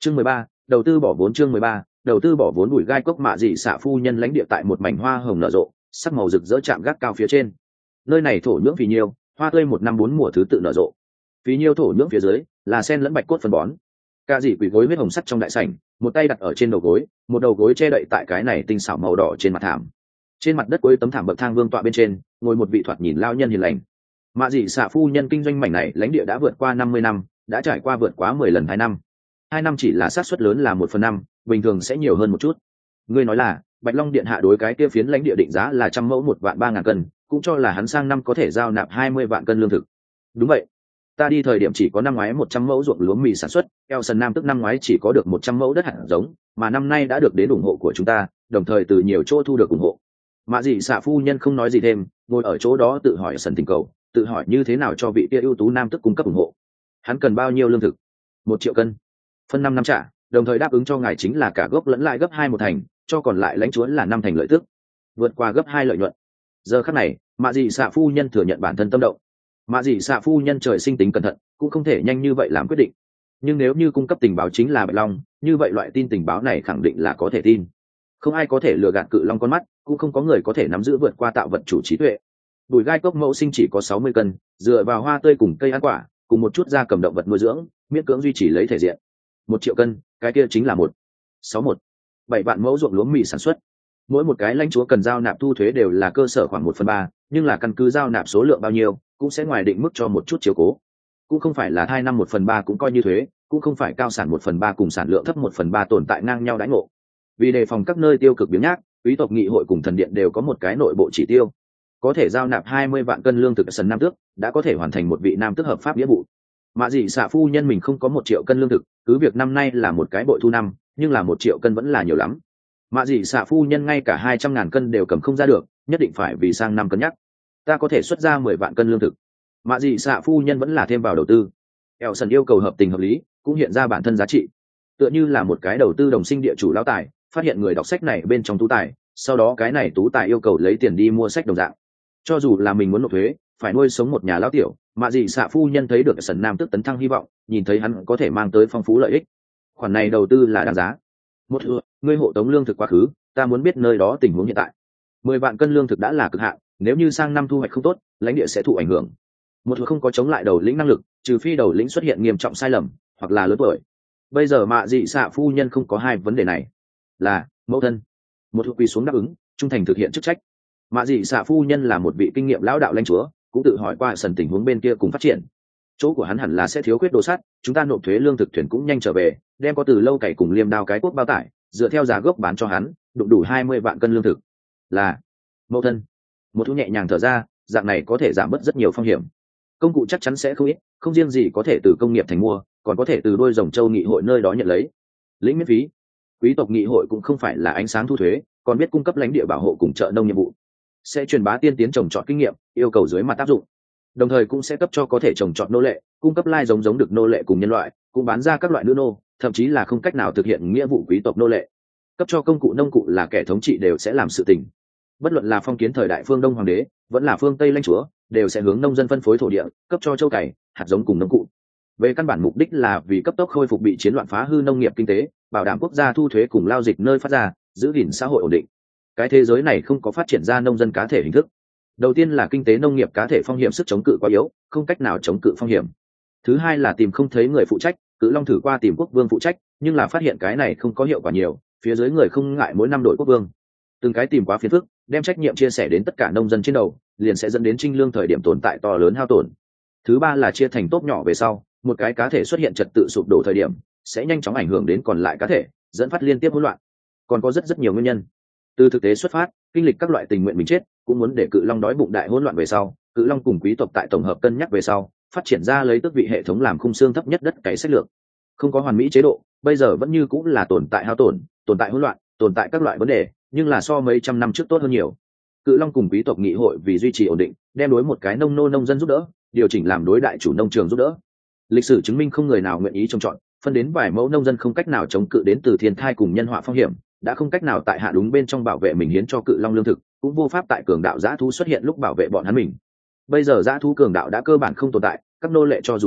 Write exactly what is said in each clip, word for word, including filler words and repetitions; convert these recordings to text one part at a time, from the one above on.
Chương mười ba, đầu tư bỏ vốn. Chương mười ba, đầu tư bỏ vốn. Bùi gai cốc mạ dị xạ phu nhân lãnh địa tại một mảnh hoa hồng nở rộ, sắc màu rực rỡ chạm gác cao phía trên. Nơi này thổ nhưỡng phì nhiêu, hoa tươi một năm bốn mùa thứ tự nở rộ. Phì nhiêu thổ nhưỡng phía dưới là sen lẫn bạch cốt phân bón. Cả dị quỷ gối huyết hồng sắt trong đại sảnh, một tay đặt ở trên đầu gối, một đầu gối che đậy tại cái này tinh xảo màu đỏ trên mặt thảm. Trên mặt đất cuối tấm thảm bậc thang vương tọa bên trên, ngồi một vị thoạt nhìn lao nhân hiền lành. Mạ dị xạ phu nhân kinh doanh mảnh này lãnh địa đã vượt qua năm mươi năm, đã trải qua vượt quá mười lần hai năm. Hai năm chỉ là xác suất lớn là một phần năm, bình thường sẽ nhiều hơn một chút. Ngươi nói là Bạch Long điện hạ đối cái kia phiến lãnh địa định giá là trăm mẫu một vạn ba ngàn cân, cũng cho là hắn sang năm có thể giao nạp hai mươi vạn cân lương thực. Đúng vậy, ta đi thời điểm chỉ có năm ngoái một trăm mẫu ruộng lúa mì sản xuất, Elson Nam tức năm ngoái chỉ có được một trăm mẫu đất hạt giống, mà năm nay đã được đến ủng hộ của chúng ta, đồng thời từ nhiều chỗ thu được ủng hộ. Mạ dị xạ phu nhân không nói gì thêm, ngồi ở chỗ đó tự hỏi sần tình cầu, tự hỏi như thế nào cho vị kia ưu tú nam tức cung cấp ủng hộ. Hắn cần bao nhiêu lương thực? Một triệu cân, phân năm năm trả, đồng thời đáp ứng cho ngài chính là cả gốc lẫn lãi gấp hai một thành, cho còn lại lãnh chúa là năm thành lợi tức, vượt qua gấp hai lợi nhuận. Giờ khắc này, mạ dị xạ phu nhân thừa nhận bản thân tâm động. Mạ dị xạ phu nhân trời sinh tính cẩn thận, cũng không thể nhanh như vậy làm quyết định. Nhưng nếu như cung cấp tình báo chính là Bạch Long, như vậy loại tin tình báo này khẳng định là có thể tin. Không ai có thể lừa gạt Cự Long con mắt, cũng không có người có thể nắm giữ vượt qua tạo vật chủ trí tuệ. Bùi gai cốc mẫu sinh chỉ có sáu mươi cân, dựa vào hoa tươi cùng cây ăn quả, cùng một chút gia cầm động vật nuôi dưỡng, miễn cưỡng duy trì lấy thể diện. Một triệu cân, cái kia chính là một sáu một bảy vạn mẫu ruộng lúa mì sản xuất. Mỗi một cái lãnh chúa cần giao nạp thu thuế đều là cơ sở khoảng một phần ba, nhưng là căn cứ giao nạp số lượng bao nhiêu, cũng sẽ ngoài định mức cho một chút chiếu cố. Cũng không phải là hai năm một phần ba cũng coi như thuế, cũng không phải cao sản một phần ba cùng sản lượng thấp một phần ba tồn tại ngang nhau đãi ngộ. Vì đề phòng các nơi tiêu cực biếng nhác, quý tộc nghị hội cùng thần điện đều có một cái nội bộ chỉ tiêu, có thể giao nạp hai mươi vạn cân lương thực sần nam tước, đã có thể hoàn thành một vị nam tước hợp pháp nghĩa vụ. Mạ dị xạ phu nhân mình không có một triệu cân lương thực, cứ việc năm nay là một cái bội thu năm, nhưng là một triệu cân vẫn là nhiều lắm. Mạ dị xạ phu nhân ngay cả hai trăm ngàn cân đều cầm không ra được, nhất định phải vì sang năm cân nhắc. Ta có thể xuất ra mười vạn cân lương thực. Mạ dị xạ phu nhân vẫn là thêm vào đầu tư. Elson yêu cầu hợp tình hợp lý, cũng hiện ra bản thân giá trị. Tựa như là một cái đầu tư đồng sinh địa chủ lão tài, phát hiện người đọc sách này bên trong tú tài, sau đó cái này tú tài yêu cầu lấy tiền đi mua sách đồng dạng. Cho dù là mình muốn nộp thuế, phải nuôi sống một nhà lão tiểu, Mạ dị xạ phu nhân thấy được Sần Nam tức tấn thăng hy vọng, nhìn thấy hắn có thể mang tới phong phú lợi ích. Khoản này đầu tư là đáng giá. Một thừa, ngươi hộ tống lương thực quá khứ, ta muốn biết nơi đó tình huống hiện tại. Mười vạn cân lương thực đã là cực hạn, nếu như sang năm thu hoạch không tốt, lãnh địa sẽ thụ ảnh hưởng. Một thừa không có chống lại đầu lĩnh năng lực, trừ phi đầu lĩnh xuất hiện nghiêm trọng sai lầm, hoặc là lớn tuổi. Bây giờ Mạ dị xạ phu nhân không có hai vấn đề này, là mẫu thân. Một thừa quỳ xuống đáp ứng, trung thành thực hiện chức trách. Mạ dị xạ phu nhân là một vị kinh nghiệm lão đạo lãnh chúa, cũng tự hỏi qua sần tình huống bên kia cùng phát triển. Chỗ của hắn hẳn là sẽ thiếu khuyết đồ sắt, chúng ta nộp thuế lương thực thuyền cũng nhanh trở về, đem có từ lâu cày cùng liêm đao cái quốc bao tải, dựa theo giá gốc bán cho hắn, đụng đủ hai mươi vạn cân lương thực. Là mẫu thân. Một thu nhẹ nhàng thở ra, dạng này có thể giảm bớt rất nhiều phong hiểm. Công cụ chắc chắn sẽ không ít, không riêng gì có thể từ công nghiệp thành mua, còn có thể từ đôi rồng châu nghị hội nơi đó nhận lấy. Lĩnh miễn phí. Quý tộc nghị hội cũng không phải là ánh sáng thu thuế, còn biết cung cấp lãnh địa bảo hộ cùng trợ nông nhiệm vụ, sẽ truyền bá tiên tiến trồng trọt kinh nghiệm, yêu cầu dưới mặt áp dụng, đồng thời cũng sẽ cấp cho có thể trồng trọt nô lệ, cung cấp lai giống giống được nô lệ cùng nhân loại, cũng bán ra các loại nữ nô, thậm chí là không cách nào thực hiện nghĩa vụ quý tộc nô lệ. Cấp cho công cụ nông cụ là kẻ thống trị đều sẽ làm sự tình. Bất luận là phong kiến thời đại phương Đông hoàng đế, vẫn là phương Tây lãnh chúa, đều sẽ hướng nông dân phân phối thổ địa, cấp cho châu cày, hạt giống cùng nông cụ. Về căn bản mục đích là vì cấp tốc khôi phục bị chiến loạn phá hư nông nghiệp kinh tế, bảo đảm quốc gia thu thuế cùng lao dịch nơi phát ra, giữ gìn xã hội ổn định. Cái thế giới này không có phát triển ra nông dân cá thể hình thức. Đầu tiên là kinh tế nông nghiệp cá thể phong hiểm sức chống cự quá yếu, không cách nào chống cự phong hiểm. Thứ hai là tìm không thấy người phụ trách, Cự Long thử qua tìm quốc vương phụ trách, nhưng là phát hiện cái này không có hiệu quả nhiều, phía dưới người không ngại mỗi năm đổi quốc vương. Từng cái tìm quá phiền phức, đem trách nhiệm chia sẻ đến tất cả nông dân trên đầu, liền sẽ dẫn đến trinh lương thời điểm tồn tại to lớn hao tổn. Thứ ba là chia thành tốp nhỏ về sau, một cái cá thể xuất hiện trật tự sụp đổ thời điểm, sẽ nhanh chóng ảnh hưởng đến còn lại cá thể, dẫn phát liên tiếp hỗn loạn. Còn có rất rất nhiều nguyên nhân. Từ thực tế xuất phát, kinh lịch các loại tình nguyện mình chết, cũng muốn để Cự Long đói bụng đại hỗn loạn về sau, Cự Long cùng quý tộc tại tổng hợp cân nhắc về sau, phát triển ra lấy tước vị hệ thống làm khung xương thấp nhất đất cày sách lược. Không có hoàn mỹ chế độ, bây giờ vẫn như cũng là tồn tại hao tổn, tồn tại hỗn loạn, tồn tại các loại vấn đề, nhưng là so mấy trăm năm trước tốt hơn nhiều. Cự Long cùng quý tộc nghị hội vì duy trì ổn định, đem đối một cái nông nô nông dân giúp đỡ, điều chỉnh làm đối đại chủ nông trường giúp đỡ. Lịch sử chứng minh không người nào nguyện ý trông chọn, phân đến vài mẫu nông dân không cách nào chống cự đến từ thiên thai cùng nhân họa phong hiểm, đã không cách nào tại hạ đúng bên trong bảo vệ mình hiến cho Cự Long lương thực, cũng vô pháp tại cường đạo dã thú xuất hiện lúc bảo vệ bọn hắn mình. Bây giờ dã thú cường đạo đã cơ bản không tồn tại, các nô lệ cho dù chết,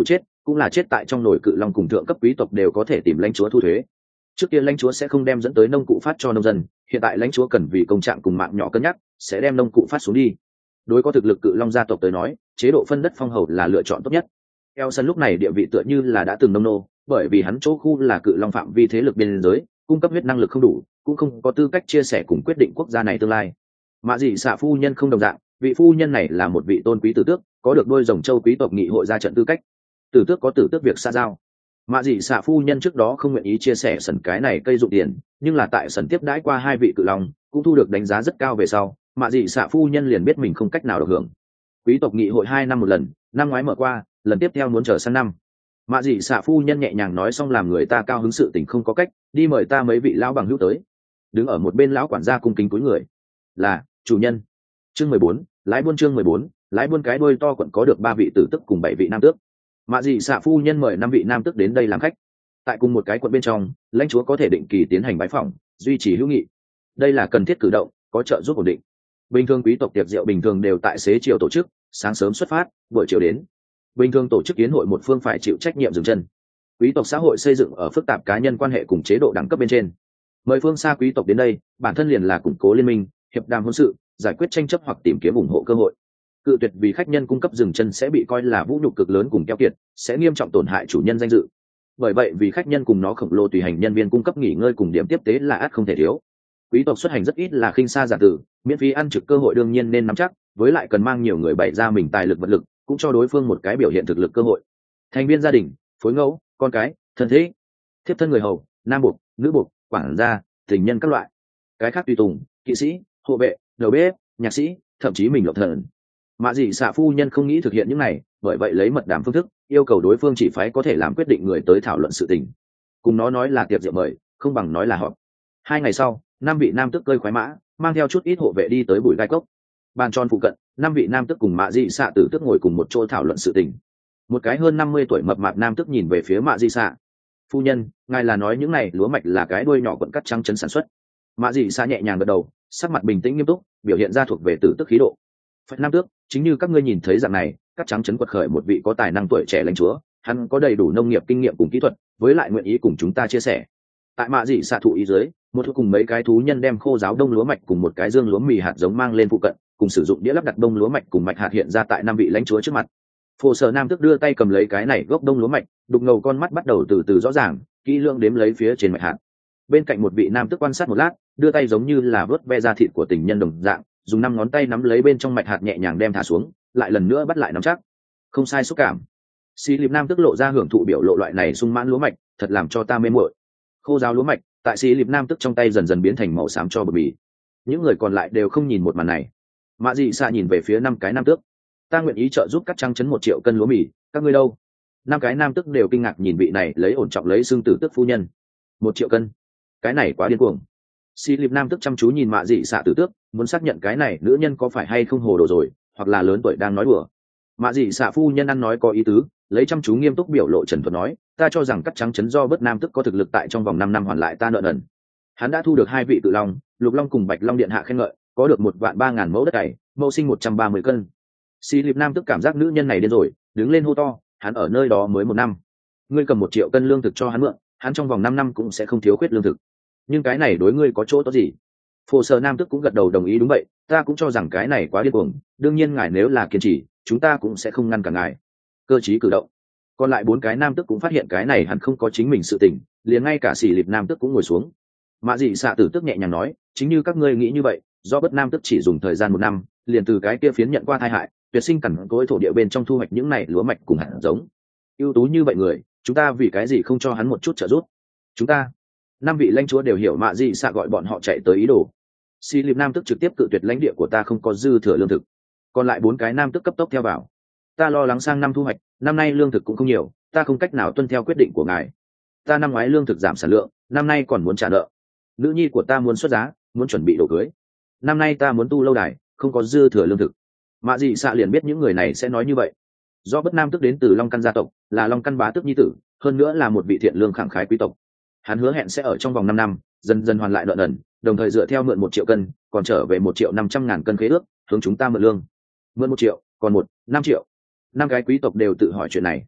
cũng là chết tại trong nồi cự long cùng thượng cấp quý tộc đều có thể tìm lãnh chúa thu thuế. Trước kia lãnh chúa sẽ không đem dẫn tới nông cụ phát cho nông dân, hiện tại lãnh chúa cần vì công trạng cùng mạng nhỏ cân nhắc, sẽ đem nông cụ phát xuống đi. Đối có thực lực cự long gia tộc tới nói, chế độ phân đất phong hầu là lựa chọn tốt nhất. Elson lúc này địa vị tựa như là đã từng nông nô, bởi vì hắn chỗ khu là cự long phạm vi thế lực biên giới, cung cấp huyết năng lực không đủ, cũng không có tư cách chia sẻ cùng quyết định quốc gia này tương lai. Mạ dị xạ phu nhân không đồng dạng, vị phu nhân này là một vị tôn quý tử tước, có được đôi rồng châu quý tộc nghị hội ra trận tư cách. Tử tước có tử tước việc xa giao. Mạ dị xạ phu nhân trước đó không nguyện ý chia sẻ sần cái này cây dụng tiền, nhưng là tại sần tiếp đãi qua hai vị cự long, cũng thu được đánh giá rất cao về sau, mạ dị xạ phu nhân liền biết mình không cách nào được hưởng. Quý tộc nghị hội hai năm một lần, năm ngoái mở qua, lần tiếp theo muốn chờ sang năm. Mạ dị xạ phu nhân nhẹ nhàng nói xong làm người ta cao hứng sự tình không có cách, đi mời ta mấy vị lão bằng hữu tới. Đứng ở một bên lão quản gia cung kính cúi người. Là chủ nhân. Chương mười bốn, lái buôn chương mười bốn, lái buôn cái đuôi to quận có được ba vị tử tức cùng bảy vị nam tước. Mạ dị xạ phu nhân mời năm vị nam tước đến đây làm khách. Tại cùng một cái quận bên trong, lãnh chúa có thể định kỳ tiến hành bái phỏng, duy trì hữu nghị. Đây là cần thiết cử động, có trợ giúp ổn định. Bình thường quý tộc tiệc rượu bình thường đều tại xế chiều tổ chức, sáng sớm xuất phát, buổi chiều đến. Bình thường tổ chức yến hội một phương phải chịu trách nhiệm dừng chân. Quý tộc xã hội xây dựng ở phức tạp cá nhân quan hệ cùng chế độ đẳng cấp bên trên. Mời phương xa quý tộc đến đây, bản thân liền là củng cố liên minh, hiệp đàm hôn sự, giải quyết tranh chấp hoặc tìm kiếm ủng hộ cơ hội. Cự tuyệt vì khách nhân cung cấp dừng chân sẽ bị coi là vũ nhục cực lớn cùng keo kiệt, sẽ nghiêm trọng tổn hại chủ nhân danh dự. Bởi vậy vì khách nhân cùng nó khổng lồ tùy hành nhân viên cung cấp nghỉ ngơi cùng điểm tiếp tế là ắt không thể thiếu. Quý tộc xuất hành rất ít là khinh xa giả tử, miễn phí ăn trực cơ hội đương nhiên nên nắm chắc, với lại cần mang nhiều người bày ra mình tài lực vật lực, cũng cho đối phương một cái biểu hiện thực lực cơ hội. Thành viên gia đình, phối ngẫu, con cái, thân thế, thiếp thân người hầu, nam buộc, nữ buộc, quản gia, tình nhân các loại. Cái khác tùy tùng, kỵ sĩ, hộ vệ, đầu bếp, nhạc sĩ, thậm chí mình lộc thần. Mạ dị xạ phu nhân không nghĩ thực hiện những này, bởi vậy lấy mật đàm phương thức yêu cầu đối phương chỉ phái có thể làm quyết định người tới thảo luận sự tình. Cùng nó nói là tiệc rượu mời, không bằng nói là họp. Hai ngày sau, năm vị nam tước cơi khoái mã, mang theo chút ít hộ vệ đi tới bụi gai cốc. Bàn tròn phụ cận, năm vị nam tước cùng mạ dị xạ tử tước ngồi cùng một chỗ thảo luận sự tình. Một cái hơn năm mươi tuổi mập mạp nam tước nhìn về phía mạ dị xạ. Phu nhân, ngài là nói những này lúa mạch là cái đuôi nhỏ quận cắt trắng chấn sản xuất. Mạ dị xạ nhẹ nhàng gật đầu, sắc mặt bình tĩnh nghiêm túc, biểu hiện ra thuộc về tử tước khí độ. Phật nam tước, chính như các ngươi nhìn thấy dạng này, cắt trắng chấn quật khởi một vị có tài năng tuổi trẻ lãnh chúa, hắn có đầy đủ nông nghiệp kinh nghiệm cùng kỹ thuật, với lại nguyện ý cùng chúng ta chia sẻ. Tại mạ dị xạ thụ ý dưới, một cùng mấy cái thú nhân đem khô giáo đông lúa mạch cùng một cái dương lúa mì hạt giống mang lên phụ cận, cùng sử dụng đĩa lắp đặt đông lúa mạch cùng mạch hạt hiện ra tại năm vị lãnh chúa trước mặt. Phổ sở nam tước đưa tay cầm lấy cái này gốc đông lúa mạch, đục ngầu con mắt bắt đầu từ từ rõ ràng, kỹ lưỡng đếm lấy phía trên mạch hạt. Bên cạnh một vị nam tước quan sát một lát, đưa tay giống như là vớt ve da thịt của tình nhân đồng dạng, dùng năm ngón tay nắm lấy bên trong mạch hạt nhẹ nhàng đem thả xuống, lại lần nữa bắt lại nắm chắc. Không sai xúc cảm. Xí Lịp nam tước lộ ra hưởng thụ biểu lộ loại này sung mãn lúa mạch, thật làm cho ta mê muội. Khô giáo lúa mạch, tại Xí Lịp nam tước trong tay dần dần biến thành màu xám cho bờ bì. Những người còn lại đều không nhìn một màn này. Mạ dị xạ nhìn về phía năm cái nam tước. Ta nguyện ý trợ giúp cắt trắng chấn một triệu cân lúa mì, các ngươi đâu? Năm cái nam tước đều kinh ngạc nhìn vị này lấy ổn trọng lấy xương tử tước phu nhân. Một triệu cân, cái này quá điên cuồng. Xí Lịp nam tước chăm chú nhìn mạ dị xạ tử tước, muốn xác nhận cái này nữ nhân có phải hay không hồ đồ rồi, hoặc là lớn tuổi đang nói đùa. Mạ dị xạ phu nhân ăn nói có ý tứ, lấy chăm chú nghiêm túc biểu lộ trần thuật nói, ta cho rằng cắt trắng chấn do bất nam tức có thực lực tại trong vòng năm năm hoàn lại ta nợ nần. Hắn đã thu được hai vị cự long, lục long cùng bạch long điện hạ khen ngợi, có được một vạn ba ngàn mẫu đất cày, mẫu sinh một trăm ba mươi cân. Xí Lịp nam tức cảm giác nữ nhân này điên rồi, đứng lên hô to, hắn ở nơi đó mới một năm, ngươi cầm một triệu cân lương thực cho hắn mượn, hắn trong vòng năm năm cũng sẽ không thiếu khuyết lương thực. Nhưng cái này đối ngươi có chỗ tốt gì? Phổ sở nam tức cũng gật đầu đồng ý, đúng vậy, ta cũng cho rằng cái này quá điên cuồng, đương nhiên ngài nếu là kiên trì, chúng ta cũng sẽ không ngăn cả ngài. Cơ chí cử động. Còn lại bốn cái nam tức cũng phát hiện cái này hẳn không có chính mình sự tình, liền ngay cả Xỉ Lịp nam tức cũng ngồi xuống. Mạ dị xạ tử tức nhẹ nhàng nói, chính như các ngươi nghĩ như vậy, do bất nam tức chỉ dùng thời gian một năm, liền từ cái kia phiến nhận qua tai hại, tuyệt sinh cẩn cối thổ địa bên trong thu hoạch những này lúa mạch cùng hạt giống. Ưu tú như vậy người, chúng ta vì cái gì không cho hắn một chút trợ giúp? Chúng ta, năm vị lãnh chúa đều hiểu mạ dị xạ gọi bọn họ chạy tới ý đồ. Xỉ Lịp nam tức trực tiếp cự tuyệt lãnh địa của ta không có dư thừa lương thực. Còn lại bốn cái nam tức cấp tốc theo vào. Ta lo lắng sang năm thu hoạch, năm nay lương thực cũng không nhiều, ta không cách nào tuân theo quyết định của ngài. Ta năm ngoái lương thực giảm sản lượng, năm nay còn muốn trả nợ. Nữ nhi của ta muốn xuất giá, muốn chuẩn bị đồ cưới. Năm nay ta muốn tu lâu đài, không có dư thừa lương thực. Mạ dị xạ liền biết những người này sẽ nói như vậy. Do bất nam tức đến từ Long Căn gia tộc, là Long Căn bá tước nhi tử, hơn nữa là một vị thiện lương khẳng khái quý tộc. Hắn hứa hẹn sẽ ở trong vòng năm năm, dần dần hoàn lại nợ nần, đồng thời dựa theo mượn một triệu cân, còn trở về một triệu năm trăm ngàn cân khế ước, hướng chúng ta mượn lương. Mượn một triệu, còn một, năm triệu. Năm cái quý tộc đều tự hỏi chuyện này.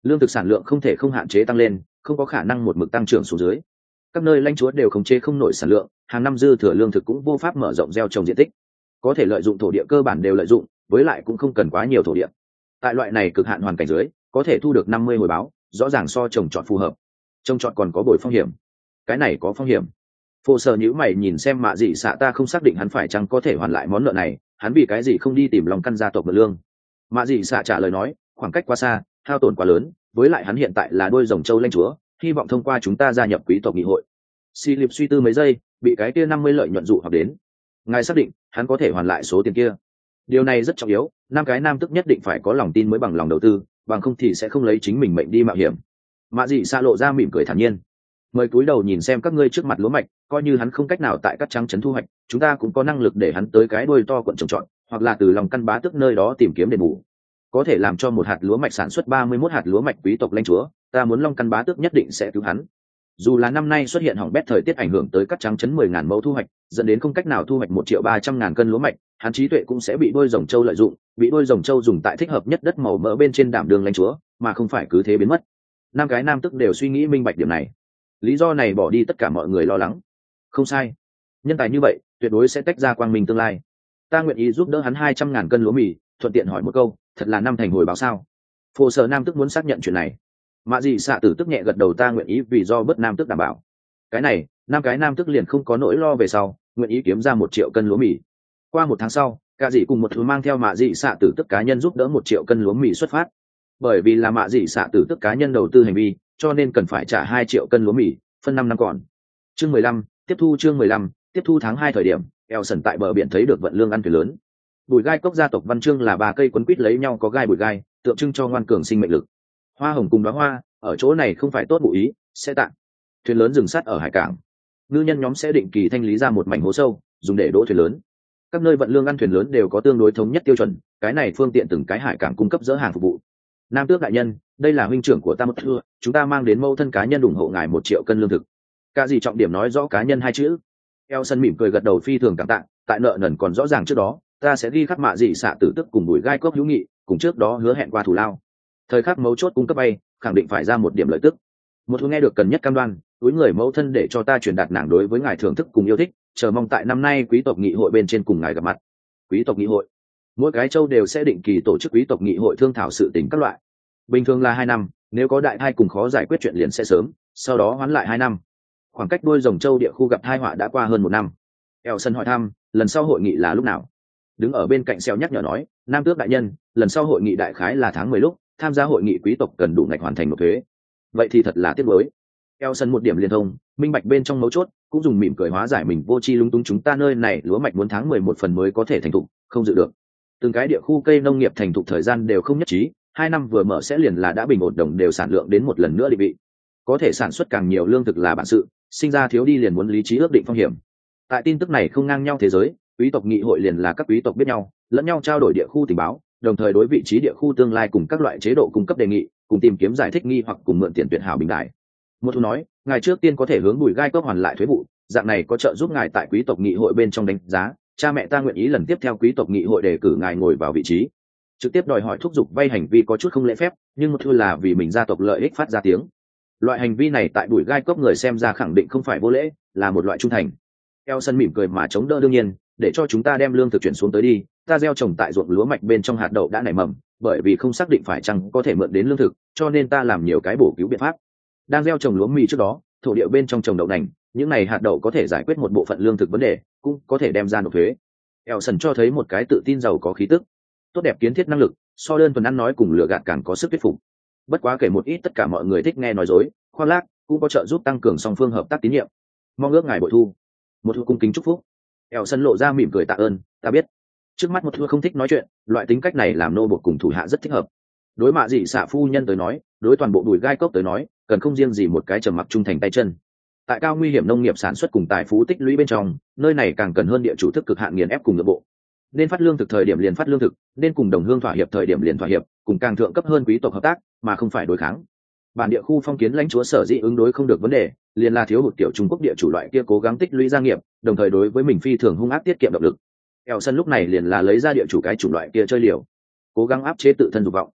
lương thực sản lượng không thể không hạn chế tăng lên, không có khả năng một mực tăng trưởng xuống dưới. Các nơi lãnh chúa đều khống chế không nổi sản lượng, hàng năm dư thừa lương thực cũng vô pháp mở rộng gieo trồng diện tích. Có thể lợi dụng thổ địa cơ bản đều lợi dụng, với lại cũng không cần quá nhiều thổ địa. Tại loại này cực hạn hoàn cảnh dưới, có thể thu được năm mươi hồi báo, rõ ràng so trồng trọt phù hợp. Trồng trọt còn có bội phong hiểm. Cái này có phong hiểm. Phô Sở nhíu mày nhìn xem Mạ Dị Xạ, ta không xác định hắn phải chăng có thể hoàn lại món nợ này, hắn vì cái gì không đi tìm lòng căn gia tộc mượn lương. Mạ Dị Xạ trả lời nói, khoảng cách quá xa, hao tổn quá lớn, với lại hắn hiện tại là đôi rồng châu lãnh chúa, hy vọng thông qua chúng ta gia nhập quý tộc nghị hội. Si Lịp suy tư mấy giây, bị cái kia năm mươi lợi nhuận dụ hoặc đến. Ngài xác định hắn có thể hoàn lại số tiền kia? Điều này rất trọng yếu, năm cái nam tức nhất định phải có lòng tin mới bằng lòng đầu tư, bằng không thì sẽ không lấy chính mình mệnh đi mạo hiểm. Mạ Dị Xạ lộ ra mỉm cười thản nhiên. Mời cúi đầu nhìn xem các ngươi trước mặt lúa mạch, coi như hắn không cách nào tại các trắng trấn thu hoạch, chúng ta cũng có năng lực để hắn tới cái đuôi to quận trồng trọt, hoặc là từ lòng căn bá tức nơi đó tìm kiếm đền bù. Có thể làm cho một hạt lúa mạch sản xuất ba mươi mốt hạt lúa mạch quý tộc lãnh chúa, ta muốn long căn bá tước nhất định sẽ cứu hắn. Dù là năm nay xuất hiện hỏng bét thời tiết ảnh hưởng tới các trắng trấn mười ngàn mẫu thu hoạch, dẫn đến không cách nào thu hoạch một triệu ba trăm ngàn cân lúa mạch, hắn trí tuệ cũng sẽ bị đôi rồng châu lợi dụng, bị đôi rồng châu dùng tại thích hợp nhất đất màu mỡ bên trên đảm đường lãnh chúa, mà không phải cứ thế biến mất. Năm cái nam tức đều suy nghĩ minh bạch điểm này. Lý do này bỏ đi tất cả mọi người lo lắng. Không sai, nhân tài như vậy tuyệt đối sẽ tách ra quang minh tương lai. Ta nguyện ý giúp đỡ hắn hai trăm ngàn cân lúa mì. Thuận tiện hỏi một câu, thật là năm thành hồi báo sao? Phô Sở nam tức muốn xác nhận chuyện này. Mạ Dị Xạ tử tức nhẹ gật đầu, ta nguyện ý vì do bất nam tức đảm bảo. Cái này, năm cái nam tức liền không có nỗi lo về sau, nguyện ý kiếm ra một triệu cân lúa mì. Qua một tháng sau, cả dì cùng một thứ mang theo Mạ Dị Xạ tử tức cá nhân giúp đỡ một triệu cân lúa mì xuất phát. Bởi vì là Mạ Dị Xạ tử tức cá nhân đầu tư hành vi, cho nên cần phải trả hai triệu cân lúa mì, phân năm năm còn. Chương mười lăm, tiếp thu chương mười lăm, tiếp thu tháng hai thời điểm, Elson tại bờ biển thấy được vận lương ăn thuyền lớn. Bùi gai cốc gia tộc văn chương là ba cây quấn quít lấy nhau có gai bùi gai, tượng trưng cho ngoan cường sinh mệnh lực. Hoa hồng cùng đóa hoa, ở chỗ này không phải tốt ngụ ý, sẽ tặng. Thuyền lớn dừng sát ở hải cảng. Ngư nhân nhóm sẽ định kỳ thanh lý ra một mảnh hố sâu, dùng để đỗ thuyền lớn. Các nơi vận lương ăn thuyền lớn đều có tương đối thống nhất tiêu chuẩn, cái này phương tiện từng cái hải cảng cung cấp dỡ hàng phục vụ. Nam tước đại nhân, đây là huynh trưởng của ta một thưa, chúng ta mang đến mẫu thân cá nhân ủng hộ ngài một triệu cân lương thực. Cả gì trọng điểm nói rõ cá nhân hai chữ. Elson mỉm cười gật đầu phi thường cảm tạ, tại nợ nần còn rõ ràng trước đó, ta sẽ ghi khắc Mạ Dị Xạ tử tức cùng Bùi gai cốc hữu nghị, cùng trước đó hứa hẹn qua thủ lao. Thời khắc mấu chốt cung cấp bay, khẳng định phải ra một điểm lợi tức. Một thu nghe được cần nhất cam đoan, túi người mẫu thân để cho ta truyền đạt nàng đối với ngài thưởng thức cùng yêu thích, chờ mong tại năm nay quý tộc nghị hội bên trên cùng ngài gặp mặt. Quý tộc nghị hội, mỗi cái châu đều sẽ định kỳ tổ chức quý tộc nghị hội thương thảo sự tình các loại. Bình thường là hai năm, nếu có đại thai cùng khó giải quyết chuyện liền sẽ sớm, sau đó hoán lại hai năm. Khoảng cách đôi rồng châu địa khu gặp tai họa đã qua hơn một năm. Elson hỏi thăm, lần sau hội nghị là lúc nào? Đứng ở bên cạnh Xeo nhắc nhở nói, Nam tước đại nhân, lần sau hội nghị đại khái là tháng mười lúc, tham gia hội nghị quý tộc cần đủ ngạch hoàn thành nộp thuế. Vậy thì thật là tiếc nuối. Elson một điểm liên thông, minh bạch bên trong mấu chốt, cũng dùng mỉm cười hóa giải mình vô tri lung túng, chúng ta nơi này lúa mạch muốn tháng mười một phần mới có thể thành thục, không dự được. Từng cái địa khu cây nông nghiệp thành thục thời gian đều không nhất trí, hai năm vừa mở sẽ liền là đã bình ổn đồng đều sản lượng đến một lần nữa định vị. Có thể sản xuất càng nhiều lương thực là bản sự, sinh ra thiếu đi liền muốn lý trí ước định phong hiểm. Tại tin tức này không ngang nhau thế giới, quý tộc nghị hội liền là các quý tộc biết nhau, lẫn nhau trao đổi địa khu tình báo, đồng thời đối vị trí địa khu tương lai cùng các loại chế độ cung cấp đề nghị, cùng tìm kiếm giải thích nghi hoặc cùng mượn tiền tuyệt hảo bình đại. Một thu nói, ngài trước tiên có thể hướng Bùi gai cốc hoàn lại thuế vụ, dạng này có trợ giúp ngài tại quý tộc nghị hội bên trong đánh giá, cha mẹ ta nguyện ý lần tiếp theo quý tộc nghị hội đề cử ngài ngồi vào vị trí. Trực tiếp đòi hỏi thúc giục vay hành vi có chút không lễ phép, nhưng một thu là vì mình gia tộc lợi ích phát ra tiếng. Loại hành vi này tại Bùi gai cốc người xem ra khẳng định không phải vô lễ, là một loại trung thành. Elson mỉm cười mà chống đỡ, đương nhiên, để cho chúng ta đem lương thực chuyển xuống tới đi, ta gieo trồng tại ruộng lúa mạch bên trong hạt đậu đã nảy mầm, bởi vì không xác định phải chăng có thể mượn đến lương thực, cho nên ta làm nhiều cái bổ cứu biện pháp. Đang gieo trồng lúa mì trước đó, thổ địa bên trong trồng đậu nành, những này hạt đậu có thể giải quyết một bộ phận lương thực vấn đề, cũng có thể đem ra nộp thuế. Elson cho thấy một cái tự tin giàu có khí tức, tốt đẹp kiến thiết năng lực, so đơn thuần ăn nói cùng lừa gạt càng có sức thuyết phục. Bất quá kể một ít tất cả mọi người thích nghe nói dối, khoác lác, cũng có trợ giúp tăng cường song phương hợp tác tín nhiệm. Mong ước ngài bội thu. Một thu cung kính chúc phúc. Elson lộ ra mỉm cười tạ ơn, ta biết. Trước mắt một thu không thích nói chuyện, loại tính cách này làm nô bộc cùng thủ hạ rất thích hợp. Đối Mạ Dị Xạ phu nhân tới nói, đối toàn bộ Bùi gai cốc tới nói, cần không riêng gì một cái trầm mặc trung thành tay chân. Tại cao nguy hiểm nông nghiệp sản xuất cùng tài phú tích lũy bên trong, nơi này càng cần hơn địa chủ thức cực hạn nghiền ép cùng nội bộ. Nên phát lương thực thời điểm liền phát lương thực, nên cùng đồng hương thỏa hiệp thời điểm liền thỏa hiệp, cùng càng thượng cấp hơn quý tộc hợp tác, mà không phải đối kháng. Bản địa khu phong kiến lãnh chúa sở dĩ ứng đối không được vấn đề, liền là thiếu hụt tiểu Trung Quốc địa chủ loại kia cố gắng tích lũy gia nghiệp, đồng thời đối với mình phi thường hung ác tiết kiệm động lực. Elson lúc này liền là lấy ra địa chủ cái chủ loại kia chơi liều, cố gắng áp chế tự thân dục vọng.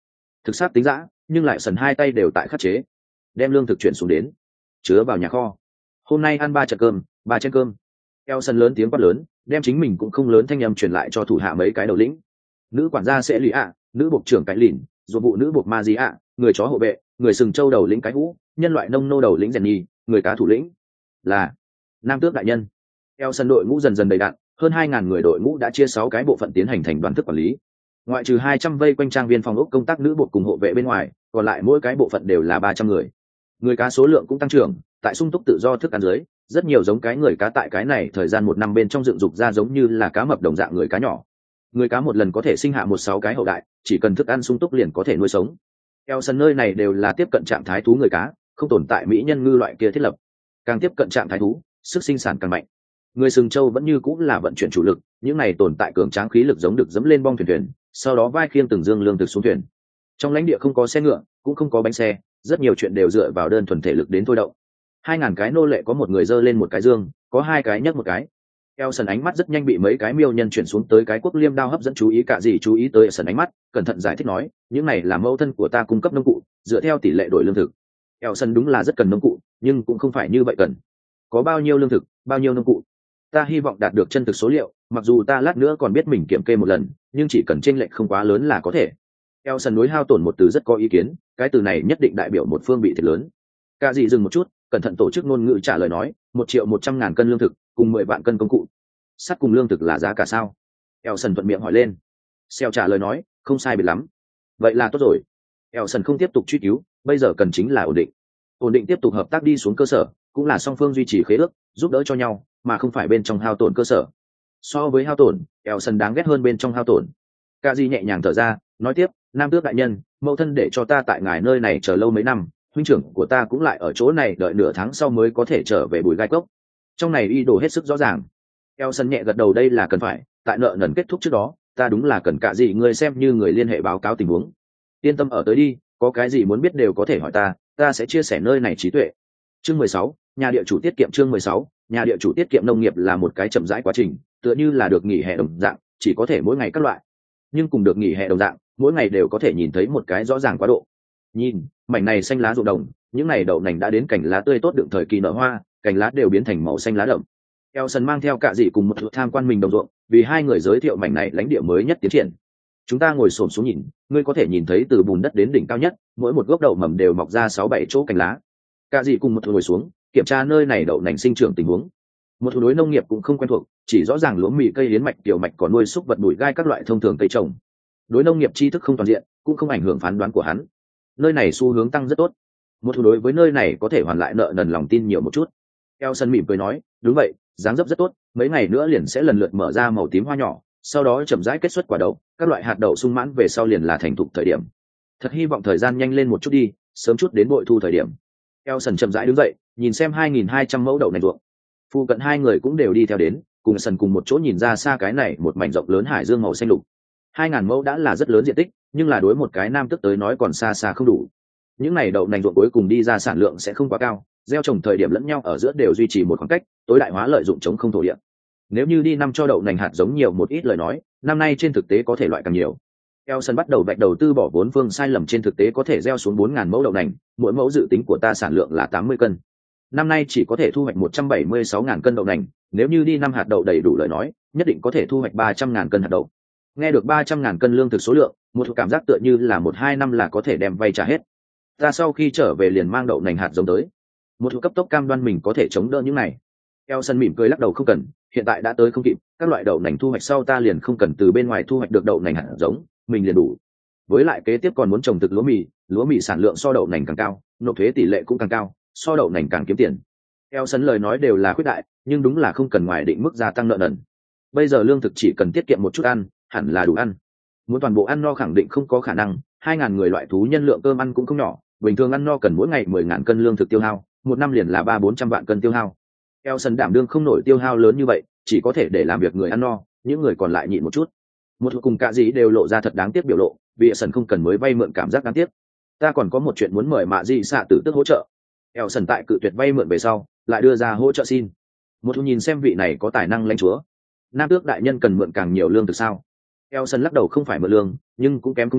thực xác tính giã, nhưng lại sần hai tay đều tại khắc chế, đem lương thực chuyển xuống đến, chứa vào nhà kho. Hôm nay ăn ba trận cơm, ba chén cơm. Eo sần lớn tiếng quát lớn, đem chính mình cũng không lớn thanh âm truyền lại cho thủ hạ mấy cái đầu lĩnh. Nữ quản gia sẽ lì ạ, nữ bộ trưởng cái lìn, rồi vụ nữ bộ ma di ạ, người chó hộ vệ, người sừng châu đầu lĩnh cái hũ, nhân loại nông nô đầu lĩnh rèn nhi, người cá thủ lĩnh là nam tước đại nhân. Eo sân đội ngũ dần dần đầy đặn, hơn hai ngàn người đội ngũ đã chia sáu cái bộ phận tiến hành thành đoàn thức quản lý. Ngoại trừ hai trăm vây quanh trang viên phòng ốc công tác nữ bộ cùng hộ vệ bên ngoài, còn lại mỗi cái bộ phận đều là ba trăm người. Người cá số lượng cũng tăng trưởng, tại sung túc tự do thức ăn dưới, rất nhiều giống cái người cá tại cái này thời gian một năm bên trong dựng dục ra giống như là cá mập đồng dạng người cá nhỏ. Người cá một lần có thể sinh hạ một sáu cái hậu đại, chỉ cần thức ăn sung túc liền có thể nuôi sống. Eo sân nơi này đều là tiếp cận trạng thái thú người cá, không tồn tại mỹ nhân ngư loại kia thiết lập. Càng tiếp cận trạng thái thú, sức sinh sản càng mạnh. Người sừng châu vẫn như cũng là vận chuyển chủ lực, những này tồn tại cường tráng khí lực giống được dẫm lên bong thuyền thuyền, sau đó vai khiêng từng dương lương thực xuống thuyền. Trong lãnh địa không có xe ngựa, cũng không có bánh xe, rất nhiều chuyện đều dựa vào đơn thuần thể lực đến thôi động. Hai ngàn cái nô lệ có một người giơ lên một cái dương, có hai cái nhấc một cái. Eo sần ánh mắt rất nhanh bị mấy cái miêu nhân chuyển xuống tới cái quốc liêm đao hấp dẫn chú ý, cả gì chú ý tới sần ánh mắt, cẩn thận giải thích nói, những này là mẫu thân của ta cung cấp nông cụ, dựa theo tỷ lệ đổi lương thực. Eo sần đúng là rất cần nông cụ, nhưng cũng không phải như vậy cần. Có bao nhiêu lương thực, bao nhiêu nông cụ. Ta hy vọng đạt được chân thực số liệu, mặc dù ta lát nữa còn biết mình kiểm kê một lần, nhưng chỉ cần chênh lệch không quá lớn là có thể. Eo sần núi hao tổn một từ rất có ý kiến, cái từ này nhất định đại biểu một phương bị thiệt lớn. Cả gì dừng một chút, cẩn thận tổ chức ngôn ngữ trả lời nói, một triệu một trăm ngàn cân lương thực, cùng mười vạn cân công cụ. Sắt cùng lương thực là giá cả sao? Eo sần thuận miệng hỏi lên. Xeo trả lời nói, không sai biệt lắm. Vậy là tốt rồi. Eo sần không tiếp tục truy cứu, bây giờ cần chính là ổn định. Ổn định tiếp tục hợp tác đi xuống cơ sở, cũng là song phương duy trì khế ước, giúp đỡ cho nhau, mà không phải bên trong hao tổn cơ sở. So với hao tổn, Eo sần đáng ghét hơn bên trong hao tổn. Cả gì nhẹ nhàng thở ra, nói tiếp, nam tước đại nhân, mẫu thân để cho ta tại ngài nơi này chờ lâu mấy năm, huynh trưởng của ta cũng lại ở chỗ này đợi nửa tháng sau mới có thể trở về Bùi Gai Cốc. Trong này ý đồ hết sức rõ ràng. Elson nhẹ gật đầu, đây là cần phải, tại nợ nần kết thúc trước đó, ta đúng là cần cả gì người xem như người liên hệ báo cáo tình huống. Yên tâm ở tới đi, có cái gì muốn biết đều có thể hỏi ta, ta sẽ chia sẻ nơi này trí tuệ. Chương mười sáu, nhà địa chủ tiết kiệm. Chương mười sáu, nhà địa chủ tiết kiệm. Nông nghiệp là một cái chậm rãi quá trình, tựa như là được nghỉ hè đồng dạng, chỉ có thể mỗi ngày các loại. Nhưng cùng được nghỉ hè đồng dạng, mỗi ngày đều có thể nhìn thấy một cái rõ ràng quá độ. Nhìn, mảnh này xanh lá ruộng đồng, những này đậu nành đã đến cảnh lá tươi tốt đựng thời kỳ nở hoa, cành lá đều biến thành màu xanh lá đậm. Elson mang theo cả dì cùng một tham quan mình đồng ruộng, vì hai người giới thiệu mảnh này lãnh địa mới nhất tiến triển. Chúng ta ngồi xổm xuống nhìn, ngươi có thể nhìn thấy từ bùn đất đến đỉnh cao nhất, mỗi một gốc đậu mầm đều mọc ra sáu bảy chỗ cành lá. Cả dì cùng một ngồi xuống, kiểm tra nơi này đậu nành sinh trưởng tình huống. Một thủ đối nông nghiệp cũng không quen thuộc, chỉ rõ ràng lúa mì, cây yến mạch, tiểu mạch còn nuôi súc vật, bụi gai các loại thông thường cây trồng. Đối nông nghiệp tri thức không toàn diện, cũng không ảnh hưởng phán đoán của hắn. Nơi này xu hướng tăng rất tốt. Một thủ đối với nơi này có thể hoàn lại nợ nần lòng tin nhiều một chút. Elson mỉm cười nói, đúng vậy, dáng dấp rất tốt, mấy ngày nữa liền sẽ lần lượt mở ra màu tím hoa nhỏ, sau đó chậm rãi kết xuất quả đậu, các loại hạt đậu sung mãn về sau liền là thành thục thời điểm. Thật hy vọng thời gian nhanh lên một chút đi, sớm chút đến bội thu thời điểm. Elson chậm rãi đứng dậy, nhìn xem hai nghìn hai trăm mẫu đậu nành ruộng. Phu cận hai người cũng đều đi theo đến, cùng sần cùng một chỗ nhìn ra xa cái này một mảnh rộng lớn hải dương màu xanh lục. Hai ngàn mẫu đã là rất lớn diện tích, nhưng là đối một cái nam tức tới nói còn xa xa không đủ. Những này đậu nành ruộng cuối cùng đi ra sản lượng sẽ không quá cao, gieo trồng thời điểm lẫn nhau ở giữa đều duy trì một khoảng cách, tối đại hóa lợi dụng chống không thổ địa. Nếu như đi năm cho đậu nành hạt giống nhiều một ít lời nói, năm nay trên thực tế có thể loại càng nhiều. Elson bắt đầu vạch đầu tư bỏ vốn phương sai lầm, trên thực tế có thể gieo xuống bốn ngàn mẫu đậu nành, mỗi mẫu dự tính của ta sản lượng là tám mươi cân. Năm nay chỉ có thể thu hoạch một trăm bảy mươi sáu ngàn cân đậu nành, nếu như đi năm hạt đậu đầy đủ lời nói, nhất định có thể thu hoạch ba trăm ngàn cân hạt đậu. Nghe được ba trăm ngàn cân lương thực số lượng, một cảm giác tựa như là một hai năm là có thể đem vay trả hết. Ta sau khi trở về liền mang đậu nành hạt giống tới. Một thủ cấp tốc cam đoan mình có thể chống đỡ những này. Elson mỉm cười lắc đầu, không cần, hiện tại đã tới không kịp, các loại đậu nành thu hoạch sau ta liền không cần từ bên ngoài thu hoạch được đậu nành hạt giống, mình liền đủ. Với lại kế tiếp còn muốn trồng thực lúa mì, lúa mì sản lượng so đậu nành càng cao, nộp thuế tỷ lệ cũng càng cao, so đậu nành càng kiếm tiền. Elson lời nói đều là khuyết đại, nhưng đúng là không cần ngoài định mức gia tăng nợ nần. Bây giờ lương thực chỉ cần tiết kiệm một chút ăn, hẳn là đủ ăn. Muốn toàn bộ ăn no khẳng định không có khả năng, hai ngàn người loại thú nhân lượng cơm ăn cũng không nhỏ, bình thường ăn no cần mỗi ngày mười ngàn cân lương thực tiêu hao, một năm liền là ba bốn trăm vạn cân tiêu hao. Elson đảm đương không nổi tiêu hao lớn như vậy, chỉ có thể để làm việc người ăn no, những người còn lại nhịn một chút. Một cùng cả gì đều lộ ra thật đáng tiếc biểu lộ, vì Elson không cần mới vay mượn cảm giác đáng tiếc. Ta còn có một chuyện muốn mời Mạ Dị xạ tử tức hỗ trợ. Elson tại cự tuyệt vay mượn về sau, lại đưa ra hỗ trợ xin. Một nhìn xem vị này có tài năng lãnh chúa. Nam tước đại nhân cần mượn càng nhiều lương thực sao? Elson lắc đầu, không phải mượn lương, nhưng cũng kém không nhiều,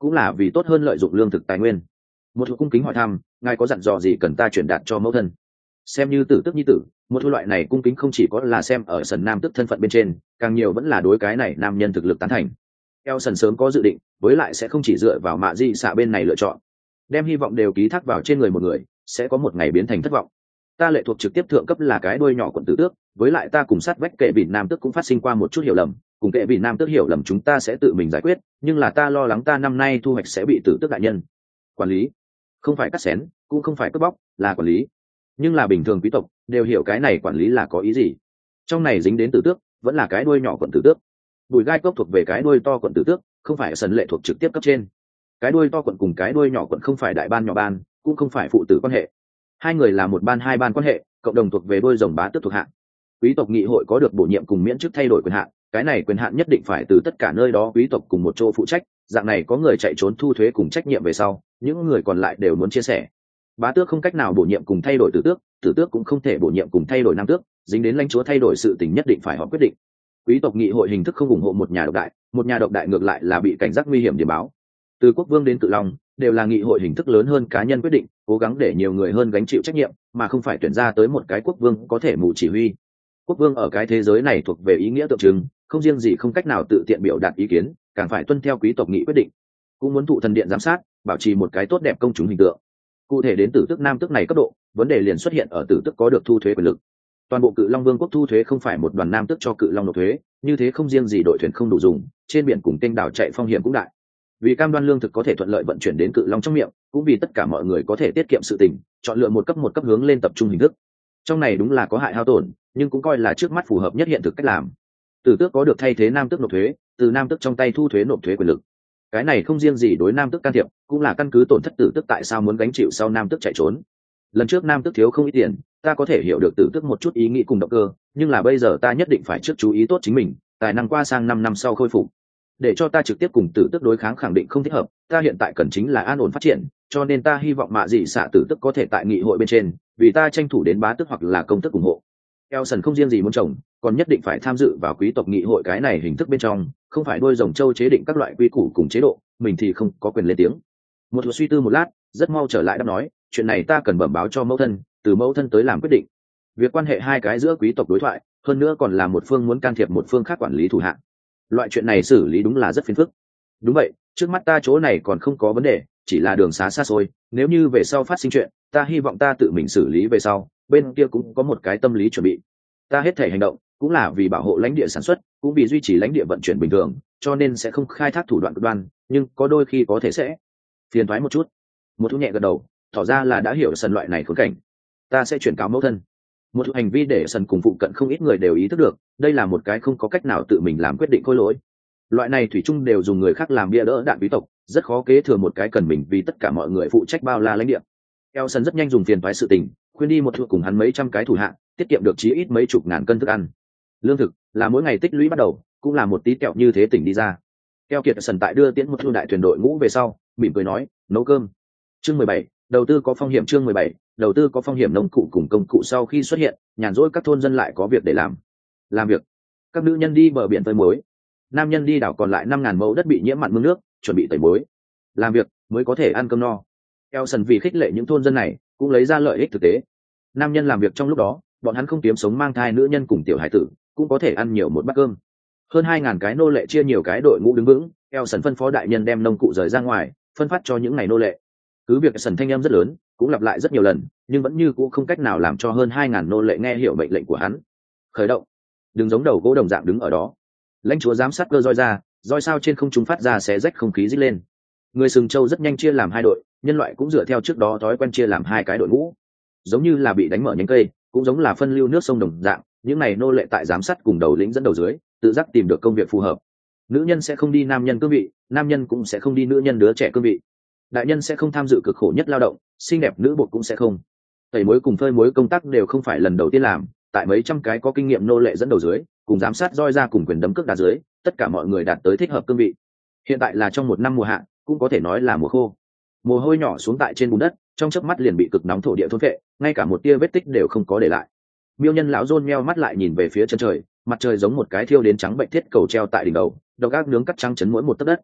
cũng là vì tốt hơn lợi dụng lương thực tài nguyên. Một thu cung kính hỏi thăm, ngài có dặn dò gì cần ta truyền đạt cho mẫu thân? Xem như tử tức nhi tử, một thu loại này cung kính không chỉ có là xem ở sần nam tức thân phận bên trên, càng nhiều vẫn là đối cái này nam nhân thực lực tán thành. Eo sần sớm có dự định, với lại sẽ không chỉ dựa vào mạ di xạ bên này lựa chọn, đem hy vọng đều ký thác vào trên người một người, sẽ có một ngày biến thành thất vọng. Ta lệ thuộc trực tiếp thượng cấp là cái đuôi nhỏ quận tử tước, với lại ta cùng sát vách kệ bị nam tước cũng phát sinh qua một chút hiểu lầm, cùng kệ bị nam tước hiểu lầm chúng ta sẽ tự mình giải quyết, nhưng là ta lo lắng ta năm nay thu hoạch sẽ bị tử tước đại nhân quản lý, không phải cắt xén, cũng không phải cướp bóc, là quản lý. Nhưng là bình thường quý tộc đều hiểu cái này quản lý là có ý gì. Trong này dính đến tử tước, vẫn là cái đuôi nhỏ quận tử tước. Bùi gai cốc thuộc về cái đuôi to quận tử tước, không phải sân lệ thuộc trực tiếp cấp trên. Cái đuôi to quận cùng cái đuôi nhỏ quận không phải đại ban nhỏ ban, cũng không phải phụ tử quan hệ. Hai người là một ban hai ban quan hệ, cộng đồng thuộc về đuôi rồng bá tước thuộc hạng. Quý tộc nghị hội có được bổ nhiệm cùng miễn chức thay đổi quyền hạn, cái này quyền hạn nhất định phải từ tất cả nơi đó quý tộc cùng một chỗ phụ trách, dạng này có người chạy trốn thu thuế cùng trách nhiệm về sau, những người còn lại đều muốn chia sẻ. Bá tước không cách nào bổ nhiệm cùng thay đổi tử tước, tử tước cũng không thể bổ nhiệm cùng thay đổi nam tước, dính đến lãnh chúa thay đổi sự tình nhất định phải họ quyết định. Quý tộc nghị hội hình thức không ủng hộ một nhà độc đại, một nhà độc đại ngược lại là bị cảnh giác nguy hiểm điểm báo. Từ quốc vương đến cự long đều là nghị hội hình thức lớn hơn cá nhân quyết định, cố gắng để nhiều người hơn gánh chịu trách nhiệm, mà không phải tuyển ra tới một cái quốc vương có thể mù chỉ huy. Quốc vương ở cái thế giới này thuộc về ý nghĩa tượng trưng, không riêng gì không cách nào tự tiện biểu đạt ý kiến, càng phải tuân theo quý tộc nghị quyết định, cũng muốn thụ thần điện giám sát, bảo trì một cái tốt đẹp công chúng hình tượng. Cụ thể đến tử tước nam tước này cấp độ, vấn đề liền xuất hiện ở tử tước có được thu thuế quyền lực. Toàn bộ cự long vương quốc thu thuế không phải một đoàn nam tước cho cự long nộp thuế, như thế không riêng gì đội thuyền không đủ dùng, trên biển cùng kênh đảo chạy phong hiểm cũng đại. Vì cam đoan lương thực có thể thuận lợi vận chuyển đến cự long trong miệng, cũng vì tất cả mọi người có thể tiết kiệm sự tình, chọn lựa một cấp một cấp hướng lên tập trung hình thức. Trong này đúng là có hại hao tổn, nhưng cũng coi là trước mắt phù hợp nhất hiện thực cách làm. Tử tước có được thay thế nam tước nộp thuế, từ nam tước trong tay thu thuế nộp thuế quyền lực. Cái này không riêng gì đối nam tước can thiệp, cũng là căn cứ tổn thất tử tước tại sao muốn gánh chịu sau nam tước chạy trốn. Lần trước nam tước thiếu không ít tiền, ta có thể hiểu được tử tước một chút ý nghĩ cùng động cơ, nhưng là bây giờ ta nhất định phải trước chú ý tốt chính mình, tài năng qua sang năm năm sau khôi phục. Để cho ta trực tiếp cùng tử tước đối kháng khẳng định không thích hợp, ta hiện tại cần chính là an ổn phát triển, cho nên ta hy vọng mạ dị xạ tử tước có thể tại nghị hội bên trên, vì ta tranh thủ đến bá tước hoặc là công tước ủng hộ. Elson không riêng gì muốn chồng, còn nhất định phải tham dự vào quý tộc nghị hội cái này hình thức bên trong, không phải đôi rồng châu chế định các loại quy củ cùng chế độ, mình thì không có quyền lên tiếng. Một suy tư một lát, rất mau trở lại đáp nói, chuyện này ta cần bẩm báo cho mẫu thân, từ mẫu thân tới làm quyết định. Việc quan hệ hai cái giữa quý tộc đối thoại, hơn nữa còn là một phương muốn can thiệp một phương khác quản lý thủ hạng. Loại chuyện này xử lý đúng là rất phiền phức. Đúng vậy, trước mắt ta chỗ này còn không có vấn đề, chỉ là đường xá xa xôi, nếu như về sau phát sinh chuyện, ta hy vọng ta tự mình xử lý về sau, bên kia cũng có một cái tâm lý chuẩn bị. Ta hết thể hành động cũng là vì bảo hộ lãnh địa sản xuất, cũng vì duy trì lãnh địa vận chuyển bình thường, cho nên sẽ không khai thác thủ đoạn cực đoan, nhưng có đôi khi có thể sẽ phiền toái một chút. Một thu nhẹ gật đầu, tỏ ra là đã hiểu sân loại này khốn cảnh. Ta sẽ chuyển cáo mẫu thân. Một thu hành vi để sân cùng phụ cận không ít người đều ý thức được, đây là một cái không có cách nào tự mình làm quyết định khôi lỗi. Loại này thủy chung đều dùng người khác làm bia đỡ đạn quý tộc, rất khó kế thừa một cái cần mình vì tất cả mọi người phụ trách bao la lãnh địa. Elson rất nhanh dùng phiền toái sự tình, khuyên đi một thu cùng hắn mấy trăm cái thủ hạ, tiết kiệm được chí ít mấy chục ngàn cân thức ăn. Lương thực là mỗi ngày tích lũy bắt đầu, cũng là một tí kẹo như thế tỉnh đi ra. Keo kiệt sần tại đưa tiễn một thu đại thuyền đội ngũ về sau, mỉm cười nói, nấu cơm. Chương mười bảy, đầu tư có phong hiểm. Chương mười bảy, đầu tư có phong hiểm. Nông cụ cùng công cụ sau khi xuất hiện, nhàn rỗi các thôn dân lại có việc để làm. Làm việc, các nữ nhân đi bờ biển phơi muối, nam nhân đi đảo còn lại năm ngàn mẫu đất bị nhiễm mặn mương nước, chuẩn bị tẩy muối. Làm việc mới có thể ăn cơm no. Elson vì khích lệ những thôn dân này, cũng lấy ra lợi ích thực tế. Nam nhân làm việc trong lúc đó, bọn hắn không kiếm sống mang thai nữ nhân cùng tiểu hải tử, cũng có thể ăn nhiều một bát cơm. Hơn hai ngàn cái nô lệ chia nhiều cái đội ngũ đứng vững, Elson phân phó đại nhân đem nông cụ rời ra ngoài, phân phát cho những ngày nô lệ. Cứ việc Elson thanh âm rất lớn, cũng lặp lại rất nhiều lần, nhưng vẫn như cũng không cách nào làm cho hơn hai ngàn nô lệ nghe hiểu mệnh lệnh của hắn. Khởi động. Đừng giống đầu gỗ đồng dạng đứng ở đó. Lãnh chúa giám sát cơ roi ra, roi sao trên không trung phát ra xé rách không khí rít lên. Người sừng châu rất nhanh chia làm hai đội, nhân loại cũng dựa theo trước đó thói quen chia làm hai cái đội ngũ. Giống như là bị đánh mở nhánh cây, cũng giống là phân lưu nước sông đồng dạng, những này nô lệ tại giám sát cùng đầu lĩnh dẫn đầu dưới, tự giác tìm được công việc phù hợp. Nữ nhân sẽ không đi nam nhân cương vị, nam nhân cũng sẽ không đi nữ nhân đứa trẻ cương vị. Đại nhân sẽ không tham dự cực khổ nhất lao động, xinh đẹp nữ bột cũng sẽ không. Tẩy muối cùng phơi muối công tác đều không phải lần đầu tiên làm, tại mấy trăm cái có kinh nghiệm nô lệ dẫn đầu dưới, cùng giám sát roi ra cùng quyền đấm cước đá dưới, tất cả mọi người đạt tới thích hợp cương vị. Hiện tại là trong một năm mùa hạ, cũng có thể nói là mùa khô. Mồ hôi nhỏ xuống tại trên bùn đất, trong chớp mắt liền bị cực nóng thổ địa thôn phệ, ngay cả một tia vết tích đều không có để lại. Miêu nhân lão John meo mắt lại nhìn về phía chân trời, mặt trời giống một cái thiêu đến trắng bệnh thiết cầu treo tại đỉnh đầu, độc ác nướng cắt trắng chấn mỗi một tấc đất.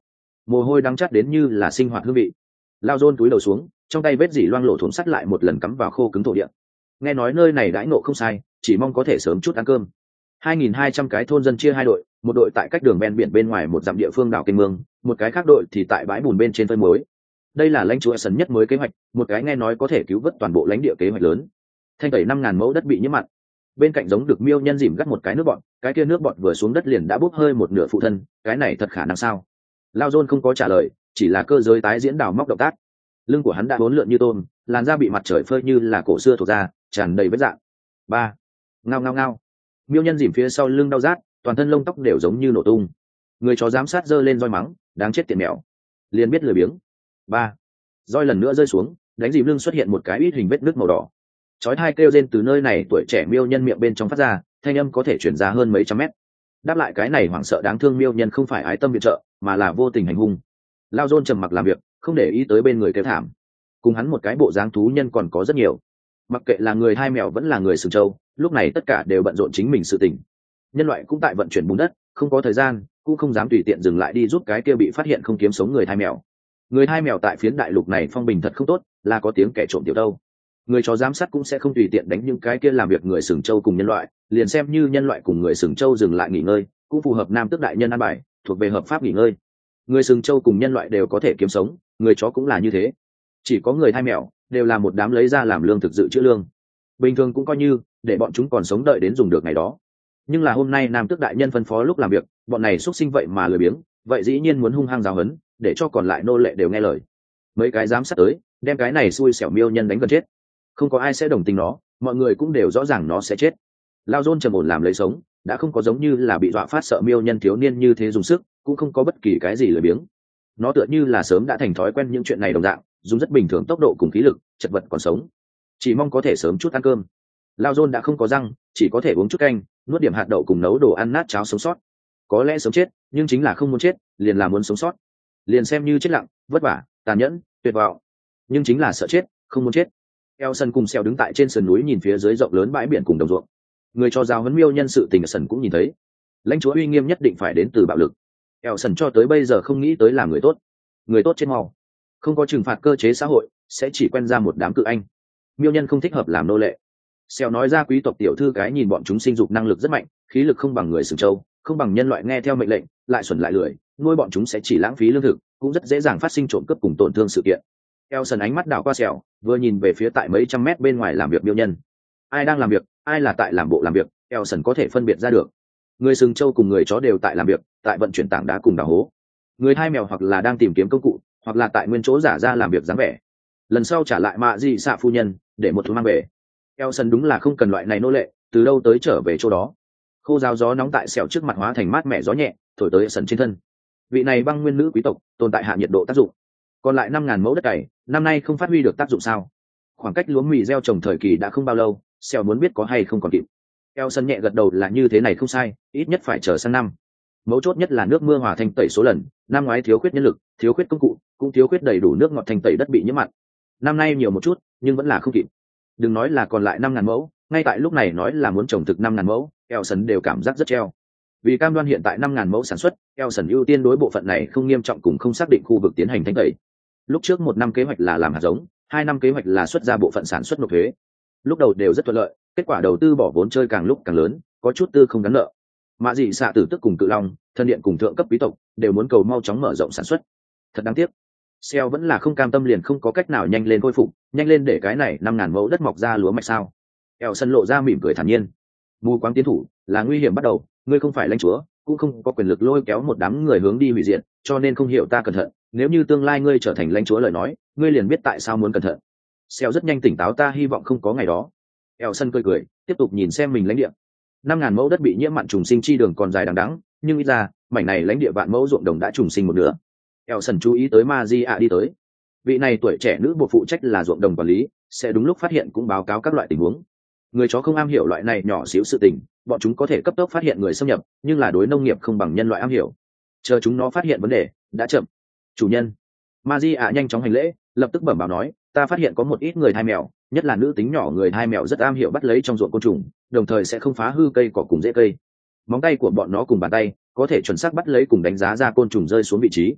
mồ hôi đắng chắt đến như là sinh hoạt hương vị. Lao Dôn túi đầu xuống, trong tay vết dỉ loang lổ thủng sắt lại một lần cắm vào khô cứng thổ địa. Nghe nói nơi này đãi ngộ không sai, chỉ mong có thể sớm chút ăn cơm. hai nghìn hai trăm cái thôn dân chia hai đội, một đội tại cách đường ven biển bên ngoài một dặm địa phương đảo kênh mương, một cái khác đội thì tại bãi bùn bên trên phơi muối. Đây là lãnh chúa sấn nhất mới kế hoạch, một cái nghe nói có thể cứu vớt toàn bộ lãnh địa kế hoạch lớn. Thanh tẩy năm ngàn mẫu đất bị nhiễm mặn. Bên cạnh giống được miêu nhân dìm gắt một cái nước bọt, cái kia nước bọt vừa xuống đất liền đã bốc hơi một nửa phụ thân, cái này thật khả năng sao? Lao Dôn không có trả lời, chỉ là cơ giới tái diễn đào móc động tác. Lưng của hắn đã uốn lượn như tôm, làn da bị mặt trời phơi như là cổ xưa thuộc ra, tràn đầy vết dạn. Ba, ngao ngao ngao. Miêu nhân dìm phía sau lưng đau rát, toàn thân lông tóc đều giống như nổ tung. Người chó giám sát giơ lên roi mắng, đáng chết tiện mèo, liền biết lười biếng. Ba, roi lần nữa rơi xuống, đánh dìm lưng xuất hiện một cái ít hình vết nước màu đỏ. Chói tai kêu rên từ nơi này tuổi trẻ miêu nhân miệng bên trong phát ra, thanh âm có thể truyền ra hơn mấy trăm mét. Đáp lại cái này hoảng sợ đáng thương miêu nhân không phải ái tâm viện trợ, mà là vô tình hành hung. Lao Dôn trầm mặc làm việc, không để ý tới bên người kêu thảm. Cùng hắn một cái bộ dáng thú nhân còn có rất nhiều. Mặc kệ là người hai mèo vẫn là người sừng trâu, lúc này tất cả đều bận rộn chính mình sự tình. Nhân loại cũng tại vận chuyển bùn đất, không có thời gian, cũng không dám tùy tiện dừng lại đi giúp cái kia bị phát hiện không kiếm sống người hai mèo. Người hai mèo tại phiến đại lục này phong bình thật không tốt, là có tiếng kẻ trộm tiểu đâu. Người chó giám sát cũng sẽ không tùy tiện đánh những cái kia làm việc người sừng trâu cùng nhân loại, liền xem như nhân loại cùng người sừng trâu dừng lại nghỉ ngơi, cũng phù hợp nam tước đại nhân an bài, thuộc về hợp pháp nghỉ ngơi. Người sừng trâu cùng nhân loại đều có thể kiếm sống, người chó cũng là như thế. Chỉ có người hai mèo đều là một đám lấy ra làm lương thực dự trữ lương. Bình thường cũng coi như để bọn chúng còn sống đợi đến dùng được ngày đó. Nhưng là hôm nay nam tước đại nhân phân phó lúc làm việc, bọn này xuất sinh vậy mà lười biếng, vậy dĩ nhiên muốn hung hăng giáo huấn, để cho còn lại nô lệ đều nghe lời. Mấy cái giám sát tới, đem cái này xui xẻo miêu nhân đánh gần chết. Không có ai sẽ đồng tình nó, mọi người cũng đều rõ ràng nó sẽ chết. Lao Dôn trầm ổn làm lấy sống, đã không có giống như là bị dọa phát sợ miêu nhân thiếu niên như thế dùng sức, cũng không có bất kỳ cái gì lười biếng. Nó tựa như là sớm đã thành thói quen những chuyện này đồng dạng, dùng rất bình thường tốc độ cùng khí lực, chật vật còn sống. Chỉ mong có thể sớm chút ăn cơm. Lao Dôn đã không có răng, chỉ có thể uống chút canh, nuốt điểm hạt đậu cùng nấu đồ ăn nát cháo sống sót. Có lẽ sớm chết, nhưng chính là không muốn chết, liền là muốn sống sót. Liền xem như chết lặng, vất vả, tàn nhẫn, tuyệt vọng, nhưng chính là sợ chết, không muốn chết. Elson cùng Sẹo đứng tại trên sườn núi nhìn phía dưới rộng lớn bãi biển cùng đồng ruộng. Người cho giáo huấn miêu nhân sự tình Sần cũng nhìn thấy. Lãnh chúa uy nghiêm nhất định phải đến từ bạo lực. Elson cho tới bây giờ không nghĩ tới làm người tốt. Người tốt chết mau. Không có trừng phạt cơ chế xã hội, sẽ chỉ quen ra một đám cự anh. Miêu nhân không thích hợp làm nô lệ. Sẹo nói ra quý tộc tiểu thư cái nhìn bọn chúng sinh dục năng lực rất mạnh, khí lực không bằng người sừng trâu, không bằng nhân loại nghe theo mệnh lệnh, lại xuẩn lại lười, nuôi bọn chúng sẽ chỉ lãng phí lương thực, cũng rất dễ dàng phát sinh trộm cướp cùng tổn thương sự kiện. Elson ánh mắt đảo qua Sẹo, vừa nhìn về phía tại mấy trăm mét bên ngoài làm việc miêu nhân. Ai đang làm việc, ai là tại làm bộ làm việc, Elson có thể phân biệt ra được. Người sừng trâu cùng người chó đều tại làm việc, tại vận chuyển tảng đá cùng đào hố. Người hai mèo hoặc là đang tìm kiếm công cụ, hoặc là tại nguyên chỗ giả ra làm việc dáng vẻ. Lần sau trả lại mạ gì xạ phu nhân, để một thứ mang về. Elson đúng là không cần loại này nô lệ, từ đâu tới trở về chỗ đó. Khô giáo gió nóng tại Sẹo trước mặt hóa thành mát mẻ gió nhẹ, thổi tới Elson trên thân. Vị này băng nguyên nữ quý tộc, tồn tại hạ nhiệt độ tác dụng. Còn lại năm ngàn mẫu đất cày, năm nay không phát huy được tác dụng sao? Khoảng cách lúa mì gieo trồng thời kỳ đã không bao lâu, Sẹo muốn biết có hay không còn kịp. Elson nhẹ gật đầu là như thế này không sai, ít nhất phải chờ sang năm. Mấu chốt nhất là nước mưa hòa thanh tẩy số lần, năm ngoái thiếu khuyết nhân lực, thiếu khuyết công cụ, cũng thiếu khuyết đầy đủ nước ngọt thanh tẩy đất bị nhiễm mặn. Năm nay nhiều một chút, nhưng vẫn là không kịp. Đừng nói là còn lại năm ngàn mẫu, ngay tại lúc này nói là muốn trồng thực năm ngàn mẫu, Elson đều cảm giác rất treo. Vì cam đoan hiện tại năm ngàn mẫu sản xuất, Elson ưu tiên đối bộ phận này không nghiêm trọng cùng không xác định khu vực tiến hành thanh tẩy. Lúc trước một năm kế hoạch là làm hạt giống, hai năm kế hoạch là xuất ra bộ phận sản xuất nộp thuế. Lúc đầu đều rất thuận lợi, kết quả đầu tư bỏ vốn chơi càng lúc càng lớn, có chút tư không gắn nợ. Mạ dị xạ tử tức cùng cự long, thân điện cùng thượng cấp quý tộc đều muốn cầu mau chóng mở rộng sản xuất. Thật đáng tiếc, Sẹo vẫn là không cam tâm liền không có cách nào nhanh lên khôi phục, nhanh lên để cái này năm ngàn mẫu đất mọc ra lúa mạch sao? Elson lộ ra mỉm cười thản nhiên. Mù quáng tiến thủ là nguy hiểm bắt đầu, ngươi không phải lãnh chúa, cũng không có quyền lực lôi kéo một đám người hướng đi hủy diệt, cho nên không hiểu ta cẩn thận. Nếu như tương lai ngươi trở thành lãnh chúa lời nói, ngươi liền biết tại sao muốn cẩn thận. Sẹo rất nhanh tỉnh táo, ta hy vọng không có ngày đó. Elson cười cười, tiếp tục nhìn xem mình lãnh địa. Năm ngàn mẫu đất bị nhiễm mặn trùng sinh chi đường còn dài đằng đẵng, nhưng ít ra mảnh này lãnh địa vạn mẫu ruộng đồng đã trùng sinh một nửa. Elson chú ý tới Magia đi tới. Vị này tuổi trẻ nữ bộ phụ trách là ruộng đồng quản lý, sẽ đúng lúc phát hiện cũng báo cáo các loại tình huống. Người chó không am hiểu loại này nhỏ xíu sự tình, bọn chúng có thể cấp tốc phát hiện người xâm nhập, nhưng là đối nông nghiệp không bằng nhân loại am hiểu. Chờ chúng nó phát hiện vấn đề, đã chậm. Chủ nhân. Magia nhanh chóng hành lễ, lập tức bẩm báo nói, ta phát hiện có một ít người thai mèo, nhất là nữ tính nhỏ người thai mèo rất am hiểu bắt lấy trong ruộng côn trùng, đồng thời sẽ không phá hư cây cỏ cùng rễ cây. Móng tay của bọn nó cùng bàn tay có thể chuẩn xác bắt lấy cùng đánh giá ra côn trùng rơi xuống vị trí.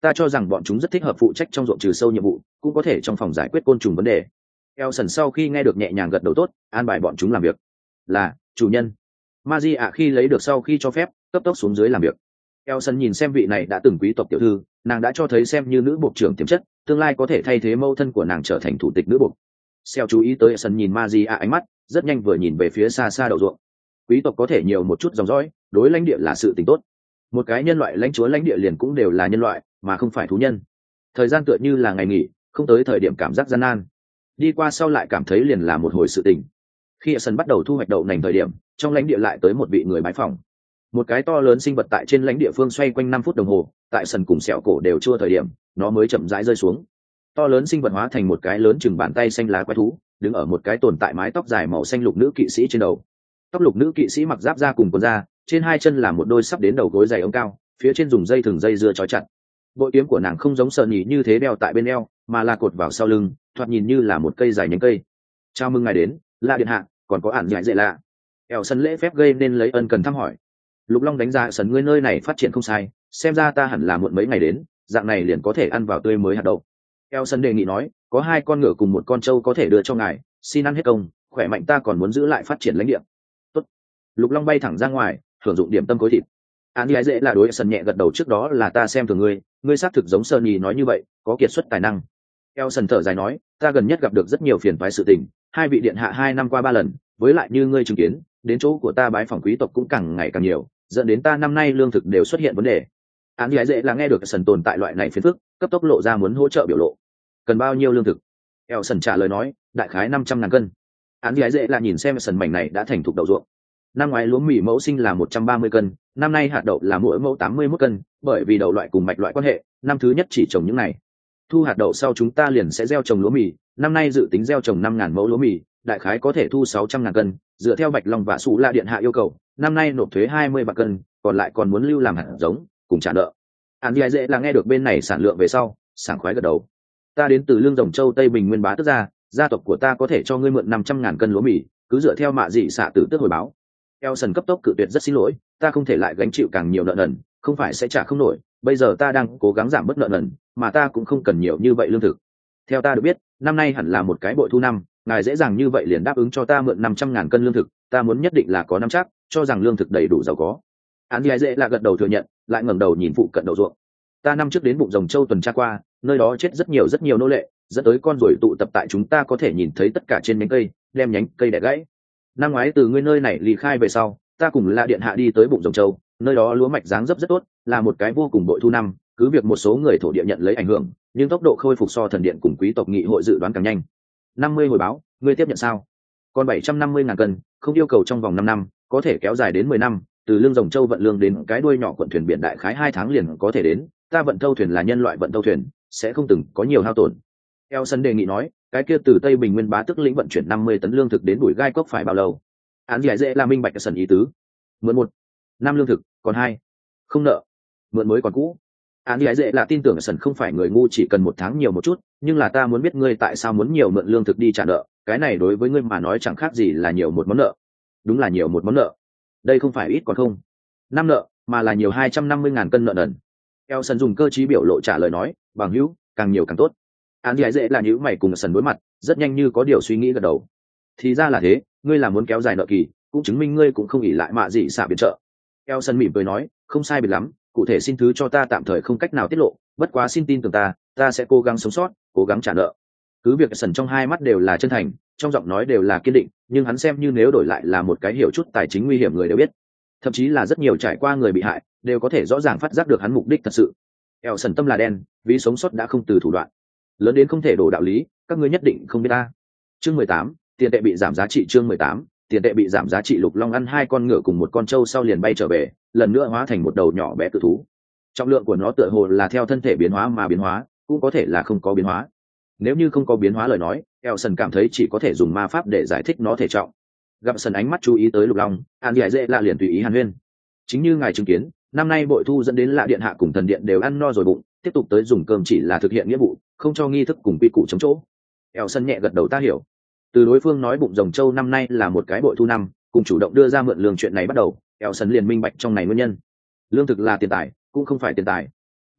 ta cho rằng bọn chúng rất thích hợp phụ trách trong ruộng trừ sâu nhiệm vụ, cũng có thể trong phòng giải quyết côn trùng vấn đề. Elson sau khi nghe được nhẹ nhàng gật đầu tốt, an bài bọn chúng làm việc. Là, chủ nhân. Maji ạ khi lấy được sau khi cho phép, cấp tốc xuống dưới làm việc. Elson nhìn xem vị này đã từng quý tộc tiểu thư, nàng đã cho thấy xem như nữ bộ trưởng tiềm chất, tương lai có thể thay thế mẫu thân của nàng trở thành thủ tịch nữ bộ. Xeo chú ý tới Elson nhìn Maji ạ ánh mắt, rất nhanh vừa nhìn về phía xa xa đậu ruộng. Quý tộc có thể nhiều một chút dòng dõi, đối lãnh địa là sự tình tốt. Một cái nhân loại lãnh chúa lãnh địa liền cũng đều là nhân loại, mà không phải thú nhân. Thời gian tựa như là ngày nghỉ, không tới thời điểm cảm giác gian nan. Đi qua sau lại cảm thấy liền là một hồi sự tình. Khi Elson bắt đầu thu hoạch đậu nành thời điểm, trong lãnh địa lại tới một vị người bái phỏng. Một cái to lớn sinh vật tại trên lãnh địa phương xoay quanh năm phút đồng hồ, tại sần cùng sẹo cổ đều chua thời điểm, nó mới chậm rãi rơi xuống. To lớn sinh vật hóa thành một cái lớn chừng bàn tay xanh lá quái thú, đứng ở một cái tồn tại mái tóc dài màu xanh lục nữ kỵ sĩ trên đầu. Tóc lục nữ kỵ sĩ mặc giáp da cùng quần da, trên hai chân là một đôi sắp đến đầu gối dày ống cao, phía trên dùng dây thừng dây dưa trói chặt. Bội kiếm của nàng không giống sờn nhì như thế đeo tại bên eo, mà là cột vào sau lưng, thoạt nhìn như là một cây dài nhánh cây. Chào mừng ngài đến, La điện hạ, còn có ản nhại dễ lạ. Eo sân lễ phép gây nên lấy ân cần thăm hỏi. Lục Long đánh giá sân ngươi nơi này phát triển không sai, xem ra ta hẳn là muộn mấy ngày đến, dạng này liền có thể ăn vào tươi mới hạt đậu. Eo sân đề nghị nói, có hai con ngựa cùng một con trâu có thể đưa cho ngài, xin ăn hết công, khỏe mạnh ta còn muốn giữ lại phát triển lãnh địa. Tốt. Lục Long bay thẳng ra ngoài, hưởng dụng điểm tâm khối thịt. Án gái dễ là đối sân nhẹ gật đầu, trước đó là ta xem thường ngươi, ngươi xác thực giống Sơn Nhì nói như vậy, có kiệt xuất tài năng. Eo sân thở dài nói, ta gần nhất gặp được rất nhiều phiền toái sự tình, hai vị điện hạ hai năm qua ba lần, với lại như ngươi chứng kiến, đến chỗ của ta bái phỏng quý tộc cũng càng ngày càng nhiều, dẫn đến ta năm nay lương thực đều xuất hiện vấn đề. Án gái dễ là nghe được sân tồn tại loại này phiền phức, cấp tốc lộ ra muốn hỗ trợ biểu lộ. Cần bao nhiêu lương thực? Eo sân trả lời nói, đại khái năm trăm ngàn cân. Án gái dễ là nhìn xem sân mảnh này đã thành thục đậu ruộng. Năm ngoái lúa mì mẫu sinh là một trăm ba mươi cân, năm nay hạt đậu là mỗi mẫu tám mươi mốt cân, bởi vì đậu loại cùng mạch loại quan hệ, năm thứ nhất chỉ trồng những này. Thu hạt đậu sau chúng ta liền sẽ gieo trồng lúa mì, năm nay dự tính gieo trồng năm ngàn mẫu lúa mì, đại khái có thể thu sáu trăm ngàn cân, dựa theo Bạch Long và Sủ La điện hạ yêu cầu, năm nay nộp thuế hai mươi bạc cân, còn lại còn muốn lưu làm hạt giống, cùng trả nợ. Án Gái dễ là nghe được bên này sản lượng về sau, sảng khoái gật đầu. Ta đến từ Lương Rồng Châu Tây Bình Nguyên Bá Tước gia, gia tộc của ta có thể cho ngươi mượn năm trăm ngàn cân lúa mì, cứ dựa theo mạ dị xạ tử tước hồi báo. Elson cấp tốc cự tuyệt, rất xin lỗi, ta không thể lại gánh chịu càng nhiều nợ nần, không phải sẽ trả không nổi, bây giờ ta đang cố gắng giảm bớt nợ nần, mà ta cũng không cần nhiều như vậy lương thực. Theo ta được biết, năm nay hẳn là một cái bội thu năm, ngài dễ dàng như vậy liền đáp ứng cho ta mượn năm trăm ngàn cân lương thực, ta muốn nhất định là có nắm chắc, cho rằng lương thực đầy đủ giàu có. Án Gái dễ là gật đầu thừa nhận, lại ngẩng đầu nhìn phụ cận đậu ruộng. Ta năm trước đến bụng Rồng Châu tuần tra qua, nơi đó chết rất nhiều rất nhiều nô lệ, dẫn tới con ruồi tụ tập tại chúng ta có thể nhìn thấy tất cả trên nhánh cây, đem nhánh cây đẻ gãy. Năm ngoái từ ngươi nơi này ly khai về sau, ta cùng La điện hạ đi tới bụng Rồng Châu, nơi đó lúa mạch dáng dấp rất tốt, là một cái vô cùng bội thu năm, cứ việc một số người thổ địa nhận lấy ảnh hưởng, nhưng tốc độ khôi phục so thần điện cùng quý tộc nghị hội dự đoán càng nhanh. năm mươi hồi báo, ngươi tiếp nhận sao? Còn bảy trăm năm mươi ngàn cân, không yêu cầu trong vòng năm năm, có thể kéo dài đến mười năm, từ Lương Rồng Châu vận lương đến cái đuôi nhỏ quận thuyền biển đại khái hai tháng liền có thể đến, ta vận tàu thuyền là nhân loại vận tàu thuyền, sẽ không từng có nhiều hao tổn. Elson đề nghị nói, cái kia từ Tây Bình Nguyên Bá Tước lĩnh vận chuyển năm mươi tấn lương thực đến Bùi Gai Cốc phải bao lâu? Án Gái dễ là minh bạch sần ý tứ. Mượn một năm lương thực, còn hai không nợ, mượn mới còn cũ. Án Gái dễ là tin tưởng sần không phải người ngu, chỉ cần một tháng nhiều một chút, nhưng là ta muốn biết ngươi tại sao muốn nhiều mượn lương thực đi trả nợ, cái này đối với ngươi mà nói chẳng khác gì là nhiều một món nợ. Đúng là nhiều một món nợ, đây không phải ít còn không năm nợ, mà là nhiều hai trăm năm mươi ngàn cân nợ nần. Elson dùng cơ trí biểu lộ trả lời nói, bằng hữu, càng nhiều càng tốt. Án Gái dễ là nhíu mày cùng sần đối mặt, rất nhanh như có điều suy nghĩ gật đầu. Thì ra là thế, ngươi là muốn kéo dài nợ kỳ, cũng chứng minh ngươi cũng không ỷ lại mạ gì xả viện trợ. Elson mỉm cười nói, không sai biệt lắm, cụ thể xin thứ cho ta tạm thời không cách nào tiết lộ, bất quá xin tin tưởng ta, ta sẽ cố gắng sống sót, cố gắng trả nợ. Cứ việc sần trong hai mắt đều là chân thành, trong giọng nói đều là kiên định, nhưng hắn xem như nếu đổi lại là một cái hiểu chút tài chính nguy hiểm người đều biết, thậm chí là rất nhiều trải qua người bị hại đều có thể rõ ràng phát giác được hắn mục đích thật sự. Elson tâm là đen, vì sống sót đã không từ thủ đoạn, lớn đến không thể đổ đạo lý, các ngươi nhất định không biết ta. Chương mười tám, tiền tệ bị giảm giá trị. Chương mười tám, tiền tệ bị giảm giá trị. Lục Long ăn hai con ngựa cùng một con trâu sau liền bay trở về, lần nữa hóa thành một đầu nhỏ bé cự thú. Trọng lượng của nó tựa hồ là theo thân thể biến hóa mà biến hóa, cũng có thể là không có biến hóa. Nếu như không có biến hóa lời nói, Elson cảm thấy chỉ có thể dùng ma pháp để giải thích nó thể trọng. Gặp sần ánh mắt chú ý tới Lục Long, An Gái dễ là liền tùy ý hàn huyên. Chính như ngài chứng kiến, năm nay bội thu dẫn đến Lạ điện hạ cùng thần điện đều ăn no rồi bụng, tiếp tục tới dùng cơm chỉ là thực hiện nghĩa vụ, không cho nghi thức cùng quy củ chống chỗ. Elson nhẹ gật đầu, ta hiểu. Từ đối phương nói bụng Rồng Châu năm nay là một cái bội thu năm, cùng chủ động đưa ra mượn lương chuyện này bắt đầu, Elson liền minh bạch trong này nguyên nhân. Lương thực là tiền tài, cũng không phải tiền tài.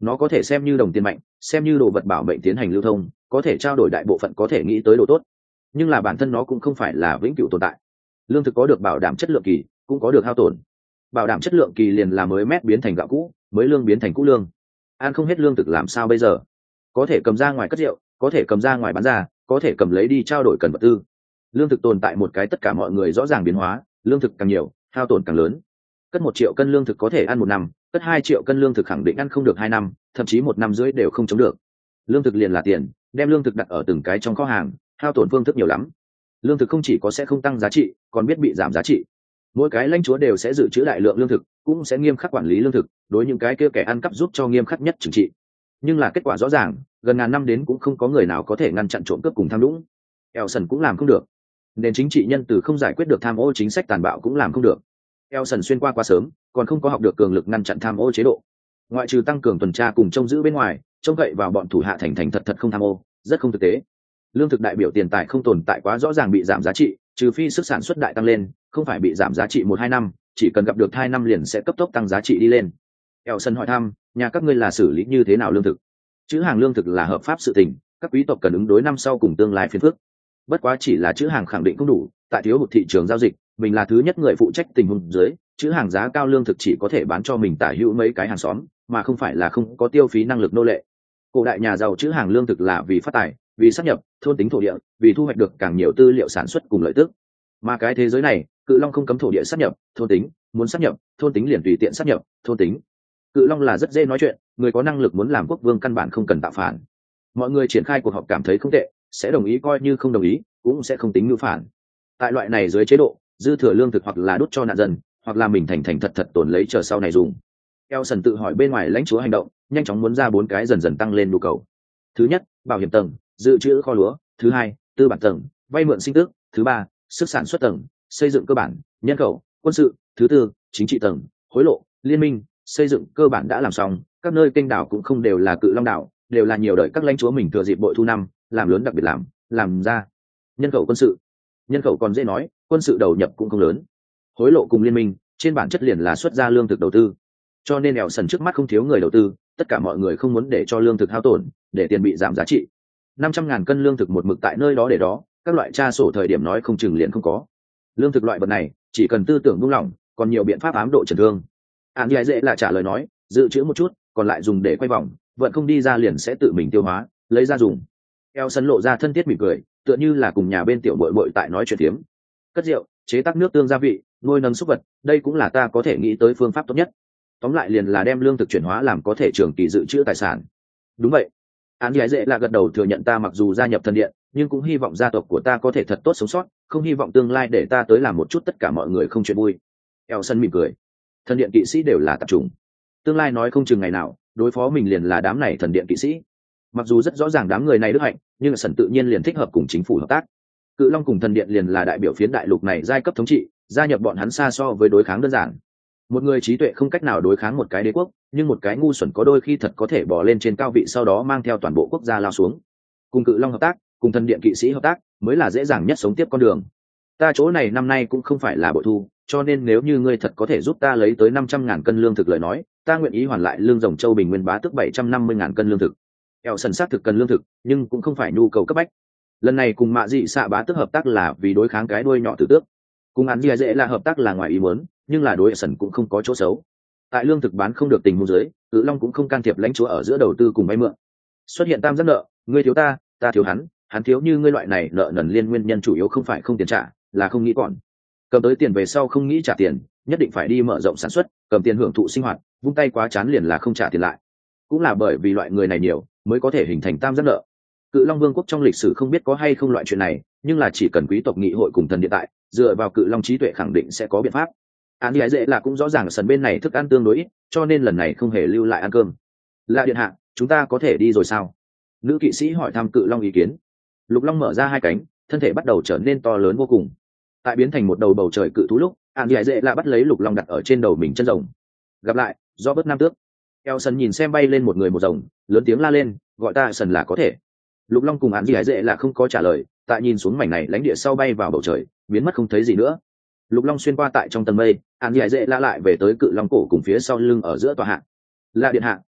nó có thể xem như đồng tiền mạnh, xem như đồ vật bảo mệnh tiến hành lưu thông, có thể trao đổi đại bộ phận có thể nghĩ tới đồ tốt, nhưng là bản thân nó cũng không phải là vĩnh cửu tồn tại. Lương thực có được bảo đảm chất lượng kỳ, cũng có được hao tổn. Bảo đảm chất lượng kỳ liền là mới mét biến thành gạo cũ, mới lương biến thành cũ lương. Ăn không hết lương thực làm sao bây giờ? Có thể cầm ra ngoài cất rượu, có thể cầm ra ngoài bán ra, có thể cầm lấy đi trao đổi cần vật tư. Lương thực tồn tại một cái tất cả mọi người rõ ràng biến hóa, lương thực càng nhiều, hao tổn càng lớn. Cất một triệu cân lương thực có thể ăn một năm, cất hai triệu cân lương thực khẳng định ăn không được hai năm, thậm chí một năm rưỡi đều không chống được. Lương thực liền là tiền, đem lương thực đặt ở từng cái trong kho hàng, hao tổn phương thức nhiều lắm. Lương thực không chỉ có sẽ không tăng giá trị, còn biết bị giảm giá trị. Mỗi cái lãnh chúa đều sẽ dự trữ đại lượng lương thực, cũng sẽ nghiêm khắc quản lý lương thực, đối những cái kia kẻ ăn cắp giúp cho nghiêm khắc nhất trừng trị. Nhưng là kết quả rõ ràng, gần ngàn năm đến cũng không có người nào có thể ngăn chặn trộm cướp cùng tham nhũng. Elson cũng làm không được. Nền chính trị nhân từ không giải quyết được tham ô chính sách tàn bạo cũng làm không được. Elson xuyên qua quá sớm, còn không có học được cường lực ngăn chặn tham ô chế độ. Ngoại trừ tăng cường tuần tra cùng trông giữ bên ngoài, trông cậy vào bọn thủ hạ thành thành thật thật không tham ô, rất không thực tế. Lương thực đại biểu tiền tài không tồn tại quá rõ ràng bị giảm giá trị, trừ phi sức sản xuất đại tăng lên, không phải bị giảm giá trị một hai năm, chỉ cần gặp được hai năm liền sẽ cấp tốc tăng giá trị đi lên. Elson hỏi thăm, nhà các ngươi là xử lý như thế nào lương thực? Chữ hàng lương thực là hợp pháp sự tình, các quý tộc cần ứng đối năm sau cùng tương lai phiền phức. Bất quá chỉ là chữ hàng khẳng định không đủ, tại thiếu hụt thị trường giao dịch, mình là thứ nhất người phụ trách tình huống dưới, chữ hàng giá cao lương thực chỉ có thể bán cho mình tả hữu mấy cái hàng xóm, mà không phải là không có tiêu phí năng lực nô lệ. Cổ đại nhà giàu chữ hàng lương thực là vì phát tài, vì sát nhập, thôn tính thổ địa, vì thu hoạch được càng nhiều tư liệu sản xuất cùng lợi tức. Mà cái thế giới này, Cự Long không cấm thổ địa sát nhập, thôn tính, muốn sát nhập, thôn tính liền tùy tiện sát nhập, thôn tính. Cự Long là rất dễ nói chuyện, người có năng lực muốn làm quốc vương căn bản không cần tạo phản. Mọi người triển khai cuộc họp cảm thấy không tệ, sẽ đồng ý coi như không đồng ý, cũng sẽ không tính mưu phản. Tại loại này dưới chế độ, dư thừa lương thực hoặc là đốt cho nạn dân, hoặc là mình thành thành thật thật tồn lấy chờ sau này dùng. Elson tự hỏi bên ngoài lãnh chúa hành động, nhanh chóng muốn ra bốn cái dần dần tăng lên nhu cầu. Thứ nhất, bảo hiểm tầng, dự trữ kho lúa. Thứ hai, tư bản tầng, vay mượn sinh tước. Thứ ba, sức sản xuất tầng, xây dựng cơ bản, nhân khẩu, quân sự. Thứ tư, chính trị tầng, hối lộ, liên minh, xây dựng cơ bản đã làm xong. Các nơi kênh đảo cũng không đều là Cự Long đảo, đều là nhiều đời các lãnh chúa mình thừa dịp bội thu năm, làm lớn đặc biệt làm, làm ra. Nhân khẩu quân sự, nhân khẩu còn dễ nói, quân sự đầu nhập cũng không lớn. Hối lộ cùng liên minh, trên bản chất liền là xuất ra lương thực đầu tư. Cho nên Elson trước mắt không thiếu người đầu tư, tất cả mọi người không muốn để cho lương thực hao tổn, để tiền bị giảm giá trị. Năm trăm ngàn cân lương thực một mực tại nơi đó để đó, các loại tra sổ thời điểm nói không chừng liền không có. Lương thực loại vật này, chỉ cần tư tưởng buông lỏng, còn nhiều biện pháp ám độ trần thương. Án Gái dễ là trả lời nói, dự trữ một chút, còn lại dùng để quay vòng, vận không đi ra liền sẽ tự mình tiêu hóa, lấy ra dùng. Elson lộ ra thân thiết mỉm cười, tựa như là cùng nhà bên tiểu muội muội tại nói chuyện tiếm. Cất rượu, chế tác nước tương gia vị, nuôi nấng súc vật, đây cũng là ta có thể nghĩ tới phương pháp tốt nhất. Tóm lại liền là đem lương thực chuyển hóa làm có thể trường kỳ dự trữ tài sản. Đúng vậy. Án Gái dễ là gật đầu thừa nhận ta mặc dù gia nhập thần điện, nhưng cũng hy vọng gia tộc của ta có thể thật tốt sống sót, không hy vọng tương lai để ta tới làm một chút tất cả mọi người không chuyện vui. Elson mỉm cười. Thần điện kỵ sĩ đều là tập trung. Tương lai nói không chừng ngày nào, đối phó mình liền là đám này thần điện kỵ sĩ. Mặc dù rất rõ ràng đám người này đức hạnh, nhưng Sần tự nhiên liền thích hợp cùng chính phủ hợp tác. Cự Long cùng thần điện liền là đại biểu phiến đại lục này giai cấp thống trị, gia nhập bọn hắn xa so với đối kháng đơn giản. Một người trí tuệ không cách nào đối kháng một cái đế quốc, nhưng một cái ngu xuẩn có đôi khi thật có thể bò lên trên cao vị sau đó mang theo toàn bộ quốc gia lao xuống. Cùng Cự Long hợp tác, cùng thần điện kỵ sĩ hợp tác, mới là dễ dàng nhất sống tiếp con đường. Ta chỗ này năm nay cũng không phải là bội thu, cho nên nếu như ngươi thật có thể giúp ta lấy tới năm trăm ngàn cân lương thực lời nói, ta nguyện ý hoàn lại lương rồng châu bình nguyên bá tức bảy trăm năm mươi ngàn cân lương thực. Elson xác thực cần lương thực, nhưng cũng không phải nhu cầu cấp bách. Lần này cùng Mạ Dị Xạ bá tức hợp tác là vì đối kháng cái đuôi nhỏ tử tước. Cùng Án Dịa dễ là hợp tác là ngoài ý muốn, nhưng là đối Elson cũng không có chỗ xấu. Tại lương thực bán không được tình huống dưới, Cự Long cũng không can thiệp lãnh chúa ở giữa đầu tư cùng vay mượn. Xuất hiện tam giác nợ, ngươi thiếu ta, ta thiếu hắn, hắn thiếu như ngươi loại này nợ nần liên nguyên nhân chủ yếu không phải không tiền trả, là không nghĩ còn. Cầm tới tiền về sau không nghĩ trả tiền, nhất định phải đi mở rộng sản xuất, cầm tiền hưởng thụ sinh hoạt, vung tay quá chán liền là không trả tiền lại. Cũng là bởi vì loại người này nhiều, mới có thể hình thành tam giác nợ. Cự Long Vương quốc trong lịch sử không biết có hay không loại chuyện này, nhưng là chỉ cần quý tộc nghị hội cùng thần điện tại, dựa vào Cự Long trí tuệ khẳng định sẽ có biện pháp. Án Gái dễ là cũng rõ ràng sân bên này thức ăn tương đối ít, cho nên lần này không hề lưu lại ăn cơm. Là điện hạ, chúng ta có thể đi rồi sao? Nữ kỵ sĩ hỏi thăm Cự Long ý kiến. Lục Long mở ra hai cánh, thân thể bắt đầu trở nên to lớn vô cùng. Tại biến thành một đầu bầu trời cự thú lúc, Án Gái dễ là bắt lấy Lục Long đặt ở trên đầu mình chân rồng. Gặp lại, do bớt nam tước. Elson nhìn xem bay lên một người một rồng, lớn tiếng la lên, gọi ta Sần là có thể. Lục Long cùng Án Gái dễ là không có trả lời, tại nhìn xuống mảnh này lãnh địa sau bay vào bầu trời, biến mất không thấy gì nữa. Lục Long xuyên qua tại trong tầng mây, Án Gái dễ la lại về tới Cự Long cổ cùng phía sau lưng ở giữa tòa hạ. Là điện hạ,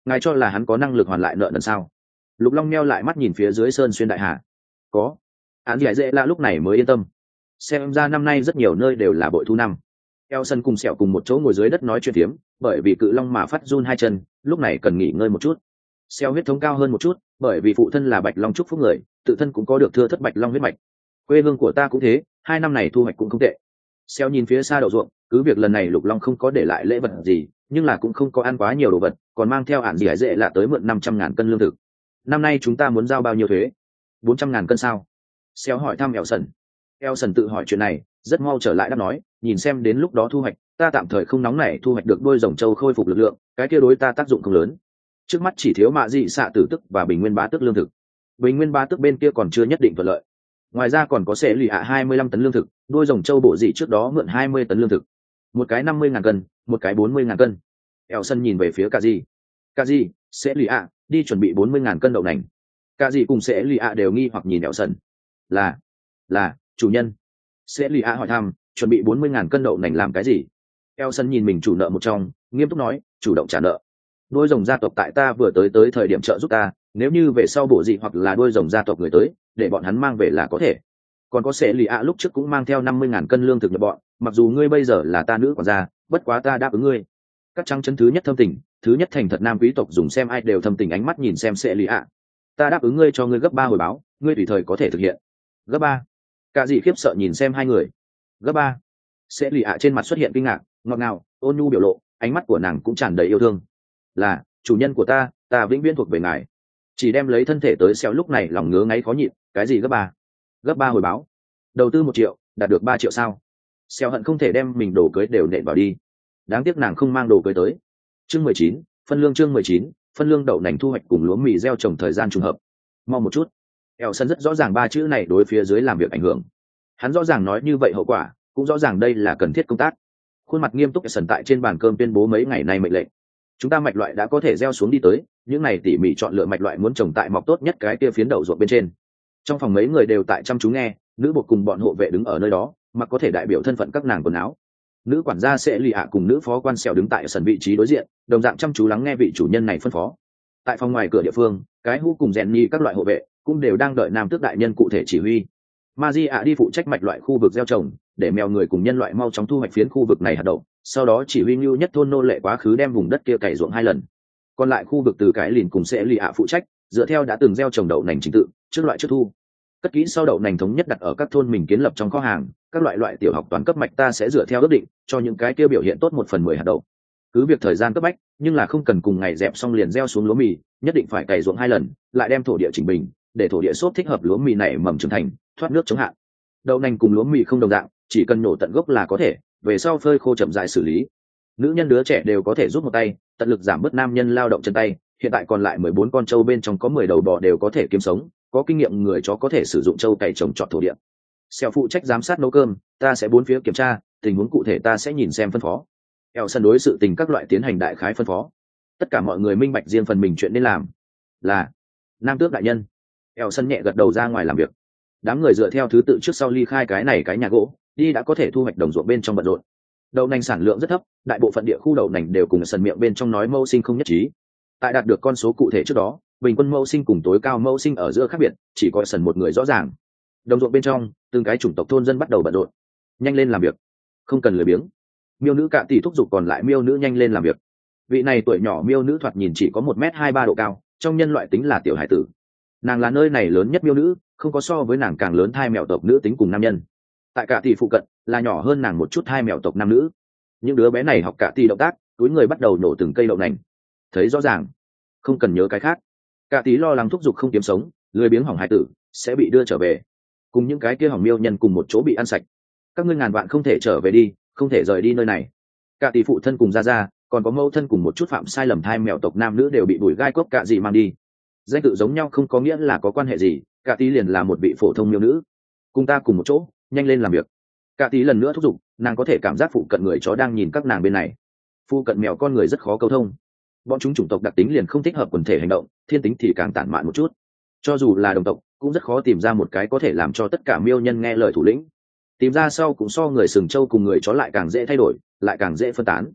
ngài cho là hắn có năng lực hoàn lại nợ nần sao? Lục Long meo lại mắt nhìn phía dưới sơn xuyên đại hà. Có. Án dễ dễ là lúc này mới yên tâm. Xem ra năm nay rất nhiều nơi đều là bội thu năm. Elson cùng Sẹo cùng một chỗ ngồi dưới đất nói chuyện tiếm, bởi vì cự long mà phát run hai chân, lúc này cần nghỉ ngơi một chút. Sẹo huyết thống cao hơn một chút, bởi vì phụ thân là Bạch Long chúc phúc người, tự thân cũng có được thưa thất Bạch Long huyết mạch. Quê hương của ta cũng thế, hai năm này thu hoạch cũng không tệ. Sẹo nhìn phía xa đậu ruộng, cứ việc lần này Lục Long không có để lại lễ vật gì, nhưng là cũng không có ăn quá nhiều đồ vật, còn mang theo ản dễ dễ là tới mượn năm trăm ngàn cân lương thực. Năm nay chúng ta muốn giao bao nhiêu thuế? Bốn trăm ngàn cân sao? Sẹo hỏi thăm Elson. Elson tự hỏi chuyện này, rất mau trở lại đáp nói, nhìn xem đến lúc đó thu hoạch, ta tạm thời không nóng nảy thu hoạch được đôi rồng châu khôi phục lực lượng, cái kia đối ta tác dụng không lớn. Trước mắt chỉ thiếu mạ dị xạ tử tức và bình nguyên bá tức lương thực. Bình nguyên bá tức bên kia còn chưa nhất định thuận lợi. Ngoài ra còn có sẽ lì ạ hai mươi lăm tấn lương thực, đôi rồng châu bộ dị trước đó mượn hai mươi tấn lương thực. Một cái năm mươi ngàn cân, một cái bốn mươi ngàn cân. Elson nhìn về phía Cả Dị. Cả Dị, sẽ lì ạ, đi chuẩn bị bốn mươi ngàn cân đậu nành. Cả Dị cùng sẽ lì ạ đều nghi hoặc nhìn Elson. Là, là, chủ nhân. Sẽ lì ạ hỏi thăm, chuẩn bị bốn mươi ngàn cân đậu nành làm cái gì? Elson nhìn mình chủ nợ một trong, nghiêm túc nói, chủ động trả nợ. Đôi rồng gia tộc tại ta vừa tới tới thời điểm trợ giúp ta, nếu như về sau bộ dị hoặc là đôi rồng gia tộc người tới, để bọn hắn mang về là có thể. Còn có sẽ lì ạ lúc trước cũng mang theo năm mươi ngàn cân lương thực nhập bọn, mặc dù ngươi bây giờ là ta nữ quản gia, bất quá ta đáp ứng ngươi. Các trăng chân thứ nhất thâm tình, thứ nhất thành thật nam quý tộc dùng xem ai đều thâm tình ánh mắt nhìn xem sẽ lì ạ. Ta đáp ứng ngươi cho ngươi gấp ba hồi báo, ngươi tùy thời có thể thực hiện. Gấp ba? Cả dị khiếp sợ nhìn xem hai người. Gấp ba? Sẽ lì ạ trên mặt xuất hiện kinh ngạc, ngọt ngào, ôn nhu biểu lộ, ánh mắt của nàng cũng tràn đầy yêu thương. Là chủ nhân của ta, ta vĩnh viễn thuộc về ngài. Chỉ đem lấy thân thể tới xéo lúc này lòng ngứa ngáy khó nhịn, cái gì gấp ba? Gấp ba hồi báo? Đầu tư một triệu, đạt được ba triệu sao? Xéo hận không thể đem mình đồ cưới đều nện vào đi. Đáng tiếc nàng không mang đồ cưới tới. Chương mười chín, phân lương chương mười chín, phân lương đậu nành thu hoạch cùng lúa mì gieo trồng thời gian trùng hợp. Mau một chút. Elson rất rõ ràng ba chữ này đối phía dưới làm việc ảnh hưởng. Hắn rõ ràng nói như vậy hậu quả, cũng rõ ràng đây là cần thiết công tác. Khuôn mặt nghiêm túc Elson tại trên bàn cơm tuyên bố mấy ngày nay mệnh lệnh. Chúng ta mạch loại đã có thể gieo xuống đi tới, những này tỉ mỉ chọn lựa mạch loại muốn trồng tại mọc tốt nhất cái kia phiến đậu ruộng bên trên. Trong phòng mấy người đều tại chăm chú nghe, nữ bộ cùng bọn hộ vệ đứng ở nơi đó, mặc có thể đại biểu thân phận các nàng quần áo. Nữ quản gia sẽ lì ạ cùng nữ phó quan sẹo đứng tại sân vị trí đối diện, đồng dạng chăm chú lắng nghe vị chủ nhân này phân phó. Tại phòng ngoài cửa địa phương, cái hũ cùng rèn nhi các loại hộ vệ cũng đều đang đợi nam tước đại nhân cụ thể chỉ huy. Maji ạ đi phụ trách mạch loại khu vực gieo trồng, để mèo người cùng nhân loại mau chóng thu hoạch phiến khu vực này hạt đậu, sau đó chỉ huy Nưu nhất thôn nô lệ quá khứ đem vùng đất kia cày ruộng hai lần. Còn lại khu vực từ cái lìn cùng sẽ lì ạ phụ trách, dựa theo đã từng gieo trồng đậu nành trình tự, trước loại trước thu. Cất kỹ sau đậu nành thống nhất đặt ở các thôn mình kiến lập trong kho hàng, các loại loại tiểu học toàn cấp mạch ta sẽ dựa theo ước định, cho những cái kia biểu hiện tốt một phần mười hạt đậu. Cứ việc thời gian cấp bách, nhưng là không cần cùng ngày dẹp xong liền gieo xuống lúa mì, nhất định phải cày ruộng hai lần, lại đem thổ địa chỉnh bình, để thổ địa xốp thích hợp lúa mì nảy mầm trưởng thành, thoát nước chống hạn. Đậu nành cùng lúa mì không đồng dạng, chỉ cần nổ tận gốc là có thể, về sau phơi khô chậm rãi xử lý. Nữ nhân đứa trẻ đều có thể giúp một tay, tận lực giảm bớt nam nhân lao động chân tay. Hiện tại còn lại mười bốn con trâu bên trong có mười đầu bò đều có thể kiếm sống, có kinh nghiệm người chó có thể sử dụng trâu cày trồng trọt thổ địa. Xeo phụ trách giám sát nấu cơm, ta sẽ bốn phía kiểm tra, tình huống cụ thể ta sẽ nhìn xem phân phó. Eo sân đối sự tình các loại tiến hành đại khái phân phó. Tất cả mọi người minh bạch riêng phần mình chuyện nên làm. Là nam tước đại nhân. Eo sân nhẹ gật đầu ra ngoài làm việc. Đám người dựa theo thứ tự trước sau ly khai cái này cái nhà gỗ, đi đã có thể thu hoạch đồng ruộng bên trong bận rộn. Đậu nành sản lượng rất thấp, đại bộ phận địa khu đậu nành đều cùng sân miệng bên trong nói mẫu sinh không nhất trí. Tại đạt được con số cụ thể trước đó, bình quân mẫu sinh cùng tối cao mẫu sinh ở giữa khác biệt, chỉ có sân một người rõ ràng. Đồng ruộng bên trong, từng cái chủng tộc thôn dân bắt đầu bận rộn. Nhanh lên làm việc, không cần lười biếng. Miêu nữ cạ tỷ thúc giục còn lại miêu nữ nhanh lên làm việc. Vị này tuổi nhỏ miêu nữ thoạt nhìn chỉ có một mét hai ba độ cao, trong nhân loại tính là tiểu hải tử. Nàng là nơi này lớn nhất miêu nữ, không có so với nàng càng lớn thai mèo tộc nữ tính cùng nam nhân. Tại cạ tỷ phụ cận là nhỏ hơn nàng một chút thai mèo tộc nam nữ. Những đứa bé này học cạ tỷ động tác, túi người bắt đầu nổ từng cây đậu nành. Thấy rõ ràng, không cần nhớ cái khác. Cạ tỷ lo lắng thúc giục không kiếm sống, lười biếng hỏng hải tử sẽ bị đưa trở về, cùng những cái kia hỏng miêu nhân cùng một chỗ bị ăn sạch. Các ngươi ngàn vạn không thể trở về đi, không thể rời đi nơi này. Cạ tỷ phụ thân cùng ra ra, còn có mẫu thân cùng một chút phạm sai lầm thai mèo tộc nam nữ đều bị đuổi gai cốc cạ dị mang đi. Danh tự giống nhau không có nghĩa là có quan hệ gì, cạ tỷ liền là một vị phổ thông miêu nữ. Cùng ta cùng một chỗ, nhanh lên làm việc. Cạ tỷ lần nữa thúc giục, nàng có thể cảm giác phụ cận người chó đang nhìn các nàng bên này. Phụ cận mèo con người rất khó câu thông, bọn chúng chủng tộc đặc tính liền không thích hợp quần thể hành động, thiên tính thì càng tản mạn một chút. Cho dù là đồng tộc, cũng rất khó tìm ra một cái có thể làm cho tất cả miêu nhân nghe lời thủ lĩnh. Tìm ra sau cũng so người sừng trâu cùng người chó lại càng dễ thay đổi, lại càng dễ phân tán.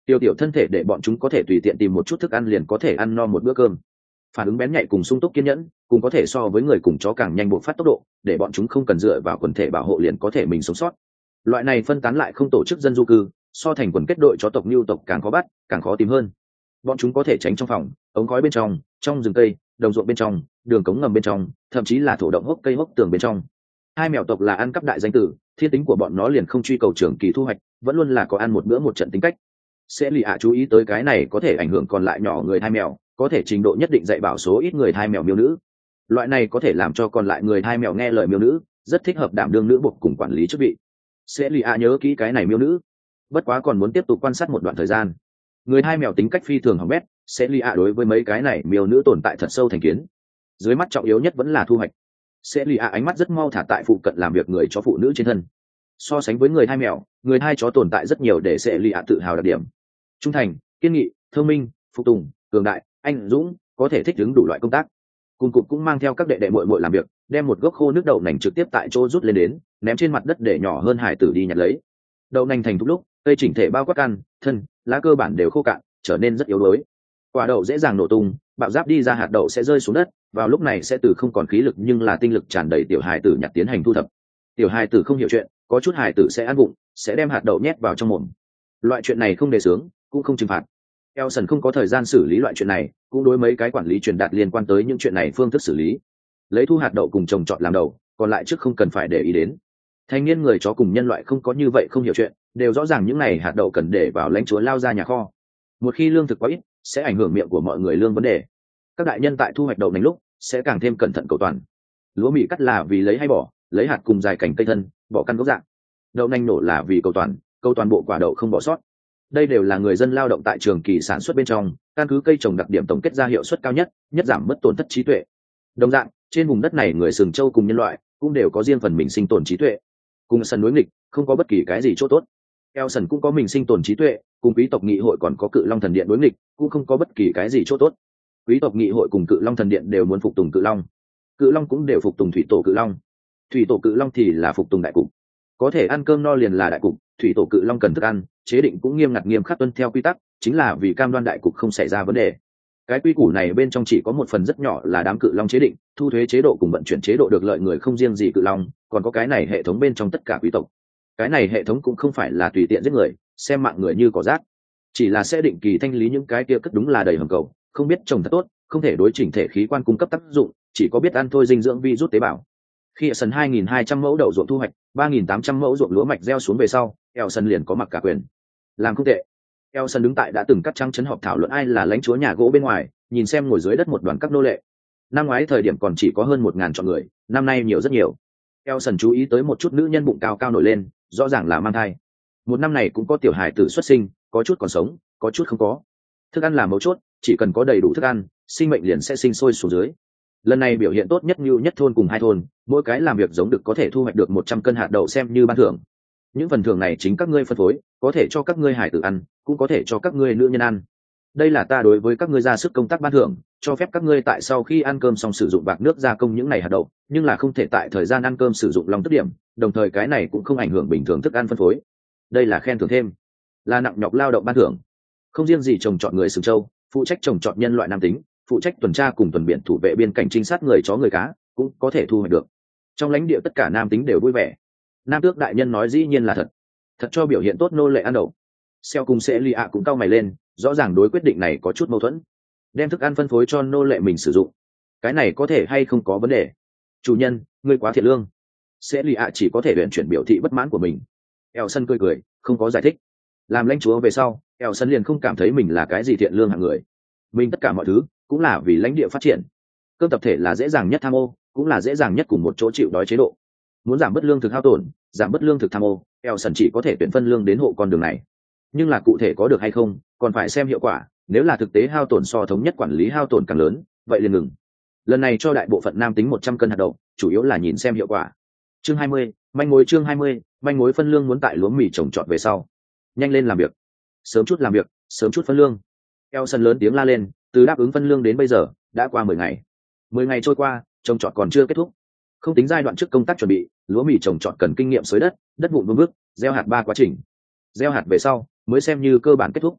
Tiểu tiểu thân thể để bọn chúng có thể tùy tiện tìm một chút thức ăn liền có thể ăn no một bữa cơm. Phản ứng bén nhạy cùng sung túc kiên nhẫn, cùng có thể so với người cùng chó càng nhanh bộc phát tốc độ, để bọn chúng không cần dựa vào quần thể bảo hộ liền có thể mình sống sót. Loại này phân tán lại không tổ chức dân du cư, so thành quần kết đội chó tộc lưu tộc càng khó bắt, càng khó tìm hơn. Bọn chúng có thể tránh trong phòng, ống khói bên trong, trong rừng cây, đồng ruộng bên trong, đường cống ngầm bên trong, thậm chí là thổ động hốc cây hốc tường bên trong. Hai mèo tộc là ăn cắp đại danh tử, thiên tính của bọn nó liền không truy cầu trường kỳ thu hoạch, vẫn luôn là có ăn một bữa một trận tính cách. Sẽ lì ạ chú ý tới cái này có thể ảnh hưởng còn lại nhỏ người thai mèo, có thể trình độ nhất định dạy bảo số ít người thai mèo miêu nữ. Loại này có thể làm cho còn lại người thai mèo nghe lời miêu nữ, rất thích hợp đảm đương nữ buộc cùng quản lý chức vị. Sẽ lì ạ nhớ kỹ cái này miêu nữ, bất quá còn muốn tiếp tục quan sát một đoạn thời gian. Người thai mèo tính cách phi thường hỏng bét, sẽ lì ạ đối với mấy cái này miêu nữ tồn tại thật sâu thành kiến. Dưới mắt trọng yếu nhất vẫn là thu hoạch. Sẽ lì ạ ánh mắt rất mau thả tại phụ cận làm việc người chó phụ nữ trên thân. So sánh với người thai mèo, người thai chó tồn tại rất nhiều để sẽ lì ạ tự hào đặc điểm: trung thành, kiên nghị, thông minh, phục tùng, cường đại, anh dũng, có thể thích ứng đủ loại công tác. Cùng cụt cũng mang theo các đệ đệ muội muội làm việc, đem một gốc khô nước đậu nành trực tiếp tại chỗ rút lên đến, ném trên mặt đất để nhỏ hơn hải tử đi nhặt lấy. Đậu nành thành thục lúc, cây chỉnh thể bao quát căn, thân, lá cơ bản đều khô cạn, trở nên rất yếu đuối. Quả đậu dễ dàng nổ tung, bạo giáp đi ra hạt đậu sẽ rơi xuống đất, vào lúc này sẽ từ không còn khí lực nhưng là tinh lực tràn đầy tiểu hài tử nhặt tiến hành thu thập. Tiểu hài tử không hiểu chuyện, có chút hài tử sẽ ăn bụng, sẽ đem hạt đậu nhét vào trong mồm. Loại chuyện này không đề xướng, cũng không trừng phạt. Elson không có thời gian xử lý loại chuyện này, cũng đối mấy cái quản lý truyền đạt liên quan tới những chuyện này phương thức xử lý. Lấy thu hạt đậu cùng trồng trọt làm đầu, còn lại trước không cần phải để ý đến. Thanh niên người chó cùng nhân loại không có như vậy không hiểu chuyện, đều rõ ràng những này hạt đậu cần để vào lãnh chúa lao ra nhà kho. Một khi lương thực quá ít, sẽ ảnh hưởng miệng của mọi người lương vấn đề. Các đại nhân tại thu hoạch đậu nành lúc sẽ càng thêm cẩn thận cầu toàn. Lúa mì cắt là vì lấy hay bỏ, lấy hạt cùng dài cành cây thân, bỏ căn gốc dạng. Đậu nành nổ là vì cầu toàn, cầu toàn bộ quả đậu không bỏ sót. Đây đều là người dân lao động tại trường kỳ sản xuất bên trong, căn cứ cây trồng đặc điểm tổng kết ra hiệu suất cao nhất, nhất giảm mất tổn thất trí tuệ. Đồng dạng, trên vùng đất này người sừng trâu cùng nhân loại cũng đều có riêng phần mình sinh tồn trí tuệ. Cùng sân đối nghịch, không có bất kỳ cái gì chỗ tốt. Elson cũng có mình sinh tồn trí tuệ, cùng quý tộc nghị hội còn có cự long thần điện đối nghịch, cũng không có bất kỳ cái gì chỗ tốt. Quý tộc nghị hội cùng cự long thần điện đều muốn phục tùng cự long, cự long cũng đều phục tùng thủy tổ cự long, thủy tổ cự long thì là phục tùng đại cục. Có thể ăn cơm no liền là đại cục, thủy tổ cự long cần thức ăn, chế định cũng nghiêm ngặt nghiêm khắc tuân theo quy tắc, chính là vì cam đoan đại cục không xảy ra vấn đề. Cái quy củ này bên trong chỉ có một phần rất nhỏ là đám cự long chế định, thu thuế chế độ cùng vận chuyển chế độ được lợi người không riêng gì cự long, còn có cái này hệ thống bên trong tất cả quý tộc. Cái này hệ thống cũng không phải là tùy tiện giết người, xem mạng người như cỏ rác, chỉ là sẽ định kỳ thanh lý những cái kia cất đúng là đầy hầm cầu, không biết trồng thật tốt, không thể đối chỉnh thể khí quan cung cấp tác dụng, chỉ có biết ăn thôi dinh dưỡng vi rút tế bào. Khi ở sân hai nghìn hai trăm mẫu đậu ruộng thu hoạch, ba nghìn tám trăm mẫu ruộng lúa mạch gieo xuống về sau, Elson liền có mặc cả quyền. Làm không tệ. Elson đứng tại đã từng cắt trăng chấn họp thảo luận ai là lãnh chúa nhà gỗ bên ngoài, nhìn xem ngồi dưới đất một đoàn các nô lệ. Năm ngoái thời điểm còn chỉ có hơn một ngàn chọn người, năm nay nhiều rất nhiều. Elson chú ý tới một chút nữ nhân bụng cao cao nổi lên, rõ ràng là mang thai. Một năm này cũng có tiểu hài tử xuất sinh, có chút còn sống, có chút không có. Thức ăn là mấu chốt, chỉ cần có đầy đủ thức ăn, sinh mệnh liền sẽ sinh sôi xuống dưới. Lần này biểu hiện tốt nhất như nhất thôn cùng hai thôn, mỗi cái làm việc giống được có thể thu hoạch được một trăm cân hạt đậu xem như ban thưởng. Những phần thưởng này chính các ngươi phân phối, có thể cho các ngươi hải tử ăn, cũng có thể cho các ngươi nữ nhân ăn. Đây là ta đối với các ngươi ra sức công tác ban thưởng, cho phép các ngươi tại sau khi ăn cơm xong sử dụng bạc nước gia công những này hạt đậu, nhưng là không thể tại thời gian ăn cơm sử dụng long tức điểm, đồng thời cái này cũng không ảnh hưởng bình thường thức ăn phân phối. Đây là khen thưởng thêm, là nặng nhọc lao động ban thưởng. Không riêng gì trồng trọt người sừng châu, phụ trách trồng trọt nhân loại nam tính, phụ trách tuần tra cùng tuần biển thủ vệ biên cảnh trinh sát người chó người cá cũng có thể thu hoạch được. Trong lãnh địa tất cả nam tính đều vui vẻ. Nam tước đại nhân nói dĩ nhiên là thật, thật cho biểu hiện tốt nô lệ ăn đậu. Xeo cùng sẽ lì ạ cũng cau mày lên, rõ ràng đối quyết định này có chút mâu thuẫn. Đem thức ăn phân phối cho nô lệ mình sử dụng, cái này có thể hay không có vấn đề? Chủ nhân, ngươi quá thiệt lương. Sẽ lì ạ chỉ có thể luyện chuyển biểu thị bất mãn của mình. Elson cười cười, không có giải thích. Làm lãnh chúa về sau, Elson liền không cảm thấy mình là cái gì thiện lương hạng người. Mình tất cả mọi thứ cũng là vì lãnh địa phát triển. Cơm tập thể là dễ dàng nhất tham ô, cũng là dễ dàng nhất cùng một chỗ chịu đói chế độ. Muốn giảm bớt lương thực hao tổn, giảm bớt lương thực tham ô, Elson chỉ có thể tuyển phân lương đến hộ con đường này. Nhưng là cụ thể có được hay không, còn phải xem hiệu quả. Nếu là thực tế hao tổn so thống nhất quản lý hao tổn càng lớn, vậy liền ngừng. Lần này cho đại bộ phận nam tính một trăm cân hạt đậu, chủ yếu là nhìn xem hiệu quả. Chương hai mươi, manh mối chương hai mươi, manh mối phân lương muốn tại lúa mì trồng trọt về sau. Nhanh lên làm việc, sớm chút làm việc, sớm chút phân lương. Elson lớn tiếng la lên, từ đáp ứng phân lương đến bây giờ đã qua mười ngày. Mười ngày trôi qua, trồng trọt còn chưa kết thúc. Không tính giai đoạn trước công tác chuẩn bị, lúa mì trồng trọt cần kinh nghiệm xới đất, đất vụn vương vức, gieo hạt ba quá trình. Gieo hạt về sau mới xem như cơ bản kết thúc.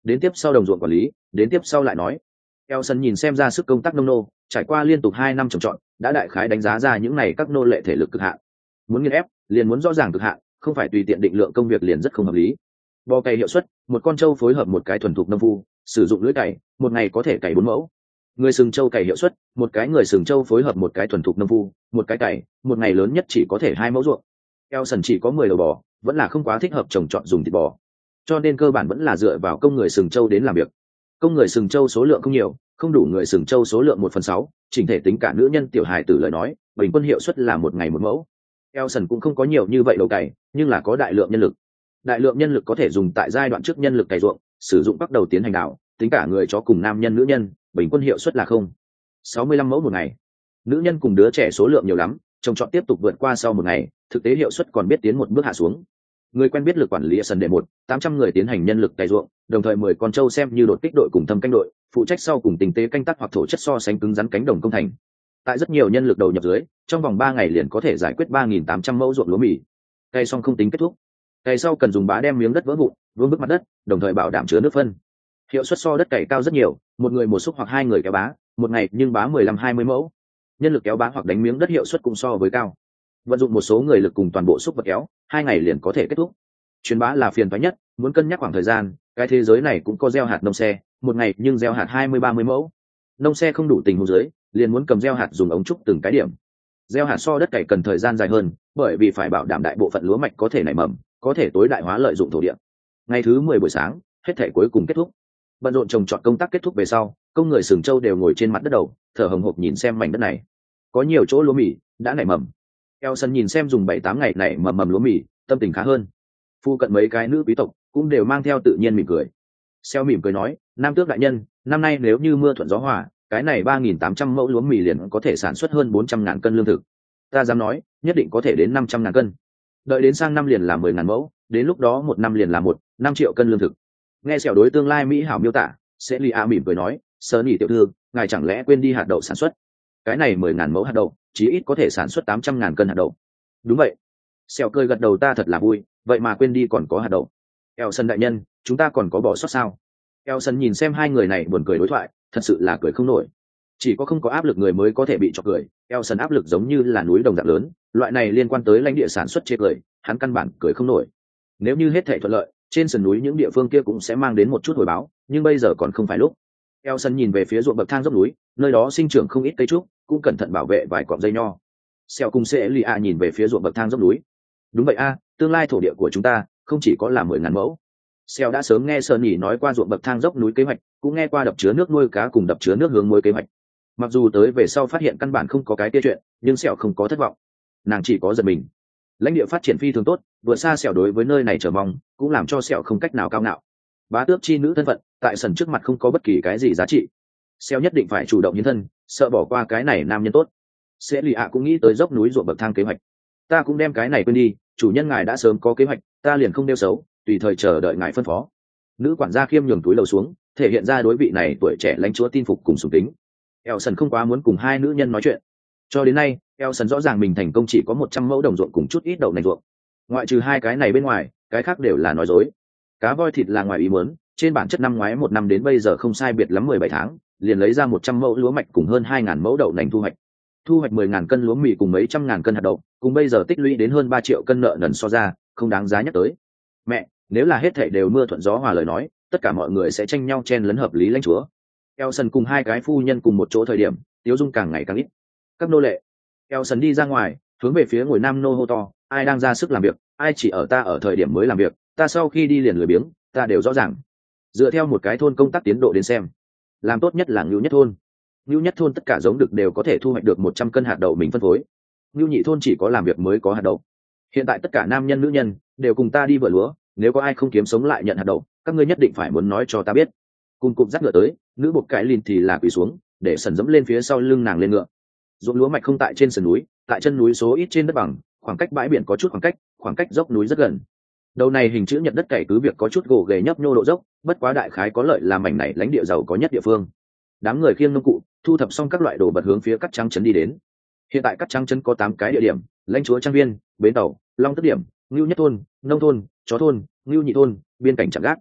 đến tiếp sau đồng ruộng quản lý, đến tiếp sau lại nói. Elson nhìn xem ra sức công tác nông nô, trải qua liên tục hai năm trồng trọt, đã đại khái đánh giá ra những này các nô lệ thể lực cực hạn. Muốn nghiên ép, liền muốn rõ ràng cực hạn, không phải tùy tiện định lượng công việc liền rất không hợp lý. Bò cày hiệu suất, một con trâu phối hợp một cái thuần thục nông phu, sử dụng lưỡi cày, một ngày có thể cày bốn mẫu. Người sừng trâu cày hiệu suất, một cái người sừng trâu phối hợp một cái thuần thục nông phu, một cái cày, một ngày lớn nhất chỉ có thể hai mẫu ruộng. Elson chỉ có mười đầu bò, vẫn là không quá thích hợp trồng trọt dùng thịt bò, cho nên cơ bản vẫn là dựa vào công người sừng trâu đến làm việc. Công người sừng trâu số lượng không nhiều, không đủ người sừng trâu số lượng một phần sáu, chỉnh thể tính cả nữ nhân tiểu hài tử lời nói, bình quân hiệu suất là một ngày một mẫu. Elson cũng không có nhiều như vậy đầu cày, nhưng là có đại lượng nhân lực. Đại lượng nhân lực có thể dùng tại giai đoạn trước nhân lực cày ruộng, sử dụng bắt đầu tiến hành đào, tính cả người chó cùng nam nhân nữ nhân, bình quân hiệu suất là không sáu mươi lăm mẫu một ngày. Nữ nhân cùng đứa trẻ số lượng nhiều lắm, trồng trọt tiếp tục vượt qua sau một ngày, thực tế hiệu suất còn biết tiến một bước hạ xuống. Người quen biết lực quản lý sân đệ một, tám trăm người tiến hành nhân lực cày ruộng, đồng thời mười con trâu xem như đột kích đội cùng thâm canh đội, phụ trách sau cùng tình tế canh tác hoặc thổ chất so sánh cứng rắn cánh đồng công thành. Tại rất nhiều nhân lực đầu nhập dưới, trong vòng ba ngày liền có thể giải quyết ba nghìn tám trăm mẫu ruộng lúa mì. Cày xong không tính kết thúc. Cày sau cần dùng bá đem miếng đất vỡ vụn, vương bức mặt đất, đồng thời bảo đảm chứa nước phân. Hiệu suất so đất cày cao rất nhiều, một người một xúc hoặc hai người kéo bá, một ngày nhưng bá mười lăm hai mươi mẫu. Nhân lực kéo bá hoặc đánh miếng đất hiệu suất cũng so với cao. Vận dụng một số người lực cùng toàn bộ xúc vật kéo, hai ngày liền có thể kết thúc. Truyền bá là phiền toái nhất, muốn cân nhắc khoảng thời gian, cái thế giới này cũng có gieo hạt nông xe, một ngày nhưng gieo hạt hai mươi ba mươi mẫu. Nông xe không đủ tình huống dưới, liền muốn cầm gieo hạt dùng ống trúc từng cái điểm. Gieo hạt so đất cày cần thời gian dài hơn, bởi vì phải bảo đảm đại bộ phận lúa mạch có thể nảy mầm, có thể tối đại hóa lợi dụng thổ địa. Ngày thứ mười buổi sáng, hết thể cuối cùng kết thúc. Bận rộn trồng trọt công tác kết thúc về sau, công người sừng trâu đều ngồi trên mặt đất đầu, thở hồng hộc nhìn xem mảnh đất này. Có nhiều chỗ lúa mì đã nảy mầm. Elson nhìn xem dùng bảy tám ngày nảy mầm mầm lúa mì, tâm tình khá hơn. Phu cận mấy cái nữ quý tộc cũng đều mang theo tự nhiên mỉm cười. Xeo mỉm cười nói, Nam Tước đại nhân, năm nay nếu như mưa thuận gió hòa, cái này ba nghìn tám trăm mẫu lúa mì liền có thể sản xuất hơn bốn trăm ngàn cân lương thực. Ta dám nói, nhất định có thể đến năm trăm ngàn cân. Đợi đến sang năm liền là mười ngàn mẫu, đến lúc đó một năm liền là một năm triệu cân lương thực. Nghe Xẻo đối tương lai mỹ hảo miêu tả, sẽ Lia mỉm cười nói, Sơn nhị tiểu thư, ngài chẳng lẽ quên đi hạt đậu sản xuất? Cái này mười ngàn mẫu hạt đậu, chí ít có thể sản xuất tám trăm ngàn cân hạt đậu. Đúng vậy. Xẻo cười gật đầu, ta thật là vui, vậy mà quên đi còn có hạt đậu. Elson đại nhân, chúng ta còn có bỏ sót sao? Elson nhìn xem hai người này buồn cười đối thoại, thật sự là cười không nổi. Chỉ có không có áp lực người mới có thể bị chọc cười. Elson áp lực giống như là núi đồng dạng lớn, loại này liên quan tới lãnh địa sản xuất chê cười, hắn căn bản cười không nổi. Nếu như hết thảy thuận lợi, trên sườn núi những địa phương kia cũng sẽ mang đến một chút hồi báo, nhưng bây giờ còn không phải lúc. Elson nhìn về phía ruộng bậc thang dốc núi, nơi đó sinh trưởng không ít cây trúc, cũng cẩn thận bảo vệ vài cọng dây nho. Xeo cùng Celia nhìn về phía ruộng bậc thang dốc núi. Đúng vậy a, tương lai thổ địa của chúng ta không chỉ có là mười ngàn mẫu. Xeo đã sớm nghe Sơn nhỉ nói qua ruộng bậc thang dốc núi kế hoạch, cũng nghe qua đập chứa nước nuôi cá cùng đập chứa nước hướng muối kế hoạch. Mặc dù tới về sau phát hiện căn bản không có cái kia chuyện, nhưng Xeo không có thất vọng. Nàng chỉ có giật mình. Lãnh địa phát triển phi thường tốt, vừa xa Xeo đối với nơi này chờ mong, cũng làm cho Xeo không cách nào cao ngạo. Bá tước chi nữ thân phận, tại sân trước mặt không có bất kỳ cái gì giá trị. Xeo nhất định phải chủ động hiến thân, sợ bỏ qua cái này nam nhân tốt. Celia cũng nghĩ tới dốc núi ruộng bậc thang kế hoạch. Ta cũng đem cái này quên đi, chủ nhân ngài đã sớm có kế hoạch, ta liền không đeo xấu, tùy thời chờ đợi ngài phân phó. Nữ quản gia khiêm nhường túi lầu xuống, thể hiện ra đối vị này tuổi trẻ lãnh chúa tin phục cùng sùng kính. Elson không quá muốn cùng hai nữ nhân nói chuyện. Cho đến nay, Elson rõ ràng mình thành công chỉ có một trăm mẫu đồng ruộng cùng chút ít đậu nành ruộng. Ngoại trừ hai cái này bên ngoài, cái khác đều là nói dối. Cá voi thịt là ngoài ý muốn, trên bản chất năm ngoái một năm đến bây giờ không sai biệt lắm mười bảy tháng, liền lấy ra một trăm mẫu lúa mạch cùng hơn hai ngàn mẫu đậu nành thu hoạch. Thu hoạch mười ngàn cân lúa mì cùng mấy trăm ngàn cân hạt đậu, cùng bây giờ tích lũy đến hơn ba triệu cân nợ nần so ra, không đáng giá nhắc tới. Mẹ, nếu là hết thảy đều mưa thuận gió hòa lời nói, tất cả mọi người sẽ tranh nhau chen lấn hợp lý lãnh chúa. Elson cùng hai cái phu nhân cùng một chỗ thời điểm, Tiếu Dung càng ngày càng ít. Các nô lệ. Elson đi ra ngoài, hướng về phía ngồi nam nô hô to, ai đang ra sức làm việc, ai chỉ ở ta ở thời điểm mới làm việc, ta sau khi đi liền lười biếng, ta đều rõ ràng. Dựa theo một cái thôn công tác tiến độ đến xem, làm tốt nhất là Ngưu Nhất thôn. Ngưu Nhất thôn tất cả giống được đều có thể thu hoạch được một trăm cân hạt đậu mình phân phối. Ngưu Nhị thôn chỉ có làm việc mới có hạt đậu. Hiện tại tất cả nam nhân nữ nhân đều cùng ta đi vựa lúa, nếu có ai không kiếm sống lại nhận hạt đậu, các ngươi nhất định phải muốn nói cho ta biết. Cùng cụm dắt ngựa tới, nữ bột cái lìn thì là quỳ xuống, để sần dẫm lên phía sau lưng nàng lên ngựa. Ruộng lúa mạch không tại trên sườn núi, tại chân núi số ít trên đất bằng, khoảng cách bãi biển có chút khoảng cách, khoảng cách dốc núi rất gần. Đầu này hình chữ nhật đất cày cứ việc có chút gồ ghề nhấp nhô độ dốc, bất quá đại khái có lợi là mảnh này lãnh địa giàu có nhất địa phương. Đám người khiêng nông cụ, thu thập xong các loại đồ vật hướng phía cắt trắng trấn đi đến. Hiện tại cắt trắng trấn có tám cái địa điểm: lãnh chúa trang viên, bến tàu, long tức điểm, ngưu nhất thôn, nông thôn, chó thôn, ngưu nhị thôn, biên cảnh trạm gác.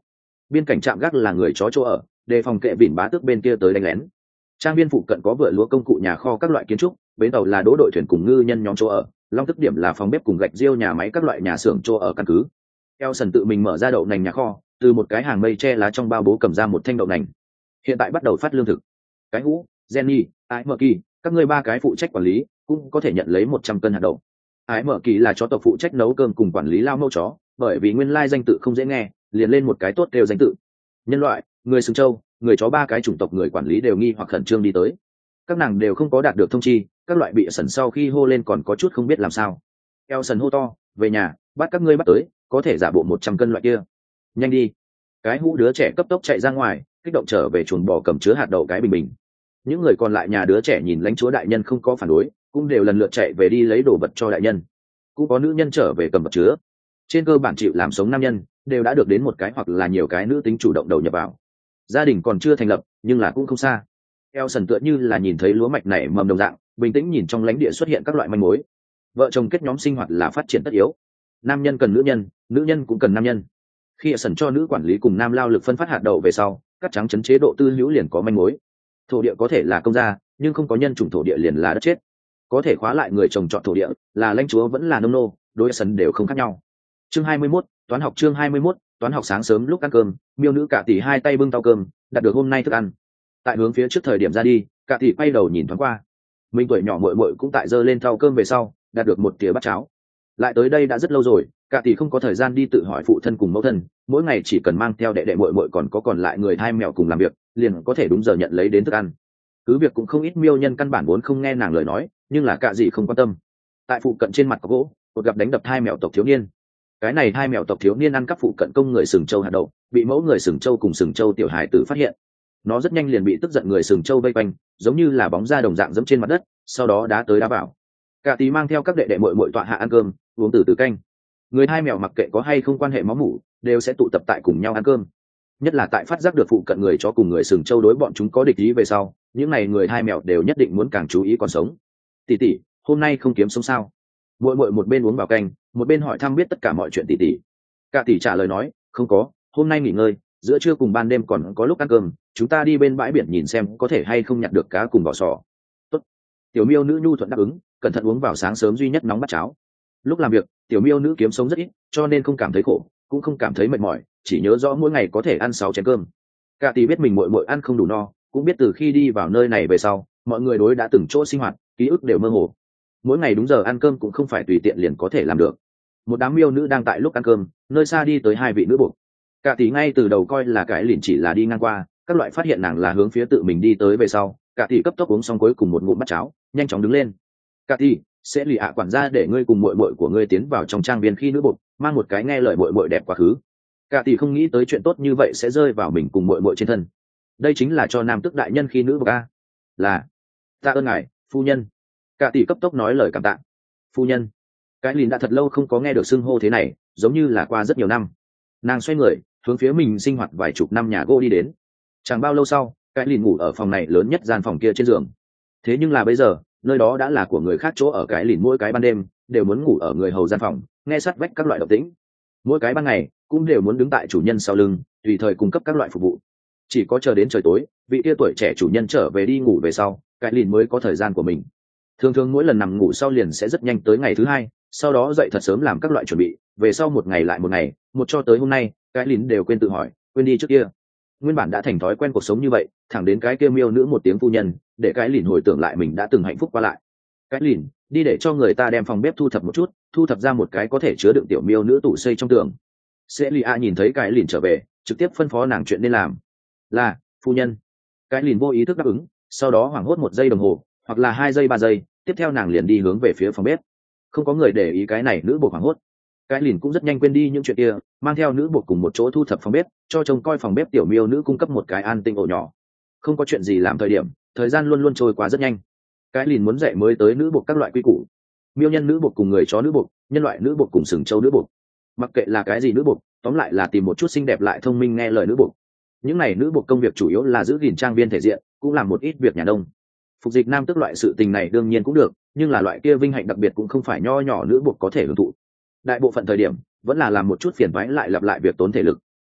biên cảnh trạm gác là người chó chỗ ở, đề phòng kệ vỉn bá tước bên kia tới đánh lén. Trang viên phụ cận có vựa lúa công cụ nhà kho các loại kiến trúc, bến tàu là đỗ đội thuyền cùng ngư nhân nhóm chỗ ở, long tức điểm là phòng bếp cùng gạch riêu nhà máy các loại nhà xưởng chỗ ở căn cứ. Elson tự mình mở ra đậu nành nhà kho, từ một cái hàng mây che lá trong bao bố cầm ra một thanh đậu nành. Hiện tại bắt đầu phát lương thực. Cái hũ, Jenny, Ái Mở Kỳ, các ngươi ba cái phụ trách quản lý, cũng có thể nhận lấy một trăm cân hạt đậu. Ái Mở Kỳ là chó tộc phụ trách nấu cơm cùng quản lý lao mâu chó, bởi vì nguyên lai danh tự không dễ nghe, liền lên một cái tốt đều danh tự. Nhân loại, người sừng châu, người chó ba cái chủng tộc người quản lý đều nghi hoặc khẩn trương đi tới. Các nàng đều không có đạt được thông chi, các loại bị sần sau khi hô lên còn có chút không biết làm sao. Elson hô to, về nhà, bắt các ngươi bắt tới, có thể giả bộ một trăm cân loại kia. Nhanh đi. Cái hũ đứa trẻ cấp tốc chạy ra ngoài, kích động trở về chuồng bò cầm chứa hạt đậu cái bình bình. Những người còn lại nhà đứa trẻ nhìn lãnh chúa đại nhân không có phản đối, cũng đều lần lượt chạy về đi lấy đồ vật cho đại nhân. Cũng có nữ nhân trở về cầm vật chứa. Trên cơ bản chịu làm sống nam nhân đều đã được đến một cái hoặc là nhiều cái nữ tính chủ động đầu nhập vào. Gia đình còn chưa thành lập, nhưng là cũng không xa. Elson tựa như là nhìn thấy lúa mạch nảy mầm đồng dạng, bình tĩnh nhìn trong lãnh địa xuất hiện các loại manh mối. Vợ chồng kết nhóm sinh hoạt là phát triển tất yếu. Nam nhân cần nữ nhân, nữ nhân cũng cần nam nhân. Khi Elson cho nữ quản lý cùng nam lao lực phân phát hạt đậu về sau, cắt trắng chấn chế độ tư hữu liền có manh mối. Thổ địa có thể là công gia, nhưng không có nhân chủng thổ địa liền là đất chết. Có thể khóa lại người trồng trọt thổ địa, là lãnh chúa vẫn là nông nô, đối Elson đều không khác nhau. Chương hai mươi mốt, toán học chương hai mươi mốt, toán học sáng sớm lúc ăn cơm, miêu nữ cả tỷ hai tay bưng tao cơm, đạt được hôm nay thức ăn. Tại hướng phía trước thời điểm ra đi, cả tỷ quay đầu nhìn thoáng qua. Mình tuổi nhỏ muội muội cũng tại giơ lên thau cơm về sau, đạt được một tỉa bát cháo. Lại tới đây đã rất lâu rồi, cả tỷ không có thời gian đi tự hỏi phụ thân cùng mẫu thân, mỗi ngày chỉ cần mang theo đệ đệ muội muội còn có còn lại người thai mèo cùng làm việc, liền có thể đúng giờ nhận lấy đến thức ăn. Cứ việc cũng không ít miêu nhân căn bản vốn không nghe nàng lời nói, nhưng là cả gì không quan tâm. Tại phụ cận trên mặt có gỗ, một gặp đánh đập thai mèo tộc thiếu niên. Cái này hai mèo tộc thiếu niên ăn cắp phụ cận công người sừng châu hạt đậu, bị mẫu người sừng châu cùng sừng châu tiểu hải tử phát hiện. Nó rất nhanh liền bị tức giận người sừng châu vây quanh, giống như là bóng da đồng dạng dẫm trên mặt đất, sau đó đá tới đá vào. Cả tí mang theo các đệ đệ muội muội tọa hạ ăn cơm, uống từ từ canh. Người hai mèo mặc kệ có hay không quan hệ máu mủ, đều sẽ tụ tập tại cùng nhau ăn cơm. Nhất là tại phát giác được phụ cận người chó cùng người sừng châu đối bọn chúng có địch ý về sau, những này người hai mèo đều nhất định muốn càng chú ý còn sống. Tỷ tỷ, hôm nay không kiếm sống sao? Muội muội một bên uống vào canh, một bên hỏi thăm biết tất cả mọi chuyện tỷ tỷ. Cả tỷ trả lời nói, không có, hôm nay nghỉ ngơi, giữa trưa cùng ban đêm còn có lúc ăn cơm, chúng ta đi bên bãi biển nhìn xem có thể hay không nhặt được cá cùng vỏ sò. Tốt. Tiểu miêu nữ nhu thuận đáp ứng, cẩn thận uống vào sáng sớm duy nhất nóng bát cháo. Lúc làm việc, tiểu miêu nữ kiếm sống rất ít, cho nên không cảm thấy khổ, cũng không cảm thấy mệt mỏi, chỉ nhớ rõ mỗi ngày có thể ăn sáu chén cơm. Cả tỷ biết mình muội muội ăn không đủ no, cũng biết từ khi đi vào nơi này về sau, mọi người đối đã từng chỗ sinh hoạt, ký ức đều mơ hồ. Mỗi ngày đúng giờ ăn cơm cũng không phải tùy tiện liền có thể làm được. Một đám miêu nữ đang tại lúc ăn cơm, nơi xa đi tới hai vị nữ buộc. Cả tỷ ngay từ đầu coi là cái lìn chỉ là đi ngang qua, các loại phát hiện nàng là hướng phía tự mình đi tới về sau, cả tỷ cấp tốc uống xong cuối cùng một ngụm bát cháo, nhanh chóng đứng lên. Cả tỷ, sẽ lì ạ quản gia để ngươi cùng muội muội của ngươi tiến vào trong trang viên khi nữ buộc, mang một cái nghe lời muội muội đẹp quá khứ. Cả tỷ không nghĩ tới chuyện tốt như vậy sẽ rơi vào mình cùng muội muội trên thân. Đây chính là cho nam tước đại nhân khi nữ buộc a. Là, ta ơn ngài, phu nhân. Cả tỷ cấp tốc nói lời cảm tạ. Phu nhân. Cái lìn đã thật lâu không có nghe được xưng hô thế này, giống như là qua rất nhiều năm. Nàng xoay người, hướng phía mình sinh hoạt vài chục năm nhà gỗ đi đến. Chẳng bao lâu sau, cái lìn ngủ ở phòng này lớn nhất gian phòng kia trên giường. Thế nhưng là bây giờ, nơi đó đã là của người khác chỗ ở. Cái lìn mỗi cái ban đêm đều muốn ngủ ở người hầu gian phòng, nghe sát vách các loại động tĩnh. Mỗi cái ban ngày cũng đều muốn đứng tại chủ nhân sau lưng, tùy thời cung cấp các loại phục vụ. Chỉ có chờ đến trời tối, vị tia tuổi trẻ chủ nhân trở về đi ngủ về sau, cái lìn mới có thời gian của mình. Thường thường mỗi lần nằm ngủ sau liền sẽ rất nhanh tới ngày thứ hai, sau đó dậy thật sớm làm các loại chuẩn bị, về sau một ngày lại một ngày, một cho tới hôm nay, cái lín đều quên tự hỏi, quên đi trước kia. Nguyên bản đã thành thói quen cuộc sống như vậy, thẳng đến cái kia miêu nữ một tiếng phu nhân, để cái lìn hồi tưởng lại mình đã từng hạnh phúc qua lại. Cái lìn, đi để cho người ta đem phòng bếp thu thập một chút, thu thập ra một cái có thể chứa đựng tiểu miêu nữ tủ xây trong tường. Celia nhìn thấy cái lìn trở về, trực tiếp phân phó nàng chuyện nên làm. Là, phu nhân. Cái lìn vô ý thức đáp ứng, sau đó hoảng hốt một giây đồng hồ, hoặc là hai giây ba giây, tiếp theo nàng liền đi hướng về phía phòng bếp. Không có người để ý cái này nữ buộc hoảng hốt. Cái lìn cũng rất nhanh quên đi những chuyện kia, mang theo nữ buộc cùng một chỗ thu thập phòng bếp, cho trông coi phòng bếp tiểu miêu nữ cung cấp một cái an tinh ổ nhỏ. Không có chuyện gì làm thời điểm, thời gian luôn luôn trôi qua rất nhanh. Cái lìn muốn dạy mới tới nữ buộc các loại quy củ. Miêu nhân nữ buộc cùng người chó nữ buộc, nhân loại nữ buộc cùng sừng trâu nữ buộc. Mặc kệ là cái gì nữ buộc, tóm lại là tìm một chút xinh đẹp lại thông minh nghe lời nữ buộc. Những này nữ buộc công việc chủ yếu là giữ gìn trang viên thể diện, cũng làm một ít việc nhà nông. Phục dịch nam tức loại sự tình này đương nhiên cũng được, nhưng là loại kia vinh hạnh đặc biệt cũng không phải nho nhỏ nữ buộc có thể hưởng thụ. Đại bộ phận thời điểm vẫn là làm một chút phiền toái lại lặp lại việc tốn thể lực.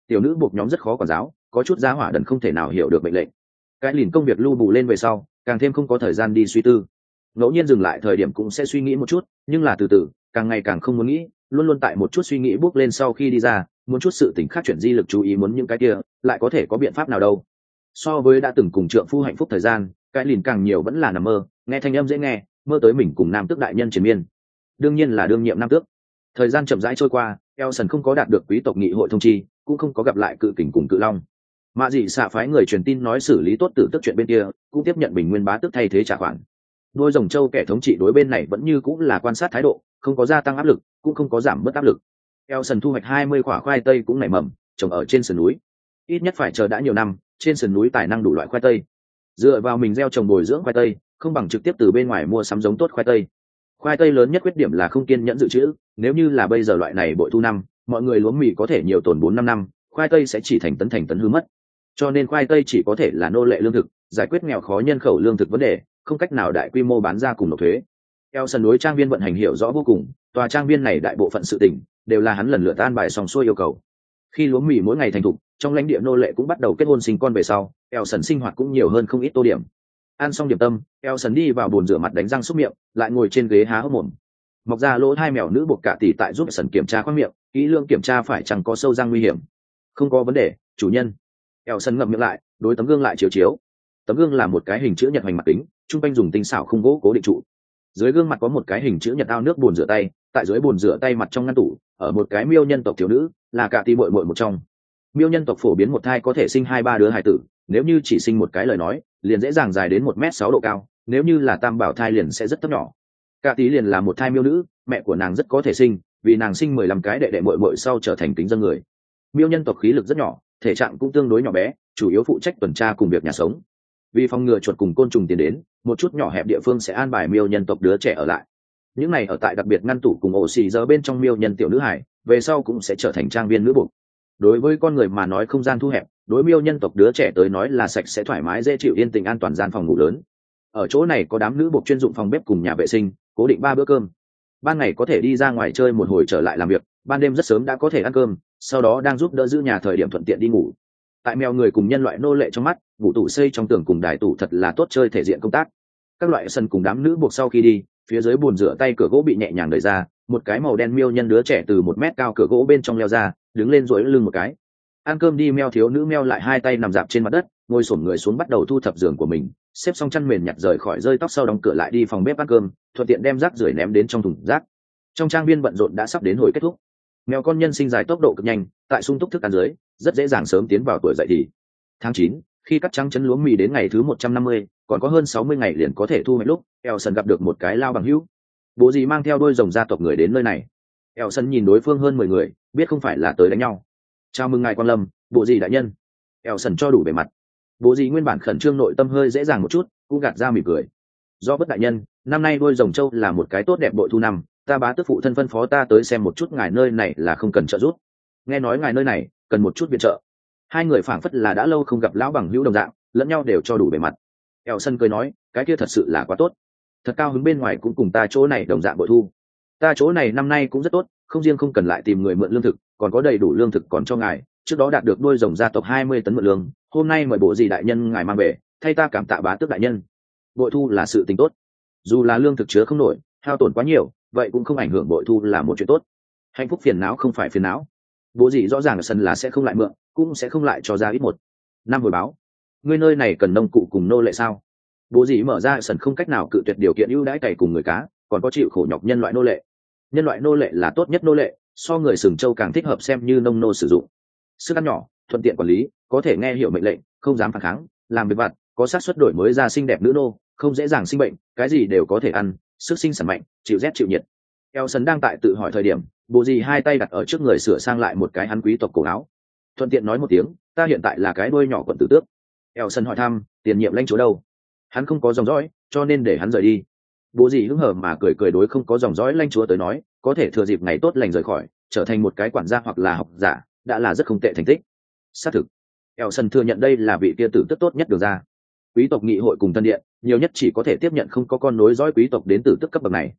tiểu nữ buộc nhóm rất khó quản giáo, có chút giá hỏa đần không thể nào hiểu được mệnh lệnh. Cái lìn công việc lưu bù lên về sau càng thêm không có thời gian đi suy tư, ngẫu nhiên dừng lại thời điểm cũng sẽ suy nghĩ một chút, nhưng là từ từ càng ngày càng không muốn nghĩ, luôn luôn tại một chút suy nghĩ bước lên sau khi đi ra muốn chút sự tỉnh khác chuyển di lực chú ý muốn những cái kia lại có thể có biện pháp nào đâu. So với đã từng cùng trượng phu hạnh phúc thời gian, cái lìn càng nhiều vẫn là nằm mơ, nghe thanh âm dễ nghe, mơ tới mình cùng nam tước đại nhân triền miên, đương nhiên là đương nhiệm nam tước. Thời gian chậm rãi trôi qua, Elson không có đạt được quý tộc nghị hội thông chi, cũng không có gặp lại cự kình cùng cự long. Mạ dị xạ phái người truyền tin nói xử lý tốt tử tức chuyện bên kia, cũng tiếp nhận bình nguyên bá tước thay thế trả khoản. Đôi rồng châu kẻ thống trị đối bên này vẫn như cũng là quan sát thái độ, không có gia tăng áp lực, cũng không có giảm bớt áp lực. Elson thu hoạch hai mươi quả khoai tây cũng nảy mầm, trồng ở trên sườn núi. Ít nhất phải chờ đã nhiều năm, trên sườn núi tài năng đủ loại khoai tây. Dựa vào mình gieo trồng bồi dưỡng khoai tây, không bằng trực tiếp từ bên ngoài mua sắm giống tốt khoai tây. Khoai tây lớn nhất khuyết điểm là không kiên nhẫn dự trữ, nếu như là bây giờ loại này bội thu năm, mọi người lúa mì có thể nhiều tồn bốn năm năm, khoai tây sẽ chỉ thành tấn thành tấn hư mất. Cho nên khoai tây chỉ có thể là nô lệ lương thực, giải quyết nghèo khó nhân khẩu lương thực vấn đề, không cách nào đại quy mô bán ra cùng nộp thuế. Elson đối trang viên vận hành hiểu rõ vô cùng, tòa trang viên này đại bộ phận sự tình đều là hắn lần lượt an bài xong xuôi yêu cầu. Khi lúa mì mỗi ngày thành thục, trong lãnh địa nô lệ cũng bắt đầu kết hôn sinh con về sau, Elson sinh hoạt cũng nhiều hơn không ít tô điểm. Ăn xong điểm tâm, Elson đi vào bồn rửa mặt đánh răng súc miệng, lại ngồi trên ghế há hốc mồm. Mọc ra lỗ hai mèo nữ buộc cả tỷ tại giúp Elson kiểm tra khoang miệng, kỹ lưỡng kiểm tra phải chẳng có sâu răng nguy hiểm. Không có vấn đề, chủ nhân. Elson ngậm miệng lại, đối tấm gương lại chiếu chiếu. Tấm gương là một cái hình chữ nhật hoành mặt kính, trung quanh dùng tinh xảo khung gỗ cố định trụ. Dưới gương mặt có một cái hình chữ nhật ao nước bồn rửa tay, tại dưới bồn rửa tay mặt trong ngăn tủ, ở một cái miêu nhân tộc thiếu nữ, là cả tỷ muội muội một trong. Miêu nhân tộc phổ biến một thai có thể sinh hai ba đứa hài tử, nếu như chỉ sinh một cái lời nói, liền dễ dàng dài đến một mét sáu độ cao, nếu như là tam bảo thai liền sẽ rất thấp nhỏ. Cả tỷ liền là một thai miêu nữ, mẹ của nàng rất có thể sinh, vì nàng sinh mười lăm cái đệ đệ muội muội sau trở thành kính dân người. Miêu nhân tộc khí lực rất nhỏ, thể trạng cũng tương đối nhỏ bé, chủ yếu phụ trách tuần tra cùng việc nhà sống. Vì phòng ngừa chuột cùng côn trùng tiến đến, một chút nhỏ hẹp địa phương sẽ an bài miêu nhân tộc đứa trẻ ở lại. Những này ở tại đặc biệt ngăn tủ cùng ổ xì giờ bên trong miêu nhân tiểu nữ hải, về sau cũng sẽ trở thành trang viên nữ buộc. Đối với con người mà nói không gian thu hẹp, đối miêu nhân tộc đứa trẻ tới nói là sạch sẽ thoải mái dễ chịu yên tĩnh an toàn gian phòng ngủ lớn. Ở chỗ này có đám nữ buộc chuyên dụng phòng bếp cùng nhà vệ sinh, cố định ba bữa cơm. Ban ngày có thể đi ra ngoài chơi một hồi trở lại làm việc, ban đêm rất sớm đã có thể ăn cơm, sau đó đang giúp đỡ giữ nhà thời điểm thuận tiện đi ngủ. Tại mèo người cùng nhân loại nô lệ trong mắt, ngủ tủ xây trong tường cùng đài tủ thật là tốt chơi thể diện công tác. Các loại sân cùng đám nữ buộc sau khi đi, phía dưới bồn rửa tay cửa gỗ bị nhẹ nhàng đẩy ra, một cái màu đen miêu nhân đứa trẻ từ một mét cao cửa gỗ bên trong leo ra, đứng lên duỗi lưng một cái. Ăn cơm đi, meo thiếu nữ meo lại hai tay nằm dạp trên mặt đất, ngồi xổm người xuống bắt đầu thu thập giường của mình, xếp xong chăn mền nhặt rời khỏi rơi tóc sau đóng cửa lại đi phòng bếp ăn cơm, thuận tiện đem rác rưởi ném đến trong thùng rác. Trong trang viên bận rộn đã sắp đến hồi kết thúc. Mèo con nhân sinh dài tốc độ cực nhanh, tại sung túc thức ăn dưới, rất dễ dàng sớm tiến vào tuổi dậy thì. Tháng chín, khi cắt trắng chấn lúa mì đến ngày thứ một trăm năm mươi, còn có hơn sáu mươi ngày liền có thể thu hoạch lúc, Elson gặp được một cái lao bằng hữu. Bố gì mang theo đôi rồng gia tộc người đến nơi này. Elson nhìn đối phương hơn mười người, biết không phải là tới đánh nhau. Chào mừng ngài quan lâm, bộ gì đại nhân. Elson cho đủ bề mặt. Bố gì nguyên bản khẩn trương nội tâm hơi dễ dàng một chút, cũng gạt ra mỉm cười. Do bất đại nhân, năm nay đôi rồng châu là một cái tốt đẹp bội thu năm, ta bá tước phụ thân phân phó ta tới xem một chút ngài nơi này là không cần trợ giúp. Nghe nói ngài nơi này cần một chút viện trợ. Hai người phảng phất là đã lâu không gặp lão bằng hữu đồng dạng, lẫn nhau đều cho đủ bề mặt. Elson cười nói, cái kia thật sự là quá tốt. Thật cao hứng bên ngoài cũng cùng ta chỗ này đồng dạng bội thu. Ta chỗ này năm nay cũng rất tốt, không riêng không cần lại tìm người mượn lương thực, còn có đầy đủ lương thực còn cho ngài. Trước đó đạt được đôi rồng gia tộc hai mươi tấn mượn lương, hôm nay mời bộ gì đại nhân ngài mang về, thay ta cảm tạ bá tước đại nhân. Bội thu là sự tình tốt. Dù là lương thực chứa không nổi, hao tổn quá nhiều, vậy cũng không ảnh hưởng bội thu là một chuyện tốt. Hạnh phúc phiền não không phải phiền não. Bố gì rõ ràng sân là sẽ không lại mượn, cũng sẽ không lại cho ra ít một năm hồi báo. Ngươi nơi này cần nông cụ cùng nô lệ sao? Bố gì mở ra sân không cách nào cự tuyệt điều kiện ưu đãi cày cùng người cá, còn có chịu khổ nhọc nhân loại nô lệ. Nhân loại nô lệ là tốt nhất nô lệ, so người sừng châu càng thích hợp xem như nông nô sử dụng. Sức ăn nhỏ, thuận tiện quản lý, có thể nghe hiểu mệnh lệnh, không dám phản kháng, làm việc vặt, có xác suất đổi mới ra xinh đẹp nữ nô, không dễ dàng sinh bệnh, cái gì đều có thể ăn, sức sinh sản mạnh, chịu rét chịu nhiệt. Elson đang tại tự hỏi thời điểm, bố gì hai tay đặt ở trước người sửa sang lại một cái hắn quý tộc cổ áo, thuận tiện nói một tiếng, ta hiện tại là cái đuôi nhỏ quận tử tước. Elson hỏi thăm, tiền nhiệm lãnh chúa đâu? Hắn không có dòng dõi, cho nên để hắn rời đi. Bố gì hứng hở mà cười cười đối không có dòng dõi lãnh chúa tới nói, có thể thừa dịp ngày tốt lành rời khỏi, trở thành một cái quản gia hoặc là học giả, đã là rất không tệ thành tích. Xác thực, Elson thừa nhận đây là vị kia tử tước tốt nhất được ra. Quý tộc nghị hội cùng thân điện, nhiều nhất chỉ có thể tiếp nhận không có con nối dõi quý tộc đến tử tước cấp bậc này.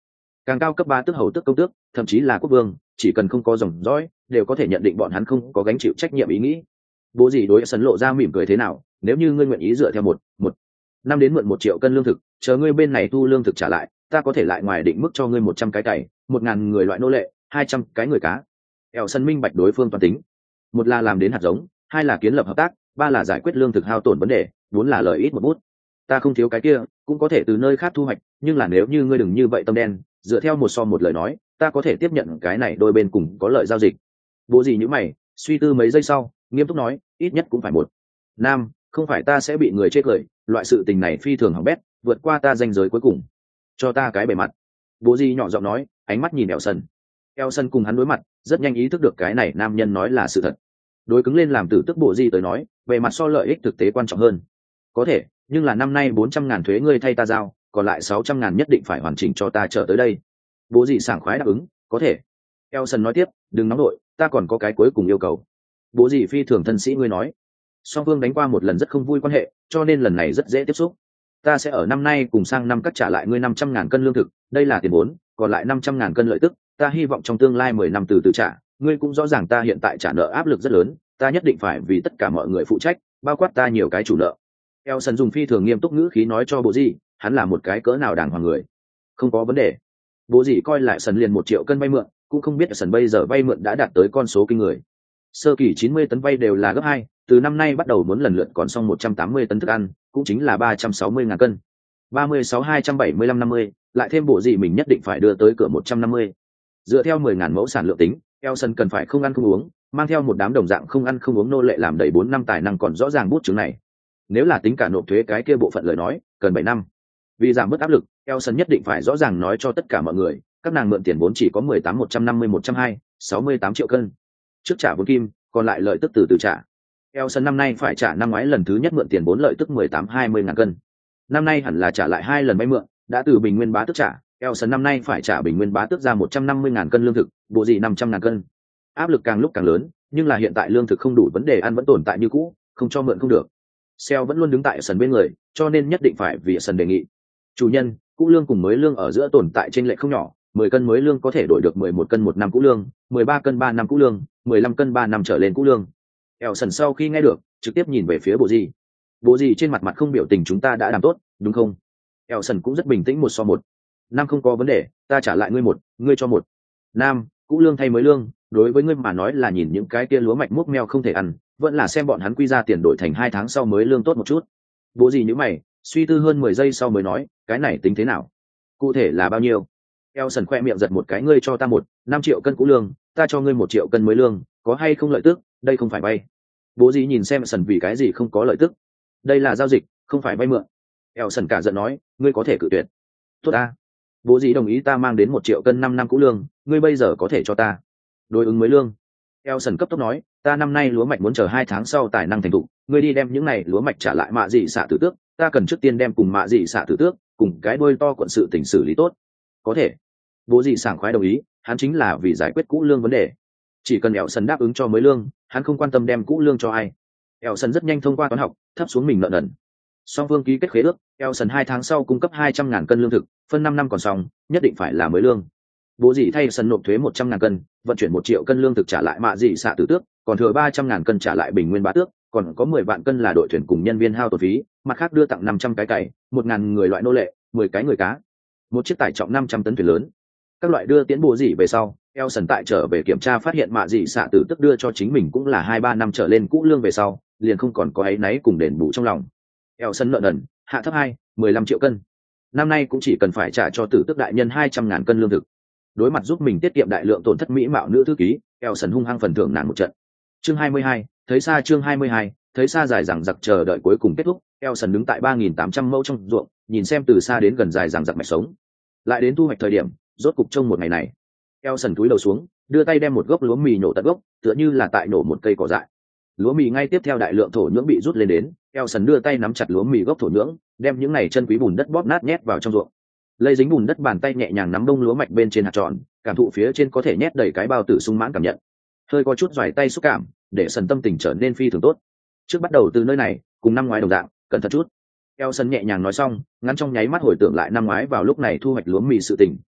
càng cao cấp ba tước hầu tước công tước thậm chí là quốc vương chỉ cần không có dòng dõi đều có thể nhận định bọn hắn không có gánh chịu trách nhiệm ý nghĩ. Bố gì đối sân lộ ra mỉm cười thế nào, nếu như ngươi nguyện ý dựa theo một một năm đến mượn một triệu cân lương thực, chờ ngươi bên này thu lương thực trả lại, ta có thể lại ngoài định mức cho ngươi một trăm cái cày, một ngàn người loại nô lệ, hai trăm cái người cá. Eo sân minh bạch đối phương toàn tính, một là làm đến hạt giống, hai là kiến lập hợp tác, ba là giải quyết lương thực hao tổn vấn đề, bốn là lợi ít một bút. Ta không thiếu cái kia, cũng có thể từ nơi khác thu hoạch, nhưng là nếu như ngươi đừng như vậy tâm đen, dựa theo một so một lời nói, ta có thể tiếp nhận cái này đôi bên cùng có lợi giao dịch. Bố gì như mày, suy tư mấy giây sau, nghiêm túc nói, ít nhất cũng phải một nam, không phải ta sẽ bị người chê cười, loại sự tình này phi thường hỏng bét, vượt qua ta ranh giới cuối cùng. Cho ta cái bề mặt. Bố gì nhỏ giọng nói, ánh mắt nhìn Elson. Elson cùng hắn đối mặt, rất nhanh ý thức được cái này nam nhân nói là sự thật. Đối cứng lên làm tử tức bộ gì tới nói, bề mặt so lợi ích thực tế quan trọng hơn. Có thể, nhưng là năm nay bốn trăm ngàn thuế ngươi thay ta giao, còn lại sáu trăm ngàn nhất định phải hoàn chỉnh cho ta trở tới đây. Bố gì sảng khoái đáp ứng, có thể. Elson nói tiếp, đừng nóng nội, ta còn có cái cuối cùng yêu cầu. Bố gì phi thường thân sĩ ngươi nói. Song phương đánh qua một lần rất không vui quan hệ, cho nên lần này rất dễ tiếp xúc. Ta sẽ ở năm nay cùng sang năm cắt trả lại ngươi năm trăm ngàn cân lương thực, đây là tiền vốn, còn lại năm trăm ngàn cân lợi tức, ta hy vọng trong tương lai mười năm từ từ trả, ngươi cũng rõ ràng ta hiện tại trả nợ áp lực rất lớn, ta nhất định phải vì tất cả mọi người phụ trách, bao quát ta nhiều cái chủ nợ. Elson dùng phi thường nghiêm túc ngữ khí nói cho bố gì, hắn là một cái cỡ nào đàng hoàng người. Không có vấn đề. Bố gì coi lại sần liền một triệu cân vay mượn, cũng không biết sần bây giờ vay mượn đã đạt tới con số kinh người. Sơ kỳ chín mươi tấn vay đều là gấp hai, từ năm nay bắt đầu muốn lần lượt còn xong một trăm tám mươi tấn thức ăn, cũng chính là ba trăm sáu mươi ngàn cân. ba mươi sáu hai trăm bảy mươi lăm năm mươi, lại thêm bộ gì mình nhất định phải đưa tới cửa một trăm năm mươi. Dựa theo mười ngàn mẫu sản lượng tính, Elson cần phải không ăn không uống, mang theo một đám đồng dạng không ăn không uống nô lệ làm đầy bốn năm tài năng còn rõ ràng bút chứng này. Nếu là tính cả nộp thuế cái kia bộ phận lời nói, cần bảy năm. Vì giảm bớt áp lực, Elson nhất định phải rõ ràng nói cho tất cả mọi người, các nàng mượn tiền vốn chỉ có mười tám một trăm năm mươi một trăm hai, sáu mươi tám triệu cân. Trước trả vốn kim, còn lại lợi tức từ từ trả. Elson năm nay phải trả năm ngoái lần thứ nhất mượn tiền vốn lợi tức mười tám hai mươi ngàn cân. Năm nay hẳn là trả lại hai lần vay mượn, đã từ bình nguyên bá tước trả, Elson năm nay phải trả bình nguyên bá tước ra một trăm năm mươi ngàn cân lương thực, bộ gì năm trăm ngàn cân. Áp lực càng lúc càng lớn, nhưng là hiện tại lương thực không đủ, vấn đề ăn vẫn tồn tại như cũ, không cho mượn không được. Seo vẫn luôn đứng tại sân bên người, cho nên nhất định phải vì sân đề nghị. Chủ nhân, cũ lương cùng mới lương ở giữa tồn tại trên lệch không nhỏ, mười cân mới lương có thể đổi được mười một cân một năm cũ lương, mười ba cân ba năm cũ lương, mười lăm cân ba năm trở lên cũ lương. Elson sau khi nghe được, trực tiếp nhìn về phía bộ gì. Bộ gì trên mặt mặt không biểu tình, chúng ta đã làm tốt, đúng không? Elson cũng rất bình tĩnh, một so một. Nam không có vấn đề, ta trả lại ngươi một, ngươi cho một. Nam, cũ lương thay mới lương, đối với ngươi mà nói là nhìn những cái kia lúa mạch múc meo không thể ăn, vẫn là xem bọn hắn quy ra tiền đổi thành hai tháng sau mới lương tốt một chút. Bộ gì như mày, suy tư hơn mười giây sau mới nói, cái này tính thế nào? Cụ thể là bao nhiêu? Elson khoe miệng giật một cái, ngươi cho ta một, năm triệu cân cũ lương, ta cho ngươi một triệu cân mới lương, có hay không lợi tức, đây không phải vay. Bố gì nhìn xem Elson vì cái gì không có lợi tức. Đây là giao dịch, không phải vay mượn. Elson cả giận nói, ngươi có thể cự tuyệt. Tốt ta. Bố gì đồng ý, ta mang đến một triệu cân năm năm cũ lương, ngươi bây giờ có thể cho ta. Đối ứng mới lương. Elson cấp tốc nói, ta năm nay lúa mạch muốn chờ hai tháng sau tài năng thành thục, ngươi đi đem những này lúa mạch trả lại mạ dị xạ tử tước, ta cần trước tiên đem cùng mạ dị xạ tử tước, cùng cái đuôi to quận sự tình xử lý tốt. Có thể. Bố gì sảng khoái đồng ý, hắn chính là vì giải quyết cũ lương vấn đề. Chỉ cần Elson đáp ứng cho mới lương, hắn không quan tâm đem cũ lương cho ai. Elson rất nhanh thông qua toán học, thấp xuống mình nợ nần. Song phương ký kết khế ước, Elson hai tháng sau cung cấp hai trăm ngàn cân lương thực, phân năm năm còn xong, nhất định phải là mới lương. Bố gì thay Elson nộp thuế một trăm ngàn cân, vận chuyển một triệu cân lương thực trả lại mạ dị xạ tử tước, còn thừa ba trăm ngàn cân trả lại bình nguyên bá tước, còn có mười vạn cân là đội thuyền cùng nhân viên hao tổn phí, mặt khác đưa tặng năm trăm cái cày, một ngàn người loại nô lệ, mười cái người cá, một chiếc tải trọng năm trăm tấn thuyền lớn. Các loại đưa tiến bố gì về sau, Elson tại trở về kiểm tra phát hiện mạ dị xạ tử tức đưa cho chính mình cũng là hai ba năm trở lên cũ lương về sau, liền không còn có áy náy cùng đền bù trong lòng. Elson nợ nần, hạ thấp hai, mười lăm triệu cân. Năm nay cũng chỉ cần phải trả cho tử tức đại nhân hai trăm ngàn cân lương thực. Đối mặt giúp mình tiết kiệm đại lượng tổn thất mỹ mạo nữ thư ký, Elson hung hăng phần thưởng nàng một trận. Chương hai mươi hai, thấy xa chương hai mươi hai, thấy xa dài dằng dặc chờ đợi cuối cùng kết thúc, Elson đứng tại ba nghìn tám trăm mẫu trong ruộng, nhìn xem từ xa đến gần dài dằng dặc mạch sống. Lại đến thu hoạch thời điểm, rốt cục trông một ngày này. Elson cúi đầu xuống, đưa tay đem một gốc lúa mì nhổ tận gốc, tựa như là tại nổ một cây cỏ dại. Lúa mì ngay tiếp theo đại lượng thổ nhưỡng bị rút lên đến, Elson đưa tay nắm chặt lúa mì gốc thổ nhưỡng, đem những này chân quý bùn đất bóp nát nhét vào trong ruộng. Lấy dính bùn đất bàn tay nhẹ nhàng nắm đông lúa mạch bên trên hạt tròn, cảm thụ phía trên có thể nhét đầy cái bao tử sung mãn cảm nhận. Hơi có chút giòi tay xúc cảm, để Sần tâm tình trở nên phi thường tốt. Trước bắt đầu từ nơi này, cùng năm ngoái đồng dạng, cẩn thận chút. Elson nhẹ nhàng nói xong, ngắn trong nháy mắt hồi tưởng lại năm ngoái vào lúc này thu hoạch lúa mì sự tình,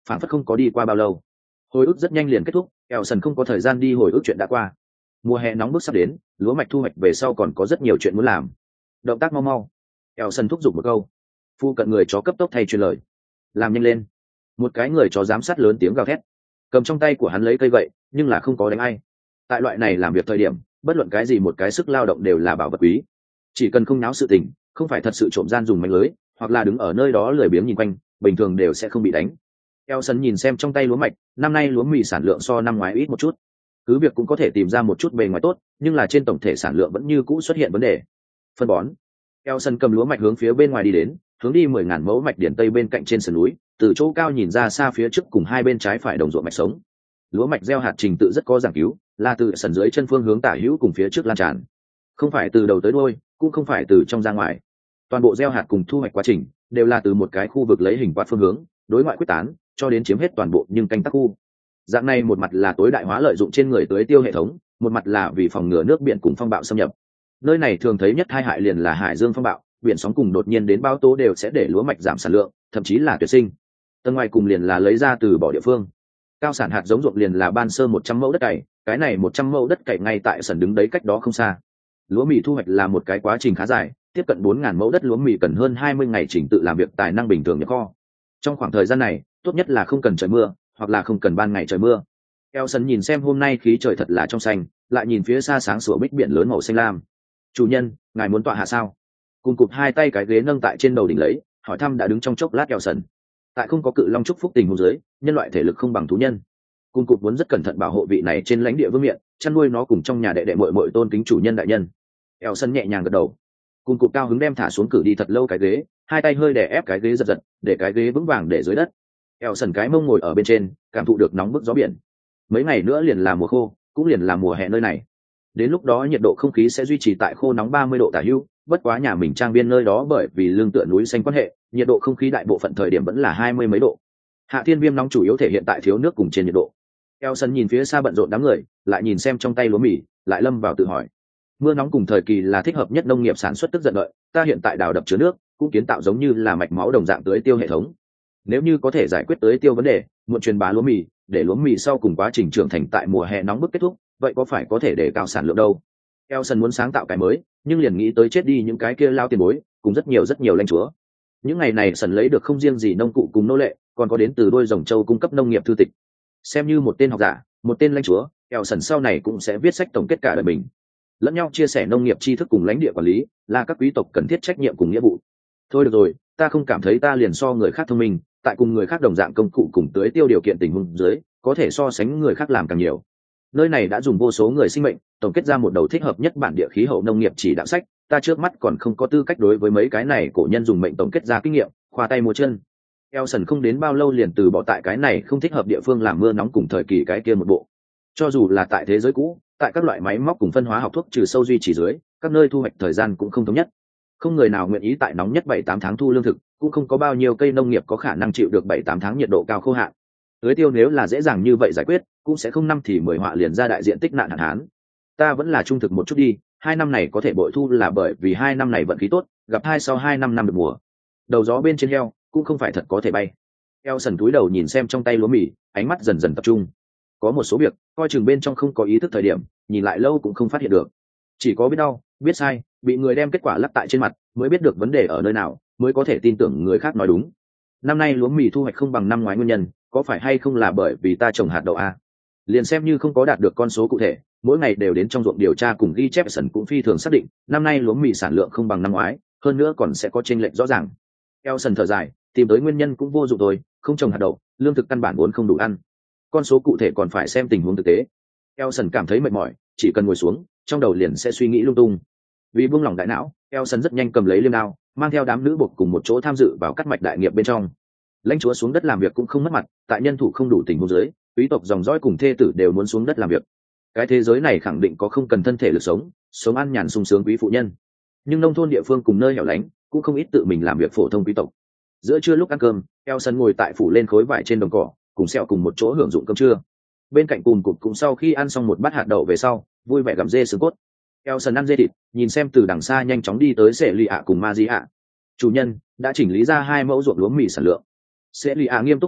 phản phất không có đi qua bao lâu. Hồi ức rất nhanh liền kết thúc, Elson không có thời gian đi hồi ức chuyện đã qua. Mùa hè nóng bức sắp đến, lúa mạch thu hoạch về sau còn có rất nhiều chuyện muốn làm. Động tác mau mau. Elson thúc giục một câu. Phu cận người chó cấp tốc thay truyền lời. Làm nhanh lên. Một cái người chó giám sát lớn tiếng gào thét. Cầm trong tay của hắn lấy cây gậy, nhưng là không có đánh ai. Tại loại này làm việc thời điểm, bất luận cái gì một cái sức lao động đều là bảo vật quý. Chỉ cần không náo sự tình, không phải thật sự trộm gian dùng mánh lưới, hoặc là đứng ở nơi đó lười biếng nhìn quanh, bình thường đều sẽ không bị đánh. Elson nhìn xem trong tay lúa mạch, năm nay lúa mì sản lượng so năm ngoái ít một chút. Cứ việc cũng có thể tìm ra một chút bề ngoài tốt, nhưng là trên tổng thể sản lượng vẫn như cũ xuất hiện vấn đề. Phân bón. Elson cầm lúa mạch hướng phía bên ngoài đi đến, hướng đi mười ngàn mẫu mạch điển tây bên cạnh trên sườn núi, từ chỗ cao nhìn ra xa phía trước cùng hai bên trái phải đồng ruộng mạch sống. Lúa mạch gieo hạt trình tự rất có giảng cứu, là từ sườn dưới chân phương hướng tả hữu cùng phía trước lan tràn, không phải từ đầu tới đuôi, cũng không phải từ trong ra ngoài. Toàn bộ gieo hạt cùng thu hoạch quá trình đều là từ một cái khu vực lấy hình quạt phương hướng đối ngoại quyết tán cho đến chiếm hết toàn bộ nhưng canh tác khu. Dạng này một mặt là tối đại hóa lợi dụng trên người tưới tiêu hệ thống, một mặt là vì phòng ngừa nước biển cùng phong bạo xâm nhập. Nơi này thường thấy nhất hai hại liền là hải dương phong bạo, biển sóng cùng đột nhiên đến bão tố đều sẽ để lúa mạch giảm sản lượng, thậm chí là tuyệt sinh. Tầng ngoài cùng liền là lấy ra từ bỏ địa phương. Cao sản hạt giống ruộng liền là ban sơ một trăm mẫu đất cày, cái này một trăm mẫu đất cày ngay tại sân đứng đấy cách đó không xa. Lúa mì thu hoạch là một cái quá trình khá dài, tiếp cận bốn ngàn mẫu đất lúa mì cần hơn hai mươi ngày chỉnh tự làm việc tài năng bình thường nhập kho. Trong khoảng thời gian này, tốt nhất là không cần trời mưa, hoặc là không cần ban ngày trời mưa. Elson nhìn xem hôm nay khí trời thật là trong xanh, lại nhìn phía xa sáng sủa bích biển lớn màu xanh lam. "Chủ nhân, ngài muốn tọa hạ sao?" Cùng cụp hai tay cái ghế nâng tại trên đầu đỉnh lấy, hỏi thăm đã đứng trong chốc lát Elson. Tại không có cự long chúc phúc tình huống dưới, nhân loại thể lực không bằng thú nhân. Cùng cụp muốn rất cẩn thận bảo hộ vị này trên lãnh địa vương miện, chăn nuôi nó cùng trong nhà đệ đệ muội muội tôn kính chủ nhân đại nhân. Elson nhẹ nhàng gật đầu. Cùng cụp cao hứng đem thả xuống cử đi thật lâu cái ghế, hai tay hơi đè ép cái ghế giật giật, để cái ghế vững vàng để dưới đất. Elson cái mông ngồi ở bên trên, cảm thụ được nóng bức gió biển. Mấy ngày nữa liền là mùa khô, cũng liền là mùa hè nơi này. Đến lúc đó nhiệt độ không khí sẽ duy trì tại khô nóng ba mươi độ tả hữu, bất quá nhà mình trang biên nơi đó bởi vì lưng tựa núi xanh quan hệ, nhiệt độ không khí đại bộ phận thời điểm vẫn là hai mươi mấy độ. Hạ thiên viêm nóng chủ yếu thể hiện tại thiếu nước cùng trên nhiệt độ. Elson nhìn phía xa bận rộn đám người, lại nhìn xem trong tay lúa mì, lại lâm vào tự hỏi. Mưa nóng cùng thời kỳ là thích hợp nhất nông nghiệp sản xuất tức giận lợi, ta hiện tại đào đập chứa nước, cũng kiến tạo giống như là mạch máu đồng dạng tưới tiêu hệ thống. Nếu như có thể giải quyết tưới tiêu vấn đề, muộn truyền bá lúa mì, để lúa mì sau cùng quá trình trưởng thành tại mùa hè nóng bức kết thúc, vậy có phải có thể để cao sản lượng đâu? Elson muốn sáng tạo cái mới, nhưng liền nghĩ tới chết đi những cái kia lao tiền bối, cùng rất nhiều rất nhiều lãnh chúa. Những ngày này sần lấy được không riêng gì nông cụ cùng nô lệ, còn có đến từ đôi dòng châu cung cấp nông nghiệp thư tịch. Xem như một tên học giả, một tên lãnh chúa, Elson sau này cũng sẽ viết sách tổng kết cả đời mình. Lẫn nhau chia sẻ nông nghiệp tri thức cùng lãnh địa quản lý, là các quý tộc cần thiết trách nhiệm cùng nghĩa vụ. Thôi được rồi, ta không cảm thấy ta liền so người khác thông minh, tại cùng người khác đồng dạng công cụ cùng tưới tiêu điều kiện tình huống dưới, có thể so sánh người khác làm càng nhiều. Nơi này đã dùng vô số người sinh mệnh tổng kết ra một đầu thích hợp nhất bản địa khí hậu nông nghiệp chỉ đạo sách, ta trước mắt còn không có tư cách đối với mấy cái này cổ nhân dùng mệnh tổng kết ra kinh nghiệm khoa tay múa chân. Elson không đến bao lâu liền từ bỏ tại cái này không thích hợp địa phương làm mưa nóng cùng thời kỳ cái kia một bộ. Cho dù là tại thế giới cũ, tại các loại máy móc cùng phân hóa học thuốc trừ sâu duy trì dưới, các nơi thu hoạch thời gian cũng không thống nhất. Không người nào nguyện ý tại nóng nhất bảy tám tháng thu lương thực, cũng không có bao nhiêu cây nông nghiệp có khả năng chịu được bảy tám tháng nhiệt độ cao khô hạn. Tưới tiêu nếu là dễ dàng như vậy giải quyết, cũng sẽ không năm thì mười họa liền ra đại diện tích nạn hạn hán. Ta vẫn là trung thực một chút đi, hai năm này có thể bội thu là bởi vì hai năm này vận khí tốt, gặp hai sau hai năm năm được mùa. Đầu gió bên trên heo cũng không phải thật có thể bay. Elson cúi đầu nhìn xem trong tay lúa mì, ánh mắt dần dần tập trung. Có một số việc, coi chừng bên trong không có ý thức thời điểm, nhìn lại lâu cũng không phát hiện được. Chỉ có biết đau, biết sai, bị người đem kết quả lắc tại trên mặt, mới biết được vấn đề ở nơi nào, mới có thể tin tưởng người khác nói đúng. Năm nay lúa mì thu hoạch không bằng năm ngoái nguyên nhân, có phải hay không là bởi vì ta trồng hạt đậu a? Liền xem như không có đạt được con số cụ thể, mỗi ngày đều đến trong ruộng điều tra cùng ghi chép sần cũng phi thường xác định, năm nay lúa mì sản lượng không bằng năm ngoái, hơn nữa còn sẽ có chênh lệch rõ ràng. Elson thở dài, tìm tới nguyên nhân cũng vô dụng thôi, không trồng hạt đậu, lương thực căn bản vốn không đủ ăn. Con số cụ thể còn phải xem tình huống thực tế. Elson cảm thấy mệt mỏi, chỉ cần ngồi xuống, trong đầu liền sẽ suy nghĩ lung tung. Vì buông lỏng đại não, Elson rất nhanh cầm lấy liêm đao, mang theo đám nữ buộc cùng một chỗ tham dự vào cắt mạch đại nghiệp bên trong. Lãnh chúa xuống đất làm việc cũng không mất mặt, tại nhân thủ không đủ tình huống dưới, quý tộc dòng dõi cùng thê tử đều muốn xuống đất làm việc. Cái thế giới này khẳng định có không cần thân thể lực sống, sống ăn nhàn sung sướng quý phụ nhân. Nhưng nông thôn địa phương cùng nơi hẻo lánh, cũng không ít tự mình làm việc phổ thông quý tộc. Giữa trưa lúc ăn cơm, Elson ngồi tại phủ lên khối vải trên đồng cỏ, cùng sẹo cùng một chỗ hưởng dụng cơm trưa. Bên cạnh cùng cụt cũng sau khi ăn xong một bát hạt đậu về sau, vui vẻ gặm dê xương cốt. Elson ăn dê thịt, nhìn xem từ đằng xa nhanh chóng đi tới Sệ Lì ạ cùng Ma Di ạ. Chủ nhân đã chỉnh lý ra hai mẫu ruộng lúa mì sản lượng. Sệ Lì ạ nghiêm túc biểu lộ,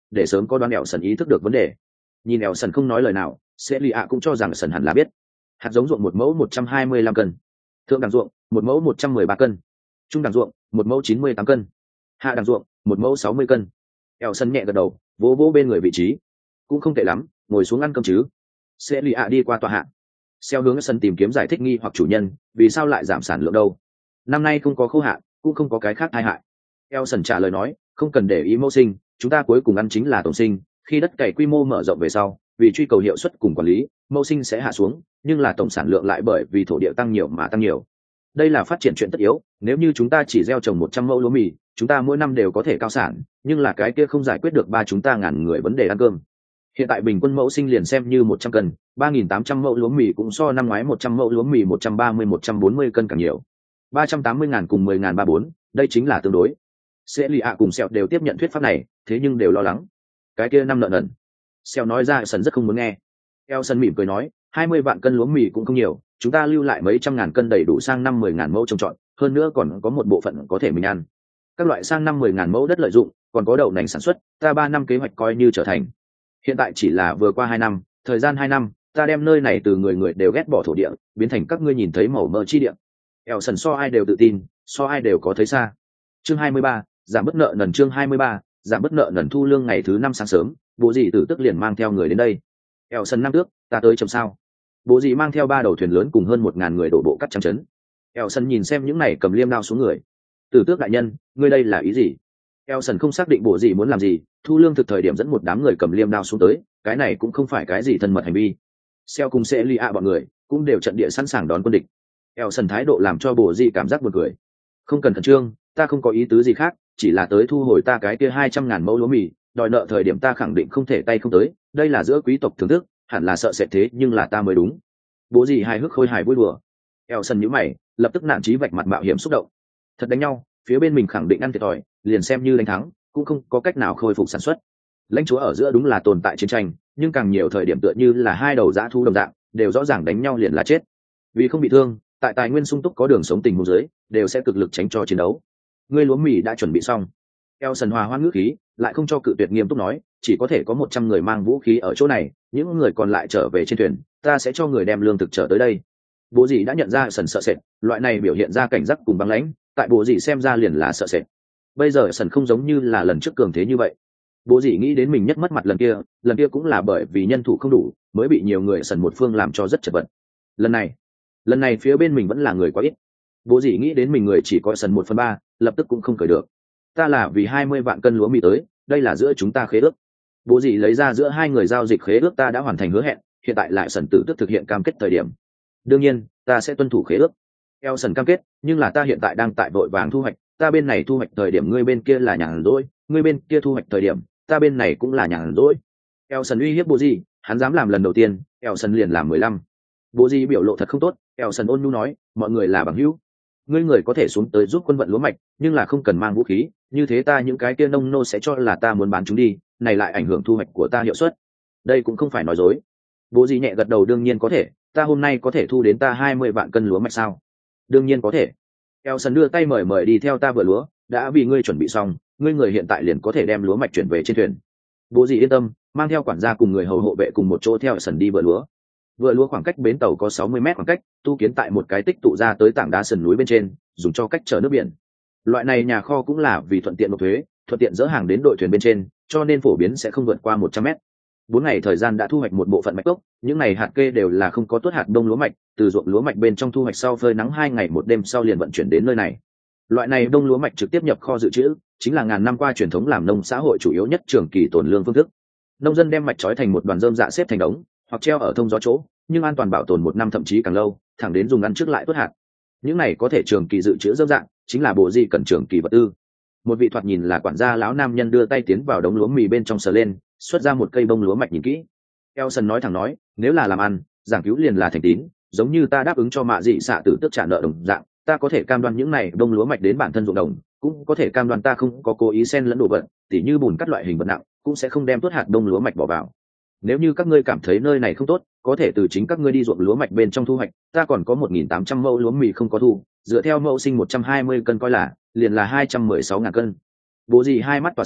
để sớm có đoán ẻo sần ý thức được vấn đề. Nhìn ẻo sần không nói lời nào, sẽ lì ạ cũng cho rằng sần hẳn là biết. Hạt giống ruộng một mẫu một trăm hai mươi lăm cân, thượng đẳng ruộng một mẫu một trăm mười ba cân, trung đẳng ruộng một mẫu chín mươi tám cân, hạ đẳng ruộng một mẫu sáu mươi cân. ẻo sần nhẹ gật đầu, vỗ vỗ bên người vị trí. Cũng không tệ lắm, ngồi xuống ăn cơm chứ. Sẽ lì ạ đi qua tòa hạ, xeo hướng sân tìm kiếm giải thích nghi hoặc chủ nhân vì sao lại giảm sản lượng đâu. Năm nay không có khô hạn, cũng không có cái khác tai hại. Elson trả lời nói, không cần để ý mẫu sinh, chúng ta cuối cùng ăn chính là tổng sinh. Khi đất cày quy mô mở rộng về sau, vì truy cầu hiệu suất cùng quản lý, mẫu sinh sẽ hạ xuống, nhưng là tổng sản lượng lại bởi vì thổ địa tăng nhiều mà tăng nhiều. Đây là phát triển chuyện tất yếu. Nếu như chúng ta chỉ gieo trồng một trăm mẫu lúa mì, chúng ta mỗi năm đều có thể cao sản, nhưng là cái kia không giải quyết được ba chúng ta ngàn người vấn đề ăn cơm. Hiện tại bình quân mẫu sinh liền xem như một trăm cân, ba nghìn tám trăm mẫu lúa mì cũng so năm ngoái một trăm mẫu lúa mì một trăm ba mươi một trăm bốn mươi cân càng nhiều. ba trăm tám mươi ngàn cùng mười ngàn ba bốn, đây chính là tương đối. Sẽ lì ạ cùng Sẹo đều tiếp nhận thuyết pháp này, thế nhưng đều lo lắng. Cái kia năm nợ nần. Sẹo nói ra sần rất không muốn nghe. Elson mỉm cười nói, hai mươi vạn cân lúa mì cũng không nhiều, chúng ta lưu lại mấy trăm ngàn cân đầy đủ sang năm mười ngàn mẫu trồng trọt, hơn nữa còn có một bộ phận có thể mình ăn. Các loại sang năm mười ngàn mẫu đất lợi dụng, còn có đậu nành sản xuất, ta ba năm kế hoạch coi như trở thành. Hiện tại chỉ là vừa qua hai năm, thời gian hai năm, ta đem nơi này từ người người đều ghét bỏ thổ địa, biến thành các ngươi nhìn thấy màu mỡ chi địa. Elson so ai đều tự tin, so ai đều có thấy xa. Chương hai mươi ba, giảm bất nợ nần chương hai mươi ba, giảm bất nợ nần thu lương ngày thứ năm sáng sớm, bố dì tử tức liền mang theo người đến đây. Elson năm tước, ta tới chậm sao? Bố dì mang theo ba đầu thuyền lớn cùng hơn một ngàn người đổ bộ cắt trắng trấn. Elson nhìn xem những này cầm liêm đao xuống người. Tử tước đại nhân, ngươi đây là ý gì? Elson không xác định bố dì muốn làm gì, thu lương thực thời điểm dẫn một đám người cầm liêm đao xuống tới, cái này cũng không phải cái gì thân mật hành vi. Seo cùng sẽ li ạ bọn người cũng đều trận địa sẵn sàng đón quân địch. Elson thái độ làm cho bố dì cảm giác buồn cười. Không cần khẩn trương, ta không có ý tứ gì khác, chỉ là tới thu hồi ta cái kia hai trăm ngàn mẫu lúa mì, đòi nợ thời điểm ta khẳng định không thể tay không tới, đây là giữa quý tộc thưởng thức, hẳn là sợ sẽ thế nhưng là ta mới đúng. Bố dì hài hước khôi hài vui đùa. Elson nhíu mày, lập tức nản chí vạch mặt mạo hiểm xúc động. Thật đánh nhau, phía bên mình khẳng định ăn thiệt thòi, liền xem như đánh thắng, cũng không có cách nào khôi phục sản xuất. Lãnh chúa ở giữa đúng là tồn tại chiến tranh, nhưng càng nhiều thời điểm tựa như là hai đầu dã thú đồng dạng, đều rõ ràng đánh nhau liền là chết. Vì không bị thương, tại tài nguyên sung túc có đường sống tình huống dưới, đều sẽ cực lực tránh cho chiến đấu. Ngươi lúa mì đã chuẩn bị xong. Elson hòa hoan ngữ khí, lại không cho cự tuyệt nghiêm túc nói, chỉ có thể có một trăm người mang vũ khí ở chỗ này, những người còn lại trở về trên thuyền, ta sẽ cho người đem lương thực trở tới đây. Bố dì đã nhận ra Sần sợ sệt, loại này biểu hiện ra cảnh giác cùng băng lãnh, tại bố dì xem ra liền là sợ sệt. Bây giờ Sần không giống như là lần trước cường thế như vậy. Bố dì nghĩ đến mình nhất mất mặt lần kia, lần kia cũng là bởi vì nhân thủ không đủ, mới bị nhiều người Sần một phương làm cho rất chật vật. Lần này, lần này phía bên mình vẫn là người quá ít. Bố dì nghĩ đến mình người chỉ có Sần một phần ba, lập tức cũng không cởi được. Ta là vì hai mươi vạn cân lúa mì tới, đây là giữa chúng ta khế ước. Bố dì lấy ra giữa hai người giao dịch khế ước, ta đã hoàn thành hứa hẹn, hiện tại lại Sần tử tức thực hiện cam kết thời điểm. Đương nhiên, ta sẽ tuân thủ khế ước. Elson cam kết, nhưng là ta hiện tại đang tại vội vàng thu hoạch, ta bên này thu hoạch thời điểm ngươi bên kia là nhàn rỗi, ngươi bên kia thu hoạch thời điểm, ta bên này cũng là nhàn rỗi. Elson uy hiếp bố dì, hắn dám làm lần đầu tiên, Elson liền làm mười lăm. Bố dì biểu lộ thật không tốt, Elson ôn nhu nói, mọi người là bằng hữu, ngươi người có thể xuống tới giúp quân vận lúa mạch, nhưng là không cần mang vũ khí, như thế ta những cái kia nông nô sẽ cho là ta muốn bán chúng đi, này lại ảnh hưởng thu hoạch của ta hiệu suất. Đây cũng không phải nói dối. Bố dì nhẹ gật đầu, đương nhiên có thể, ta hôm nay có thể thu đến ta hai mươi vạn cân lúa mạch sao? Đương nhiên có thể. Elson đưa tay mời mời đi theo ta vừa lúa, đã vì ngươi chuẩn bị xong, ngươi người hiện tại liền có thể đem lúa mạch chuyển về trên thuyền. Bố dì yên tâm, mang theo quản gia cùng người hầu hộ vệ cùng một chỗ theo Elson đi vừa lúa. Vừa lúa khoảng cách bến tàu có sáu mươi mét khoảng cách, tu kiến tại một cái tích tụ ra tới tảng đá sườn núi bên trên, dùng cho cách chở nước biển. Loại này nhà kho cũng là vì thuận tiện nộp thuế, thuận tiện dỡ hàng đến đội thuyền bên trên, cho nên phổ biến sẽ không vượt qua một trăm mét. Bốn ngày thời gian đã thu hoạch một bộ phận mạch gốc, những ngày hạt kê đều là không có tuốt hạt đông lúa mạch, từ ruộng lúa mạch bên trong thu hoạch sau phơi nắng hai ngày một đêm sau liền vận chuyển đến nơi này. Loại này đông lúa mạch trực tiếp nhập kho dự trữ, chính là ngàn năm qua truyền thống làm nông xã hội chủ yếu nhất trường kỳ tồn lương phương thức. Nông dân đem mạch trói thành một đoàn rơm dạ xếp thành đống, hoặc treo ở thông gió chỗ, nhưng an toàn bảo tồn một năm thậm chí càng lâu, thẳng đến dùng ngắn trước lại tuốt hạt. Những này có thể trường kỳ dự trữ rơm dạ, chính là bộ gì cần trường kỳ vật tư. Một vị thoạt nhìn là quản gia lão nam nhân đưa tay tiến vào đống lúa mì bên trong sờ lên, xuất ra một cây bông lúa mạch nhìn kỹ. Elson nói thẳng nói, nếu là làm ăn, giảng cứu liền là thành tín, giống như ta đáp ứng cho mạ dị xạ tử tức trả nợ đồng dạng, ta có thể cam đoan những này bông lúa mạch đến bản thân ruộng đồng, cũng có thể cam đoan ta không có cố ý xen lẫn đồ vật, tỉ như bùn cắt loại hình vật nặng, cũng sẽ không đem tuốt hạt bông lúa mạch bỏ vào. Nếu như các ngươi cảm thấy nơi này không tốt, có thể từ chính các ngươi đi ruộng lúa mạch bên trong thu hoạch, ta còn có một nghìn tám trăm mẫu lúa mì không có thu, dựa theo mẫu sinh một trăm hai mươi cân coi là, liền là hai trăm mười sáu ngàn cân. Bố gì hai mắt tỏa sáng,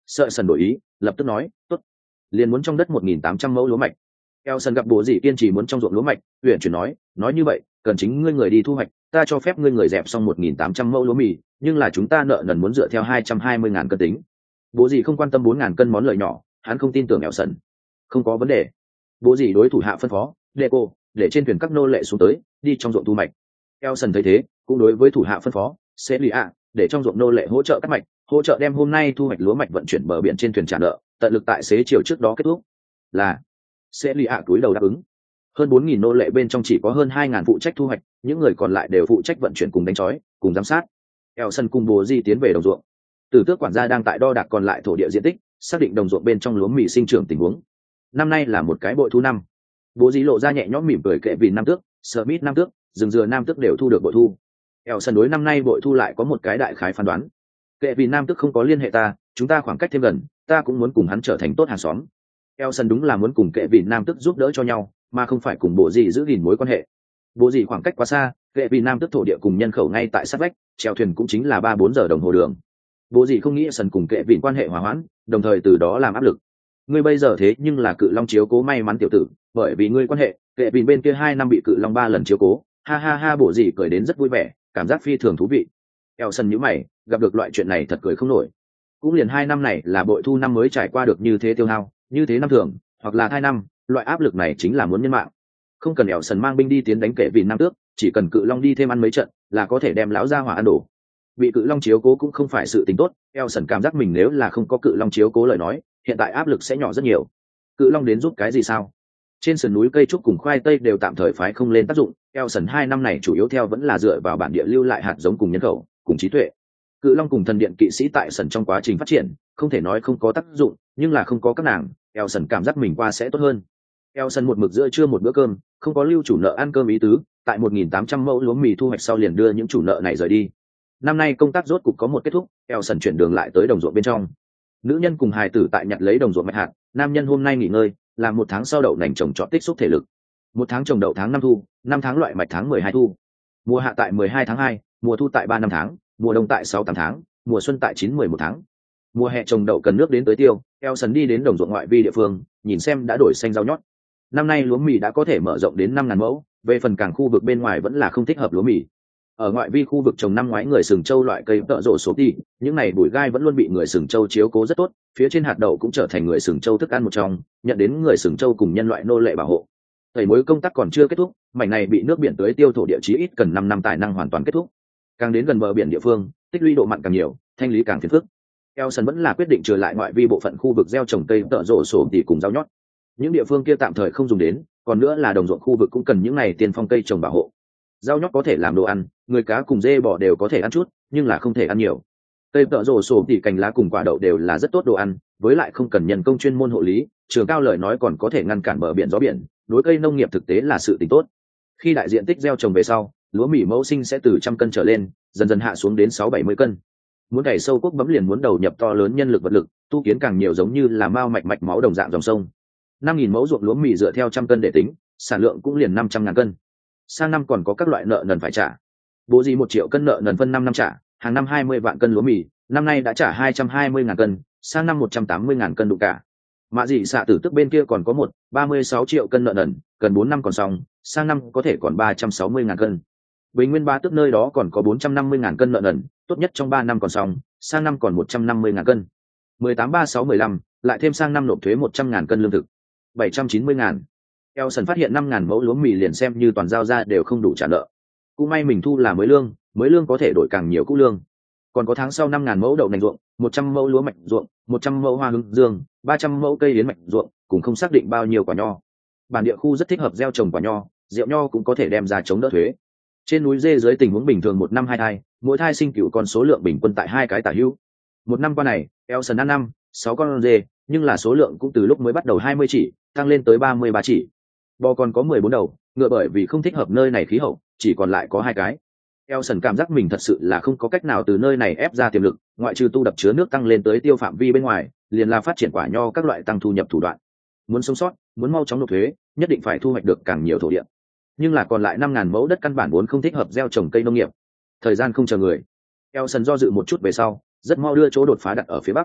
Sợ sần đổi ý, lập tức nói, tốt, liền muốn trong đất một nghìn tám trăm mẫu lúa mạch. Elson gặp bố gì kiên trì muốn trong ruộng lúa mạch, huyện chuyển nói, nói như vậy, cần chính ngươi người đi thu hoạch, ta cho phép ngươi người dẹp xong một nghìn tám trăm mẫu lúa mì, nhưng là chúng ta nợ nần muốn dựa theo hai trăm hai mươi ngàn cân tính. Bố gì không quan tâm bốn ngàn cân món lợi nhỏ, hắn không tin tưởng Elson. Không có vấn đề. Bố gì đối thủ hạ phân phó, đệ cô, để trên thuyền các nô lệ xuống tới, đi trong ruộng thu mạch. Elson thấy thế, cũng đối với thủ hạ phân phó, sẽ lì ạ, để trong ruộng nô lệ hỗ trợ cắt mạch, hỗ trợ đem hôm nay thu hoạch lúa mạch vận chuyển bờ biển trên thuyền trả nợ, tận lực tại xế chiều trước đó kết thúc. Là sẽ lì ạ túi đầu đáp ứng. Hơn bốn nghìn nô lệ bên trong chỉ có hơn hai ngàn phụ trách thu hoạch, những người còn lại đều phụ trách vận chuyển cùng đánh trói, cùng giám sát. Elson cùng bố di tiến về đồng ruộng. Tử tước quản gia đang tại đo đạc còn lại thổ địa diện tích, xác định đồng ruộng bên trong lúa mì sinh trưởng tình huống. Năm nay là một cái bội thu năm. Bố di lộ ra nhẹ nhõm mỉm cười kệ vì năm tước, Smith năm tước, rừng dừa nam tước đều thu được bội thu. Elson đối năm nay bội thu lại có một cái đại khái phán đoán. Kệ vì nam tước không có liên hệ ta, chúng ta khoảng cách thêm gần, ta cũng muốn cùng hắn trở thành tốt hàng xóm. Elson đúng là muốn cùng kệ vì nam tước giúp đỡ cho nhau, mà không phải cùng bộ gì giữ gìn mối quan hệ. Bộ gì khoảng cách quá xa, kệ vì nam tước thổ địa cùng nhân khẩu ngay tại sát vách, chèo thuyền cũng chính là ba bốn giờ đồng hồ đường. Bộ gì không nghĩ Elson cùng kệ vì quan hệ hòa hoãn, đồng thời từ đó làm áp lực. Ngươi bây giờ thế nhưng là cự long chiếu cố may mắn tiểu tử, bởi vì ngươi quan hệ, kệ vì bên kia hai năm bị cự long ba lần chiếu cố, ha ha ha, bộ gì cười đến rất vui vẻ, cảm giác phi thường thú vị. Elson nhíu mày, gặp được loại chuyện này thật cười không nổi. Cũng liền hai năm này là bội thu năm mới trải qua được như thế tiêu hao, như thế năm thường, hoặc là hai năm, loại áp lực này chính là muốn nhân mạng. Không cần Elson mang binh đi tiến đánh kệ vì nam tước, chỉ cần cự long đi thêm ăn mấy trận là có thể đem lão gia hỏa ăn đổ. Bị cự long chiếu cố cũng không phải sự tình tốt, Elson cảm giác mình nếu là không có cự long chiếu cố lời nói, hiện tại áp lực sẽ nhỏ rất nhiều. Cự long đến giúp cái gì sao? Trên sườn núi cây trúc cùng khoai tây đều tạm thời phái không lên tác dụng, Elson hai năm này chủ yếu theo vẫn là dựa vào bản địa lưu lại hạt giống cùng nhân khẩu, cùng trí tuệ. Cự long cùng thần điện kỵ sĩ tại sân trong quá trình phát triển, không thể nói không có tác dụng, nhưng là không có các nàng, Elson cảm giác mình qua sẽ tốt hơn. Elson một mực giữa trưa một bữa cơm, không có lưu chủ nợ ăn cơm ý tứ, tại một nghìn tám trăm mẫu lúa mì thu hoạch sau liền đưa những chủ nợ này rời đi. Năm nay công tác rốt cục có một kết thúc, Elson chuyển đường lại tới đồng ruộng bên trong. Nữ nhân cùng hài tử tại nhặt lấy đồng ruộng mạch hạt, nam nhân hôm nay nghỉ ngơi, làm một tháng sau đậu nành trồng trọt tích xúc thể lực. Một tháng trồng đậu tháng năm thu, năm tháng loại mạch tháng mười hai thu. Mùa hạ tại mười hai tháng hai, mùa thu tại ba năm tháng, mùa đông tại sáu tám tháng, mùa xuân tại chín mười một tháng. Mùa hè trồng đậu cần nước đến tới tiêu, Elson đi đến đồng ruộng ngoại vi địa phương, nhìn xem đã đổi xanh rau nhót. Năm nay lúa mì đã có thể mở rộng đến năm ngàn mẫu, về phần cảng khu vực bên ngoài vẫn là không thích hợp lúa mì. Ở ngoại vi khu vực trồng năm ngoái người sừng châu loại cây tợ rộ số đi, những này bụi gai vẫn luôn bị người sừng châu chiếu cố rất tốt, phía trên hạt đậu cũng trở thành người sừng châu thức ăn một trong, nhận đến người sừng châu cùng nhân loại nô lệ bảo hộ. Thầy mối công tác còn chưa kết thúc, mảnh này bị nước biển tưới tiêu thổ địa chí ít cần năm năm tài năng hoàn toàn kết thúc. Càng đến gần bờ biển địa phương, tích lũy độ mặn càng nhiều, thanh lý càng phiền phức. Elson vẫn là quyết định trở lại ngoại vi bộ phận khu vực gieo trồng cây tợ rộ sổ tỉ cùng rau nhót. Những địa phương kia tạm thời không dùng đến, còn nữa là đồng ruộng khu vực cũng cần những này tiền phong cây trồng bảo hộ. Rau nhót có thể làm đồ ăn, người cá cùng dê bò đều có thể ăn chút, nhưng là không thể ăn nhiều. Cây tợ rộ sổ tỉ cành lá cùng quả đậu đều là rất tốt đồ ăn, với lại không cần nhân công chuyên môn hộ lý, trường cao lời nói còn có thể ngăn cản bờ biển gió biển, đối cây nông nghiệp thực tế là sự tình tốt. Khi đại diện tích gieo trồng về sau, lúa mì mẫu sinh sẽ từ trăm cân trở lên, dần dần hạ xuống đến sáu bảy mươi cân. Muốn cày sâu quốc bấm liền muốn đầu nhập to lớn nhân lực vật lực, tu kiến càng nhiều giống như là mao mạch mạch máu đồng dạng dòng sông. Năm nghìn mẫu ruộng lúa mì dựa theo trăm cân để tính, sản lượng cũng liền năm trăm ngàn cân. Sang năm còn có các loại nợ nần phải trả. Bố gì một triệu cân nợ nần phân năm năm trả, hàng năm hai mươi vạn cân lúa mì, năm nay đã trả hai trăm hai mươi ngàn cân, sang năm một trăm tám mươi ngàn cân đủ cả. Mạ dị xạ tử tức bên kia còn có một ba mươi sáu triệu cân nợ nần, cần bốn năm còn xong, sang năm có thể còn ba trăm sáu mươi ngàn cân. Bình nguyên ba tức nơi đó còn có bốn trăm năm mươi ngàn cân nợ nần, tốt nhất trong ba năm còn xong, sang năm còn một trăm năm mươi ngàn cân. mười tám ba sáu mười lăm, lại thêm sang năm nộp thuế một trăm ngàn cân lương thực, bảy trăm chín mươi ngàn. Elson phát hiện năm ngàn mẫu lúa mì liền xem như toàn giao ra đều không đủ trả nợ. Cũng may mình thu là mới lương, mới lương có thể đổi càng nhiều cũ lương. Còn có tháng sau năm ngàn mẫu đậu nành ruộng, một trăm mẫu lúa mạch ruộng, một trăm mẫu hoa hướng dương, ba trăm mẫu cây yến mạch ruộng, cũng không xác định bao nhiêu quả nho. Bản địa khu rất thích hợp gieo trồng quả nho, rượu nho cũng có thể đem ra chống đỡ thuế. Trên núi dê dưới tình huống bình thường một năm hai thai, mỗi thai sinh cựu con số lượng bình quân tại hai cái tả hữu. Một năm qua này, Elson ăn năm, sáu con dê, nhưng là số lượng cũng từ lúc mới bắt đầu hai mươi chỉ, tăng lên tới ba mươi ba chỉ. Bò còn có mười bốn đầu, ngựa bởi vì không thích hợp nơi này khí hậu, chỉ còn lại có hai cái. Elson cảm giác mình thật sự là không có cách nào từ nơi này ép ra tiềm lực, ngoại trừ tu đập chứa nước tăng lên tới tiêu phạm vi bên ngoài, liền là phát triển quả nho các loại tăng thu nhập thủ đoạn. Muốn sống sót, muốn mau chóng nộp thuế, nhất định phải thu hoạch được càng nhiều thổ địa. Nhưng là còn lại năm ngàn mẫu đất căn bản vốn không thích hợp gieo trồng cây nông nghiệp. Thời gian không chờ người. Elson do dự một chút về sau, rất mau đưa chỗ đột phá đặt ở phía bắc.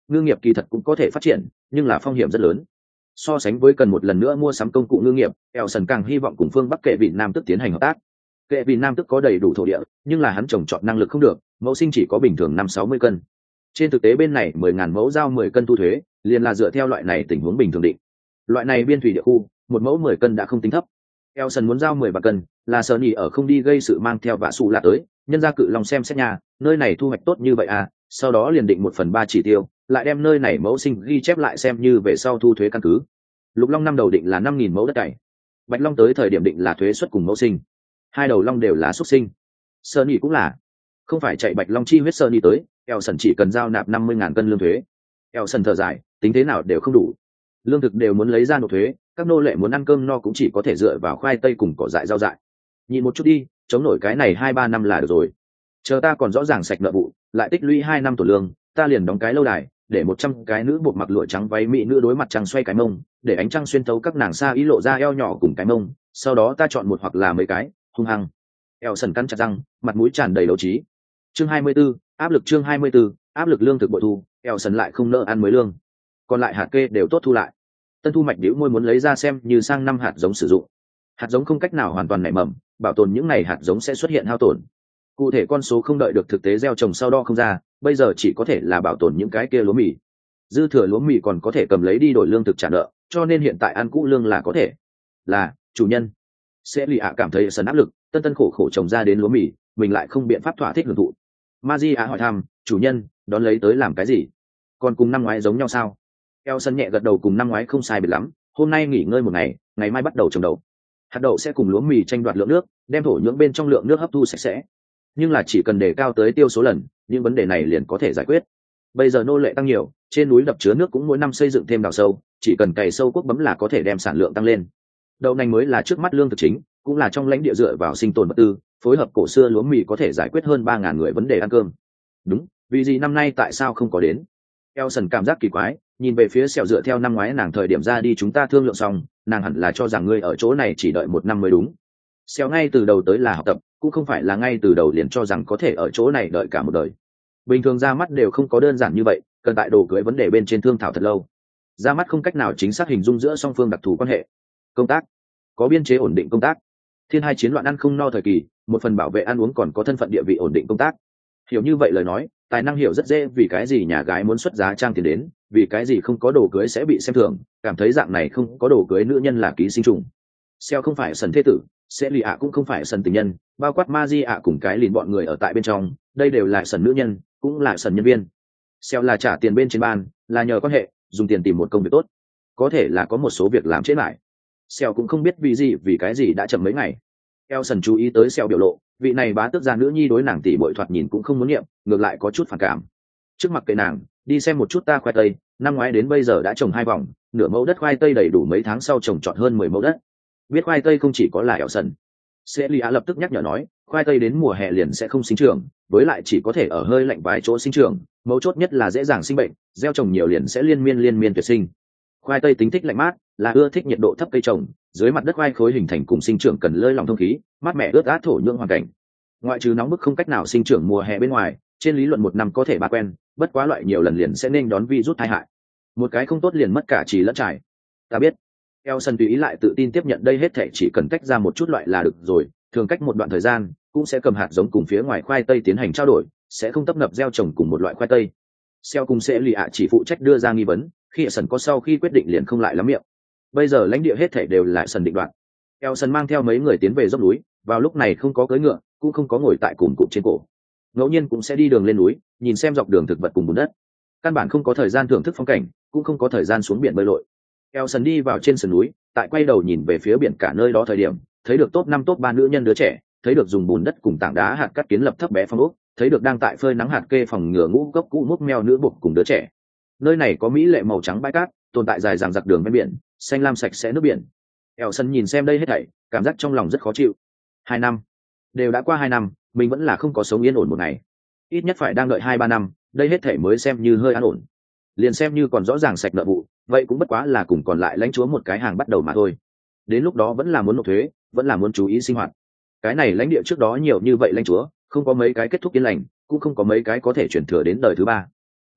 ngư nghiệp kỳ thật cũng có thể phát triển, nhưng là phong hiểm rất lớn. So sánh với cần một lần nữa mua sắm công cụ ngư nghiệp, Elson càng hy vọng cùng phương Bắc Kệ Vịn Nam tức tiến hành hợp tác. Kệ Vịn Nam tức có đầy đủ thổ địa, nhưng là hắn trồng trọt năng lực không được, mẫu sinh chỉ có bình thường năm sáu mươi cân. Trên thực tế bên này mười ngàn mẫu giao mười cân thu thuế, liền là dựa theo loại này tình huống bình thường định. Loại này biên thủy địa khu, một mẫu mười cân đã không tính thấp. Elson muốn giao mười vạn cân, là Sunny ở không đi gây sự mang theo vạ sụ lạ tới, nhân ra cự lòng xem xét nhà, nơi này thu hoạch tốt như vậy à, sau đó liền định một phần ba chỉ tiêu, lại đem nơi này mẫu sinh ghi chép lại xem như về sau thu thuế căn cứ. Lục long năm đầu định là năm nghìn mẫu đất cày, bạch long tới thời điểm định là thuế suất cùng mẫu sinh, hai đầu long đều là xuất sinh. Sunny cũng là, không phải chạy bạch long chi huyết Sunny tới, Elson chỉ cần giao nạp năm mươi ngàn cân lương thuế. Elson thở dài, tính thế nào đều không đủ, lương thực đều muốn lấy ra nộp thuế, các nô lệ muốn ăn cơm no cũng chỉ có thể dựa vào khoai tây cùng cỏ dại rau dại. Nhìn một chút đi, chống nổi cái này hai ba năm là được rồi. Chờ ta còn rõ ràng sạch nợ vụ, lại tích lũy hai năm tổ lương, ta liền đóng cái lâu đài, để một trăm cái nữ buộc mặc lụa trắng váy mỹ nữ đối mặt trăng xoay cái mông, để ánh trăng xuyên thấu các nàng xa ý lộ ra eo nhỏ cùng cái mông, sau đó ta chọn một hoặc là mấy cái, hung hăng. Elson cắn chặt răng, mặt mũi tràn đầy đấu trí. Chương hai mươi 24, áp lực chương hai mươi 24, áp lực lương thực bội thu, Elson lại không nợ ăn mới lương. Còn lại hạt kê đều tốt thu lại. Tân thu mạch điếu môi muốn lấy ra xem như sang năm hạt giống sử dụng. Hạt giống không cách nào hoàn toàn nảy mầm, bảo tồn những ngày hạt giống sẽ xuất hiện hao tổn. Cụ thể con số không đợi được thực tế gieo trồng sau đo không ra, bây giờ chỉ có thể là bảo tồn những cái kia lúa mì. Dư thừa lúa mì còn có thể cầm lấy đi đổi lương thực trả nợ, cho nên hiện tại ăn cũ lương là có thể. Là chủ nhân. Sẽ lì ạ cảm thấy sần áp lực, tân tân khổ khổ trồng ra đến lúa mì, mình lại không biện pháp thỏa thích hưởng thụ. Maji ạ hỏi thăm, chủ nhân, đón lấy tới làm cái gì? Còn cùng năm ngoái giống nhau sao? Elson nhẹ gật đầu, cùng năm ngoái không sai biệt lắm, hôm nay nghỉ ngơi một ngày, ngày mai bắt đầu trồng đậu. Hạt đậu sẽ cùng lúa mì tranh đoạt lượng nước, đem thổ nhưỡng bên trong lượng nước hấp thu sạch sẽ. Nhưng là chỉ cần đề cao tới tiêu số lần, những vấn đề này liền có thể giải quyết. Bây giờ nô lệ tăng nhiều, trên núi đập chứa nước cũng mỗi năm xây dựng thêm đào sâu, chỉ cần cày sâu quốc bấm là có thể đem sản lượng tăng lên. Đậu nành mới là trước mắt lương thực chính, cũng là trong lãnh địa dựa vào sinh tồn vật tư, phối hợp cổ xưa lúa mì có thể giải quyết hơn ba ngàn người vấn đề ăn cơm. Đúng, vì gì năm nay tại sao không có đến? Elson cảm giác kỳ quái, nhìn về phía Sẹo, dựa theo năm ngoái nàng thời điểm ra đi chúng ta thương lượng xong, nàng hẳn là cho rằng ngươi ở chỗ này chỉ đợi một năm mới đúng. Sẹo ngay từ đầu tới là học tập, cũng không phải là ngay từ đầu liền cho rằng có thể ở chỗ này đợi cả một đời. Bình thường ra mắt đều không có đơn giản như vậy, cần tại đồ cưới vấn đề bên trên thương thảo thật lâu. Ra mắt không cách nào chính xác hình dung giữa song phương đặc thù quan hệ. Công tác, có biên chế ổn định công tác. Thiên hai chiến loạn ăn không no thời kỳ, một phần bảo vệ ăn uống còn có thân phận địa vị ổn định công tác. Hiểu như vậy lời nói, tài năng hiểu rất dễ vì cái gì nhà gái muốn xuất giá trang tiền đến, vì cái gì không có đồ cưới sẽ bị xem thường, cảm thấy dạng này không có đồ cưới nữ nhân là ký sinh trùng. Sẹo không phải sần thế tử, sẽ lì ạ cũng không phải sần tình nhân, bao quát ma di ạ cùng cái lìn bọn người ở tại bên trong, đây đều là sần nữ nhân, cũng là sần nhân viên. Sẹo là trả tiền bên trên ban, là nhờ quan hệ, dùng tiền tìm một công việc tốt, có thể là có một số việc làm trễ lại. Sẹo cũng không biết vì gì vì cái gì đã chậm mấy ngày. Elson chú ý tới Sẹo biểu lộ, vị này bá tước gia nữ nhi đối nàng tỷ bội thoạt nhìn cũng không muốn nghiệm, ngược lại có chút phản cảm. Trước mặt kệ nàng, đi xem một chút ta khoai tây, năm ngoái đến bây giờ đã trồng hai vòng, nửa mẫu đất khoai tây đầy đủ mấy tháng sau trồng trọt hơn mười mẫu đất. Biết khoai tây không chỉ có là Elson. Celia lập tức nhắc nhở nói, khoai tây đến mùa hè liền sẽ không sinh trưởng, với lại chỉ có thể ở hơi lạnh vài chỗ sinh trưởng, mấu chốt nhất là dễ dàng sinh bệnh, gieo trồng nhiều liền sẽ liên miên liên miên tuyệt sinh. Khoai tây tính thích lạnh mát, là ưa thích nhiệt độ thấp cây trồng, dưới mặt đất khoai khối hình thành cùng sinh trưởng cần lơi lỏng thông khí, mát mẻ ướt át thổ nhưỡng hoàn cảnh. Ngoại trừ nóng bức không cách nào sinh trưởng mùa hè bên ngoài, trên lý luận một năm có thể ba quen, bất quá loại nhiều lần liền sẽ nên đón virus tai hại. Một cái không tốt liền mất cả trì lẫn trải. Ta biết. Elson tùy ý lại tự tin tiếp nhận đây hết thảy chỉ cần tách ra một chút loại là được rồi, thường cách một đoạn thời gian, cũng sẽ cầm hạt giống cùng phía ngoài khoai tây tiến hành trao đổi, sẽ không tấp nập gieo trồng cùng một loại khoai tây. Sẹo cùng sẽ lì ạ chỉ phụ trách đưa ra nghi vấn, khi Elson có sau khi quyết định liền không lại lắm miệng. Bây giờ lãnh địa hết thảy đều là Elson định đoạt. Elson mang theo mấy người tiến về dốc núi, vào lúc này không có cưỡi ngựa, cũng không có ngồi tại cùm cụm trên cổ. Ngẫu nhiên cũng sẽ đi đường lên núi, nhìn xem dọc đường thực vật cùng bùn đất. Căn bản không có thời gian thưởng thức phong cảnh, cũng không có thời gian xuống biển bơi lội. Elson đi vào trên sườn núi, tại quay đầu nhìn về phía biển cả nơi đó thời điểm, thấy được top năm top ba nữ nhân đứa trẻ, thấy được dùng bùn đất cùng tảng đá hạt cắt kiến lập thấp bé phong ốc, thấy được đang tại phơi nắng hạt kê phòng ngừa ngũ gốc cũ múc meo nữ buộc cùng đứa trẻ. Nơi này có mỹ lệ màu trắng bãi cát, tồn tại dài dằng dặc đường ven biển, xanh lam sạch sẽ nước biển. Elson nhìn xem đây hết thảy, cảm giác trong lòng rất khó chịu. Hai năm, đều đã qua hai năm, mình vẫn là không có sống yên ổn một ngày. Ít nhất phải đang đợi hai ba năm, đây hết thảy mới xem như hơi an ổn. Liền xem như còn rõ ràng sạch nợ vụ, vậy cũng bất quá là cùng còn lại lãnh chúa một cái hàng bắt đầu mà thôi. Đến lúc đó vẫn là muốn nộp thuế, vẫn là muốn chú ý sinh hoạt. Cái này lãnh địa trước đó nhiều như vậy lãnh chúa, không có mấy cái kết thúc yên lành, cũng không có mấy cái có thể chuyển thừa đến đời thứ ba.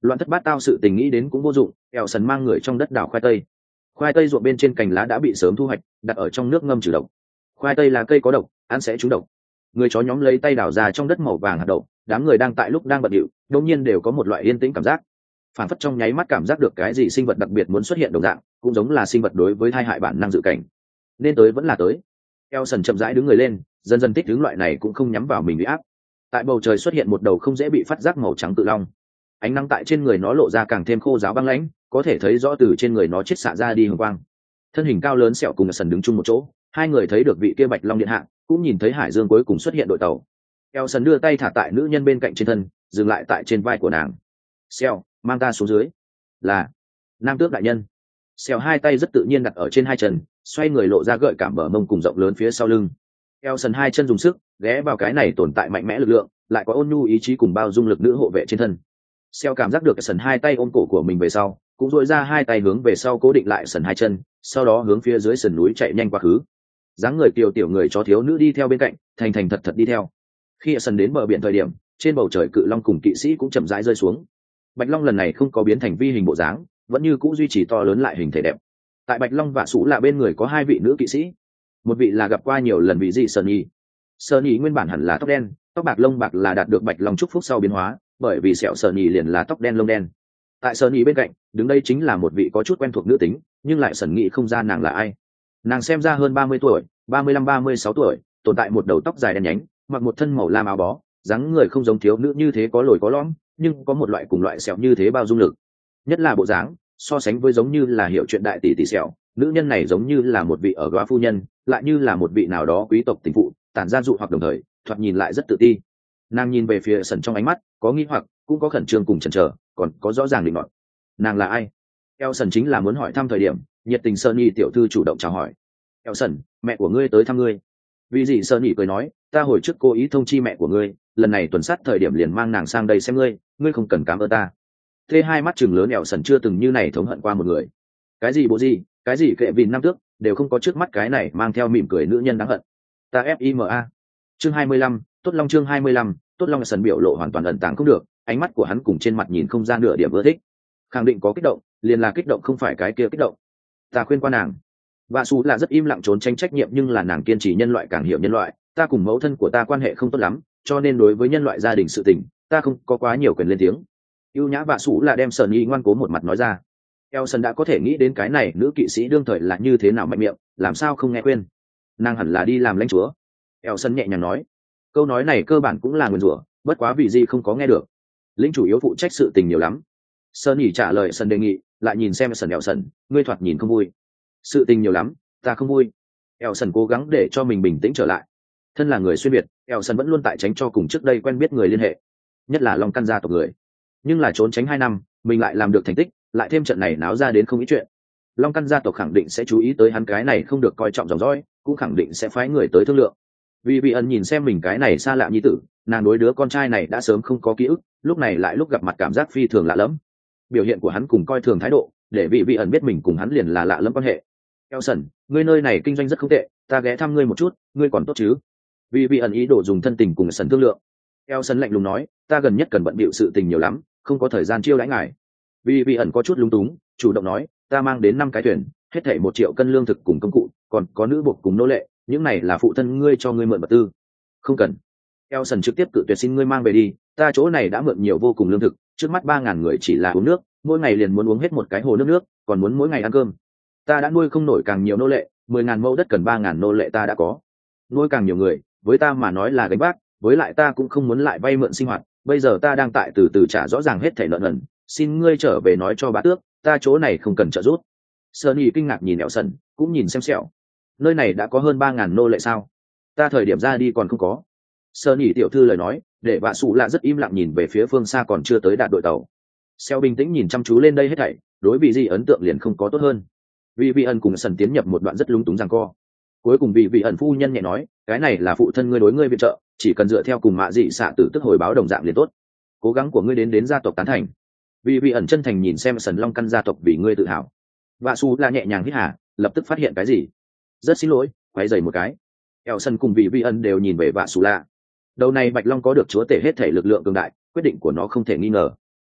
loạn thất bát tao sự tình nghĩ đến cũng vô dụng. Eo sần mang người trong đất đào khoai tây. Khoai tây ruộng bên trên cành lá đã bị sớm thu hoạch, đặt ở trong nước ngâm trừ độc. Khoai tây là cây có độc, ăn sẽ trúng độc. Người chó nhóm lấy tay đào ra trong đất màu vàng hạt đậu, đám người đang tại lúc đang bận rộn, đột nhiên đều có một loại yên tĩnh cảm giác, phản phất trong nháy mắt cảm giác được cái gì sinh vật đặc biệt muốn xuất hiện đồng dạng, cũng giống là sinh vật đối với thai hại bản năng dự cảnh. Nên tới vẫn là tới. Elson chậm rãi đứng người lên, dần dần thích hướng loại này cũng không nhắm vào mình bị áp. Tại bầu trời xuất hiện một đầu không dễ bị phát giác màu trắng cự long. Ánh nắng tại trên người nó lộ ra càng thêm khô ráo băng lãnh, có thể thấy rõ từ trên người nó chiết xạ ra đi hồng quang. Thân hình cao lớn sẹo cùng Elson đứng chung một chỗ, hai người thấy được vị kia bạch long điện hạ, cũng nhìn thấy hải dương cuối cùng xuất hiện đội tàu. Elson đưa tay thả tại nữ nhân bên cạnh trên thân, dừng lại tại trên vai của nàng. "Sẹo, mang ta xuống dưới." "Là, nam tước đại nhân." Sẹo hai tay rất tự nhiên đặt ở trên hai chân, xoay người lộ ra gợi cảm bờ mông cùng rộng lớn phía sau lưng. Elson hai chân dùng sức ghé vào cái này tồn tại mạnh mẽ lực lượng, lại có ôn nhu ý chí cùng bao dung lực nữ hộ vệ trên thân. Sẹo cảm giác được Elson hai tay ôm cổ của mình về sau, cũng duỗi ra hai tay hướng về sau cố định lại Elson hai chân, sau đó hướng phía dưới sườn núi chạy nhanh qua khứ. Dáng người kiều tiểu người chó thiếu nữ đi theo bên cạnh, thành thành thật thật đi theo. Khi Elson đến bờ biển thời điểm, trên bầu trời cự long cùng kỵ sĩ cũng chậm rãi rơi xuống. Bạch long lần này không có biến thành vi hình bộ dáng, vẫn như cũ duy trì to lớn lại hình thể đẹp. Tại Bạch long và Sủ là bên người có hai vị nữ kỵ sĩ, một vị là gặp qua nhiều lần vị gì Sơn Nhi. Sơn Nhi nguyên bản hẳn là tóc đen, tóc bạc lông bạc là đạt được Bạch long chúc phúc sau biến hóa, bởi vì sẹo Sơn Nhi liền là tóc đen lông đen. Tại Sơn Nhi bên cạnh, đứng đây chính là một vị có chút quen thuộc nữ tính, nhưng lại Sơn Nghị không ra nàng là ai. Nàng xem ra hơn ba mươi tuổi, ba mươi lăm ba mươi sáu tuổi, tồn tại một đầu tóc dài đen nhánh, mặc một thân màu lam áo bó, dáng người không giống thiếu nữ như thế có lồi có lõm, nhưng có một loại cùng loại sẹo như thế bao dung lực. Nhất là bộ dáng, so sánh với giống như là hiểu chuyện đại tỷ tỷ sẹo, nữ nhân này giống như là một vị ở góa phu nhân, lại như là một vị nào đó quý tộc tình phụ, tản ra dụ hoặc đồng thời, thoạt nhìn lại rất tự ti. Nàng nhìn về phía Sần trong ánh mắt, có nghi hoặc, cũng có khẩn trương cùng chần chờ, còn có rõ ràng định luận. Nàng là ai? Elson chính là muốn hỏi thăm thời điểm, nhiệt tình Sunny tiểu thư chủ động chào hỏi. Elson, mẹ của ngươi tới thăm ngươi. Vì gì Sunny cười nói, ta hồi trước cố ý thông chi mẹ của ngươi, lần này tuần sát thời điểm liền mang nàng sang đây xem ngươi, ngươi không cần cảm ơn ta. Thế hai mắt chừng lớn Elson chưa từng như này thống hận qua một người. Cái gì bộ gì, cái gì kệ vìn năm tước, đều không có trước mắt cái này mang theo mỉm cười nữ nhân đáng hận. Ta fima. Chương hai mươi lăm, Tốt Long chương hai mươi lăm, Tốt Long Elson biểu lộ hoàn toàn ẩn tàng không được, ánh mắt của hắn cùng trên mặt nhìn không ra nửa điểm ưa thích. Khẳng định có kích động, liền là kích động không phải cái kia kích động. Ta khuyên qua nàng. Và Sú là rất im lặng trốn tránh trách nhiệm, nhưng là nàng kiên trì nhân loại càng hiểu nhân loại, ta cùng mẫu thân của ta quan hệ không tốt lắm, cho nên đối với nhân loại gia đình sự tình, ta không có quá nhiều quyền lên tiếng. Ưu nhã Vạ Sú là đem Sơn Nhi ngoan cố một mặt nói ra. Elson đã có thể nghĩ đến cái này nữ kỵ sĩ đương thời là như thế nào mạnh miệng, làm sao không nghe khuyên. Nàng hẳn là đi làm lãnh chúa. Elson nhẹ nhàng nói. Câu nói này cơ bản cũng là nguyền rủa, bất quá vì gì không có nghe được. Lĩnh chủ yếu phụ trách sự tình nhiều lắm. Sơn Nhi trả lời Sơn đề nghị, lại nhìn xem Sơn Elson, ngươi thoạt nhìn không vui. Sự tình nhiều lắm, ta không vui. Elson cố gắng để cho mình bình tĩnh trở lại. Thân là người xuyên Việt, Elson vẫn luôn tại tránh cho cùng trước đây quen biết người liên hệ, nhất là Long Căn gia tộc người. Nhưng là trốn tránh hai năm, mình lại làm được thành tích, lại thêm trận này náo ra đến không ít chuyện. Long Căn gia tộc khẳng định sẽ chú ý tới hắn cái này không được coi trọng dòng dõi, cũng khẳng định sẽ phái người tới thương lượng. Vì vị ẩn nhìn xem mình cái này xa lạ nhi tử, nàng đối đứa con trai này đã sớm không có ký ức, lúc này lại lúc gặp mặt cảm giác phi thường lạ lẫm. Biểu hiện của hắn cùng coi thường thái độ, để vị vị ẩn biết mình cùng hắn liền là lạ lẫm quan hệ. Elson, ngươi nơi này kinh doanh rất không tệ, ta ghé thăm ngươi một chút, ngươi còn tốt chứ? Vì vị ẩn ý đồ dùng thân tình cùng Sần thương lượng. Elson lạnh lùng nói, ta gần nhất cần bận bịu sự tình nhiều lắm, không có thời gian chiêu đãi ngài. Vì vị ẩn có chút lúng túng, chủ động nói, ta mang đến năm cái thuyền, hết thảy một triệu cân lương thực cùng công cụ, còn có nữ buộc cùng nô lệ, những này là phụ thân ngươi cho ngươi mượn vật tư. Không cần. Elson trực tiếp cự tuyệt, xin ngươi mang về đi, ta chỗ này đã mượn nhiều vô cùng lương thực, trước mắt ba ngàn người chỉ là uống nước, mỗi ngày liền muốn uống hết một cái hồ nước nước, còn muốn mỗi ngày ăn cơm. Ta đã nuôi không nổi càng nhiều nô lệ, mười ngàn mẫu đất cần ba ngàn nô lệ ta đã có. Nuôi càng nhiều người, với ta mà nói là gánh vác, với lại ta cũng không muốn lại vay mượn sinh hoạt, bây giờ ta đang tại từ từ trả rõ ràng hết thảy nợ nần, xin ngươi trở về nói cho bá tước, ta chỗ này không cần trợ giúp. Sunny kinh ngạc nhìn Elson, cũng nhìn xem sẹo. Nơi này đã có hơn ba ngàn nô lệ sao? Ta thời điểm ra đi còn không có. Sunny tiểu thư lời nói, để Vạ Sú lạ rất im lặng nhìn về phía phương xa còn chưa tới đạt đội tàu. Sẹo bình tĩnh nhìn chăm chú lên đây hết thảy, đối vị gì ấn tượng liền không có tốt hơn. Vì vị ẩn cùng Sần tiến nhập một đoạn rất lúng túng giằng co. Cuối cùng vị vị ẩn phu nhân nhẹ nói, cái này là phụ thân ngươi đối ngươi viện trợ, chỉ cần dựa theo cùng mạ dị xạ tử tức hồi báo đồng dạng liền tốt. Cố gắng của ngươi đến đến gia tộc tán thành. Vì vị ẩn chân thành nhìn xem Sần Long Căn gia tộc vì ngươi tự hào. Vạ Sú là nhẹ nhàng hít hà, lập tức phát hiện cái gì. Rất xin lỗi, quay giày một cái. Elson cùng vị vị ẩn đều nhìn về Vạ Sú là. Đầu này Bạch Long có được chúa tể hết thể lực lượng cường đại, quyết định của nó không thể nghi ngờ.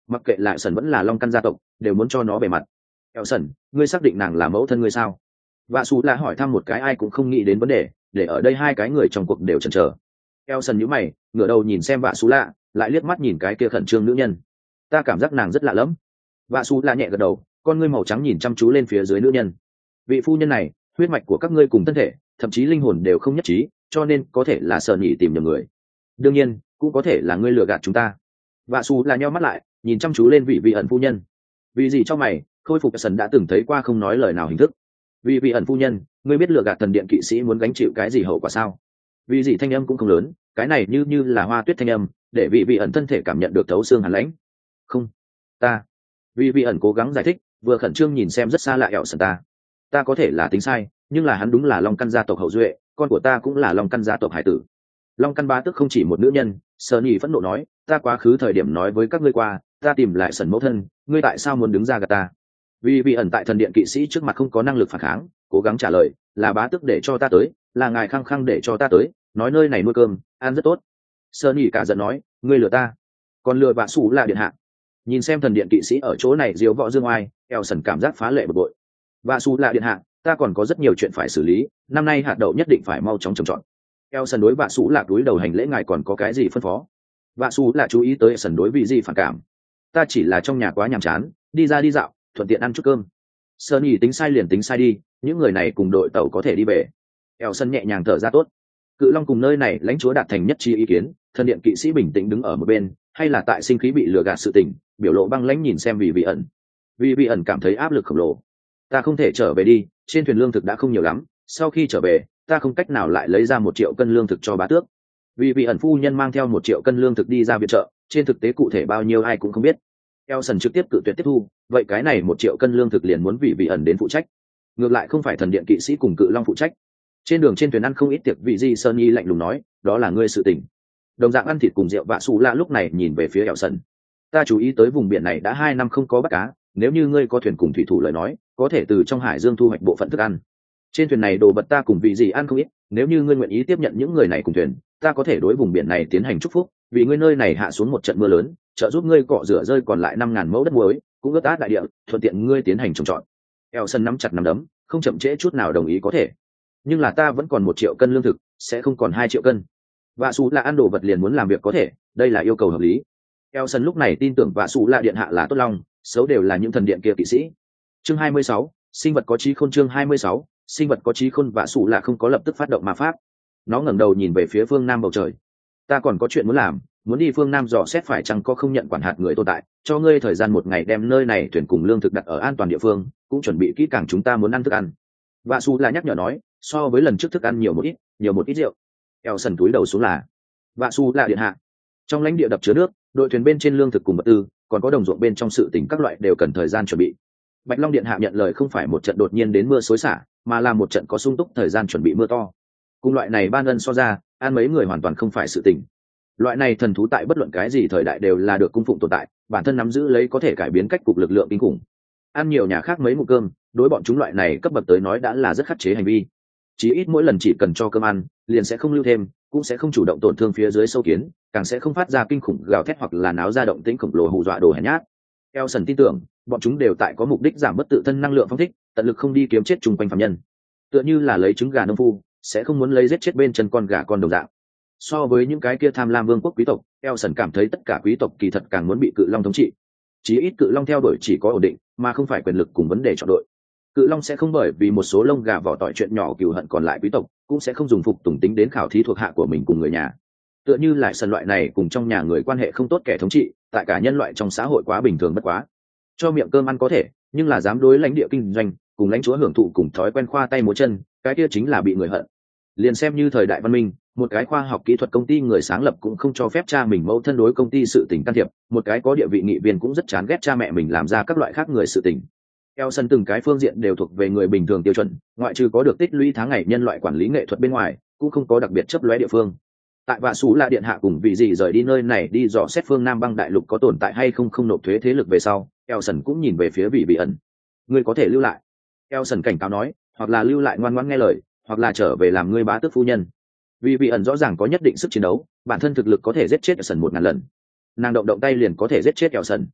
mặc kệ lại sần vẫn là long căn gia tộc đều muốn cho nó bề mặt. Eo sần, ngươi xác định nàng là mẫu thân ngươi sao? Vạ xù lạ hỏi thăm một cái ai cũng không nghĩ đến vấn đề, để ở đây hai cái người trong cuộc đều chần chờ. Eo sần nhíu mày, ngửa đầu nhìn xem vạ xù lạ, lại liếc mắt nhìn cái kia khẩn trương nữ nhân. Ta cảm giác nàng rất lạ lẫm. Vạ xù lạ nhẹ gật đầu, con ngươi màu trắng nhìn chăm chú lên phía dưới nữ nhân. Vị phu nhân này, huyết mạch của các ngươi cùng thân thể, thậm chí linh hồn đều không nhất trí, cho nên có thể là sợ nhị tìm nhầm người. Đương nhiên, cũng có thể là ngươi lừa gạt chúng ta. Vạ xù lạ nheo mắt lại, nhìn chăm chú lên vị vị ẩn phu nhân. Vì gì cho mày, khôi phục sần đã từng thấy qua không nói lời nào hình thức. Vì vị ẩn phu nhân, ngươi biết lừa gạt thần điện kỵ sĩ muốn gánh chịu cái gì hậu quả sao? Vì gì thanh âm cũng không lớn, cái này như như là hoa tuyết thanh âm, để vị vị ẩn thân thể cảm nhận được thấu xương hàn lãnh. Không, ta. Vì vị ẩn cố gắng giải thích, vừa khẩn trương nhìn xem rất xa lạ ẹo sần ta. Ta có thể là tính sai, nhưng là hắn đúng là long căn gia tộc hậu duệ, con của ta cũng là long căn gia tộc hải tử. Long căn bá tức không chỉ một nữ nhân, Sở Nhị phẫn nộ nói, ta quá khứ thời điểm nói với các ngươi qua, ta tìm lại sần mẫu thân, ngươi tại sao muốn đứng ra gạt ta? Vì vị ẩn tại thần điện kỵ sĩ trước mặt không có năng lực phản kháng, cố gắng trả lời, là bá tức để cho ta tới, là ngài khăng khăng để cho ta tới, nói nơi này nuôi cơm, ăn rất tốt. Sở Nhị cả giận nói, ngươi lừa ta, còn lừa Vạ Sủ là điện hạ. Nhìn xem thần điện kỵ sĩ ở chỗ này diếu võ dương oai, eo sần cảm giác phá lệ bực bội. Vạ Sủ là điện hạ, ta còn có rất nhiều chuyện phải xử lý, năm nay hạt đậu nhất định phải mau chóng trồng trọt. Eo sần đối Vạ Sủ là túi đầu hành lễ, ngài còn có cái gì phân phó? Vạ Sủ là chú ý tới sần đối vị gì phản cảm. Ta chỉ là trong nhà quá nhàm chán, đi ra đi dạo, thuận tiện ăn chút cơm. Sơn nhì tính sai liền tính sai đi, những người này cùng đội tàu có thể đi về. Eo sần nhẹ nhàng thở ra tốt. Cự long cùng nơi này lãnh chúa đạt thành nhất trí ý kiến, thần điện kỵ sĩ bình tĩnh đứng ở một bên, hay là tại sinh khí bị lừa gạt sự tình, biểu lộ băng lãnh nhìn xem vì vị ẩn. Vì vị ẩn cảm thấy áp lực khổng lồ. Ta không thể trở về đi, trên thuyền lương thực đã không nhiều lắm, sau khi trở về, ta không cách nào lại lấy ra một triệu cân lương thực cho bá tước. Vì vị ẩn phu nhân mang theo một triệu cân lương thực đi ra viện trợ, trên thực tế cụ thể bao nhiêu ai cũng không biết. Elson trực tiếp cự tuyệt tiếp thu, vậy cái này một triệu cân lương thực liền muốn vị vị ẩn đến phụ trách. Ngược lại không phải thần điện kỵ sĩ cùng cự long phụ trách. Trên đường trên thuyền ăn không ít tiệc, vị di sơn nhi lạnh lùng nói, đó là ngươi sự tình. Đồng dạng ăn thịt cùng rượu Vạ Sủ lạ lúc này nhìn về phía Elson. Ta chú ý tới vùng biển này đã hai năm không có bắt cá, nếu như ngươi có thuyền cùng thủy thủ lời nói, có thể từ trong hải dương thu hoạch bộ phận thức ăn. Trên thuyền này đồ vật ta cùng vị gì ăn không ít, nếu như ngươi nguyện ý tiếp nhận những người này cùng thuyền, ta có thể đối vùng biển này tiến hành chúc phúc, vì ngươi nơi này hạ xuống một trận mưa lớn, trợ giúp ngươi cọ rửa rơi còn lại năm ngàn mẫu đất muối, cũng ướt át đại địa, thuận tiện ngươi tiến hành trồng trọt. Elson nắm chặt nắm đấm, không chậm trễ chút nào đồng ý có thể. Nhưng là ta vẫn còn một triệu cân lương thực, sẽ không còn hai triệu cân. Vạ Sủ là ăn đồ vật liền muốn làm việc có thể, đây là yêu cầu hợp lý. Elson lúc này tin tưởng Vạ Sủ là điện hạ là tốt lòng, xấu đều là những thần điện kia kỵ sĩ. Chương hai mươi sáu, sinh vật có trí khôn. Chương hai mươi sáu, sinh vật có trí khôn. Vạ Sủ là không có lập tức phát động ma pháp. Nó ngẩng đầu nhìn về phía phương nam bầu trời. Ta còn có chuyện muốn làm, muốn đi phương nam dò xét phải chăng có không nhận quản hạt người tồn tại, cho ngươi thời gian một ngày đem nơi này thuyền cùng lương thực đặt ở an toàn địa phương, cũng chuẩn bị kỹ càng chúng ta muốn ăn thức ăn. Vạ Sủ là nhắc nhở nói, so với lần trước thức ăn nhiều một ít, nhiều một ít rượu. Elson túi đầu xuống là, Vạ Sủ là điện hạ. Trong lãnh địa đập chứa nước, đội thuyền bên trên lương thực cùng vật tư, còn có đồng ruộng bên trong sự tình các loại đều cần thời gian chuẩn bị. Bạch Long điện hạ nhận lời không phải một trận đột nhiên đến mưa xối xả, mà là một trận có sung túc thời gian chuẩn bị mưa to. Cùng loại này ban ân so ra, ăn mấy người hoàn toàn không phải sự tình. Loại này thần thú tại bất luận cái gì thời đại đều là được cung phụng tồn tại, bản thân nắm giữ lấy có thể cải biến cách cục lực lượng kinh khủng. Ăn nhiều nhà khác mấy ngụm cơm, đối bọn chúng loại này cấp bậc tới nói đã là rất khắc chế hành vi. Chí ít mỗi lần chỉ cần cho cơm ăn, liền sẽ không lưu thêm, cũng sẽ không chủ động tổn thương phía dưới sâu kiến, càng sẽ không phát ra kinh khủng gào thét hoặc là náo ra động tĩnh khổng lồ hù dọa đồ hèn nhát. Elson tin tưởng, bọn chúng đều tại có mục đích giảm bất tự thân năng lượng phong thích, tận lực không đi kiếm chết chung quanh phạm nhân. Tựa như là lấy trứng gà nông phu, sẽ không muốn lấy giết chết bên chân con gà con đồng dạng. So với những cái kia tham lam vương quốc quý tộc, Elson cảm thấy tất cả quý tộc kỳ thật càng muốn bị cự long thống trị. Chí ít cự long theo đuổi chỉ có ổn định, mà không phải quyền lực cùng vấn đề chọn đội. Cự long sẽ không bởi vì một số lông gà vỏ tỏi chuyện nhỏ cừu hận còn lại quý tộc, cũng sẽ không dùng phục tùng tính đến khảo thí thuộc hạ của mình cùng người nhà. Tựa như lại sân loại này cùng trong nhà người quan hệ không tốt kẻ thống trị, tại cả nhân loại trong xã hội quá bình thường bất quá. Cho miệng cơm ăn có thể, nhưng là dám đối lãnh địa kinh doanh, cùng lãnh chúa hưởng thụ cùng thói quen khoa tay múa chân, cái kia chính là bị người hận. Liền xem như thời đại văn minh, một cái khoa học kỹ thuật công ty người sáng lập cũng không cho phép cha mình mẫu thân đối công ty sự tình can thiệp, một cái có địa vị nghị viên cũng rất chán ghét cha mẹ mình làm ra các loại khác người sự tình. Elson từng cái phương diện đều thuộc về người bình thường tiêu chuẩn, ngoại trừ có được tích lũy tháng ngày nhân loại quản lý nghệ thuật bên ngoài, cũng không có đặc biệt chấp lóe địa phương. Tại Vạ Sủ là điện hạ cùng vì gì rời đi nơi này đi dò xét phương Nam băng đại lục có tồn tại hay không không nộp thuế thế lực về sau, Elson cũng nhìn về phía vị vị ẩn. Ngươi có thể lưu lại. Elson cảnh cáo nói, hoặc là lưu lại ngoan ngoãn nghe lời, hoặc là trở về làm ngươi bá tước phu nhân. Vì vị ẩn rõ ràng có nhất định sức chiến đấu, bản thân thực lực có thể giết chết Elson một ngàn lần. Nàng động động tay liền có thể giết chết Elson.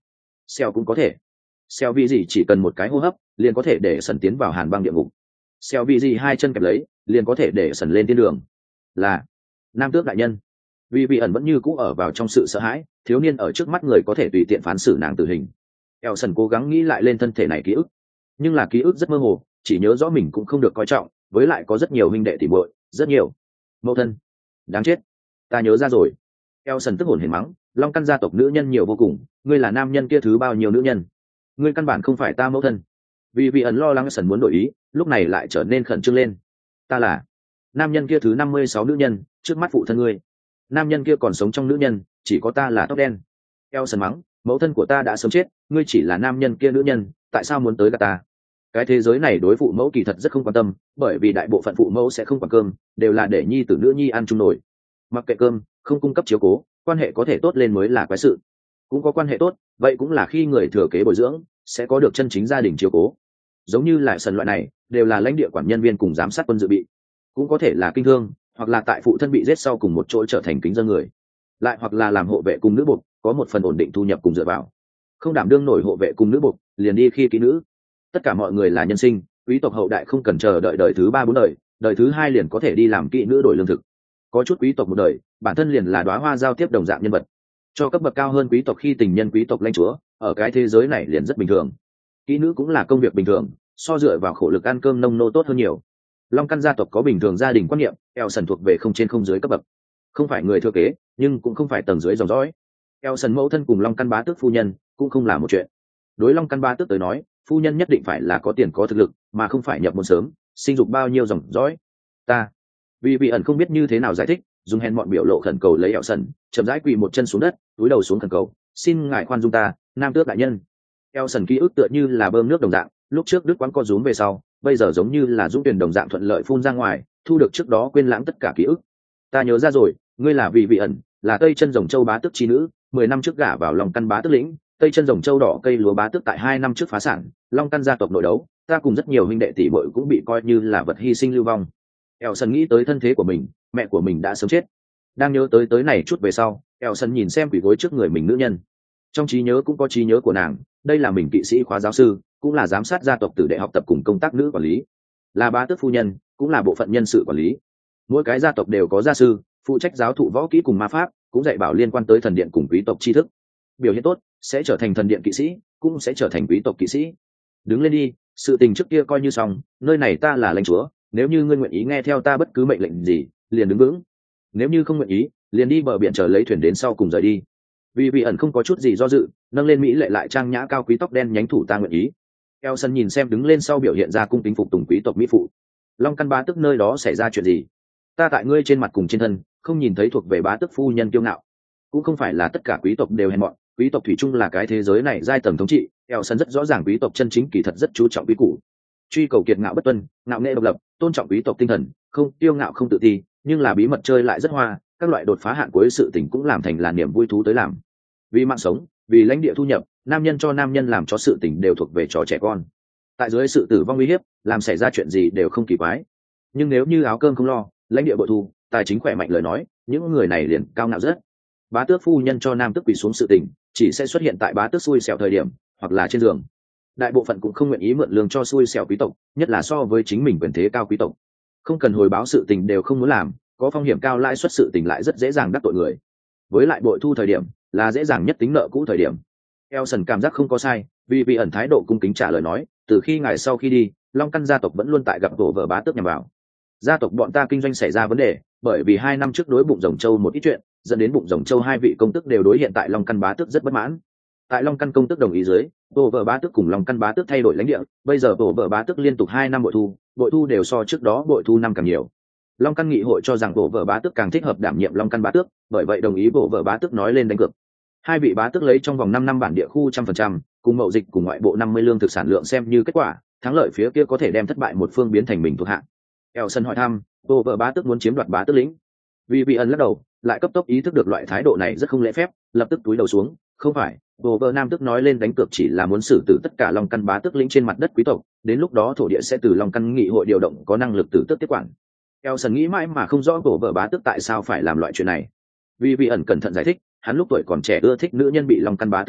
Xeo cũng có thể. Xeo vì gì chỉ cần một cái hô hấp liền có thể để sần tiến vào hàn băng địa ngục. Xeo vì gì hai chân kẹp lấy liền có thể để sần lên thiên đường. Là nam tước đại nhân. Vì vị ẩn vẫn như cũ ở vào trong sự sợ hãi, thiếu niên ở trước mắt người có thể tùy tiện phán xử nàng tử hình. Eo sần cố gắng nghĩ lại lên thân thể này ký ức, nhưng là ký ức rất mơ hồ, chỉ nhớ rõ mình cũng không được coi trọng, với lại có rất nhiều huynh đệ tỉ muội, rất nhiều mẫu thân. Đáng chết, ta nhớ ra rồi. Eo sần tức hồn hển mắng, long căn gia tộc nữ nhân nhiều vô cùng, ngươi là nam nhân kia thứ bao nhiêu nữ nhân? Ngươi căn bản không phải ta mẫu thân. Vì vị ẩn lo lắng sần muốn đổi ý, lúc này lại trở nên khẩn trương lên. Ta là nam nhân kia thứ năm mươi sáu nữ nhân, trước mắt phụ thân ngươi. Nam nhân kia còn sống trong nữ nhân, chỉ có ta là tóc đen. Eo sần mắng, mẫu thân của ta đã sớm chết, ngươi chỉ là nam nhân kia nữ nhân, tại sao muốn tới gặp ta? Cái thế giới này đối phụ mẫu kỳ thật rất không quan tâm, bởi vì đại bộ phận phụ mẫu sẽ không quản cơm, đều là để nhi tử nữ nhi ăn chung nổi. Mặc kệ cơm, không cung cấp chiếu cố, quan hệ có thể tốt lên mới là quái sự. Cũng có quan hệ tốt, vậy cũng là khi người thừa kế bồi dưỡng, sẽ có được chân chính gia đình chiếu cố. Giống như lại sần loại này, đều là lãnh địa quản nhân viên cùng giám sát quân dự bị, cũng có thể là kinh thương, hoặc là tại phụ thân bị giết sau cùng một chỗ trở thành kính dân người, lại hoặc là làm hộ vệ cùng nữ buộc, có một phần ổn định thu nhập cùng dựa vào. Không đảm đương nổi hộ vệ cùng nữ buộc, liền đi khi kỹ nữ. Tất cả mọi người là nhân sinh, quý tộc hậu đại không cần chờ đợi đời thứ ba bốn đời, đời thứ hai liền có thể đi làm kỹ nữ đổi lương thực. Có chút quý tộc một đời, bản thân liền là đóa hoa giao tiếp đồng dạng nhân vật. Cho cấp bậc cao hơn quý tộc khi tình nhân quý tộc lãnh chúa, ở cái thế giới này liền rất bình thường. Kỹ nữ cũng là công việc bình thường, so dựa vào khổ lực ăn cơm nông nô tốt hơn nhiều. Long căn gia tộc có bình thường gia đình quan niệm, Elson thuộc về không trên không dưới cấp bậc, không phải người thừa kế, nhưng cũng không phải tầng dưới dòng dõi. Elson mẫu thân cùng Long căn bá tước phu nhân cũng không là một chuyện. Đối Long căn bá tước tới nói, phu nhân nhất định phải là có tiền có thực lực, mà không phải nhập môn sớm, sinh dục bao nhiêu dòng dõi. Ta, vì vị ẩn không biết như thế nào giải thích, dùng hèn mọn biểu lộ khẩn cầu lấy Elson, chậm rãi quỳ một chân xuống đất, cúi đầu xuống khẩn cầu, xin ngài khoan dung ta, nam tước đại nhân. Elson ký ức tựa như là bơm nước đồng dạng, lúc trước đứt quãng co rúm về sau, bây giờ giống như là dũng tuyển đồng dạng thuận lợi phun ra ngoài, thu được trước đó quên lãng tất cả ký ức. Ta nhớ ra rồi, ngươi là vị vị ẩn, là Tây Chân Rồng Châu bá tước chi nữ, mười năm trước gả vào Long căn bá tước lĩnh, Tây Chân Rồng Châu đỏ cây lúa bá tước tại hai năm trước phá sản, Long căn gia tộc nội đấu, ta cùng rất nhiều huynh đệ tỷ muội cũng bị coi như là vật hy sinh lưu vong. Elson nghĩ tới thân thế của mình, mẹ của mình đã sớm chết. Đang nhớ tới tới này chút về sau, Elson nhìn xem quỷ gối trước người mình nữ nhân. Trong trí nhớ cũng có trí nhớ của nàng, đây là mình kỵ sĩ khóa giáo sư, cũng là giám sát gia tộc tử đệ học tập cùng công tác nữ quản lý, là bá tước phu nhân, cũng là bộ phận nhân sự quản lý. Mỗi cái gia tộc đều có gia sư, phụ trách giáo thụ võ kỹ cùng ma pháp, cũng dạy bảo liên quan tới thần điện cùng quý tộc tri thức. Biểu hiện tốt sẽ trở thành thần điện kỵ sĩ, cũng sẽ trở thành quý tộc kỵ sĩ. Đứng lên đi, sự tình trước kia coi như xong, nơi này ta là lãnh chúa, nếu như ngươi nguyện ý nghe theo ta bất cứ mệnh lệnh gì, liền đứng vững. Nếu như không nguyện ý, liền đi bờ biển chờ lấy thuyền đến sau cùng rời đi. Vì vị ẩn không có chút gì do dự, nâng lên mỹ lệ lại trang nhã cao quý tóc đen nhánh thủ ta nguyện ý. Elson nhìn xem đứng lên sau biểu hiện ra cung kính phục tùng quý tộc mỹ phụ. Long căn bá tước nơi đó xảy ra chuyện gì? Ta tại ngươi trên mặt cùng trên thân, không nhìn thấy thuộc về bá tước phu nhân kiêu ngạo. Cũng không phải là tất cả quý tộc đều hèn mọn, quý tộc thủy chung là cái thế giới này giai tầng thống trị. Elson rất rõ ràng quý tộc chân chính kỳ thật rất chú trọng quý củ, truy cầu kiệt ngạo bất tuân, ngạo nghệ độc lập, tôn trọng quý tộc tinh thần, không tiêu ngạo không tự ti, nhưng là bí mật chơi lại rất hoa, các loại đột phá hạn cuối sự tình cũng làm thành là niềm vui thú tới làm. Vì mạng sống, vì lãnh địa thu nhập, nam nhân cho nam nhân làm cho sự tình đều thuộc về trò trẻ con. Tại dưới sự tử vong uy hiếp, làm xảy ra chuyện gì đều không kỳ quái. Nhưng nếu như áo cơm không lo, lãnh địa bội thu, tài chính khỏe mạnh lời nói, những người này liền cao ngạo rất. Bá tước phu nhân cho nam tước quỳ xuống sự tình, chỉ sẽ xuất hiện tại bá tước xui xẻo thời điểm, hoặc là trên giường. Đại bộ phận cũng không nguyện ý mượn lương cho xui xẻo quý tộc, nhất là so với chính mình quyền thế cao quý tộc. Không cần hồi báo sự tình đều không muốn làm, có phong hiểm cao lãi suất sự tình lại rất dễ dàng đắc tội người. Với lại bội thu thời điểm, là dễ dàng nhất tính nợ cũ thời điểm. Elson cảm giác không có sai, vì vị ẩn thái độ cung kính trả lời nói, từ khi ngài sau khi đi, Long căn gia tộc vẫn luôn tại gặp tổ vợ bá tước nhằm vào. Gia tộc bọn ta kinh doanh xảy ra vấn đề, bởi vì hai năm trước đối bụng rồng châu một ít chuyện, dẫn đến bụng rồng châu hai vị công tước đều đối hiện tại Long căn bá tước rất bất mãn. Tại Long căn công tước đồng ý dưới, tổ vợ bá tước cùng Long căn bá tước thay đổi lãnh địa, bây giờ tổ vợ bá tước liên tục hai năm bội thu, bội thu đều so trước đó bội thu năm càng nhiều. Long căn nghị hội cho rằng tổ vợ bá tước càng thích hợp đảm nhiệm Long căn bá tước, bởi vậy đồng ý tổ vợ bá tước nói lên đánh cược. Hai vị bá tước lấy trong vòng năm năm bản địa khu trăm phần trăm, cùng mậu dịch cùng ngoại bộ năm mươi lương thực sản lượng xem như kết quả, thắng lợi phía kia có thể đem thất bại một phương biến thành mình thuộc hạ. Elson hỏi thăm, tổ vợ bá tước muốn chiếm đoạt bá tước lĩnh. Vì vị ẩn lắc đầu, lại cấp tốc ý thức được loại thái độ này rất không lễ phép, lập tức túi đầu xuống, không phải, tổ vợ nam tước nói lên đánh cược chỉ là muốn xử tử tất cả Long căn bá tước lĩnh trên mặt đất quý tộc, đến lúc đó thổ địa sẽ từ Long căn nghị hội điều động có năng lực tử tước tiếp quản. Elson nghĩ mãi mà không rõ tổ vợ bá tước tại sao phải làm loại chuyện này. Vì vị ẩn cẩn thận giải thích, hắn lúc tuổi còn trẻ ưa thích nữ nhân bị Long căn bá tước đoạt,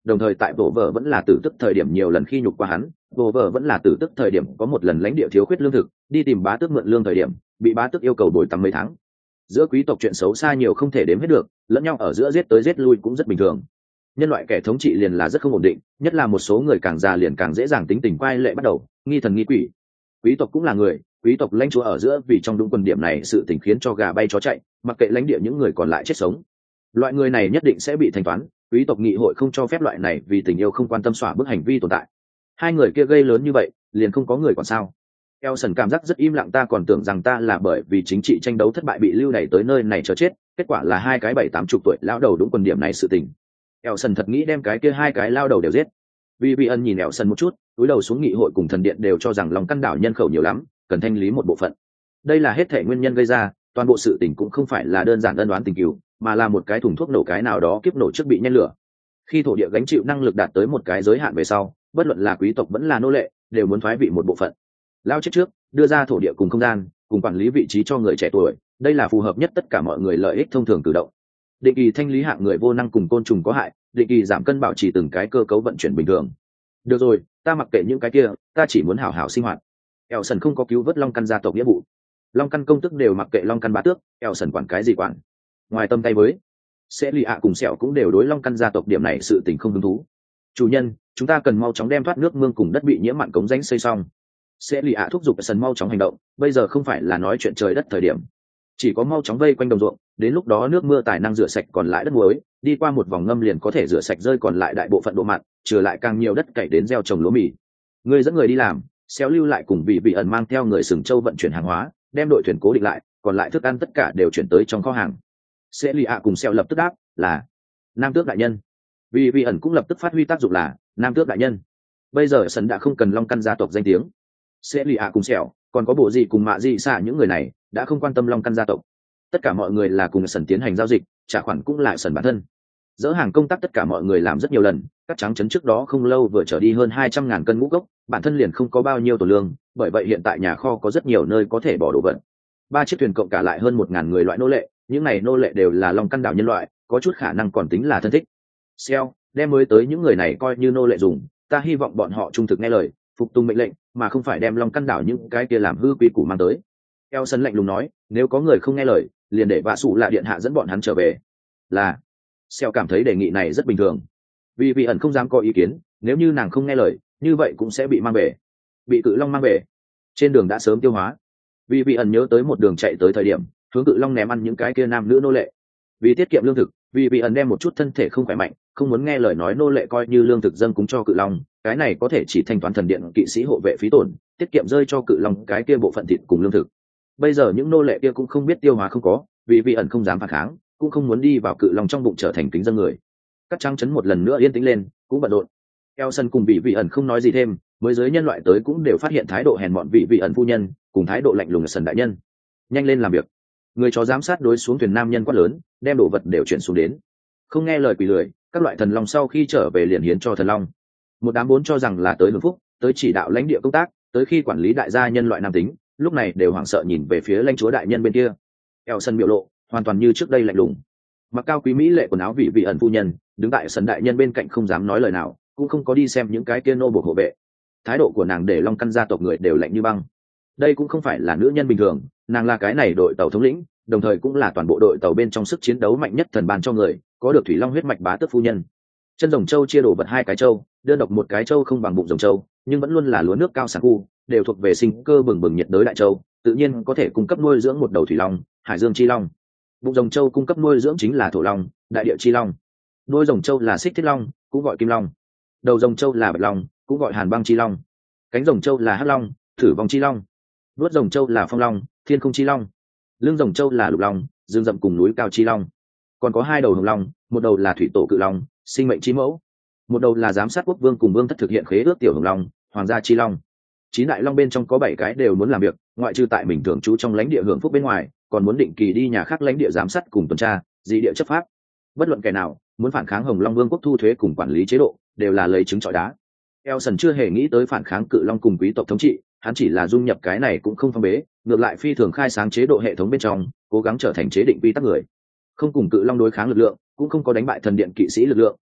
đồng thời tại bộ vợ vẫn là tử tức thời điểm nhiều lần khi nhục qua hắn, bộ vợ vẫn là tử tức thời điểm có một lần lãnh địa thiếu khuyết lương thực, đi tìm bá tước mượn lương thời điểm bị bá tước yêu cầu bồi tắm mấy tháng. Giữa quý tộc chuyện xấu xa nhiều không thể đếm hết được, lẫn nhau ở giữa giết tới giết lui cũng rất bình thường. Nhân loại kẻ thống trị liền là rất không ổn định, nhất là một số người càng già liền càng dễ dàng tính tình quay lệ bắt đầu nghi thần nghi quỷ. Quý tộc cũng là người, quý tộc lãnh chúa ở giữa vì trong đúng quần điểm này sự tình khiến cho gà bay chó chạy, mặc kệ lãnh địa những người còn lại chết sống. Loại người này nhất định sẽ bị thanh toán, quý tộc nghị hội không cho phép loại này vì tình yêu không quan tâm xóa bước hành vi tồn tại. Hai người kia gây lớn như vậy liền không có người còn sao? Elson cảm giác rất im lặng, ta còn tưởng rằng ta là bởi vì chính trị tranh đấu thất bại bị lưu đày tới nơi này chờ chết, kết quả là hai cái bảy tám chục tuổi lão đầu đúng quần điểm này sự tình. Elson thật nghĩ đem cái kia hai cái lao đầu đều giết. Vivian nhìn Elson một chút, cúi đầu xuống, nghị hội cùng thần điện đều cho rằng lòng căn đảo nhân khẩu nhiều lắm, cần thanh lý một bộ phận. Đây là hết thể nguyên nhân gây ra, toàn bộ sự tình cũng không phải là đơn giản ân oán tình cứu, mà là một cái thùng thuốc nổ cái nào đó kiếp nổ trước bị nhen lửa. Khi thổ địa gánh chịu năng lực đạt tới một cái giới hạn về sau, bất luận là quý tộc vẫn là nô lệ, đều muốn thoái vị một bộ phận. Lao chết trước, đưa ra thổ địa cùng không gian, cùng quản lý vị trí cho người trẻ tuổi, đây là phù hợp nhất tất cả mọi người lợi ích thông thường cử động. Định kỳ thanh lý hạng người vô năng cùng côn trùng có hại, định kỳ giảm cân bảo trì từng cái cơ cấu vận chuyển bình thường. Được rồi, ta mặc kệ những cái kia, ta chỉ muốn hảo hảo sinh hoạt. Elson không có cứu vớt Long Căn gia tộc nghĩa vụ. Long Căn công tức đều mặc kệ Long Căn bá tước, Elson quản cái gì quản? Ngoài tâm tay với, sẽ lì ạ cùng sẹo cũng đều đối Long Căn gia tộc điểm này sự tình không hứng thú. Chủ nhân, chúng ta cần mau chóng đem thoát nước mương cùng đất bị nhiễm mặn cống rãnh xây xong. Sẽ lì ạ thúc giục Elson mau chóng hành động, bây giờ không phải là nói chuyện trời đất thời điểm. Chỉ có mau chóng vây quanh đồng ruộng, đến lúc đó nước mưa tài năng rửa sạch còn lại đất muối, đi qua một vòng ngâm liền có thể rửa sạch rơi còn lại đại bộ phận độ mặn, trừ lại càng nhiều đất cày đến gieo trồng lúa mì. Người dẫn người đi làm, xéo lưu lại cùng vị vị ẩn mang theo người sừng châu vận chuyển hàng hóa, đem đội thuyền cố định lại, còn lại thức ăn tất cả đều chuyển tới trong kho hàng. Sẽ lì ạ cùng xéo lập tức đáp là Nam Tước đại nhân. Vị vị ẩn cũng lập tức phát huy tác dụng là Nam Tước đại nhân. Bây giờ sân đã không cần Long Căn gia tộc danh tiếng. Sẽ lì ạ cùng xéo, còn có bộ gì cùng mạ gì xả những người này đã không quan tâm Long Căn gia tộc. Tất cả mọi người là cùng sân tiến hành giao dịch, trả khoản cũng là sân bản thân. Dỡ hàng công tác tất cả mọi người làm rất nhiều lần, các trắng trấn trước đó không lâu vừa trở đi hơn hai trăm ngàn cân ngũ cốc, bản thân liền không có bao nhiêu tổ lương, bởi vậy hiện tại nhà kho có rất nhiều nơi có thể bỏ đồ vật. Ba chiếc thuyền cộng cả lại hơn một ngàn người loại nô lệ, những này nô lệ đều là Long Căn đảo nhân loại, có chút khả năng còn tính là thân thích. Xeo, đem mới tới những người này coi như nô lệ dùng, ta hy vọng bọn họ trung thực nghe lời, phục tùng mệnh lệnh, mà không phải đem Long Căn đảo những cái kia làm hư quy củ mang tới. Elson lạnh lùng nói, nếu có người không nghe lời, liền để vạ sủ lạ điện hạ dẫn bọn hắn trở về. Là Xeo cảm thấy đề nghị này rất bình thường, vì vị ẩn không dám có ý kiến, nếu như nàng không nghe lời, như vậy cũng sẽ bị mang về, bị cự long mang về. Trên đường đã sớm tiêu hóa, vì vị ẩn nhớ tới một đường chạy tới thời điểm hướng cự long ném ăn những cái kia nam nữ nô lệ. Vì tiết kiệm lương thực, vì vị ẩn đem một chút thân thể không khỏe mạnh, không muốn nghe lời nói nô lệ coi như lương thực dâng cúng cho cự long, cái này có thể chỉ thanh toán thần điện kỵ sĩ hộ vệ phí tổn, tiết kiệm rơi cho cự long cái kia bộ phận thịt cùng lương thực. Bây giờ những nô lệ kia cũng không biết tiêu hóa không có, vì vị ẩn không dám phản kháng, cũng không muốn đi vào cự long trong bụng trở thành kính dân người. Các trắng chấn một lần nữa yên tĩnh lên, cũng bận rộn. Elson cùng vị vị ẩn không nói gì thêm, mới giới nhân loại tới cũng đều phát hiện thái độ hèn mọn vị vị ẩn phu nhân, cùng thái độ lạnh lùng sần đại nhân. Nhanh lên làm việc. Người chó giám sát đối xuống thuyền nam nhân quát lớn, đem đồ vật đều chuyển xuống đến. Không nghe lời quỷ lười, các loại thần long sau khi trở về liền hiến cho thần long. Một đám bốn cho rằng là tới hưởng phúc, tới chỉ đạo lãnh địa công tác, tới khi quản lý đại gia nhân loại nam tính, lúc này đều hoảng sợ nhìn về phía lãnh chúa đại nhân bên kia. Elson biểu lộ hoàn toàn như trước đây lạnh lùng. Mặc cao quý mỹ lệ quần áo vị vị ẩn phu nhân đứng tại sân đại nhân bên cạnh không dám nói lời nào, cũng không có đi xem những cái kia nô buộc hộ vệ. Thái độ của nàng để Long Căn gia tộc người đều lạnh như băng. Đây cũng không phải là nữ nhân bình thường, nàng là cái này đội tàu thống lĩnh, đồng thời cũng là toàn bộ đội tàu bên trong sức chiến đấu mạnh nhất thần ban cho người, có được thủy long huyết mạch bá tước phu nhân. Chân rồng châu chia đổ vật hai cái châu, đơn độc một cái châu không bằng bụng rồng châu, nhưng vẫn luôn là lúa nước cao sản khu, đều thuộc về sinh cơ bừng bừng nhiệt đới đại châu, tự nhiên có thể cung cấp nuôi dưỡng một đầu thủy long, hải dương chi long. Bụng rồng châu cung cấp nuôi dưỡng chính là thổ long, đại địa chi long. Đuôi rồng châu là xích thiết long, cũng gọi kim long. Đầu rồng châu là bạch long, cũng gọi hàn băng chi long. Cánh rồng châu là hắc long, thử vong chi long. Vuốt rồng châu là phong long, thiên không chi long. Lưng rồng châu là lục long, dương rậm cùng núi cao chi long. Còn có hai đầu hồng long, một đầu là thủy tổ cự long, sinh mệnh chi mẫu. Một đầu là giám sát quốc vương cùng vương thất thực hiện khế ước tiểu hồng long, hoàng gia chi long. Chín đại long bên trong có bảy cái đều muốn làm việc, ngoại trừ tại mình thường trú trong lãnh địa hưởng phúc bên ngoài, còn muốn định kỳ đi nhà khác lãnh địa giám sát cùng tuần tra, dị địa chấp pháp. Bất luận kẻ nào muốn phản kháng Hồng Long Vương quốc thu thuế cùng quản lý chế độ, đều là lấy trứng trọi đá. Elson chưa hề nghĩ tới phản kháng cự long cùng quý tộc thống trị, hắn chỉ là dung nhập cái này cũng không phong bế, ngược lại phi thường khai sáng chế độ hệ thống bên trong, cố gắng trở thành chế định quy tắc người. Không cùng cự long đối kháng lực lượng, cũng không có đánh bại thần điện kỵ sĩ lực lượng,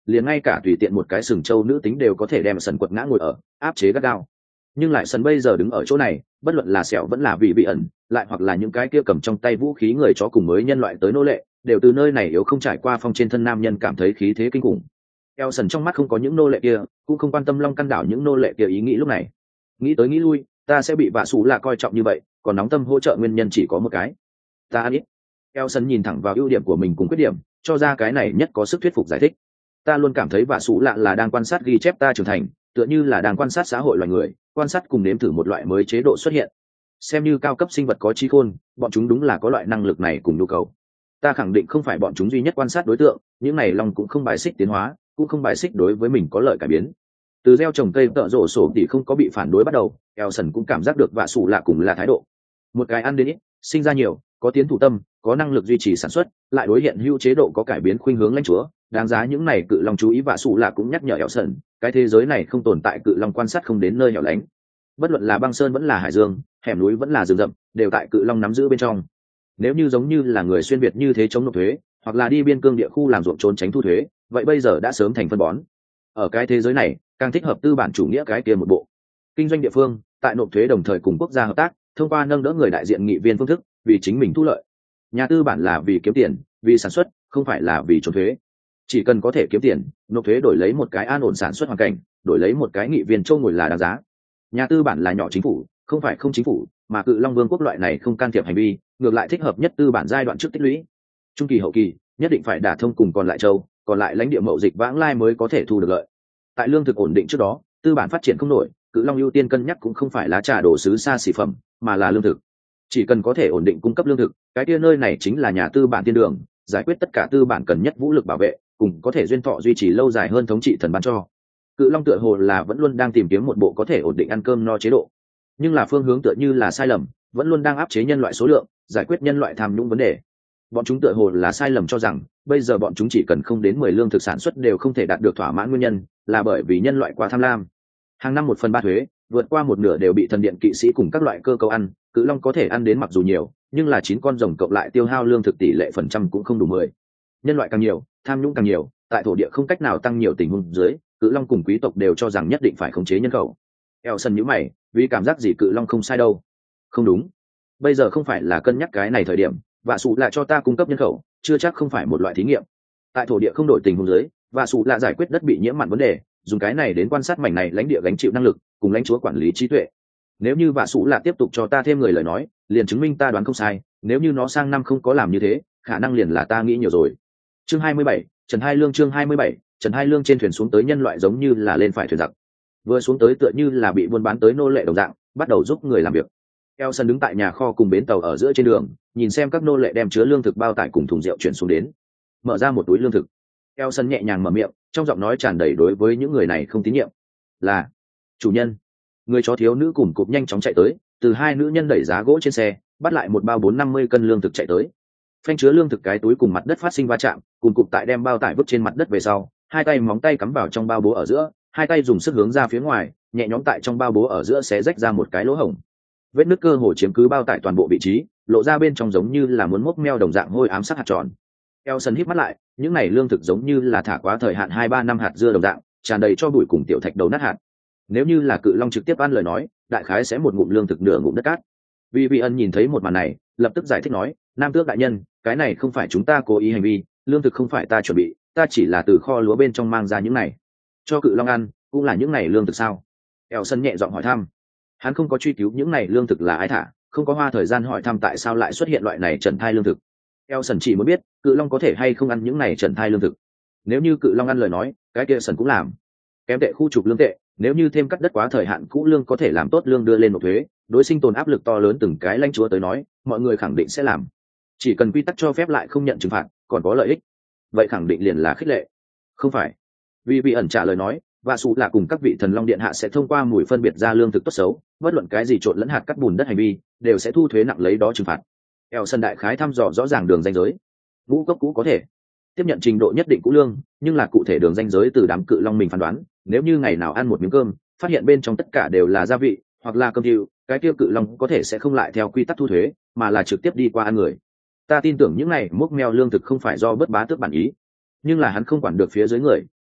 liền ngay cả tùy tiện một cái sừng trâu nữ tính đều có thể đem sần quật ngã ngồi ở áp chế gắt gao. Nhưng lại sần bây giờ đứng ở chỗ này, bất luận là sẹo vẫn là vị vị ẩn, lại hoặc là những cái kia cầm trong tay vũ khí người chó cùng mới nhân loại tới nô lệ, đều từ nơi này yếu không trải qua phong trên thân nam nhân cảm thấy khí thế kinh khủng. Eo sần trong mắt không có những nô lệ kia, cũng không quan tâm long căn đảo những nô lệ kia ý nghĩ lúc này. Nghĩ tới nghĩ lui, ta sẽ bị vạ xù là coi trọng như vậy, còn nóng tâm hỗ trợ nguyên nhân chỉ có một cái. Ta ăn ít. Eo sần nhìn thẳng vào ưu điểm của mình cùng khuyết điểm, cho ra cái này nhất có sức thuyết phục giải thích. Ta luôn cảm thấy vạ xù lạ là đang quan sát ghi chép ta trưởng thành, tựa như là đang quan sát xã hội loài người, quan sát cùng nếm thử một loại mới chế độ xuất hiện. Xem như cao cấp sinh vật có trí khôn, bọn chúng đúng là có loại năng lực này cùng nhu cầu. Ta khẳng định không phải bọn chúng duy nhất quan sát đối tượng, những này long cũng không bài xích tiến hóa, cũng không bài xích đối với mình có lợi cải biến. Từ gieo trồng cây tợ rổ sổ thì không có bị phản đối bắt đầu, Elson cũng cảm giác được vạ xù lạ cùng là thái độ. Một cái ăn đến ít, sinh ra nhiều, có tiến thủ tâm, có năng lực duy trì sản xuất, lại đối hiện hữu chế độ có cải biến khuynh hướng lãnh chúa, đáng giá những này cự long chú ý. Vạ xù lạ cũng nhắc nhở Elson, cái thế giới này không tồn tại cự long quan sát không đến nơi hẻo lánh. Bất luận là băng sơn vẫn là hải dương, hẻm núi vẫn là rừng rậm, đều tại cự long nắm giữ bên trong. Nếu như giống như là người xuyên việt như thế chống nộp thuế, hoặc là đi biên cương địa khu làm ruộng trốn tránh thu thuế, vậy bây giờ đã sớm thành phân bón. Ở cái thế giới này, càng thích hợp tư bản chủ nghĩa cái kia một bộ. Kinh doanh địa phương, tại nộp thuế đồng thời cùng quốc gia hợp tác, thông qua nâng đỡ người đại diện nghị viên phương thức, vì chính mình thu lợi. Nhà tư bản là vì kiếm tiền, vì sản xuất, không phải là vì trốn thuế. Chỉ cần có thể kiếm tiền, nộp thuế đổi lấy một cái an ổn sản xuất hoàn cảnh, đổi lấy một cái nghị viên châu ngồi là đáng giá. Nhà tư bản là nhỏ chính phủ, không phải không chính phủ, mà cự long vương quốc loại này không can thiệp hành vi, ngược lại thích hợp nhất tư bản giai đoạn trước tích lũy. Trung kỳ hậu kỳ, nhất định phải đả thông cùng còn lại châu, còn lại lãnh địa mậu dịch vãng lai mới có thể thu được lợi. Tại lương thực ổn định trước đó, tư bản phát triển không nổi, cự long ưu tiên cân nhắc cũng không phải lá trà đồ sứ xa xỉ phẩm, mà là lương thực. Chỉ cần có thể ổn định cung cấp lương thực, cái kia nơi này chính là nhà tư bản thiên đường, giải quyết tất cả tư bản cần nhất vũ lực bảo vệ, cùng có thể duyên thọ duy trì lâu dài hơn thống trị thần ban cho. Cự long tựa hồ là vẫn luôn đang tìm kiếm một bộ có thể ổn định ăn cơm no chế độ, nhưng là phương hướng tựa như là sai lầm, vẫn luôn đang áp chế nhân loại số lượng, giải quyết nhân loại tham nhũng vấn đề. Bọn chúng tựa hồ là sai lầm cho rằng bây giờ bọn chúng chỉ cần không đến mười lương thực sản xuất đều không thể đạt được thỏa mãn, nguyên nhân là bởi vì nhân loại quá tham lam. Hàng năm một phần ba thuế, vượt qua một nửa đều bị thần điện kỵ sĩ cùng các loại cơ cấu ăn, cự long có thể ăn đến mặc dù nhiều, nhưng là chín con rồng cộng lại tiêu hao lương thực tỷ lệ phần trăm cũng không đủ mười. Nhân loại càng nhiều, tham nhũng càng nhiều, tại thổ địa không cách nào tăng nhiều tình huống dưới, cự long cùng quý tộc đều cho rằng nhất định phải khống chế nhân khẩu. Elson nhíu mày, vì cảm giác gì cự long không sai đâu. Không đúng, bây giờ không phải là cân nhắc cái này thời điểm, vạ sụ lại cho ta cung cấp nhân khẩu, chưa chắc không phải một loại thí nghiệm. Tại thổ địa không đổi tình huống dưới, vạ sụ lại giải quyết đất bị nhiễm mặn vấn đề, dùng cái này đến quan sát mảnh này lãnh địa gánh chịu năng lực, cùng lãnh chúa quản lý trí tuệ. Nếu như vạ sụ lại tiếp tục cho ta thêm người lời nói, liền chứng minh ta đoán không sai, nếu như nó sang năm không có làm như thế, khả năng liền là ta nghĩ nhiều rồi. Chương hai mươi bảy, Trần Hai Lương. Chương hai mươi bảy, Trần Hai Lương. Trên thuyền xuống tới nhân loại giống như là lên phải thuyền giặc, vừa xuống tới tựa như là bị buôn bán tới nô lệ đồng dạng, bắt đầu giúp người làm việc. Elson đứng tại nhà kho cùng bến tàu ở giữa trên đường, nhìn xem các nô lệ đem chứa lương thực bao tải cùng thùng rượu chuyển xuống đến, mở ra một túi lương thực. Elson nhẹ nhàng mở miệng, trong giọng nói tràn đầy đối với những người này không tín nhiệm. Là chủ nhân. Người chó thiếu nữ cùng cụp nhanh chóng chạy tới, từ hai nữ nhân đẩy giá gỗ trên xe, bắt lại một bao bốn năm mươi cân lương thực chạy tới. Phanh chứa lương thực cái túi cùng mặt đất phát sinh va chạm, cùng cụp tại đem bao tải vứt trên mặt đất về sau, hai tay móng tay cắm vào trong bao bố ở giữa, hai tay dùng sức hướng ra phía ngoài, nhẹ nhõm tại trong bao bố ở giữa xé rách ra một cái lỗ hổng. Vết nứt cơ hồ chiếm cứ bao tải toàn bộ vị trí, lộ ra bên trong giống như là muốn mốc meo đồng dạng hôi ám sắc hạt tròn. Elson híp mắt lại, những này lương thực giống như là thả quá thời hạn hai ba năm hạt dưa đồng dạng, tràn đầy cho bụi cùng tiểu thạch đầu nát hạt. Nếu như là cự long trực tiếp ăn lời nói, đại khái sẽ một ngụm lương thực nửa ngụm đất cát. Vì vị ân nhìn thấy một màn này, lập tức giải thích nói, Nam Tước đại nhân, cái này không phải chúng ta cố ý hành vi, lương thực không phải ta chuẩn bị, ta chỉ là từ kho lúa bên trong mang ra những này. Cho cự long ăn, cũng là những này lương thực sao? Elson nhẹ giọng hỏi thăm. Hắn không có truy cứu những này lương thực là ai thả, không có hoa thời gian hỏi thăm tại sao lại xuất hiện loại này trần thai lương thực. Elson chỉ muốn biết, cự long có thể hay không ăn những này trần thai lương thực. Nếu như cự long ăn lời nói, cái kia Sần cũng làm. Kém tệ khu trục lương tệ, nếu như thêm cắt đất quá thời hạn cũ lương có thể làm tốt lương đưa lên nộp thuế, đối sinh tồn áp lực to lớn từng cái lãnh chúa tới nói, mọi người khẳng định sẽ làm. Chỉ cần quy tắc cho phép lại không nhận trừng phạt, còn có lợi ích, vậy khẳng định liền là khích lệ. Không phải. Vì vị ẩn trả lời nói, và sụ là cùng các vị thần long điện hạ sẽ thông qua mùi phân biệt ra lương thực tốt xấu, bất luận cái gì trộn lẫn hạt cắt bùn đất hành vi, đều sẽ thu thuế nặng lấy đó trừng phạt. Elson đại khái thăm dò rõ ràng đường ranh giới. Ngũ cốc cũ có thể tiếp nhận trình độ nhất định cũ lương, nhưng là cụ thể đường ranh giới từ đám cự long mình phán đoán. Nếu như ngày nào ăn một miếng cơm, phát hiện bên trong tất cả đều là gia vị hoặc là cơm thiêu, cái tiêu cự long có thể sẽ không lại theo quy tắc thu thuế, mà là trực tiếp đi qua ăn người. Ta tin tưởng những này mốc meo lương thực không phải do bất bá tước bản ý, nhưng là hắn không quản được phía dưới người,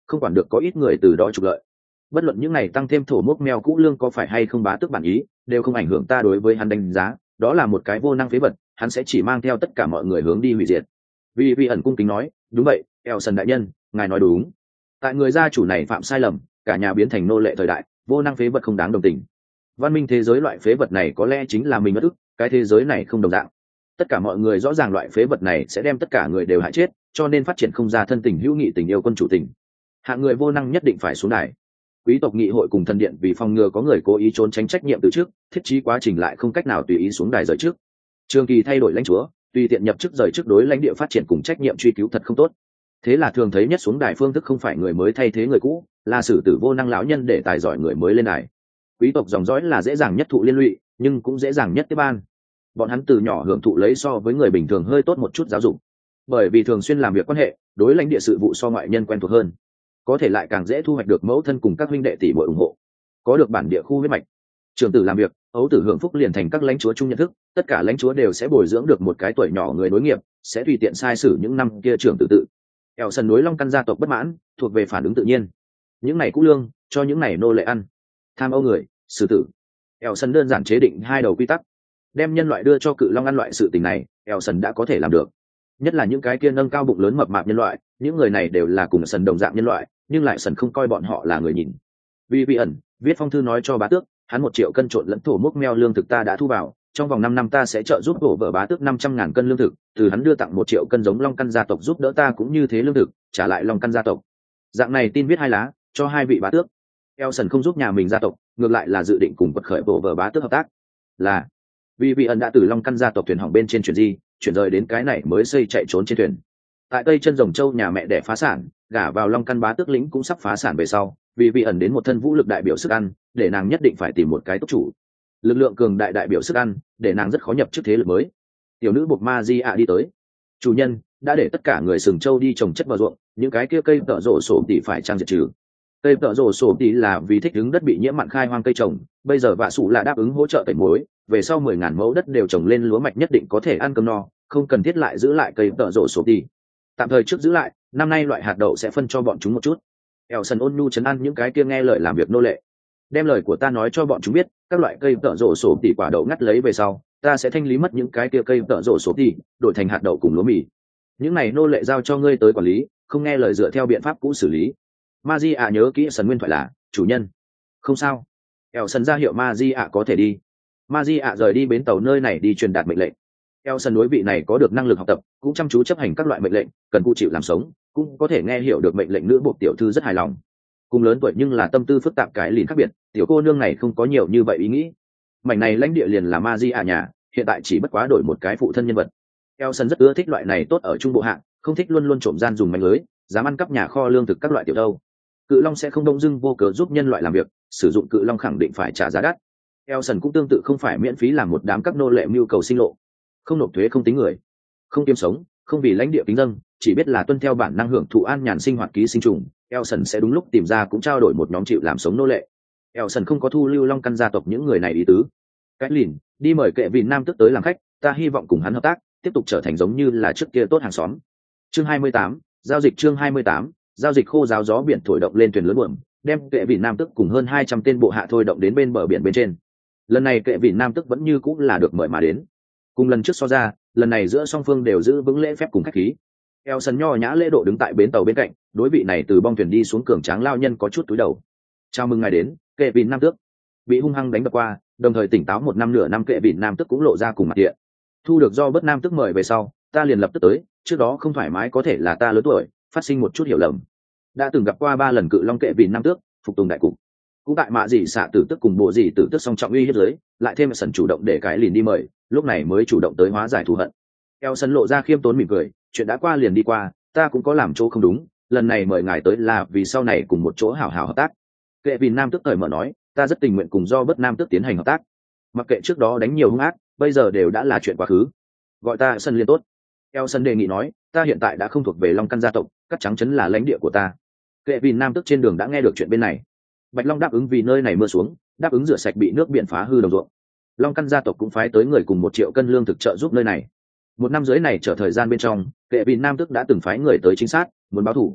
không quản được có ít người từ đó trục lợi. Bất luận những này tăng thêm thổ mốc mèo cũ lương có phải hay không bá tước bản ý, đều không ảnh hưởng ta đối với hắn đánh giá, đó là một cái vô năng phế vật, hắn sẽ chỉ mang theo tất cả mọi người hướng đi hủy diệt. Vì vị ẩn cung kính nói, đúng vậy, Elson đại nhân, ngài nói đúng. Tại người gia chủ này phạm sai lầm, cả nhà biến thành nô lệ thời đại, vô năng phế vật không đáng đồng tình. Văn minh thế giới loại phế vật này có lẽ chính là mình mất ức, cái thế giới này không đồng dạng. Tất cả mọi người rõ ràng loại phế vật này sẽ đem tất cả người đều hại chết, cho nên phát triển không ra thân tình hữu nghị tình yêu quân chủ tình. Hạng người vô năng nhất định phải xuống đài. Quý tộc nghị hội cùng thần điện vì phòng ngừa có người cố ý trốn tránh trách nhiệm từ trước, thiết trí quá trình lại không cách nào tùy ý xuống đài rời trước. Trường kỳ thay đổi lãnh chúa, tùy tiện nhập chức rời chức đối lãnh địa phát triển cùng trách nhiệm truy cứu thật không tốt. Thế là thường thấy nhất xuống đài phương thức không phải người mới thay thế người cũ, là xử tử vô năng lão nhân để tài giỏi người mới lên đài. Quý tộc dòng dõi là dễ dàng nhất thụ liên lụy, nhưng cũng dễ dàng nhất tiếp ban. Bọn hắn từ nhỏ hưởng thụ lấy so với người bình thường hơi tốt một chút giáo dục, bởi vì thường xuyên làm việc quan hệ, đối lãnh địa sự vụ so ngoại nhân quen thuộc hơn, có thể lại càng dễ thu hoạch được mẫu thân cùng các huynh đệ tỷ muội ủng hộ, có được bản địa khu huyết mạch. Trưởng tử làm việc, ấu tử hưởng phúc liền thành các lãnh chúa chung nhận thức, tất cả lãnh chúa đều sẽ bồi dưỡng được một cái tuổi nhỏ người nối nghiệp, sẽ tùy tiện sai sử những năm kia trưởng tử tự. Eo sần núi long căn gia tộc bất mãn, thuộc về phản ứng tự nhiên. Những này cũ lương, cho những này nô lệ ăn. Tham ô người, xử tử. Eo sần đơn giản chế định hai đầu quy tắc, đem nhân loại đưa cho cự long ăn loại sự tình này, Eo sần đã có thể làm được. Nhất là những cái kia nâng cao bụng lớn mập mạp nhân loại, những người này đều là cùng sần đồng dạng nhân loại, nhưng lại sần không coi bọn họ là người nhìn. Vì vị ẩn viết phong thư nói cho bá tước, hắn một triệu cân trộn lẫn thổ mốc meo lương thực ta đã thu vào, trong vòng năm năm ta sẽ trợ giúp hổ vợ bá tước năm trăm ngàn cân lương thực, từ hắn đưa tặng một triệu cân giống long căn gia tộc giúp đỡ ta cũng như thế lương thực, trả lại long căn gia tộc. Dạng này tin viết hai lá, cho hai vị bá tước. Elson không giúp nhà mình gia tộc, ngược lại là dự định cùng quật khởi hổ vợ bá tước hợp tác. Là vì vị ẩn đã từ long căn gia tộc thuyền hỏng bên trên chuyển di, chuyển rời đến cái này mới xây chạy trốn trên thuyền. Tại tây chân rồng châu nhà mẹ đẻ phá sản, gả vào long căn bá tước lĩnh cũng sắp phá sản về sau, vì vị ẩn đến một thân vũ lực đại biểu sức ăn, để nàng nhất định phải tìm một cái túc chủ. Lực lượng cường đại đại biểu sức ăn, để nàng rất khó nhập chức thế lực mới. Tiểu nữ buộc ma di ạ đi tới. Chủ nhân đã để tất cả người sừng châu đi trồng chất vào ruộng, những cái kia cây tợ rổ sổ tỷ phải trang diệt trừ. Cây tợ rổ sổ tỷ là vì thích ứng đất bị nhiễm mặn khai hoang cây trồng, bây giờ vạ sủ là đáp ứng hỗ trợ tẩy muối, về sau mười ngàn mẫu đất đều trồng lên lúa mạch nhất định có thể ăn cơm no, không cần thiết lại giữ lại cây tợ rổ sổ tỷ. Tạm thời trước giữ lại, năm nay loại hạt đậu sẽ phân cho bọn chúng một chút. Elson ôn nhu trấn an những cái kia nghe lời làm việc nô lệ, đem lời của ta nói cho bọn chúng biết, các loại cây tợ rổ sổ tỉ quả đậu ngắt lấy về sau, ta sẽ thanh lý mất những cái kia cây tợ rổ sổ tỉ, đổi thành hạt đậu cùng lúa mì. Những này nô lệ giao cho ngươi tới quản lý, không nghe lời dựa theo biện pháp cũ xử lý. Magia nhớ kỹ sần nguyên thoại là chủ nhân. Không sao. Elson ra hiệu Magia có thể đi. Magia rời đi bến tàu nơi này đi truyền đạt mệnh lệnh. Elson đối vị này có được năng lực học tập, cũng chăm chú chấp hành các loại mệnh lệnh, cần cụ chịu làm sống, cũng có thể nghe hiểu được mệnh lệnh nữ buộc tiểu thư rất hài lòng. Cùng lớn tuổi nhưng là tâm tư phức tạp cái liền khác biệt, tiểu cô nương này không có nhiều như vậy ý nghĩ. Mảnh này lãnh địa liền là Magia nhà, hiện tại chỉ bất quá đổi một cái phụ thân nhân vật. Elson rất ưa thích loại này tốt ở trung bộ hạng, không thích luôn luôn trộm gian dùng mánh lưới, dám ăn cắp nhà kho lương thực các loại tiểu đâu. Cự long sẽ không đông dưng vô cớ giúp nhân loại làm việc, sử dụng cự long khẳng định phải trả giá đắt. Elson cũng tương tự không phải miễn phí làm một đám các nô lệ mưu cầu sinh lộ, không nộp thuế không tính người, không kiêm sống, không vì lãnh địa kính dâng, chỉ biết là tuân theo bản năng hưởng thụ an nhàn sinh hoạt ký sinh trùng. Elson sẽ đúng lúc tìm ra cũng trao đổi một nhóm chịu làm sống nô lệ. Elson không có thu lưu long căn gia tộc những người này ý tứ. Cách lìn đi mời kệ vịn nam tức tới làm khách, ta hy vọng cùng hắn hợp tác, tiếp tục trở thành giống như là trước kia tốt hàng xóm. Chương hai mươi tám, giao dịch chương hai mươi tám, giao dịch khô giáo gió biển thổi động lên thuyền lớn buồm, đem kệ vịn nam tức cùng hơn hai trăm tên bộ hạ thôi động đến bên bờ biển bên trên. Lần này kệ vịn nam tức vẫn như cũng là được mời mà đến. Cùng lần trước so ra, lần này giữa song phương đều giữ vững lễ phép cùng khách khí. Elson nho nhã lễ độ đứng tại bến tàu bên cạnh, đối vị này từ bong thuyền đi xuống cường tráng lao nhân có chút túi đầu. Chào mừng ngài đến, kệ vịn nam tước. Bị hung hăng đánh bật qua, đồng thời tỉnh táo một năm nửa năm kệ vịn nam tước cũng lộ ra cùng mặt tiện. Thu được do bất nam tước mời về sau, ta liền lập tức tới, trước đó không thoải mái có thể là ta lớn tuổi, phát sinh một chút hiểu lầm. Đã từng gặp qua ba lần cự long kệ vịn nam tước, phục tùng đại cục. Cũng tại mạ gì xạ tử tức cùng bộ gì tử tức song trọng uy hiếp dưới, lại thêm sần chủ động để cái lìn đi mời, lúc này mới chủ động tới hóa giải thù hận. Elson lộ ra khiêm tốn mỉm cười, chuyện đã qua liền đi qua, ta cũng có làm chỗ không đúng, lần này mời ngài tới là vì sau này cùng một chỗ hảo hảo hợp tác. Kệ vịn nam tức thời mở nói, ta rất tình nguyện cùng do bất nam tức tiến hành hợp tác, mặc kệ trước đó đánh nhiều hung ác, bây giờ đều đã là chuyện quá khứ, gọi ta sân liên tốt. Elson đề nghị nói, ta hiện tại đã không thuộc về long căn gia tộc, cắt trắng chấn là lãnh địa của ta. Kệ vịn nam tức trên đường đã nghe được chuyện bên này. Bạch long đáp ứng vì nơi này mưa xuống, đáp ứng rửa sạch bị nước biển phá hư đồng ruộng. Long căn gia tộc cũng phái tới người cùng một triệu cân lương thực trợ giúp nơi này. Một năm dưới này trở thời gian bên trong, kệ vịn nam tức đã từng phái người tới chính sát, muốn báo thù.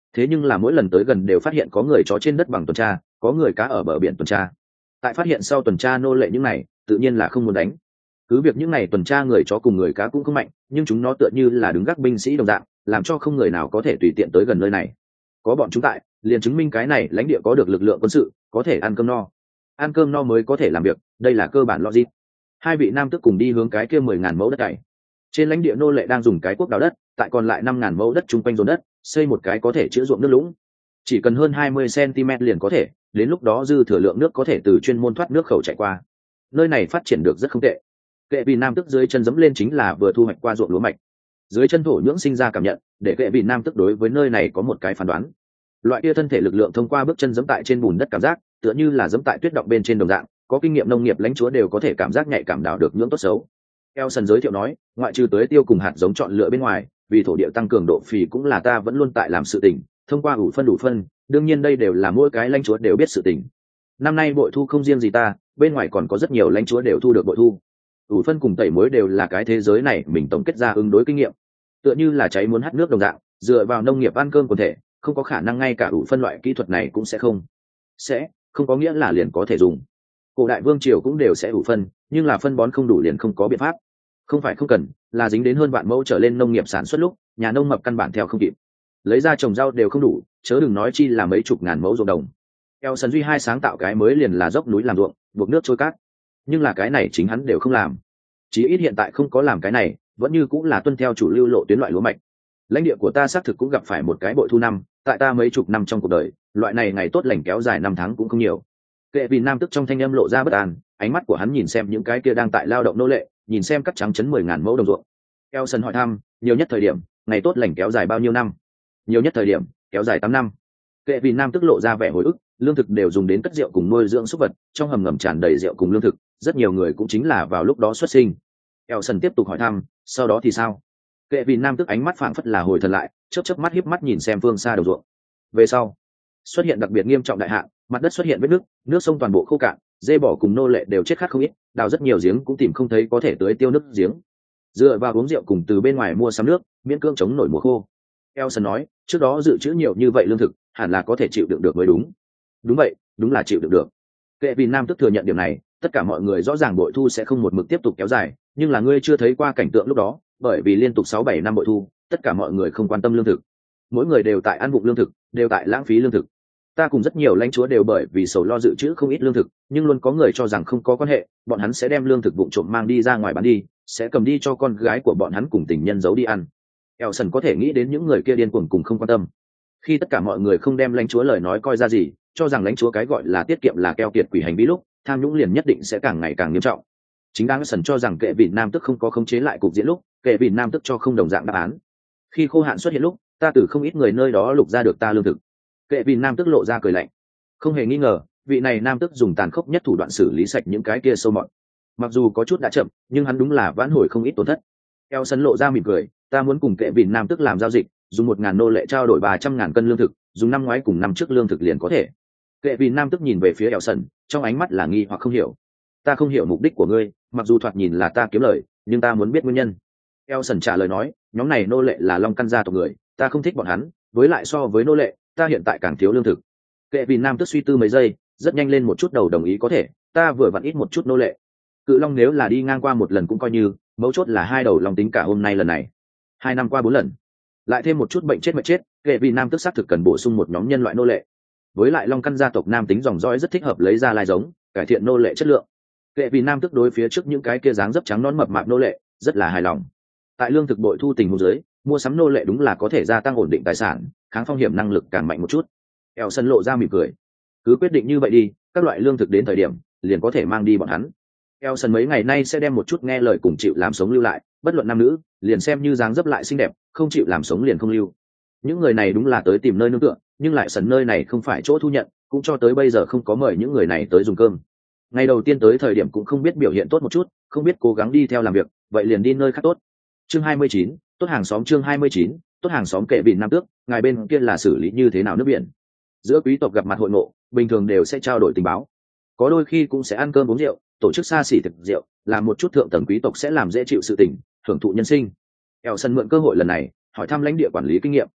thế nhưng là mỗi lần tới gần đều phát hiện có người chó trên đất bằng tuần tra, có người cá ở bờ biển tuần tra. Tại phát hiện sau tuần tra nô lệ những này tự nhiên là không muốn đánh. Cứ việc những này tuần tra người chó cùng người cá cũng không mạnh, nhưng chúng nó tựa như là đứng gác binh sĩ đồng dạng, làm cho không người nào có thể tùy tiện tới gần nơi này. Có bọn chúng tại, liền chứng minh cái này lãnh địa có được lực lượng quân sự, có thể ăn cơm no. Ăn cơm no mới có thể làm việc, đây là cơ bản logic. Hai vị nam tước cùng đi hướng cái kia mười ngàn mẫu đất cày. Trên lãnh địa nô lệ đang dùng cái cuốc đào đất, tại còn lại năm ngàn mẫu đất chung quanh dồn đất, xây một cái có thể chữa ruộng nước lũng. Chỉ cần hơn hai mươi xăng-ti-mét liền có thể, đến lúc đó dư thừa lượng nước có thể từ chuyên môn thoát nước khẩu chạy qua. Nơi này phát triển được rất không tệ. Kệ vì nam tước dưới chân dẫm lên chính là vừa thu hoạch qua ruộng lúa mạch. Dưới chân thổ nhưỡng sinh ra cảm nhận, để kệ vì nam tước đối với nơi này có một cái phán đoán. Loại kia thân thể lực lượng thông qua bước chân dẫm tại trên bùn đất cảm giác, tựa như là dẫm tại tuyết động bên trên đồng dạng, có kinh nghiệm nông nghiệp lãnh chúa đều có thể cảm giác nhạy cảm đào được nhưỡng tốt xấu. Elson giới thiệu nói, ngoại trừ tới tiêu cùng hạt giống chọn lựa bên ngoài, vì thổ địa tăng cường độ phì cũng là ta vẫn luôn tại làm sự tình, thông qua ủ phân đủ phân, đương nhiên đây đều là mỗi cái lãnh chúa đều biết sự tình. Năm nay bội thu không riêng gì ta, bên ngoài còn có rất nhiều lãnh chúa đều thu được bội thu. Ủ phân cùng tẩy muối đều là cái thế giới này mình tổng kết ra ứng đối kinh nghiệm. Tựa như là cháy muốn hắt nước đồng dạng, dựa vào nông nghiệp ăn cơm quần thể, không có khả năng ngay cả ủ phân loại kỹ thuật này cũng sẽ không. Sẽ, không có nghĩa là liền có thể dùng. Cổ đại vương triều cũng đều sẽ ủ phân, nhưng là phân bón không đủ liền không có biện pháp. Không phải không cần, là dính đến hơn vạn mẫu trở lên nông nghiệp sản xuất lúc, nhà nông mập căn bản theo không kịp. Lấy ra trồng rau đều không đủ, chớ đừng nói chi là mấy chục ngàn mẫu ruộng đồng. Elson duy hai sáng tạo cái mới liền là dốc núi làm ruộng, buộc nước trôi cát. Nhưng là cái này chính hắn đều không làm. Chí ít hiện tại không có làm cái này, vẫn như cũng là tuân theo chủ lưu lộ tuyến loại lúa mạch. Lãnh địa của ta xác thực cũng gặp phải một cái bội thu năm, tại ta mấy chục năm trong cuộc đời, loại này ngày tốt lành kéo dài năm tháng cũng không nhiều. Kệ vì nam tức trong thanh âm lộ ra bất an, ánh mắt của hắn nhìn xem những cái kia đang tại lao động nô lệ, nhìn xem cắt trắng chấn mười ngàn mẫu đồng ruộng. Elson hỏi thăm, nhiều nhất thời điểm, ngày tốt lành kéo dài bao nhiêu năm? Nhiều nhất thời điểm, kéo dài tám năm. Kệ vì nam tức lộ ra vẻ hồi ức, lương thực đều dùng đến cất rượu cùng nuôi dưỡng súc vật, trong hầm ngầm tràn đầy rượu cùng lương thực, rất nhiều người cũng chính là vào lúc đó xuất sinh. Elson tiếp tục hỏi thăm, sau đó thì sao? Kệ vì nam tức ánh mắt phảng phất là hồi thần lại, chớp chớp mắt híp mắt nhìn xem phương xa đầu ruộng. Về sau, xuất hiện đặc biệt nghiêm trọng đại hạn, mặt đất xuất hiện vết nứt, nước sông toàn bộ khô cạn, dê bò cùng nô lệ đều chết khát không ít, đào rất nhiều giếng cũng tìm không thấy có thể tưới tiêu nước giếng. Dựa vào uống rượu cùng từ bên ngoài mua sắm nước, miễn cưỡng chống nổi mùa khô. Elson nói, trước đó dự trữ nhiều như vậy lương thực, hẳn là có thể chịu đựng được mới đúng. Đúng vậy, đúng là chịu đựng được. Kệ vì nam tức thừa nhận điểm này, tất cả mọi người rõ ràng bội thu sẽ không một mực tiếp tục kéo dài, nhưng là ngươi chưa thấy qua cảnh tượng lúc đó, bởi vì liên tục sáu bảy năm bội thu, tất cả mọi người không quan tâm lương thực. Mỗi người đều tại ăn vụng lương thực, đều tại lãng phí lương thực. Ta cùng rất nhiều lãnh chúa đều bởi vì sầu lo dự trữ không ít lương thực, nhưng luôn có người cho rằng không có quan hệ, bọn hắn sẽ đem lương thực vụng trộm mang đi ra ngoài bán đi, sẽ cầm đi cho con gái của bọn hắn cùng tình nhân giấu đi ăn. Elson có thể nghĩ đến những người kia điên cuồng cùng không quan tâm. Khi tất cả mọi người không đem lãnh chúa lời nói coi ra gì, cho rằng lãnh chúa cái gọi là tiết kiệm là keo kiệt quỷ hành vi lúc, tham nhũng liền nhất định sẽ càng ngày càng nghiêm trọng. Chính đáng Elson cho rằng kệ vị nam tức không có khống chế lại cục diện lúc, kệ vị nam tức cho không đồng dạng đáp án. Khi khô hạn xuất hiện lúc, ta từ không ít người nơi đó lục ra được ta lương thực. Kệ vị nam tức lộ ra cười lạnh. Không hề nghi ngờ, vị này nam tức dùng tàn khốc nhất thủ đoạn xử lý sạch những cái kia sâu mọt. Mặc dù có chút đã chậm, nhưng hắn đúng là vãn hồi không ít tổn thất. Elson lộ ra mỉm cười, ta muốn cùng kệ vị nam tức làm giao dịch, dùng một ngàn nô lệ trao đổi ba trăm ngàn cân lương thực, dùng năm ngoái cùng năm trước lương thực liền có thể. Kệ vị nam tức nhìn về phía Elson, trong ánh mắt là nghi hoặc không hiểu. Ta không hiểu mục đích của ngươi, mặc dù thoạt nhìn là ta kiếm lời, nhưng ta muốn biết nguyên nhân. Elson trả lời nói, nhóm này nô lệ là Long Căn gia tộc người, ta không thích bọn hắn, với lại so với nô lệ, ta hiện tại càng thiếu lương thực. Kệ vì nam tức suy tư mấy giây, rất nhanh lên một chút đầu đồng ý có thể, ta vừa vặn ít một chút nô lệ. Cự long nếu là đi ngang qua một lần cũng coi như, mấu chốt là hai đầu long tính cả hôm nay lần này. Hai năm qua bốn lần, lại thêm một chút bệnh chết mệt chết, kệ vì nam tức xác thực cần bổ sung một nhóm nhân loại nô lệ. Với lại Long Căn gia tộc nam tính dòng dõi rất thích hợp lấy ra lai giống, cải thiện nô lệ chất lượng. Kệ vì nam tức đối phía trước những cái kia dáng dấp trắng nón mập mạp nô lệ, rất là hài lòng. Tại lương thực bội thu tình huống dưới, mua sắm nô lệ đúng là có thể gia tăng ổn định tài sản, kháng phong hiểm năng lực càng mạnh một chút. Elson lộ ra mỉm cười, cứ quyết định như vậy đi, các loại lương thực đến thời điểm liền có thể mang đi bọn hắn. Elson mấy ngày nay sẽ đem một chút nghe lời cùng chịu làm sống lưu lại, bất luận nam nữ, liền xem như dáng dấp lại xinh đẹp, không chịu làm sống liền không lưu. Những người này đúng là tới tìm nơi nương tựa, nhưng lại sần nơi này không phải chỗ thu nhận, cũng cho tới bây giờ không có mời những người này tới dùng cơm. Ngày đầu tiên tới thời điểm cũng không biết biểu hiện tốt một chút, không biết cố gắng đi theo làm việc, vậy liền đi nơi khác tốt. Chương hai mươi chín, tốt hàng xóm. Chương hai mươi chín, tốt hàng xóm. Kệ Vịn Nam Tước, ngài bên kia là xử lý như thế nào nước biển? Giữa quý tộc gặp mặt hội ngộ, bình thường đều sẽ trao đổi tình báo, có đôi khi cũng sẽ ăn cơm uống rượu, tổ chức xa xỉ thực rượu, làm một chút thượng tầng quý tộc sẽ làm dễ chịu sự tình, hưởng thụ nhân sinh. Elson mượn cơ hội lần này hỏi thăm lãnh địa quản lý kinh nghiệm.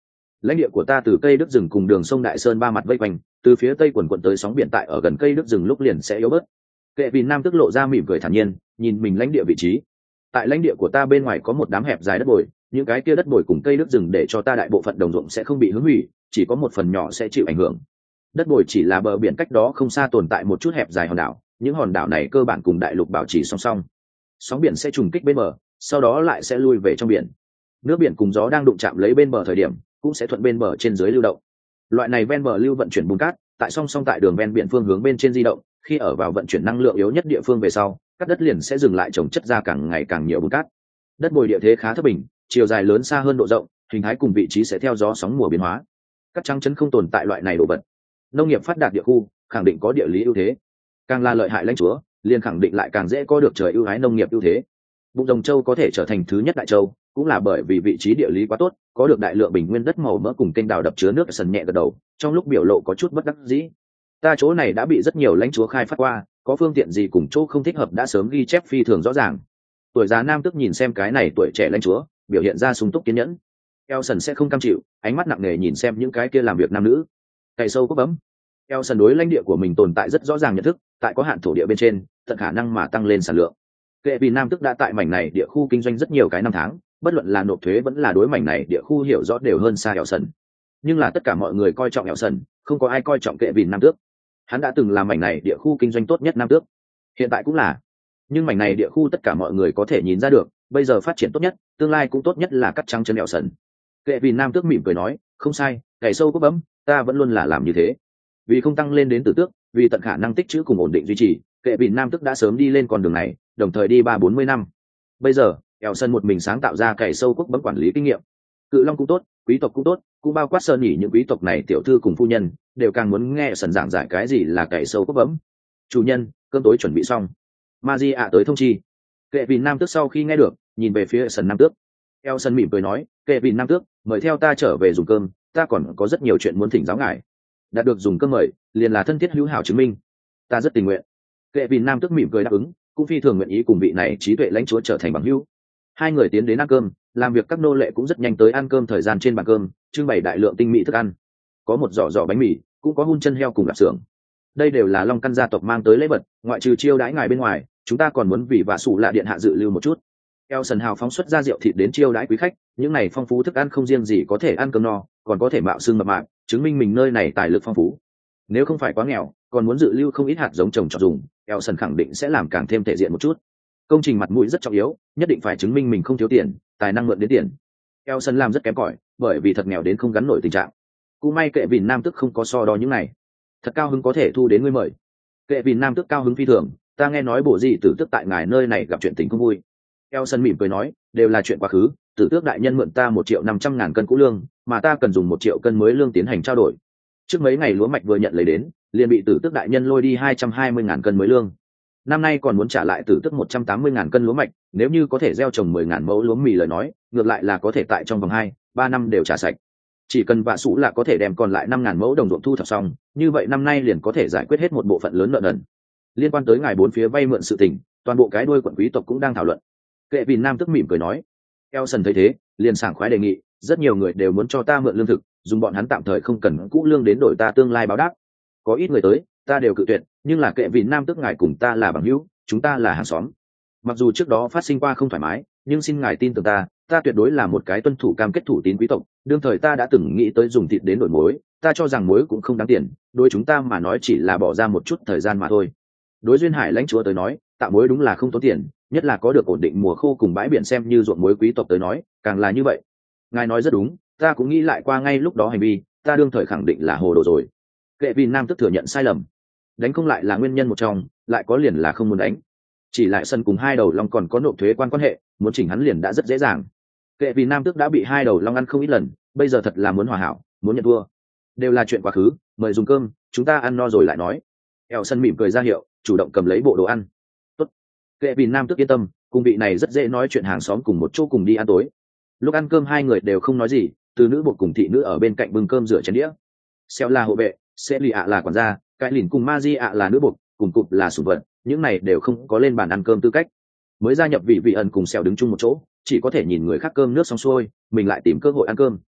Lãnh địa của ta từ cây đức rừng cùng đường sông Đại Sơn ba mặt vây quanh, từ phía tây quần quận tới sóng biển tại ở gần cây đức rừng lúc liền sẽ yếu bớt. Kệ Vin Nam tức lộ ra mỉm cười thản nhiên, nhìn mình lãnh địa vị trí. Tại lãnh địa của ta bên ngoài có một đám hẹp dài đất bồi, những cái kia đất bồi cùng cây đức rừng để cho ta đại bộ phận đồng ruộng sẽ không bị hướng hủy, chỉ có một phần nhỏ sẽ chịu ảnh hưởng. Đất bồi chỉ là bờ biển cách đó không xa tồn tại một chút hẹp dài hòn đảo, những hòn đảo này cơ bản cùng đại lục bảo trì song song. Sóng biển sẽ trùng kích bên bờ, sau đó lại sẽ lui về trong biển. Nước biển cùng gió đang đụng chạm lấy bên bờ thời điểm, cũng sẽ thuận bên bờ trên dưới lưu động. Loại này ven bờ lưu vận chuyển bùn cát, tại song song tại đường ven biển phương hướng bên trên di động, khi ở vào vận chuyển năng lượng yếu nhất địa phương về sau, các đất liền sẽ dừng lại trồng chất ra càng ngày càng nhiều bùn cát. Đất bồi địa thế khá thấp bình, chiều dài lớn xa hơn độ rộng, hình thái cùng vị trí sẽ theo gió sóng mùa biến hóa. Các trắng chấn không tồn tại loại này đồ vật. Nông nghiệp phát đạt địa khu khẳng định có địa lý ưu thế, càng là lợi hại lãnh chúa liền khẳng định lại càng dễ có được trời ưu ái nông nghiệp ưu thế. Bụng Rồng Châu có thể trở thành thứ nhất đại châu, cũng là bởi vì vị trí địa lý quá tốt, có được đại lượng bình nguyên đất màu mỡ cùng kênh đào đập chứa nước. Sần nhẹ gật đầu, trong lúc biểu lộ có chút bất đắc dĩ. Ta chỗ này đã bị rất nhiều lãnh chúa khai phát qua, có phương tiện gì cùng chỗ không thích hợp đã sớm ghi chép phi thường rõ ràng. Tuổi già nam tức nhìn xem cái này tuổi trẻ lãnh chúa, biểu hiện ra sung túc kiên nhẫn. Elson sẽ không cam chịu, ánh mắt nặng nề nhìn xem những cái kia làm việc nam nữ. Cày sâu quốc bấm. Elson đối lãnh địa của mình tồn tại rất rõ ràng nhận thức, tại có hạn thổ địa bên trên, tận khả năng mà tăng lên sản lượng. Kệ vì nam tức đã tại mảnh này địa khu kinh doanh rất nhiều cái năm tháng, bất luận là nộp thuế vẫn là đối mảnh này địa khu hiểu rõ đều hơn xa Elson. Nhưng là tất cả mọi người coi trọng Elson, không có ai coi trọng Kệ vì nam tước. Hắn đã từng là mảnh này địa khu kinh doanh tốt nhất nam tước, hiện tại cũng là. Nhưng mảnh này địa khu tất cả mọi người có thể nhìn ra được, bây giờ phát triển tốt nhất, tương lai cũng tốt nhất là cắt trắng chân Elson. Kệ vì nam tước mỉm cười nói, không sai, cày sâu quốc bấm, ta vẫn luôn là làm như thế. Vì không tăng lên đến tử tước, vì tận khả năng tích trữ cùng ổn định duy trì, Kệ vì nam tước đã sớm đi lên con đường này, đồng thời đi ba bốn mươi năm. Bây giờ Elson một mình sáng tạo ra cày sâu quốc bấm quản lý kinh nghiệm. Cự long cũng tốt, quý tộc cũng tốt, cũng bao quát sơn nhỉ những quý tộc này tiểu thư cùng phu nhân đều càng muốn nghe Elson giảng giải cái gì là cày sâu quốc bấm. Chủ nhân, cơm tối chuẩn bị xong. Magia tới thông chi. Kệ vì nam tước sau khi nghe được, nhìn về phía Elson nam tước. Elson mỉm cười nói, Kệ vì nam tước, mời theo ta trở về dùng cơm, ta còn có rất nhiều chuyện muốn thỉnh giáo ngài. Đạt được dùng cơm mời, liền là thân thiết hữu hảo chứng minh. Ta rất tình nguyện. Kệ vì nam tước mỉm cười đáp ứng, cũng phi thường nguyện ý cùng vị này trí tuệ lãnh chúa trở thành bằng hữu. Hai người tiến đến ăn cơm, làm việc các nô lệ cũng rất nhanh tới ăn cơm. Thời gian trên bàn cơm trưng bày đại lượng tinh mỹ thức ăn, có một giỏ giỏ bánh mì, cũng có hun chân heo cùng lạp xưởng. Đây đều là Long Căn gia tộc mang tới lễ vật, ngoại trừ chiêu đãi ngài bên ngoài, chúng ta còn muốn vì vạ sủ lạ điện hạ dự lưu một chút. Elson hào phóng xuất ra rượu thịt đến chiêu đãi quý khách, những này phong phú thức ăn không riêng gì có thể ăn cơm no, còn có thể mạo xương mập mạp, chứng minh mình nơi này tài lực phong phú. Nếu không phải quá nghèo, còn muốn dự lưu không ít hạt giống trồng trọt dùng, Elson khẳng định sẽ làm càng thêm thể diện một chút. Công trình mặt mũi rất trọng yếu, nhất định phải chứng minh mình không thiếu tiền, tài năng mượn đến tiền. Elson làm rất kém cỏi, bởi vì thật nghèo đến không gắn nổi tình trạng. Cũng may Kệ Vin nam tức không có so đo những này, thật cao hứng có thể thu đến ngươi mời. Kệ Vin nam tức cao hứng phi thường, ta nghe nói bộ gì tử tước tại ngài nơi này gặp chuyện tình không vui. Elson mỉm cười nói, đều là chuyện quá khứ, tử tước đại nhân mượn ta một triệu năm trăm ngàn cân cũ lương, mà ta cần dùng một triệu cân mới lương tiến hành trao đổi. Trước mấy ngày lúa mạch vừa nhận lấy đến, liền bị tử tước đại nhân lôi đi hai trăm hai mươi ngàn cân mới lương. Năm nay còn muốn trả lại tử tước một trăm tám mươi ngàn cân lúa mạch, nếu như có thể gieo trồng mười ngàn mẫu lúa mì lời nói, ngược lại là có thể tại trong vòng hai, ba năm đều trả sạch. Chỉ cần vạ sủ là có thể đem còn lại năm ngàn mẫu đồng ruộng thu thập xong, như vậy năm nay liền có thể giải quyết hết một bộ phận lớn nợ nần. Liên quan tới ngài bốn phía vay mượn sự tình, toàn bộ cái đuôi quận quý tộc cũng đang thảo luận. Kệ Vin nam tức mỉm cười nói. Elson thấy thế, liền sảng khoái đề nghị, rất nhiều người đều muốn cho ta mượn lương thực, dùng bọn hắn tạm thời không cần cũ lương đến đổi ta tương lai báo đáp. Có ít người tới, ta đều cự tuyệt, nhưng là Kệ Vin nam tức ngài cùng ta là bằng hữu, chúng ta là hàng xóm. Mặc dù trước đó phát sinh qua không thoải mái, nhưng xin ngài tin tưởng ta, ta tuyệt đối là một cái tuân thủ cam kết thủ tín quý tộc. Đương thời ta đã từng nghĩ tới dùng thịt đến đổi muối, ta cho rằng muối cũng không đáng tiền, đối chúng ta mà nói chỉ là bỏ ra một chút thời gian mà thôi. Đối duyên hải lãnh chúa tới nói, tạo muối đúng là không tốn tiền, nhất là có được ổn định mùa khô cùng bãi biển xem như ruộng muối quý tộc tới nói, càng là như vậy. Ngài nói rất đúng, ta cũng nghĩ lại qua ngay lúc đó hành vi, ta đương thời khẳng định là hồ đồ rồi. Kệ Vin nam tức thừa nhận sai lầm, đánh không lại là nguyên nhân một trong, lại có liền là không muốn đánh. Chỉ lại sân cùng hai đầu long còn có nộp thuế quan quan hệ, muốn chỉnh hắn liền đã rất dễ dàng. Kệ Vin nam tức đã bị hai đầu long ăn không ít lần, bây giờ thật là muốn hòa hảo, muốn nhận thua, đều là chuyện quá khứ. Mời dùng cơm, chúng ta ăn no rồi lại nói. Elson mỉm cười ra hiệu, chủ động cầm lấy bộ đồ ăn. Tốt. Kệ Vin nam tức yên tâm, cùng vị này rất dễ nói chuyện hàng xóm cùng một chỗ cùng đi ăn tối. Lúc ăn cơm hai người đều không nói gì, từ nữ bột cùng thị nữ ở bên cạnh bưng cơm rửa chén đĩa. Xeo là hộ vệ, sẽ lì ạ là quản gia, cái lìn cùng ma di ạ là nữ bột, cùng cụp là sủng vật, những này đều không có lên bàn ăn cơm tư cách. Mới gia nhập vị vị ẩn cùng Xeo đứng chung một chỗ, chỉ có thể nhìn người khác cơm nước xong xuôi, mình lại tìm cơ hội ăn cơm.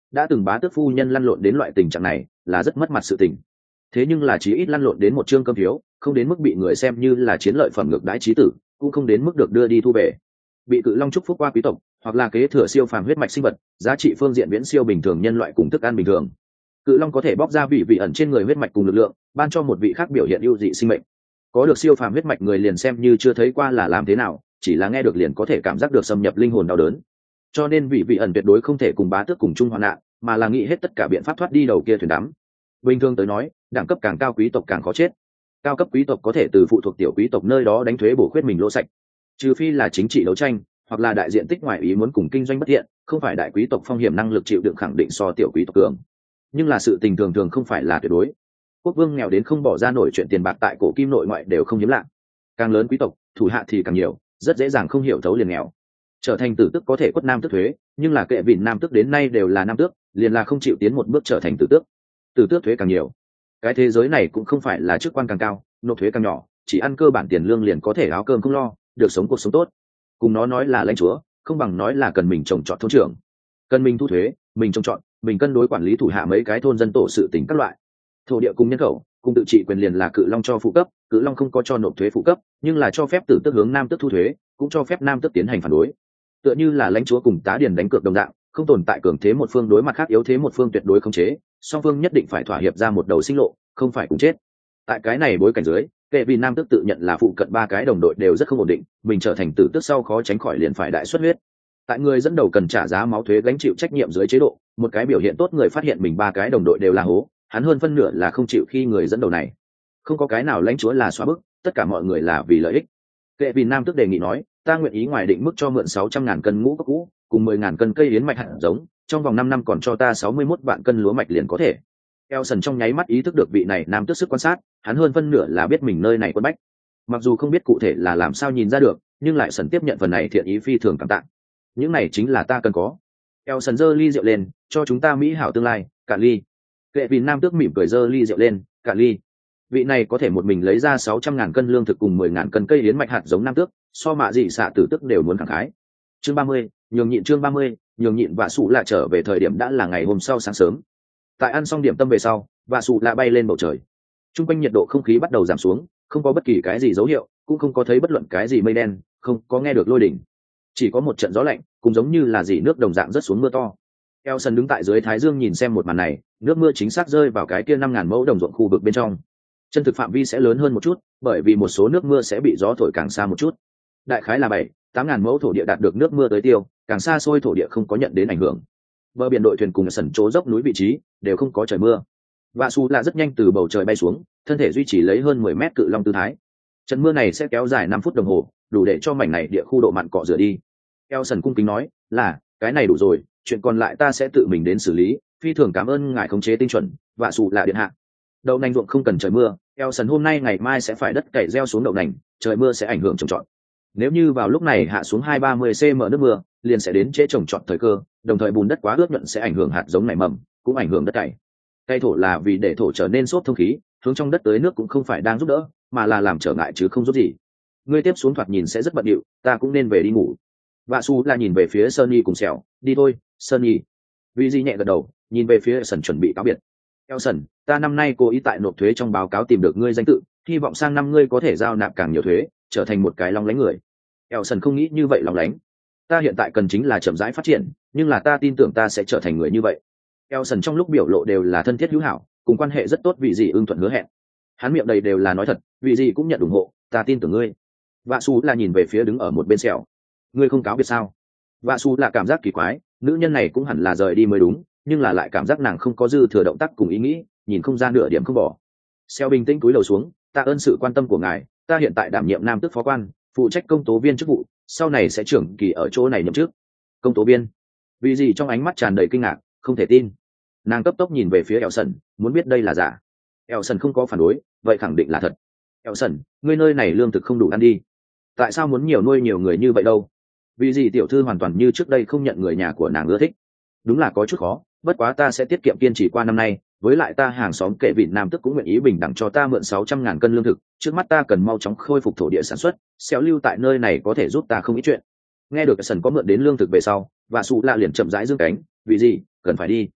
đã từng bá tước phu nhân lăn lộn đến loại tình trạng này là rất mất mặt sự tình, thế nhưng là chí ít lăn lộn đến một chương cơm phiếu, không đến mức bị người xem như là chiến lợi phẩm ngược đãi trí tử, cũng không đến mức được đưa đi thu về. Bị cự long chúc phúc qua quý tộc, hoặc là kế thừa siêu phàm huyết mạch sinh vật, giá trị phương diện viễn siêu bình thường nhân loại cùng thức ăn bình thường. Cự long có thể bóc ra vị vị ẩn trên người huyết mạch cùng lực lượng, ban cho một vị khác biểu hiện ưu dị sinh mệnh. Có được siêu phàm huyết mạch người liền xem như chưa thấy qua là làm thế nào, chỉ là nghe được liền có thể cảm giác được xâm nhập linh hồn đau đớn. Cho nên vị vị ẩn tuyệt đối không thể cùng bá tước cùng chung hoạn nạn, mà là nghĩ hết tất cả biện pháp thoát đi đầu kia thuyền đắm. Bình thường tới nói, đẳng cấp càng cao quý tộc càng khó chết. Cao cấp quý tộc có thể từ phụ thuộc tiểu quý tộc nơi đó đánh thuế bổ khuyết mình lỗ sạch, trừ phi là chính trị đấu tranh, hoặc là đại diện tích ngoại ý muốn cùng kinh doanh bất thiện, không phải đại quý tộc phong hiểm năng lực chịu đựng khẳng định so tiểu quý tộc cường. Nhưng là sự tình thường thường không phải là tuyệt đối. Quốc vương nghèo đến không bỏ ra nổi chuyện tiền bạc tại cổ kim nội ngoại đều không hiếm lạ. Càng lớn quý tộc, thủ hạ thì càng nhiều, rất dễ dàng không hiểu thấu liền nghèo. Trở thành tử tước có thể quất nam tước thuế, nhưng là kệ vịn nam tước đến nay đều là nam tước, liền là không chịu tiến một bước trở thành tử tước. Tử tước thuế càng nhiều, cái thế giới này cũng không phải là chức quan càng cao, nộp thuế càng nhỏ, chỉ ăn cơ bản tiền lương liền có thể áo cơm không lo, được sống cuộc sống tốt. Cùng nó nói là lãnh chúa, không bằng nói là cần mình trồng trọt thôn trưởng, cần mình thu thuế, mình trồng trọt, mình cân đối quản lý thủ hạ mấy cái thôn dân tổ sự tỉnh các loại. Thổ địa cùng nhân khẩu, cùng tự trị quyền liền là cự long cho phụ cấp, cự long không có cho nộp thuế phụ cấp, nhưng là cho phép tử tước hướng nam tước thu thuế, cũng cho phép nam tước tiến hành phản đối. Tựa như là lãnh chúa cùng tá điền đánh cược đồng dạng, không tồn tại cường thế một phương đối mặt khác yếu thế một phương tuyệt đối khống chế, song phương nhất định phải thỏa hiệp ra một đầu sinh lộ, không phải cùng chết. Tại cái này bối cảnh dưới, kệ vì nam tước tự nhận là phụ cận ba cái đồng đội đều rất không ổn định, mình trở thành tử tước sau khó tránh khỏi liền phải đại xuất huyết. Tại người dẫn đầu cần trả giá máu thuế gánh chịu trách nhiệm dưới chế độ, một cái biểu hiện tốt người phát hiện mình ba cái đồng đội đều là hố, hắn hơn phân nửa là không chịu khi người dẫn đầu này. Không có cái nào lãnh chúa là xóa bức, tất cả mọi người là vì lợi ích. Kệ vì nam tước đề nghị nói, ta nguyện ý ngoài định mức cho mượn sáu trăm ngàn cân ngũ cốc cũ, cùng mười ngàn cân cây yến mạch hạt giống, trong vòng năm năm còn cho ta sáu mươi mốt vạn cân lúa mạch liền có thể. Elson trong nháy mắt ý thức được vị này nam tước sức quan sát, hắn hơn phân nửa là biết mình nơi này quân bách. Mặc dù không biết cụ thể là làm sao nhìn ra được, nhưng lại sần tiếp nhận phần này thiện ý phi thường cảm tạ. Những này chính là ta cần có. Elson giơ ly rượu lên, cho chúng ta mỹ hảo tương lai, cạn ly. Kệ vì nam tước mỉm cười giơ ly rượu lên, cạn ly. Vị này có thể một mình lấy ra sáu trăm ngàn cân lương thực cùng mười ngàn cân cây yến mạch hạt giống nam tước, so mạ dị xạ tử tức đều muốn khẳng khái. Chương ba mươi, nhường nhịn chương ba mươi, nhường nhịn và sụ lạ trở về thời điểm đã là ngày hôm sau sáng sớm. Tại ăn xong điểm tâm về sau, và sụ lạ bay lên bầu trời. Trung quanh nhiệt độ không khí bắt đầu giảm xuống, không có bất kỳ cái gì dấu hiệu, cũng không có thấy bất luận cái gì mây đen, không có nghe được lôi đỉnh, chỉ có một trận gió lạnh, cũng giống như là dỉ nước đồng dạng rất xuống mưa to. Elson đứng tại dưới thái dương nhìn xem một màn này, nước mưa chính xác rơi vào cái kia năm ngàn mẫu đồng ruộng khu vực bên trong. Chân thực phạm vi sẽ lớn hơn một chút, bởi vì một số nước mưa sẽ bị gió thổi càng xa một chút. Đại khái là bảy, tám ngàn mẫu thổ địa đạt được nước mưa tới tiêu, càng xa xôi thổ địa không có nhận đến ảnh hưởng. Bờ biển đội thuyền cùng sẩn chỗ dốc núi vị trí đều không có trời mưa. Và Su là rất nhanh từ bầu trời bay xuống, thân thể duy trì lấy hơn mười mét cự long tư thái. Trận mưa này sẽ kéo dài năm phút đồng hồ, đủ để cho mảnh này địa khu độ mặn cọ rửa đi. Elson cung kính nói, là, cái này đủ rồi, chuyện còn lại ta sẽ tự mình đến xử lý, phi thường cảm ơn ngài khống chế tinh chuẩn, và Su là điện hạ. Đậu nành ruộng không cần trời mưa, Elson hôm nay ngày mai sẽ phải đất cày gieo xuống đậu nành, trời mưa sẽ ảnh hưởng trồng trọt. Nếu như vào lúc này hạ xuống hai ba mươi xăng ti mét nước mưa, liền sẽ đến trễ trồng trọt thời cơ, đồng thời bùn đất quá ướt nhuận sẽ ảnh hưởng hạt giống nảy mầm, cũng ảnh hưởng đất cày. Cây thổ là vì để thổ trở nên xốp thông khí, hướng trong đất tới nước cũng không phải đang giúp đỡ, mà là làm trở ngại chứ không giúp gì. Ngươi tiếp xuống thoạt nhìn sẽ rất bận rộn, ta cũng nên về đi ngủ. Vạ Su là nhìn về phía Sunny cùng Sẹo, đi thôi, Sunny. Vì gì nhẹ gật đầu, nhìn về phía Sần chuẩn bị cáo biệt. Elson, ta năm nay cố ý tại nộp thuế trong báo cáo tìm được ngươi danh tự, hy vọng sang năm ngươi có thể giao nạp càng nhiều thuế, trở thành một cái long lánh người. Elson không nghĩ như vậy long lánh. Ta hiện tại cần chính là chậm rãi phát triển, nhưng là ta tin tưởng ta sẽ trở thành người như vậy. Elson trong lúc biểu lộ đều là thân thiết hữu hảo, cùng quan hệ rất tốt, vị gì ưng thuận hứa hẹn. Hắn miệng đầy đều là nói thật, vị gì cũng nhận ủng hộ, ta tin tưởng ngươi. Vạ Su là nhìn về phía đứng ở một bên Sẹo. Ngươi không cáo biệt sao? Vạ Su là cảm giác kỳ quái, nữ nhân này cũng hẳn là rời đi mới đúng, nhưng là lại cảm giác nàng không có dư thừa động tác cùng ý nghĩ, nhìn không ra nửa điểm không bỏ. Sẹo bình tĩnh cúi đầu xuống, ta ơn sự quan tâm của ngài, ta hiện tại đảm nhiệm nam tước phó quan, phụ trách công tố viên chức vụ, sau này sẽ trưởng kỳ ở chỗ này nhậm chức. Công tố viên? Vì gì trong ánh mắt tràn đầy kinh ngạc, không thể tin. Nàng cấp tốc nhìn về phía Elson, muốn biết đây là giả. Elson không có phản đối, vậy khẳng định là thật. Elson, ngươi nơi này lương thực không đủ ăn đi. Tại sao muốn nhiều nuôi nhiều người như vậy đâu? Vì gì tiểu thư hoàn toàn như trước đây không nhận người nhà của nàng ưa thích? Đúng là có chút khó, bất quá ta sẽ tiết kiệm kiên trì qua năm nay, với lại ta hàng xóm kệ vịt nam tức cũng nguyện ý bình đẳng cho ta mượn sáu trăm ngàn cân lương thực, trước mắt ta cần mau chóng khôi phục thổ địa sản xuất, xéo lưu tại nơi này có thể giúp ta không ít chuyện. Nghe được Sần có mượn đến lương thực về sau, và Su lạ liền chậm rãi dương cánh, vì gì, cần phải đi.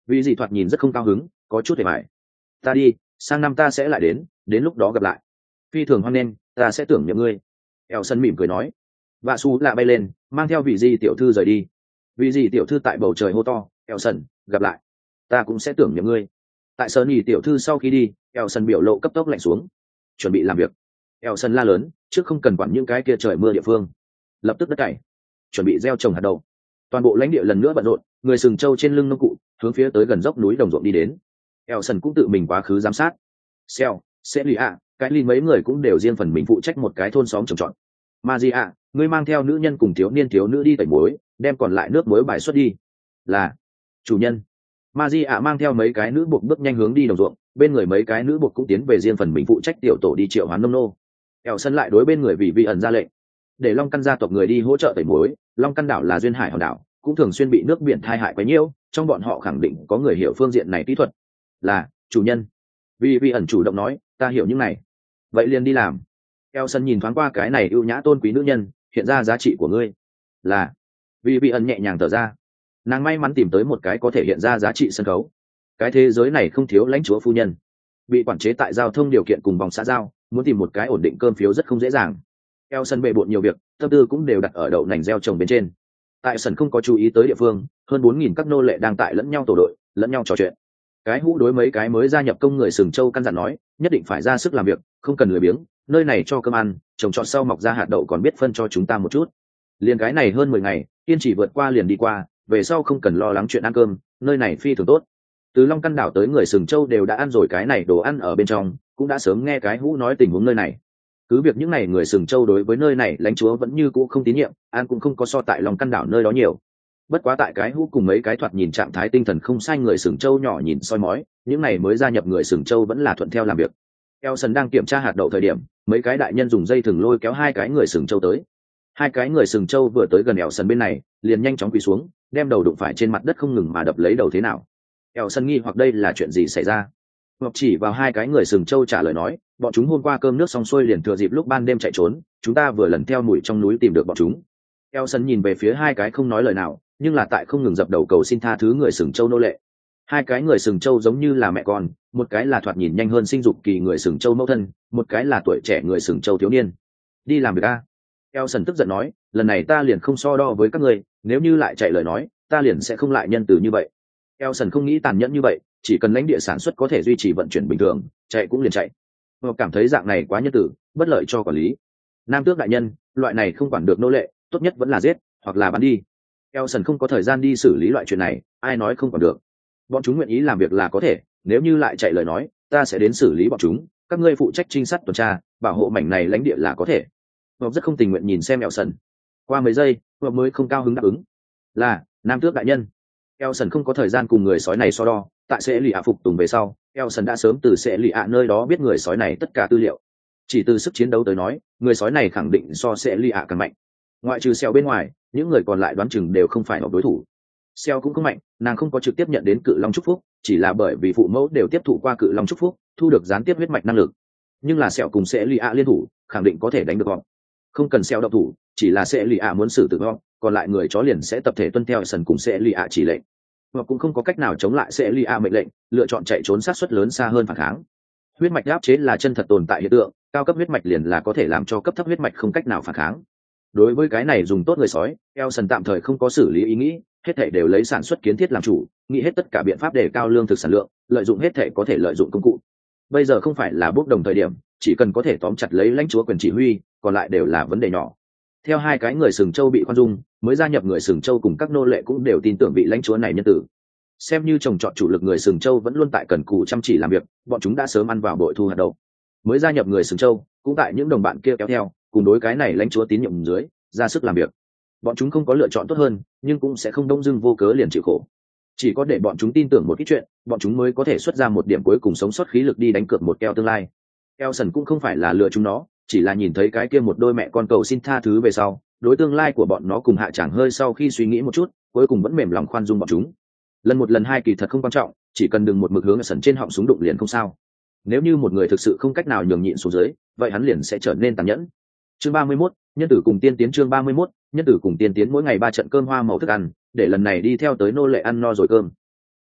vì gì thoạt nhìn rất không cao hứng, có chút hề mải. Ta đi, sang năm ta sẽ lại đến, đến lúc đó gặp lại. Phi thường hoan nghênh, ta sẽ tưởng nhớ ngươi. Eo sân mỉm cười nói. Vạ Su lạ bay lên, mang theo vị gì tiểu thư rời đi. Vị gì tiểu thư tại bầu trời hô to, Eo sân, gặp lại. Ta cũng sẽ tưởng nhớ ngươi. Tại sơn nhì tiểu thư sau khi đi, Eo sân biểu lộ cấp tốc lạnh xuống, chuẩn bị làm việc. Eo sân la lớn, trước không cần quản những cái kia trời mưa địa phương, lập tức đất cày, chuẩn bị gieo trồng hạt đậu. Toàn bộ lãnh địa lần nữa bận rộn, người sừng trâu trên lưng nông cụ hướng phía tới gần dốc núi đồng ruộng đi đến. Elson cũng tự mình quá khứ giám sát. Seo, Celia, cái ly mấy người cũng đều riêng phần mình phụ trách một cái thôn xóm trồng trọt. Maria, ngươi mang theo nữ nhân cùng thiếu niên thiếu nữ đi tẩy muối, đem còn lại nước muối bài xuất đi. Là chủ nhân. Maria mang theo mấy cái nữ buộc bước nhanh hướng đi đồng ruộng, bên người mấy cái nữ buộc cũng tiến về riêng phần mình phụ trách tiểu tổ đi triệu hoán nông nô. Elson lại đối bên người vị vị ẩn ra lệnh, để Long Căn gia tộc người đi hỗ trợ tẩy muối. Long Căn đảo là duyên hải hòn đảo, cũng thường xuyên bị nước biển thai hại quấy nhiễu, trong bọn họ khẳng định có người hiểu phương diện này kỹ thuật. Là chủ nhân. Vì vị ẩn chủ động nói, ta hiểu những này, vậy liền đi làm. Elson nhìn thoáng qua cái này ưu nhã tôn quý nữ nhân, hiện ra giá trị của ngươi. Là. Vì vị ẩn nhẹ nhàng thở ra, nàng may mắn tìm tới một cái có thể hiện ra giá trị sân khấu. Cái thế giới này không thiếu lãnh chúa phu nhân, bị quản chế tại giao thông điều kiện cùng vòng xã giao, muốn tìm một cái ổn định cơm phiếu rất không dễ dàng. Elson bề bộn nhiều việc, tâm tư cũng đều đặt ở đậu nành gieo trồng bên trên. Tại sân không có chú ý tới địa phương, hơn bốn nghìn các nô lệ đang tại lẫn nhau tổ đội, lẫn nhau trò chuyện. Cái hũ đối mấy cái mới gia nhập công người sừng châu căn dặn nói, nhất định phải ra sức làm việc, không cần lười biếng, nơi này cho cơm ăn, trồng trọt sau mọc ra hạt đậu còn biết phân cho chúng ta một chút. Liền cái này hơn mười ngày, kiên trì vượt qua liền đi qua, về sau không cần lo lắng chuyện ăn cơm, nơi này phi thường tốt. Từ Long Căn đảo tới người sừng châu đều đã ăn rồi cái này đồ ăn ở bên trong, cũng đã sớm nghe cái hũ nói tình huống nơi này. Cứ việc những này người sừng châu đối với nơi này lãnh chúa vẫn như cũ không tín nhiệm, ăn cũng không có so tại Long Căn đảo nơi đó nhiều. Bất quá tại cái hũ cùng mấy cái thoạt nhìn trạng thái tinh thần không sai người sừng châu nhỏ nhìn soi mói, những này mới gia nhập người sừng châu vẫn là thuận theo làm việc. Elson đang kiểm tra hạt đậu thời điểm, mấy cái đại nhân dùng dây thừng lôi kéo hai cái người sừng châu tới. Hai cái người sừng châu vừa tới gần Elson bên này, liền nhanh chóng quỳ xuống, đem đầu đụng phải trên mặt đất không ngừng mà đập lấy đầu thế nào. Elson nghi hoặc đây là chuyện gì xảy ra. Ngọc chỉ vào hai cái người sừng châu trả lời nói, bọn chúng hôm qua cơm nước xong xuôi liền thừa dịp lúc ban đêm chạy trốn, chúng ta vừa lần theo mùi trong núi tìm được bọn chúng. Elson nhìn về phía hai cái không nói lời nào, nhưng là tại không ngừng dập đầu cầu xin tha thứ người sừng châu nô lệ. Hai cái người sừng châu giống như là mẹ con, một cái là thoạt nhìn nhanh hơn sinh dục kỳ người sừng châu mẫu thân, một cái là tuổi trẻ người sừng châu thiếu niên. Đi làm việc a. Elson tức giận nói, lần này ta liền không so đo với các ngươi, nếu như lại chạy lời nói, ta liền sẽ không lại nhân từ như vậy. Elson không nghĩ tàn nhẫn như vậy, chỉ cần lãnh địa sản xuất có thể duy trì vận chuyển bình thường, chạy cũng liền chạy. Họ cảm thấy dạng này quá nhân tử, bất lợi cho quản lý. Nam tước đại nhân, loại này không quản được nô lệ, tốt nhất vẫn là giết, hoặc là bán đi. Elson không có thời gian đi xử lý loại chuyện này, ai nói không còn được. Bọn chúng nguyện ý làm việc là có thể, nếu như lại chạy lời nói, ta sẽ đến xử lý bọn chúng, các ngươi phụ trách trinh sát tuần tra, bảo hộ mảnh này lãnh địa là có thể. Họ rất không tình nguyện nhìn xem Elson. Qua mấy giây, họ mới không cao hứng đáp ứng. Là, Nam tước đại nhân. Elson không có thời gian cùng người sói này so đo, tại sẽ lì ạ phục tùng về sau, Elson đã sớm từ sẽ lì ạ nơi đó biết người sói này tất cả tư liệu. Chỉ từ sức chiến đấu tới nói, người sói này khẳng định so sẽ lì ạ càng mạnh. Ngoại trừ Seo bên ngoài, những người còn lại đoán chừng đều không phải là đối thủ. Seo cũng không mạnh, nàng không có trực tiếp nhận đến cự long chúc phúc, chỉ là bởi vì phụ mẫu đều tiếp thụ qua cự long chúc phúc, thu được gián tiếp huyết mạch năng lực. Nhưng là Seo cùng sẽ lì ạ liên thủ, khẳng định có thể đánh được họ. Không cần Seo động thủ, chỉ là sẽ lì ạ muốn xử tử họ, còn lại người chó liền sẽ tập thể tuân theo sần cùng sẽ lì ạ chỉ lệnh. Hoặc cũng không có cách nào chống lại sẽ lì ạ mệnh lệnh, lựa chọn chạy trốn sát suất lớn xa hơn phản kháng. Huyết mạch áp chế là chân thật tồn tại hiện tượng, cao cấp huyết mạch liền là có thể làm cho cấp thấp huyết mạch không cách nào phản kháng. Đối với cái này dùng tốt người sói, Elson tạm thời không có xử lý ý nghĩ, hết thảy đều lấy sản xuất kiến thiết làm chủ, nghĩ hết tất cả biện pháp để cao lương thực sản lượng, lợi dụng hết thảy có thể lợi dụng công cụ. Bây giờ không phải là bốc đồng thời điểm, chỉ cần có thể tóm chặt lấy lãnh chúa quyền chỉ huy, còn lại đều là vấn đề nhỏ. Theo hai cái người sừng châu bị khoan dung, mới gia nhập người sừng châu cùng các nô lệ cũng đều tin tưởng vị lãnh chúa này nhân tử. Xem như trồng trọt chủ lực người sừng châu vẫn luôn tại cần cù chăm chỉ làm việc, bọn chúng đã sớm ăn vào bội thu hạt đậu. Mới gia nhập người sừng châu, cũng tại những đồng bạn kia kéo theo, cùng đối cái này lãnh chúa tín nhiệm dưới, ra sức làm việc. Bọn chúng không có lựa chọn tốt hơn, nhưng cũng sẽ không đông dưng vô cớ liền chịu khổ. Chỉ có để bọn chúng tin tưởng một ít chuyện, bọn chúng mới có thể xuất ra một điểm cuối cùng sống sót khí lực đi đánh cược một keo tương lai. Elson cũng không phải là lừa chúng nó, chỉ là nhìn thấy cái kia một đôi mẹ con cầu xin tha thứ về sau, đối tương lai của bọn nó cùng hạ chẳng hơi sau khi suy nghĩ một chút, cuối cùng vẫn mềm lòng khoan dung bọn chúng. Lần một lần hai kỳ thật không quan trọng, chỉ cần đừng một mực hướng sần trên họng súng đụng liền không sao. Nếu như một người thực sự không cách nào nhường nhịn xuống dưới, vậy hắn liền sẽ trở nên tàn nhẫn. Chương ba mươi mốt, nhân tử cùng tiên tiến chương ba mươi mốt, nhân tử cùng tiên tiến mỗi ngày ba trận cơm hoa màu thức ăn, để lần này đi theo tới nô lệ ăn no rồi cơm.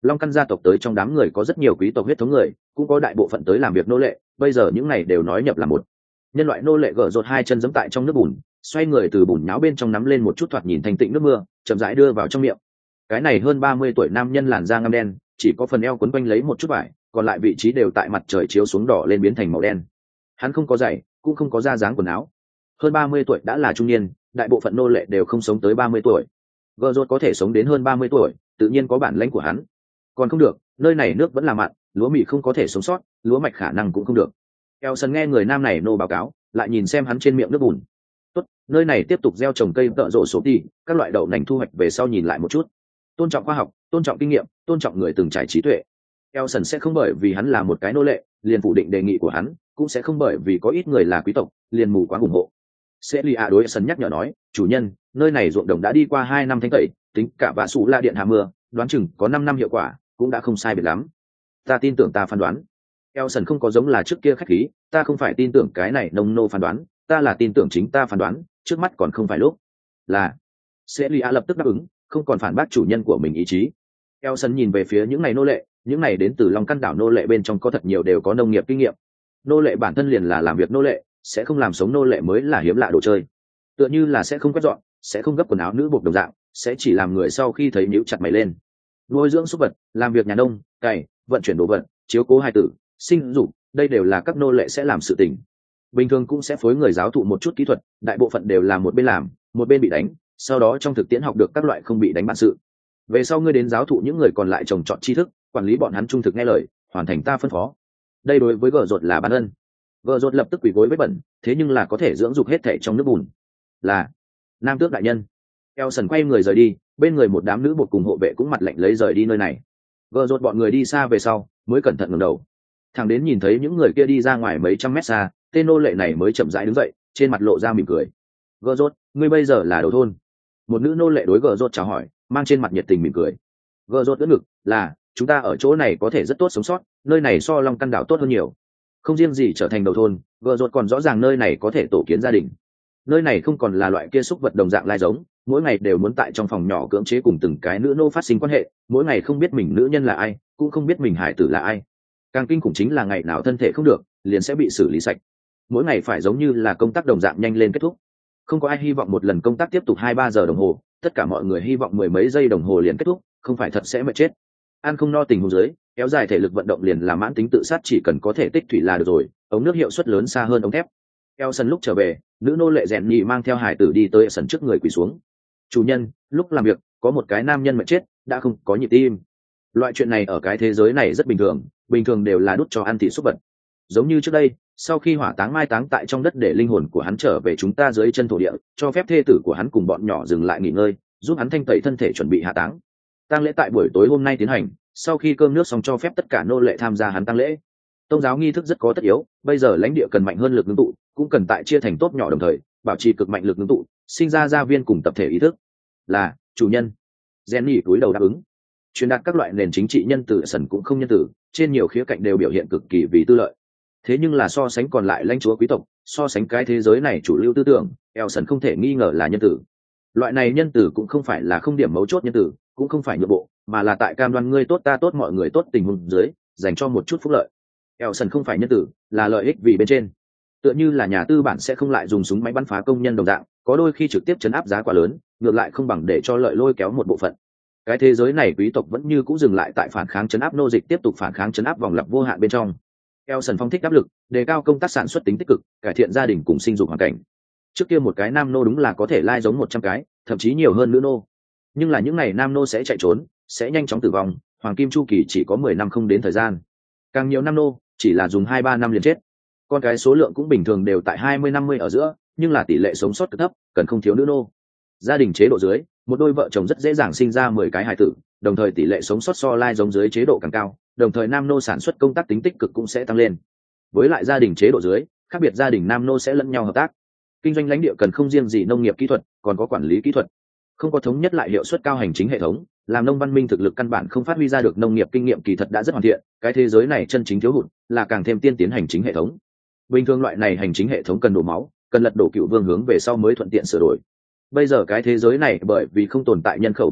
Long căn gia tộc tới trong đám người có rất nhiều quý tộc huyết thống người, cũng có đại bộ phận tới làm việc nô lệ, bây giờ những này đều nói nhập là một. Nhân loại nô lệ gỡ rột hai chân giẫm tại trong nước bùn, xoay người từ bùn nháo bên trong nắm lên một chút thoạt nhìn thanh tịnh nước mưa, chậm rãi đưa vào trong miệng. Cái này hơn ba mươi tuổi nam nhân làn da ngăm đen, chỉ có phần eo quấn quanh lấy một chút vải, còn lại vị trí đều tại mặt trời chiếu xuống đỏ lên biến thành màu đen. Hắn không có giày, cũng không có da dáng quần áo. Hơn ba mươi tuổi đã là trung niên, đại bộ phận nô lệ đều không sống tới ba mươi tuổi. Gỡ rột có thể sống đến hơn ba mươi tuổi, tự nhiên có bản lĩnh của hắn. Còn không được, nơi này nước vẫn là mặn, lúa mì không có thể sống sót, lúa mạch khả năng cũng không được. Elson nghe người nam này nô báo cáo, lại nhìn xem hắn trên miệng nước bùn. Tốt, nơi này tiếp tục gieo trồng cây tợ rộ số đi, các loại đậu nành thu hoạch về sau nhìn lại một chút. Tôn trọng khoa học, tôn trọng kinh nghiệm, tôn trọng người từng trải trí tuệ. Elson sẽ không bởi vì hắn là một cái nô lệ, liền phủ định đề nghị của hắn, cũng sẽ không bởi vì có ít người là quý tộc, liền mù quáng ủng hộ. Celia đối Elson nhắc nhở nói, chủ nhân, nơi này ruộng đồng đã đi qua hai năm thanh tẩy, tính cả vạ sủ la điện hạ mưa, đoán chừng có năm năm hiệu quả, cũng đã không sai biệt lắm. Ta tin tưởng ta phán đoán. Elson không có giống là trước kia khách khí, ta không phải tin tưởng cái này nông nô phán đoán, ta là tin tưởng chính ta phán đoán, trước mắt còn không phải lúc. Là. Celia lập tức đáp ứng, không còn phản bác chủ nhân của mình ý chí. Elson nhìn về phía những này nô lệ, những này đến từ Long căn đảo nô lệ bên trong có thật nhiều đều có nông nghiệp kinh nghiệm. Nô lệ bản thân liền là làm việc nô lệ, sẽ không làm sống nô lệ mới là hiếm lạ đồ chơi. Tựa như là sẽ không quét dọn, sẽ không gấp quần áo nữ buộc đồng dạng, sẽ chỉ làm người sau khi thấy nhíu chặt mày lên. Nuôi dưỡng súc vật, làm việc nhà nông, cày, vận chuyển đồ vật, chiếu cố hài tử, sinh dục, đây đều là các nô lệ sẽ làm sự tình. Bình thường cũng sẽ phối người giáo thụ một chút kỹ thuật, đại bộ phận đều là một bên làm, một bên bị đánh, sau đó trong thực tiễn học được các loại không bị đánh bản sự. Về sau ngươi đến giáo thụ những người còn lại trồng trọt tri thức, quản lý bọn hắn trung thực nghe lời, hoàn thành ta phân phó. Đây đối với gờ rột là ban ân. Gờ rột lập tức quỳ gối với bẩn, thế nhưng là có thể dưỡng dục hết thể trong nước bùn. Là nam tước đại nhân. Elson quay người rời đi, bên người một đám nữ bột cùng hộ vệ cũng mặt lạnh lấy rời đi nơi này. Gờ rột bọn người đi xa về sau, mới cẩn thận ngẩng đầu. Thằng đến nhìn thấy những người kia đi ra ngoài mấy trăm mét xa, tên nô lệ này mới chậm rãi đứng dậy, trên mặt lộ ra mỉm cười. Gờ rột, ngươi bây giờ là đầu thôn. Một nữ nô lệ đối gờ rột chào hỏi, mang trên mặt nhiệt tình mỉm cười. Gờ rột đỡ ngực, là chúng ta ở chỗ này có thể rất tốt sống sót, nơi này so Long căn đảo tốt hơn nhiều. Không riêng gì trở thành đầu thôn, gờ rột còn rõ ràng nơi này có thể tổ kiến gia đình. Nơi này không còn là loại kia xúc vật đồng dạng lai giống, mỗi ngày đều muốn tại trong phòng nhỏ cưỡng chế cùng từng cái nữ nô phát sinh quan hệ, mỗi ngày không biết mình nữ nhân là ai, cũng không biết mình hải tử là ai. Càng kinh khủng chính là ngày nào thân thể không được, liền sẽ bị xử lý sạch. Mỗi ngày phải giống như là công tác đồng dạng nhanh lên kết thúc. Không có ai hy vọng một lần công tác tiếp tục hai ba giờ đồng hồ, tất cả mọi người hy vọng mười mấy giây đồng hồ liền kết thúc, không phải thật sẽ mệt chết. Ăn không no tình huống dưới, kéo dài thể lực vận động liền là mãn tính tự sát, chỉ cần có thể tích thủy là được rồi, ống nước hiệu suất lớn xa hơn ống thép. Elson lúc trở về, nữ nô lệ rèn nhị mang theo hải tử đi tới Elson trước người quỳ xuống. Chủ nhân, lúc làm việc có một cái nam nhân mệt chết, đã không có nhịp tim. Loại chuyện này ở cái thế giới này rất bình thường, bình thường đều là đút cho ăn thịt súc vật. Giống như trước đây, sau khi hỏa táng mai táng tại trong đất để linh hồn của hắn trở về chúng ta dưới chân thổ địa, cho phép thê tử của hắn cùng bọn nhỏ dừng lại nghỉ ngơi, giúp hắn thanh tẩy thân thể chuẩn bị hạ táng. Tang lễ tại buổi tối hôm nay tiến hành, sau khi cơm nước xong cho phép tất cả nô lệ tham gia hắn tang lễ. Tôn giáo nghi thức rất có tất yếu, bây giờ lãnh địa cần mạnh hơn lực ngưng tụ, cũng cần tại chia thành tốt nhỏ đồng thời, bảo trì cực mạnh lực ngưng tụ, sinh ra gia viên cùng tập thể ý thức. Là chủ nhân. Jenny cúi đầu đáp ứng. Truyền đạt các loại nền chính trị nhân tử sần cũng không nhân tử, trên nhiều khía cạnh đều biểu hiện cực kỳ vì tư lợi. Thế nhưng là so sánh còn lại lãnh chúa quý tộc, so sánh cái thế giới này chủ lưu tư tưởng, Elson không thể nghi ngờ là nhân tử. Loại này nhân tử cũng không phải là không điểm mấu chốt nhân tử, cũng không phải nhượng bộ, mà là tại cam đoan ngươi tốt ta tốt mọi người tốt tình huống dưới, dành cho một chút phúc lợi. Elson không phải nhân tử, là lợi ích vì bên trên. Tựa như là nhà tư bản sẽ không lại dùng súng máy bắn phá công nhân đồng dạng, có đôi khi trực tiếp chấn áp giá quá lớn, ngược lại không bằng để cho lợi lôi kéo một bộ phận. Cái thế giới này quý tộc vẫn như cũ dừng lại tại phản kháng chấn áp nô dịch, tiếp tục phản kháng chấn áp vòng lặp vô hạn bên trong. Elson phong thích áp lực, đề cao công tác sản xuất tính tích cực, cải thiện gia đình cùng sinh dục hoàn cảnh. Trước kia một cái nam nô đúng là có thể lai giống một trăm cái, thậm chí nhiều hơn nữ nô. Nhưng là những ngày nam nô sẽ chạy trốn, sẽ nhanh chóng tử vong, hoàng kim chu kỳ chỉ có mười năm không đến thời gian. Càng nhiều nam nô, chỉ là dùng hai ba năm liền chết. Con cái số lượng cũng bình thường đều tại hai mươi năm mươi ở giữa, nhưng là tỷ lệ sống sót cực thấp, cần không thiếu nữ nô. Gia đình chế độ dưới, một đôi vợ chồng rất dễ dàng sinh ra mười cái hài tử, đồng thời tỷ lệ sống sót so lai giống dưới chế độ càng cao, đồng thời nam nô sản xuất công tác tính tích cực cũng sẽ tăng lên. Với lại gia đình chế độ dưới, khác biệt gia đình nam nô sẽ lẫn nhau hợp tác. Kinh doanh lãnh địa cần không riêng gì nông nghiệp kỹ thuật, còn có quản lý kỹ thuật. Không có thống nhất lại hiệu suất cao hành chính hệ thống, làm nông văn minh thực lực căn bản không phát huy ra được nông nghiệp kinh nghiệm kỳ thật đã rất hoàn thiện, cái thế giới này chân chính thiếu hụt là càng thêm tiên tiến hành chính hệ thống. Bình thường loại này hành chính hệ thống cần đổ máu, cần lật đổ cựu vương hướng về sau mới thuận tiện sửa đổi. Bây giờ cái thế giới này bởi vì không tồn tại nhân khẩu bấy dập,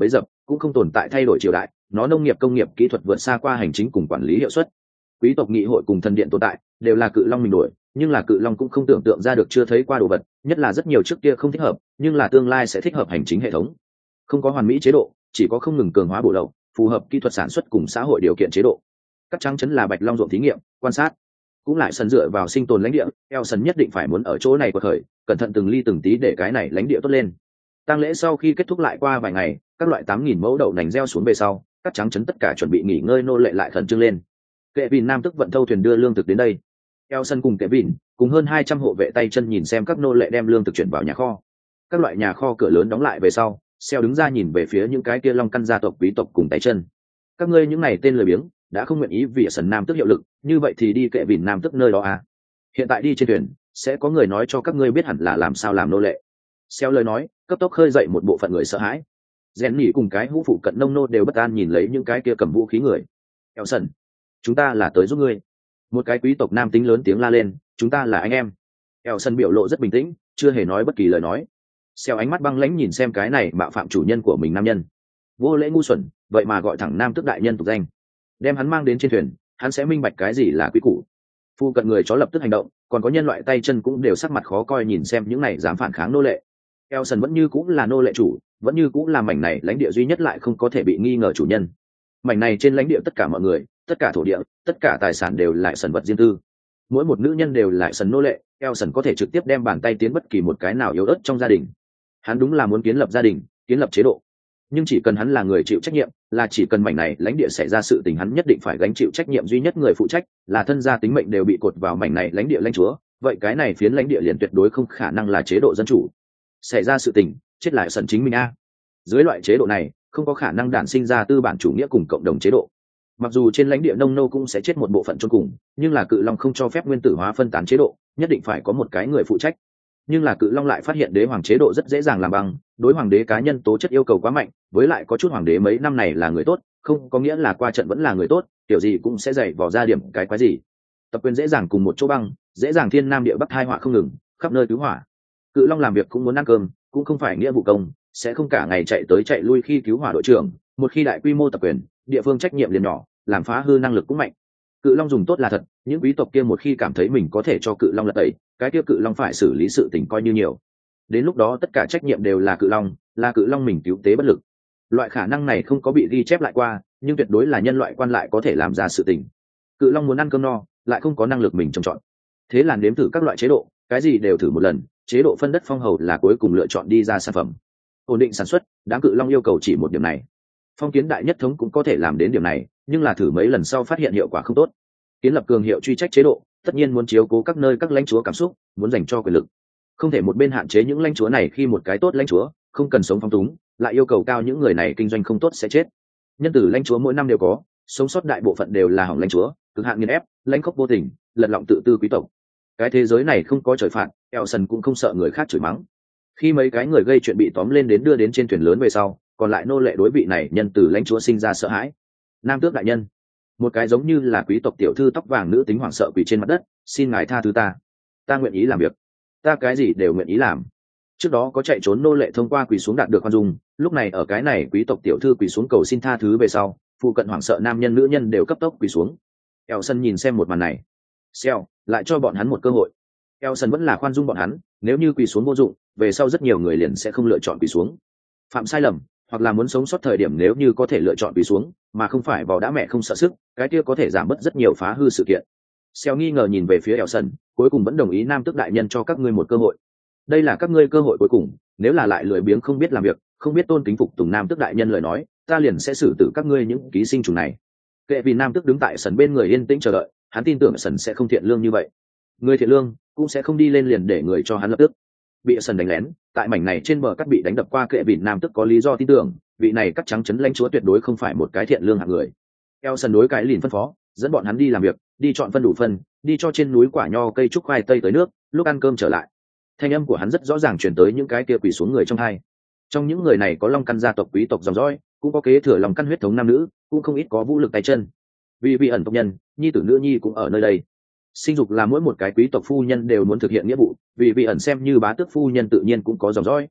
cũng không tồn tại thay đổi triều đại, nó nông nghiệp công nghiệp kỹ thuật vượt xa qua hành chính cùng quản lý hiệu suất. Quý tộc nghị hội cùng thần điện tồn tại đều là cự long mình đuổi, nhưng là cự long cũng không tưởng tượng ra được chưa thấy qua đồ vật, nhất là rất nhiều trước kia không thích hợp nhưng là tương lai sẽ thích hợp hành chính hệ thống. Không có hoàn mỹ chế độ, chỉ có không ngừng cường hóa bộ lậu, phù hợp kỹ thuật sản xuất cùng xã hội điều kiện chế độ. Các trắng chấn là bạch long ruộng thí nghiệm quan sát, cũng lại sân dựa vào sinh tồn lãnh địa, eo sân nhất định phải muốn ở chỗ này của thời cẩn thận từng ly từng tí để cái này lãnh địa tốt lên. Tang lễ sau khi kết thúc lại qua vài ngày, các loại tám nghìn mẫu đậu nành gieo xuống về sau, các trắng chấn tất cả chuẩn bị nghỉ ngơi, nô lệ lại khẩn trương lên. Kệ Vin Nam tức vận thâu thuyền đưa lương thực đến đây. Eo sân cùng Kệ Vin cùng hơn hai trăm hộ vệ tay chân nhìn xem các nô lệ đem lương thực chuyển vào nhà kho. Các loại nhà kho cửa lớn đóng lại về sau, Xeo đứng ra nhìn về phía những cái kia long căn gia tộc quý tộc cùng tay chân. Các ngươi những này tên lười biếng, đã không nguyện ý vì sân Nam tức hiệu lực, như vậy thì đi Kệ Vin Nam tức nơi đó à? Hiện tại đi trên thuyền, sẽ có người nói cho các ngươi biết hẳn là làm sao làm nô lệ. Xeo lời nói, cấp tốc khơi dậy một bộ phận người sợ hãi. Rèn nhỉ cùng cái hũ phụ cận nông nô đều bất an nhìn lấy những cái kia cầm vũ khí người. Eo sân, chúng ta là tới giúp ngươi. Một cái quý tộc nam tính lớn tiếng la lên, chúng ta là anh em. Eo sân biểu lộ rất bình tĩnh, chưa hề nói bất kỳ lời nói. Xeo ánh mắt băng lãnh nhìn xem cái này bạo phạm chủ nhân của mình nam nhân. Vô lễ ngu xuẩn, vậy mà gọi thẳng nam tước đại nhân tục danh. Đem hắn mang đến trên thuyền, hắn sẽ minh bạch cái gì là quý củ. Phu cận người chó lập tức hành động, còn có nhân loại tay chân cũng đều sắc mặt khó coi nhìn xem những này dám phản kháng nô lệ. Elson vẫn như cũng là nô lệ chủ, vẫn như cũng là mảnh này lãnh địa duy nhất lại không có thể bị nghi ngờ chủ nhân. Mảnh này trên lãnh địa tất cả mọi người, tất cả thổ địa, tất cả tài sản đều là sần vật riêng tư. Mỗi một nữ nhân đều là sần nô lệ, Elson có thể trực tiếp đem bàn tay tiến bất kỳ một cái nào yếu ớt trong gia đình. Hắn đúng là muốn kiến lập gia đình, kiến lập chế độ. Nhưng chỉ cần hắn là người chịu trách nhiệm, là chỉ cần mảnh này lãnh địa xảy ra sự tình hắn nhất định phải gánh chịu trách nhiệm duy nhất, người phụ trách là thân gia tính mệnh đều bị cột vào mảnh này lãnh địa lãnh chúa, vậy cái này phiến lãnh địa liền tuyệt đối không khả năng là chế độ dân chủ. Xảy ra sự tình, chết lại sần chính mình a. Dưới loại chế độ này, không có khả năng đản sinh ra tư bản chủ nghĩa cùng cộng đồng chế độ. Mặc dù trên lãnh địa nông nô cũng sẽ chết một bộ phận chôn cùng, nhưng là cự long không cho phép nguyên tử hóa phân tán chế độ, nhất định phải có một cái người phụ trách. Nhưng là cự long lại phát hiện đế hoàng chế độ rất dễ dàng làm bằng, đối hoàng đế cá nhân tố chất yêu cầu quá mạnh, với lại có chút hoàng đế mấy năm này là người tốt, không có nghĩa là qua trận vẫn là người tốt, kiểu gì cũng sẽ dạy vò ra điểm cái quái gì. Tập quyền dễ dàng cùng một chỗ băng, dễ dàng thiên nam địa bắc hai họa không ngừng, khắp nơi cứu hỏa. Cự long làm việc cũng muốn ăn cơm, cũng không phải nghĩa vụ công, sẽ không cả ngày chạy tới chạy lui khi cứu hỏa đội trưởng, một khi đại quy mô tập quyền, địa phương trách nhiệm liền nhỏ, làm phá hư năng lực cũng mạnh. Cự long dùng tốt là thật, những quý tộc kia một khi cảm thấy mình có thể cho cự long lật tẩy, cái kia cự long phải xử lý sự tình coi như nhiều. Đến lúc đó tất cả trách nhiệm đều là cự long, là cự long mình cứu tế bất lực. Loại khả năng này không có bị ghi chép lại qua, nhưng tuyệt đối là nhân loại quan lại có thể làm ra sự tình. Cự long muốn ăn cơm no, lại không có năng lực mình trồng trọt. Thế là nếm thử các loại chế độ, cái gì đều thử một lần, chế độ phân đất phong hầu là cuối cùng lựa chọn đi ra sản phẩm. Ổn định sản xuất, đám cự long yêu cầu chỉ một điểm này. Phong kiến đại nhất thống cũng có thể làm đến điểm này, nhưng là thử mấy lần sau phát hiện hiệu quả không tốt. Kiến lập cường hiệu truy trách chế độ, tất nhiên muốn chiếu cố các nơi các lãnh chúa cảm xúc, muốn dành cho quyền lực. Không thể một bên hạn chế những lãnh chúa này khi một cái tốt lãnh chúa, không cần sống phong túng, lại yêu cầu cao những người này kinh doanh không tốt sẽ chết. Nhân tử lãnh chúa mỗi năm đều có, sống sót đại bộ phận đều là hỏng lãnh chúa, cực hạn nghiền ép, lãnh khốc vô tình, lật lọng tự tư quý tộc. Cái thế giới này không có trời phạt, Elson cũng không sợ người khác chửi mắng. Khi mấy cái người gây chuyện bị tóm lên đến đưa đến trên thuyền lớn về sau, còn lại nô lệ đối vị này nhân tử lãnh chúa sinh ra sợ hãi. Nam tước đại nhân, một cái giống như là quý tộc tiểu thư tóc vàng nữ tính hoảng sợ quỳ trên mặt đất, xin ngài tha thứ ta, ta nguyện ý làm việc, ta cái gì đều nguyện ý làm. Trước đó có chạy trốn nô lệ thông qua quỳ xuống đạt được khoan dung, lúc này ở cái này quý tộc tiểu thư quỳ xuống cầu xin tha thứ về sau, phụ cận hoảng sợ nam nhân nữ nhân đều cấp tốc quỳ xuống. Elson nhìn xem một màn này, Xeo lại cho bọn hắn một cơ hội. Elson vẫn là khoan dung bọn hắn, nếu như quỳ xuống vô dụng, về sau rất nhiều người liền sẽ không lựa chọn quỳ xuống. Phạm sai lầm, hoặc là muốn sống sót thời điểm nếu như có thể lựa chọn quỳ xuống, mà không phải vào đã mẹ không sợ sức, cái kia có thể giảm bớt rất nhiều phá hư sự kiện. Xeo nghi ngờ nhìn về phía Elson, cuối cùng vẫn đồng ý nam tước đại nhân cho các ngươi một cơ hội. Đây là các ngươi cơ hội cuối cùng, nếu là lại lười biếng không biết làm việc, không biết tôn kính phục tùng nam tước đại nhân lời nói, ta liền sẽ xử tử các ngươi những ký sinh trùng này. Kệ vì nam tước đứng tại sân bên người yên tĩnh chờ đợi, hắn tin tưởng sân sẽ không thiện lương như vậy. Người thiện lương cũng sẽ không đi lên liền để người cho hắn lập tức. Bị sân đánh lén, tại mảnh này trên bờ cắt bị đánh đập qua, Kệ vì nam tước có lý do tin tưởng, vị này cắt trắng chấn lãnh chúa tuyệt đối không phải một cái thiện lương hạng người. Elson đối cái liền phân phó, dẫn bọn hắn đi làm việc, đi chọn phân đủ phân, đi cho trên núi quả nho cây trúc khoai tây tới nước, lúc ăn cơm trở lại. Thanh âm của hắn rất rõ ràng truyền tới những cái kia quỳ xuống người trong hai. Trong những người này có long căn gia tộc quý tộc dòng dõi, cũng có kế thừa long căn huyết thống nam nữ, cũng không ít có vũ lực tay chân. Vì vị ẩn tộc nhân, nhi tử nữ nhi cũng ở nơi đây. Sinh dục là mỗi một cái quý tộc phu nhân đều muốn thực hiện nghĩa vụ, vì vị ẩn xem như bá tước phu nhân tự nhiên cũng có dòng dõi.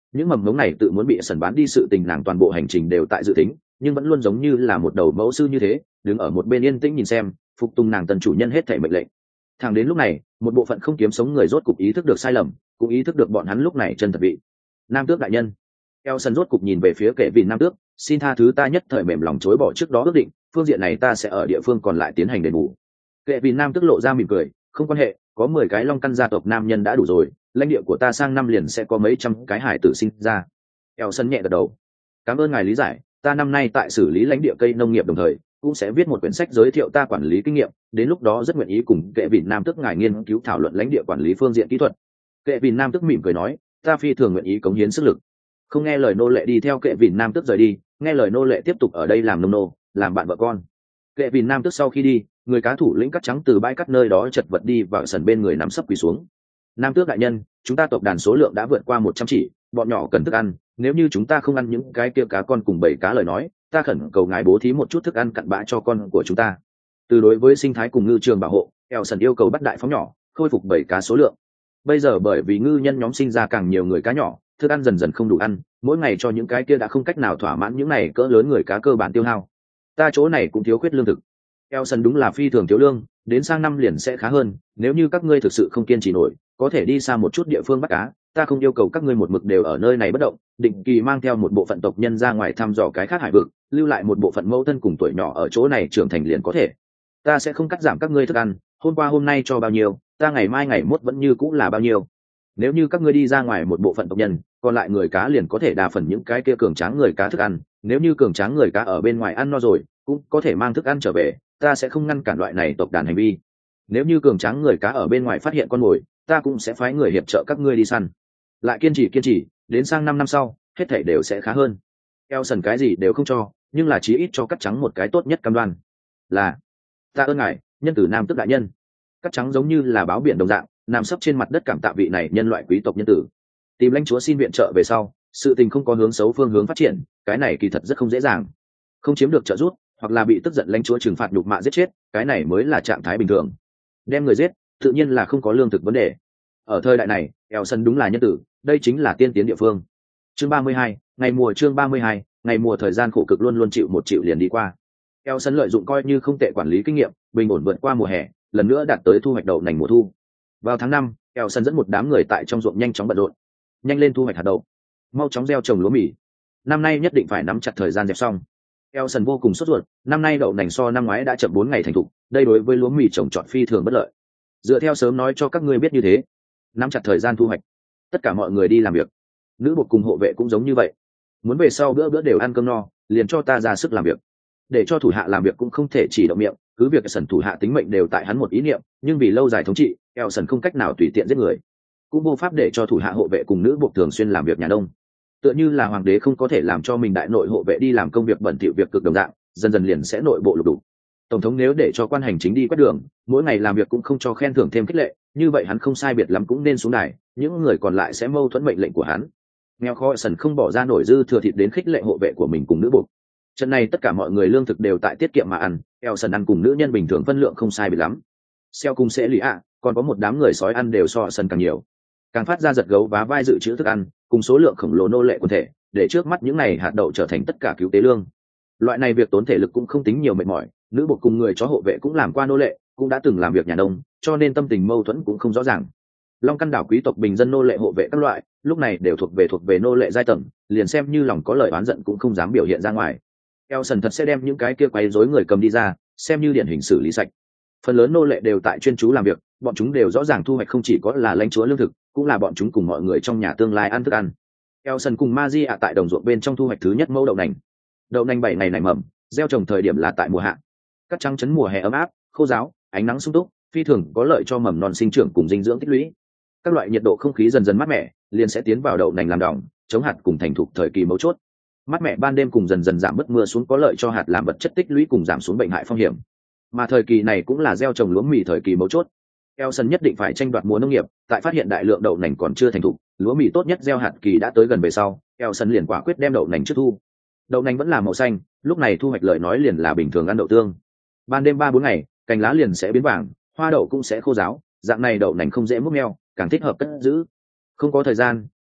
những mầm ngống này tự muốn bị sần bán đi sự tình nàng toàn bộ hành trình đều tại dự tính, nhưng vẫn luôn giống như là một đầu mẫu sư như thế đứng ở một bên yên tĩnh nhìn xem, phục tùng nàng tần chủ nhân hết thể mệnh lệnh. Thẳng đến lúc này, một bộ phận không kiếm sống người rốt cục ý thức được sai lầm, cũng ý thức được bọn hắn lúc này chân thật vị. Nam tước đại nhân. Elson rốt cục nhìn về phía kệ vì nam tước, xin tha thứ ta nhất thời mềm lòng chối bỏ trước đó ước định, phương diện này ta sẽ ở địa phương còn lại tiến hành đền bù. Kệ vì nam tước lộ ra mỉm cười, không quan hệ, có mười cái long căn gia tộc nam nhân đã đủ rồi, lãnh địa của ta sang năm liền sẽ có mấy trăm cái hải tử sinh ra. Elson nhẹ gật đầu. Cảm ơn ngài lý giải, ta năm nay tại xử lý lãnh địa cây nông nghiệp đồng thời cũng sẽ viết một quyển sách giới thiệu ta quản lý kinh nghiệm, đến lúc đó rất nguyện ý cùng kệ vị nam tức ngài nghiên cứu thảo luận lãnh địa quản lý phương diện kỹ thuật. Kệ vị nam tức mỉm cười nói, ta phi thường nguyện ý cống hiến sức lực. Không nghe lời nô lệ đi theo kệ vị nam tức rời đi, nghe lời nô lệ tiếp tục ở đây làm nông nô, làm bạn vợ con. Kệ vị nam tức sau khi đi, người cá thủ lĩnh cắt trắng từ bãi cắt nơi đó chật vật đi vào sân bên người nằm sấp quỳ xuống. Nam tước đại nhân, chúng ta tộc đàn số lượng đã vượt qua một trăm chỉ, bọn nhỏ cần thức ăn, nếu như chúng ta không ăn những cái kia cá con cùng bầy cá lời nói, ta khẩn cầu ngài bố thí một chút thức ăn cặn bã cho con của chúng ta. Từ đối với sinh thái cùng ngư trường bảo hộ, Elson yêu cầu bắt đại phóng nhỏ, khôi phục bầy cá số lượng. Bây giờ bởi vì ngư nhân nhóm sinh ra càng nhiều người cá nhỏ, thức ăn dần dần không đủ ăn, mỗi ngày cho những cái kia đã không cách nào thỏa mãn những này cỡ lớn người cá cơ bản tiêu hao. Ta chỗ này cũng thiếu khuyết lương thực. Elson đúng là phi thường thiếu lương, đến sang năm liền sẽ khá hơn, nếu như các ngươi thực sự không kiên trì nổi, có thể đi xa một chút địa phương bắt cá, ta không yêu cầu các ngươi một mực đều ở nơi này bất động, định kỳ mang theo một bộ phận tộc nhân ra ngoài thăm dò cái khác hải vực, lưu lại một bộ phận mẫu thân cùng tuổi nhỏ ở chỗ này trưởng thành liền có thể. Ta sẽ không cắt giảm các ngươi thức ăn, hôm qua hôm nay cho bao nhiêu, ta ngày mai ngày mốt vẫn như cũng là bao nhiêu. Nếu như các ngươi đi ra ngoài một bộ phận tộc nhân, còn lại người cá liền có thể đa phần những cái kia cường tráng người cá thức ăn, nếu như cường tráng người cá ở bên ngoài ăn no rồi, cũng có thể mang thức ăn trở về, ta sẽ không ngăn cản loại này tộc đàn hành vi. Nếu như cường tráng người cá ở bên ngoài phát hiện con mồi, ta cũng sẽ phái người hiệp trợ các ngươi đi săn. Lại kiên trì kiên trì, đến sang năm năm sau, hết thảy đều sẽ khá hơn. Elson cái gì đều không cho, nhưng là chí ít cho cắt trắng một cái tốt nhất cam đoan. Là, ta ơn ngài, nhân tử nam tước đại nhân. Cắt trắng giống như là báo biển đồng dạng, nằm sấp trên mặt đất cảm tạ vị này nhân loại quý tộc nhân tử. Tìm lãnh chúa xin viện trợ về sau, sự tình không có hướng xấu phương hướng phát triển, cái này kỳ thật rất không dễ dàng. Không chiếm được trợ giúp, hoặc là bị tức giận lãnh chúa trừng phạt nhục mạ giết chết, cái này mới là trạng thái bình thường. Đem người giết, tự nhiên là không có lương thực vấn đề. Ở thời đại này, Elson đúng là nhân tử, đây chính là tiên tiến địa phương. Chương ba mươi hai, ngày mùa chương ba mươi hai, ngày mùa thời gian khổ cực luôn luôn chịu một chịu liền đi qua. Elson lợi dụng coi như không tệ quản lý kinh nghiệm, bình ổn vượt qua mùa hè, lần nữa đạt tới thu hoạch đậu nành mùa thu. Vào tháng năm, Elson dẫn một đám người tại trong ruộng nhanh chóng bận rộn. Nhanh lên thu hoạch hạt đậu, mau chóng gieo trồng lúa mì. Năm nay nhất định phải nắm chặt thời gian dẹp xong. Elson vô cùng sốt ruột, năm nay đậu nành so năm ngoái đã chậm bốn ngày thành thục, đây đối với lúa mì trồng trọt phi thường bất lợi. Dựa theo sớm nói cho các ngươi biết như thế, nắm chặt thời gian thu hoạch. Tất cả mọi người đi làm việc. Nữ bột cùng hộ vệ cũng giống như vậy. Muốn về sau bữa bữa đều ăn cơm no, liền cho ta ra sức làm việc. Để cho thủ hạ làm việc cũng không thể chỉ động miệng, cứ việc Elson thủ hạ tính mệnh đều tại hắn một ý niệm, nhưng vì lâu dài thống trị, Elson không cách nào tùy tiện giết người. Cũng vô pháp để cho thủ hạ hộ vệ cùng nữ bột thường xuyên làm việc nhà nông. Tựa như là hoàng đế không có thể làm cho mình đại nội hộ vệ đi làm công việc bẩn thỉu việc cực đồng dạng, dần dần liền sẽ nội bộ lục đục. Tổng thống nếu để cho quan hành chính đi quét đường, mỗi ngày làm việc cũng không cho khen thưởng thêm khích lệ, như vậy hắn không sai biệt lắm cũng nên xuống đài, những người còn lại sẽ mâu thuẫn mệnh lệnh của hắn. Nghèo khó Elson không bỏ ra nổi dư thừa thịt đến khích lệ hộ vệ của mình cùng nữ buộc. Trận này tất cả mọi người lương thực đều tại tiết kiệm mà ăn, Elson ăn cùng nữ nhân bình thường phân lượng không sai biệt lắm. Xeo cùng sẽ lì ạ, còn có một đám người sói ăn đều so Elson càng nhiều. Càng phát ra giật gấu vá vai dự trữ thức ăn, cùng số lượng khổng lồ nô lệ quần thể, để trước mắt những này hạt đậu trở thành tất cả cứu tế lương. Loại này việc tốn thể lực cũng không tính nhiều mệt mỏi, nữ buộc cùng người chó hộ vệ cũng làm qua nô lệ, cũng đã từng làm việc nhà nông, cho nên tâm tình mâu thuẫn cũng không rõ ràng. Long căn đảo quý tộc bình dân nô lệ hộ vệ các loại, lúc này đều thuộc về thuộc về nô lệ giai tầng, liền xem như lòng có lời oán giận cũng không dám biểu hiện ra ngoài. Elson thật sẽ đem những cái kia quấy rối người cầm đi ra, xem như điển hình xử lý sạch. Phần lớn nô lệ đều tại chuyên chú làm việc, bọn chúng đều rõ ràng thu hoạch không chỉ có là lãnh chúa lương thực, cũng là bọn chúng cùng mọi người trong nhà tương lai ăn thức ăn. Elson cùng Magia tại đồng ruộng bên trong thu hoạch thứ nhất mẫu đậu nành. Đậu nành bảy ngày nảy mầm, gieo trồng thời điểm là tại mùa hạ. Cắt trắng chấn mùa hè ấm áp, khô ráo, ánh nắng sung túc, phi thường có lợi cho mầm non sinh trưởng cùng dinh dưỡng tích lũy. Các loại nhiệt độ không khí dần dần mát mẻ, liền sẽ tiến vào đậu nành làm đỏng, chống hạt cùng thành thục thời kỳ mấu chốt. Mát mẻ ban đêm cùng dần dần giảm bớt mưa xuống có lợi cho hạt làm vật chất tích lũy cùng giảm xuống bệnh hại phong hiểm. Mà thời kỳ này cũng là gieo trồng lúa mì thời kỳ mấu chốt. Elson nhất định phải tranh đoạt mùa nông nghiệp, tại phát hiện đại lượng đậu nành còn chưa thành thục, lúa mì tốt nhất gieo hạt kỳ đã tới gần về sau, Elson liền quả quyết đem đậu nành trước thu. Đậu nành vẫn là màu xanh, lúc này thu hoạch lời nói liền là bình thường ăn đậu tương. Ban đêm ba bốn ngày, cành lá liền sẽ biến vàng, hoa đậu cũng sẽ khô ráo, dạng này đậu nành không dễ múc meo, càng thích hợp cất giữ. Không có thời gian,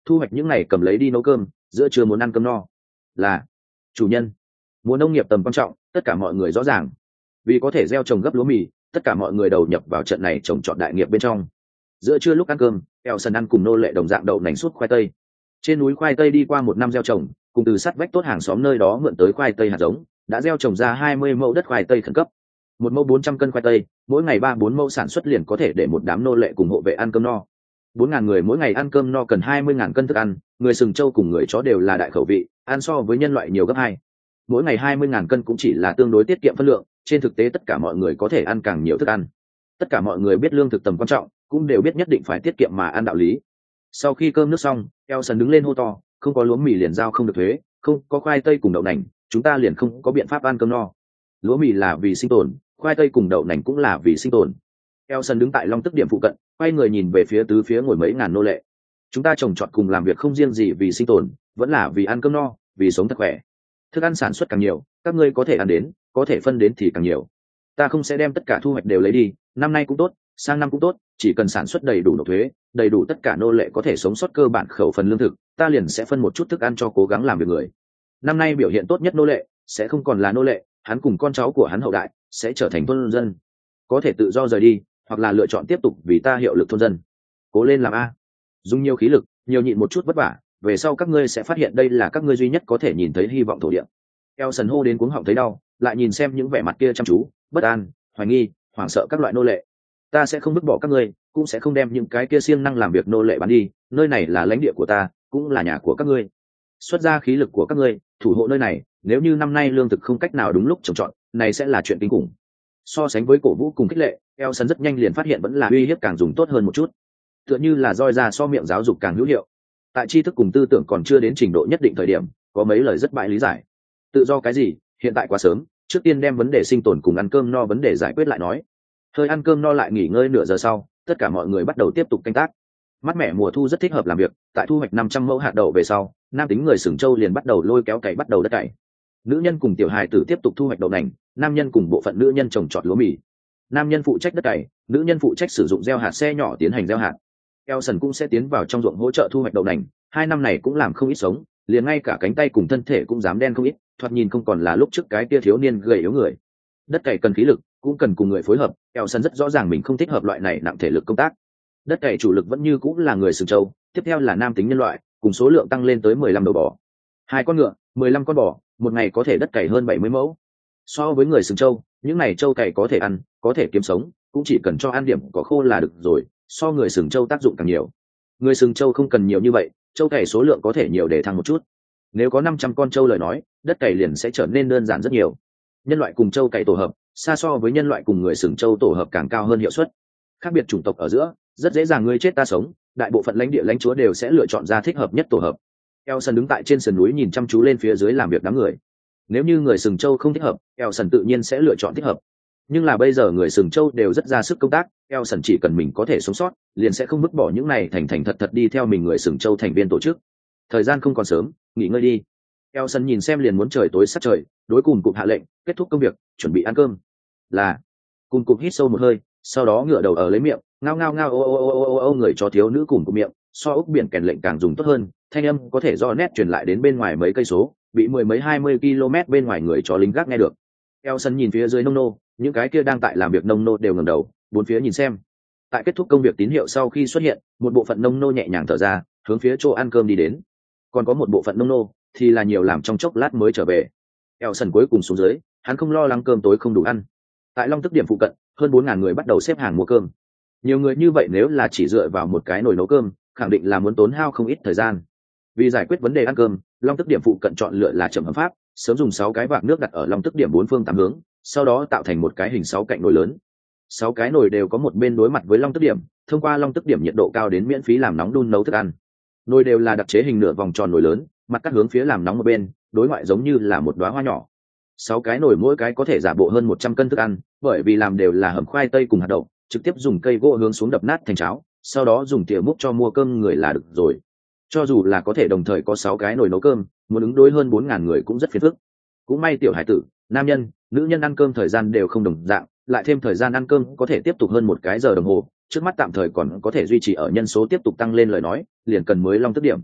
thu hoạch những này cầm lấy đi nấu cơm, giữa trưa muốn ăn cơm no. Là chủ nhân. Mùa nông nghiệp tầm quan trọng, tất cả mọi người rõ ràng. Vì có thể gieo trồng gấp lúa mì, tất cả mọi người đầu nhập vào trận này trồng trọt đại nghiệp bên trong. Giữa trưa lúc ăn cơm, Elson ăn cùng nô lệ đồng dạng đậu nành suốt khoai tây. Trên núi khoai tây đi qua một năm gieo trồng, cùng từ sát vách tốt hàng xóm nơi đó mượn tới khoai tây hạt giống, đã gieo trồng ra hai mươi mẫu đất khoai tây khẩn cấp. Một mẫu bốn trăm cân khoai tây, mỗi ngày ba bốn mẫu sản xuất liền có thể để một đám nô lệ cùng hộ vệ ăn cơm no. Bốn ngàn người mỗi ngày ăn cơm no cần hai mươi ngàn cân thức ăn, người sừng trâu cùng người chó đều là đại khẩu vị, ăn so với nhân loại nhiều gấp hai. Mỗi ngày hai mươi ngàn cân cũng chỉ là tương đối tiết kiệm phân lượng, trên thực tế tất cả mọi người có thể ăn càng nhiều thức ăn. Tất cả mọi người biết lương thực tầm quan trọng, cũng đều biết nhất định phải tiết kiệm mà ăn đạo lý. Sau khi cơm nước xong, Elson đứng lên hô to, không có lúa mì liền giao không được thuế, không có khoai tây cùng đậu nành, chúng ta liền không có biện pháp ăn cơm no. Lúa mì là vì sinh tồn, khoai tây cùng đậu nành cũng là vì sinh tồn. Elson đứng tại long tức điểm phụ cận, quay người nhìn về phía tứ phía ngồi mấy ngàn nô lệ. Chúng ta trồng trọt cùng làm việc không riêng gì vì sinh tồn, vẫn là vì ăn cơm no, vì sống thật khỏe. Thức ăn sản xuất càng nhiều, các ngươi có thể ăn đến, có thể phân đến thì càng nhiều. Ta không sẽ đem tất cả thu hoạch đều lấy đi, năm nay cũng tốt, sang năm cũng tốt, chỉ cần sản xuất đầy đủ nộp thuế, đầy đủ tất cả nô lệ có thể sống sót cơ bản khẩu phần lương thực, ta liền sẽ phân một chút thức ăn cho cố gắng làm việc người. Năm nay biểu hiện tốt nhất nô lệ sẽ không còn là nô lệ, hắn cùng con cháu của hắn hậu đại sẽ trở thành thôn dân, có thể tự do rời đi, hoặc là lựa chọn tiếp tục vì ta hiệu lực thôn dân. Cố lên làm a, dùng nhiều khí lực, nhiều nhịn một chút vất vả, về sau các ngươi sẽ phát hiện đây là các ngươi duy nhất có thể nhìn thấy hy vọng thổ địa. Elson hô đến cuống họng thấy đau, lại nhìn xem những vẻ mặt kia chăm chú, bất an, hoài nghi, hoảng sợ các loại nô lệ. Ta sẽ không vứt bỏ các ngươi, cũng sẽ không đem những cái kia siêng năng làm việc nô lệ bán đi, nơi này là lãnh địa của ta, cũng là nhà của các ngươi. Xuất ra khí lực của các ngươi, thủ hộ nơi này, nếu như năm nay lương thực không cách nào đúng lúc trồng trọt, này sẽ là chuyện kinh khủng. So sánh với cổ vũ cùng khích lệ, Elson rất nhanh liền phát hiện vẫn là uy hiếp càng dùng tốt hơn một chút. Tựa như là roi ra so miệng giáo dục càng hữu hiệu. Tại tri thức cùng tư tưởng còn chưa đến trình độ nhất định thời điểm, có mấy lời rất bại lý giải. Tự do cái gì, hiện tại quá sớm, trước tiên đem vấn đề sinh tồn cùng ăn cơm no vấn đề giải quyết lại nói. Hơi ăn cơm no lại nghỉ ngơi nửa giờ sau, tất cả mọi người bắt đầu tiếp tục canh tác. Mát mẻ mùa thu rất thích hợp làm việc, tại thu hoạch năm trăm mẫu hạt đậu về sau, nam tính người sừng trâu liền bắt đầu lôi kéo cày bắt đầu đất cày. Nữ nhân cùng tiểu hài tử tiếp tục thu hoạch đậu nành, nam nhân cùng bộ phận nữ nhân trồng trọt lúa mì. Nam nhân phụ trách đất cày, nữ nhân phụ trách sử dụng gieo hạt xe nhỏ tiến hành gieo hạt. Elson cũng sẽ tiến vào trong ruộng hỗ trợ thu hoạch đậu nành, hai năm này cũng làm không ít sống, liền ngay cả cánh tay cùng thân thể cũng dám đen không ít, thoạt nhìn không còn là lúc trước cái tia thiếu niên gầy yếu người. Đất cày cần khí lực, cũng cần cùng người phối hợp, Elson rất rõ ràng mình không thích hợp loại này nặng thể lực công tác. Đất cày chủ lực vẫn như cũng là người sừng trâu, tiếp theo là nam tính nhân loại, cùng số lượng tăng lên tới mười lăm đầu bò. Hai con ngựa, mười lăm con bò, một ngày có thể đất cày hơn bảy mươi mẫu. So với người sừng trâu, những này trâu cày có thể ăn, có thể kiếm sống, cũng chỉ cần cho ăn điểm cỏ khô là được rồi, so người sừng trâu tác dụng càng nhiều. Người sừng trâu không cần nhiều như vậy, trâu cày số lượng có thể nhiều để thăng một chút. Nếu có năm trăm con trâu lời nói, đất cày liền sẽ trở nên đơn giản rất nhiều. Nhân loại cùng trâu cày tổ hợp, xa so với nhân loại cùng người sừng trâu tổ hợp càng cao hơn hiệu suất. Khác biệt chủng tộc ở giữa, rất dễ dàng ngươi chết ta sống, đại bộ phận lãnh địa lãnh chúa đều sẽ lựa chọn ra thích hợp nhất tổ hợp. Elson đứng tại trên sườn núi nhìn chăm chú lên phía dưới làm việc đám người. Nếu như người sừng trâu không thích hợp, Elson tự nhiên sẽ lựa chọn thích hợp. Nhưng là bây giờ người sừng trâu đều rất ra sức công tác, Elson chỉ cần mình có thể sống sót, liền sẽ không vứt bỏ những này thành thành thật thật đi theo mình người sừng trâu thành viên tổ chức. Thời gian không còn sớm, nghỉ ngơi đi. Elson nhìn xem liền muốn trời tối sắp trời, đối cùng cụp hạ lệnh, kết thúc công việc, chuẩn bị ăn cơm. Là. Cùng cụp hít sâu một hơi, sau đó ngửa đầu ở lấy miệng, ngao ngao ngao ô ô ô ô ô ô người cho thiếu nữ cùng cụp miệng, so ốc biển kèn lệnh càng dùng tốt hơn, thanh âm có thể do nét truyền lại đến bên ngoài mấy cây số, bị mười mấy hai mươi km bên ngoài người cho lính gác nghe được. Elson nhìn phía dưới nông nô, những cái kia đang tại làm việc nông nô đều ngẩng đầu, bốn phía nhìn xem. Tại kết thúc công việc tín hiệu sau khi xuất hiện, một bộ phận nông nô nhẹ nhàng thở ra, hướng phía chỗ ăn cơm đi đến. Còn có một bộ phận nông nô thì là nhiều làm trong chốc lát mới trở về. Elson cuối cùng xuống dưới, hắn không lo lắng cơm tối không đủ ăn. Tại Long Tức điểm phụ cận, hơn bốn ngàn người bắt đầu xếp hàng mua cơm. Nhiều người như vậy nếu là chỉ dựa vào một cái nồi nấu cơm, khẳng định là muốn tốn hao không ít thời gian. Vì giải quyết vấn đề ăn cơm, Long Tức điểm phụ cận chọn lựa là chậm hợp pháp, sớm dùng sáu cái vạc nước đặt ở Long Tức điểm bốn phương tám hướng, sau đó tạo thành một cái hình sáu cạnh nồi lớn. Sáu cái nồi đều có một bên đối mặt với Long Tức điểm, thông qua Long Tức điểm nhiệt độ cao đến miễn phí làm nóng đun nấu thức ăn. Nồi đều là đặc chế hình nửa vòng tròn nồi lớn, mặt cắt hướng phía làm nóng một bên, đối ngoại giống như là một đóa hoa nhỏ. Sáu cái nồi mỗi cái có thể giả bộ hơn một trăm cân thức ăn, bởi vì làm đều là hầm khoai tây cùng hạt đậu, trực tiếp dùng cây gỗ hướng xuống đập nát thành cháo, sau đó dùng thìa múc cho mua cơm người là được rồi. Cho dù là có thể đồng thời có sáu cái nồi nấu cơm, muốn ứng đối hơn bốn ngàn người cũng rất phiền phức. Cũng may tiểu hải tử, nam nhân, nữ nhân ăn cơm thời gian đều không đồng dạng, lại thêm thời gian ăn cơm có thể tiếp tục hơn một cái giờ đồng hồ, trước mắt tạm thời còn có thể duy trì ở nhân số tiếp tục tăng lên lời nói, liền cần mới Long Tức điểm.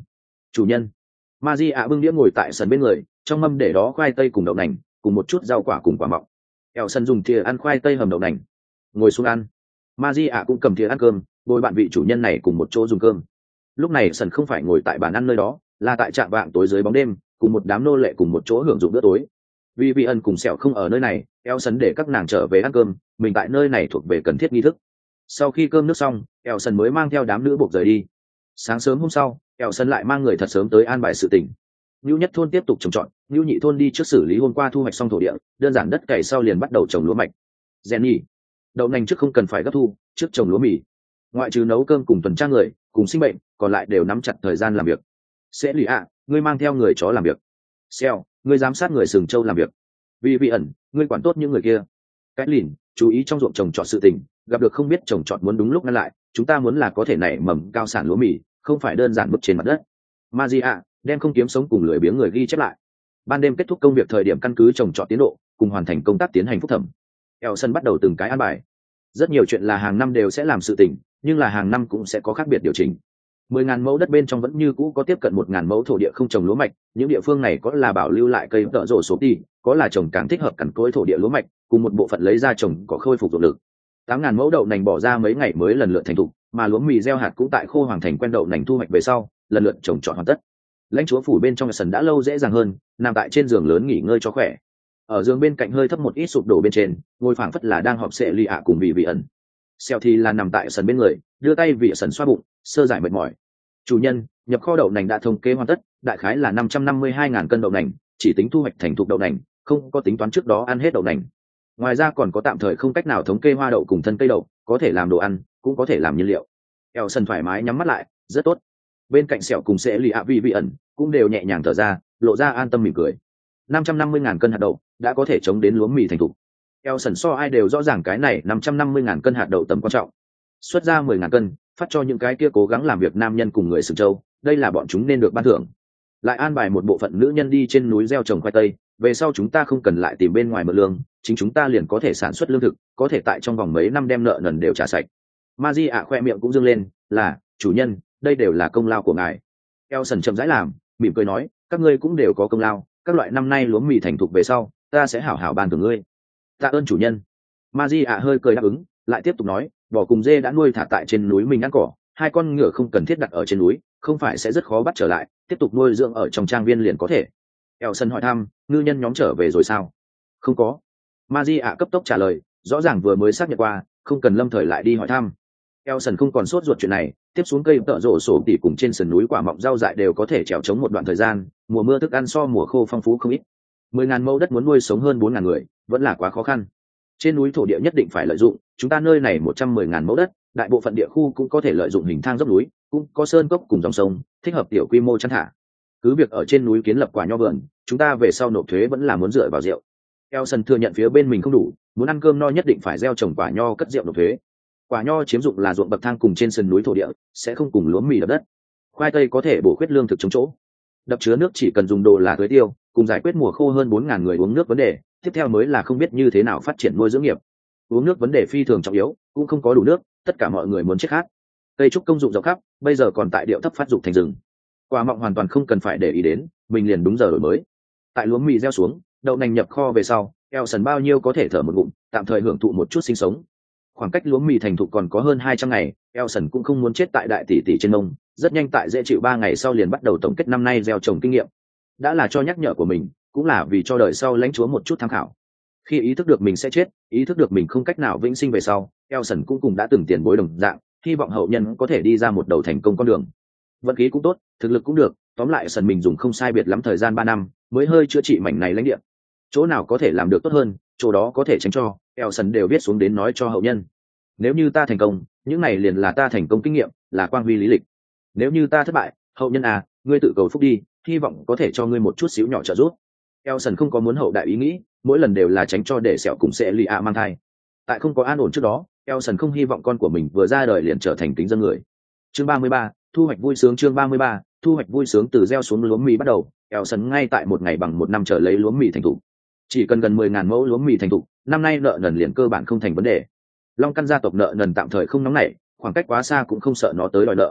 Chủ nhân. Maji ạ bưng đĩa ngồi tại sân bên người, trong mâm để đó khoai tây cùng đậu nành, cùng một chút rau quả cùng quả mọng. Eo sân dùng thìa ăn khoai tây hầm đậu nành. Ngồi xuống ăn. Maji ạ cũng cầm thìa ăn cơm, bồi bạn vị chủ nhân này cùng một chỗ dùng cơm. Lúc này sân không phải ngồi tại bàn ăn nơi đó, là tại trạm vạng tối dưới bóng đêm, cùng một đám nô lệ cùng một chỗ hưởng dụng bữa tối. Vì vị ẩn cùng sẹo không ở nơi này, eo sân để các nàng trở về ăn cơm, mình tại nơi này thuộc về cần thiết nghi thức. Sau khi cơm nước xong, eo sân mới mang theo đám nữ buộc rời đi. Sáng sớm hôm sau, eo sân lại mang người thật sớm tới an bài sự tình. Nưu nhất thôn tiếp tục trồng trọt, Nưu nhị thôn đi trước xử lý hôm qua thu hoạch xong thổ địa, đơn giản đất cày sau liền bắt đầu trồng lúa mạch. Jenny, đậu nành trước không cần phải gấp thu, trước trồng lúa mì. Ngoại trừ nấu cơm cùng tuần tra người, cùng sinh bệnh, còn lại đều nắm chặt thời gian làm việc. Sẽ lì ạ, ngươi mang theo người chó làm việc. Xeo, ngươi giám sát người sừng trâu làm việc. Vì vị ẩn, ngươi quản tốt những người kia. Cái lìn, chú ý trong ruộng trồng trọt sự tình, gặp được không biết trồng trọt muốn đúng lúc ngăn lại, chúng ta muốn là có thể nảy mầm cao sản lúa mì, không phải đơn giản bứt trên mặt đất. Magia, đem không kiếm sống cùng lười biếng người ghi chép lại. Ban đêm kết thúc công việc thời điểm căn cứ trồng trọt tiến độ, cùng hoàn thành công tác tiến hành phúc thẩm. Elson bắt đầu từng cái an bài. Rất nhiều chuyện là hàng năm đều sẽ làm sự tình, nhưng là hàng năm cũng sẽ có khác biệt điều chỉnh. Mười ngàn mẫu đất bên trong vẫn như cũ có tiếp cận một ngàn mẫu thổ địa không trồng lúa mạch, những địa phương này có là bảo lưu lại cây tợ rổ số đi, có là trồng càng thích hợp cằn cỗi thổ địa lúa mạch, cùng một bộ phận lấy ra trồng có khôi phục dụng lực. Tám ngàn mẫu đậu nành bỏ ra mấy ngày mới lần lượt thành thục, mà lúa mì gieo hạt cũng tại khô hoàng thành quen đậu nành thu hoạch về sau, lần lượt trồng trọt hoàn tất. Lãnh chúa phủ bên trong sân đã lâu dễ dàng hơn, nằm tại trên giường lớn nghỉ ngơi cho khỏe. Ở giường bên cạnh hơi thấp một ít sụp đổ bên trên, ngồi phảng phất là đang họp sệ lì ạ cùng vị vị ẩn. Xeo thì là nằm tại sân bên người, đưa tay vị sần xoa bụng, sơ giải mệt mỏi. Chủ nhân, nhập kho đậu nành đã thống kê hoàn tất, đại khái là năm trăm năm mươi hai ngàn cân đậu nành, chỉ tính thu hoạch thành thục đậu nành, không có tính toán trước đó ăn hết đậu nành. Ngoài ra còn có tạm thời không cách nào thống kê hoa đậu cùng thân cây đậu, có thể làm đồ ăn, cũng có thể làm nhiên liệu. Eo sân thoải mái nhắm mắt lại, rất tốt. Bên cạnh sẹo cùng sẽ lì ạ vị vị ẩn cũng đều nhẹ nhàng thở ra, lộ ra an tâm mỉm cười. năm trăm năm mươi ngàn cân hạt đậu đã có thể chống đến lúa mì thành thục. Eo sần so ai đều rõ ràng cái này năm trăm năm mươi ngàn cân hạt đậu tầm quan trọng. Xuất ra mười ngàn cân, phát cho những cái kia cố gắng làm việc nam nhân cùng người sừng châu, đây là bọn chúng nên được ban thưởng. Lại an bài một bộ phận nữ nhân đi trên núi gieo trồng khoai tây, về sau chúng ta không cần lại tìm bên ngoài mượn lương, chính chúng ta liền có thể sản xuất lương thực, có thể tại trong vòng mấy năm đem nợ nần đều trả sạch. Maji ạ khoe miệng cũng dương lên, là chủ nhân, đây đều là công lao của ngài. Elson chậm rãi làm, mỉm cười nói, các ngươi cũng đều có công lao, các loại năm nay lúa mì thành thục về sau, ta sẽ hảo hảo ban thưởng ngươi. Tạ ơn chủ nhân. Maji ạ hơi cười đáp ứng, lại tiếp tục nói, bò cùng dê đã nuôi thả tại trên núi mình ăn cỏ, hai con ngựa không cần thiết đặt ở trên núi, không phải sẽ rất khó bắt trở lại, tiếp tục nuôi dưỡng ở trong trang viên liền có thể. Elson hỏi thăm, ngư nhân nhóm trở về rồi sao? Không có. Maji ạ cấp tốc trả lời, rõ ràng vừa mới xác nhận qua, không cần lâm thời lại đi hỏi thăm. Elson không còn sốt ruột chuyện này, tiếp xuống cây tợ rổ sổ tỉ cùng trên sườn núi quả mọng rau dại đều có thể trèo trống một đoạn thời gian, mùa mưa thức ăn so mùa khô phong phú không ít. Mười ngàn mẫu đất muốn nuôi sống hơn bốn ngàn người, vẫn là quá khó khăn. Trên núi thổ địa nhất định phải lợi dụng, chúng ta nơi này một trăm mười ngàn mẫu đất, đại bộ phận địa khu cũng có thể lợi dụng hình thang dốc núi, cũng có sơn cốc cùng dòng sông, thích hợp tiểu quy mô chăn thả. Cứ việc ở trên núi kiến lập quả nho vườn, chúng ta về sau nộp thuế vẫn là muốn dựa vào rượu. Elson thừa nhận phía bên mình không đủ, muốn ăn cơm no nhất định phải gieo trồng quả nho cất rượu nộp thuế. Quả nho chiếm dụng là ruộng bậc thang cùng trên sườn núi thổ địa, sẽ không cùng lúa mì đập đất. Khoai tây có thể bổ khuyết lương thực chống chỗ. Đập chứa nước chỉ cần dùng đồ là tưới tiêu, cùng giải quyết mùa khô hơn bốn ngàn người uống nước vấn đề, tiếp theo mới là không biết như thế nào phát triển nuôi dưỡng nghiệp. Uống nước vấn đề phi thường trọng yếu, cũng không có đủ nước, tất cả mọi người muốn chết khát. Cây trúc công dụng rộng khắp, bây giờ còn tại điệu thấp phát dục thành rừng. Quả mọng hoàn toàn không cần phải để ý đến, mình liền đúng giờ đổi mới. Tại lúa mì gieo xuống, đậu nành nhập kho về sau, Elson bao nhiêu có thể thở một ngụm, tạm thời hưởng thụ một chút sinh sống. Khoảng cách lúa mì thành thục còn có hơn hai trăm ngày, Elson cũng không muốn chết tại đại tỷ tỷ trên nông, rất nhanh tại dễ chịu ba ngày sau liền bắt đầu tổng kết năm nay gieo trồng kinh nghiệm. Đã là cho nhắc nhở của mình, cũng là vì cho đời sau lãnh chúa một chút tham khảo. Khi ý thức được mình sẽ chết, ý thức được mình không cách nào vĩnh sinh về sau, Elson cũng cùng đã từng tiền bối đồng dạng, hy vọng hậu nhân có thể đi ra một đầu thành công con đường. Vận khí cũng tốt, thực lực cũng được, tóm lại Elson mình dùng không sai biệt lắm thời gian ba năm, mới hơi chữa trị mảnh này lãnh địa. Chỗ nào có thể làm được tốt hơn, chỗ đó có thể tránh cho, Elson đều viết xuống đến nói cho hậu nhân. Nếu như ta thành công, những này liền là ta thành công kinh nghiệm, là quang huy lý lịch. Nếu như ta thất bại, hậu nhân à, ngươi tự cầu phúc đi, hy vọng có thể cho ngươi một chút xíu nhỏ trợ giúp. Elson không có muốn hậu đại ý nghĩ, mỗi lần đều là tránh cho để sẹo cùng sẽ lì ạ mang thai. Tại không có an ổn trước đó, Elson không hy vọng con của mình vừa ra đời liền trở thành kính dân người. Chương ba mươi ba, thu hoạch vui sướng. Chương ba mươi ba, thu hoạch vui sướng. Từ gieo xuống lúa mì bắt đầu, Elson ngay tại một ngày bằng một năm trở lấy lúa mì thành thục. Chỉ cần gần mười ngàn mẫu lúa mì thành thục, năm nay nợ nần liền cơ bản không thành vấn đề. Long căn gia tộc nợ nần tạm thời không nóng nảy, khoảng cách quá xa cũng không sợ nó tới đòi nợ.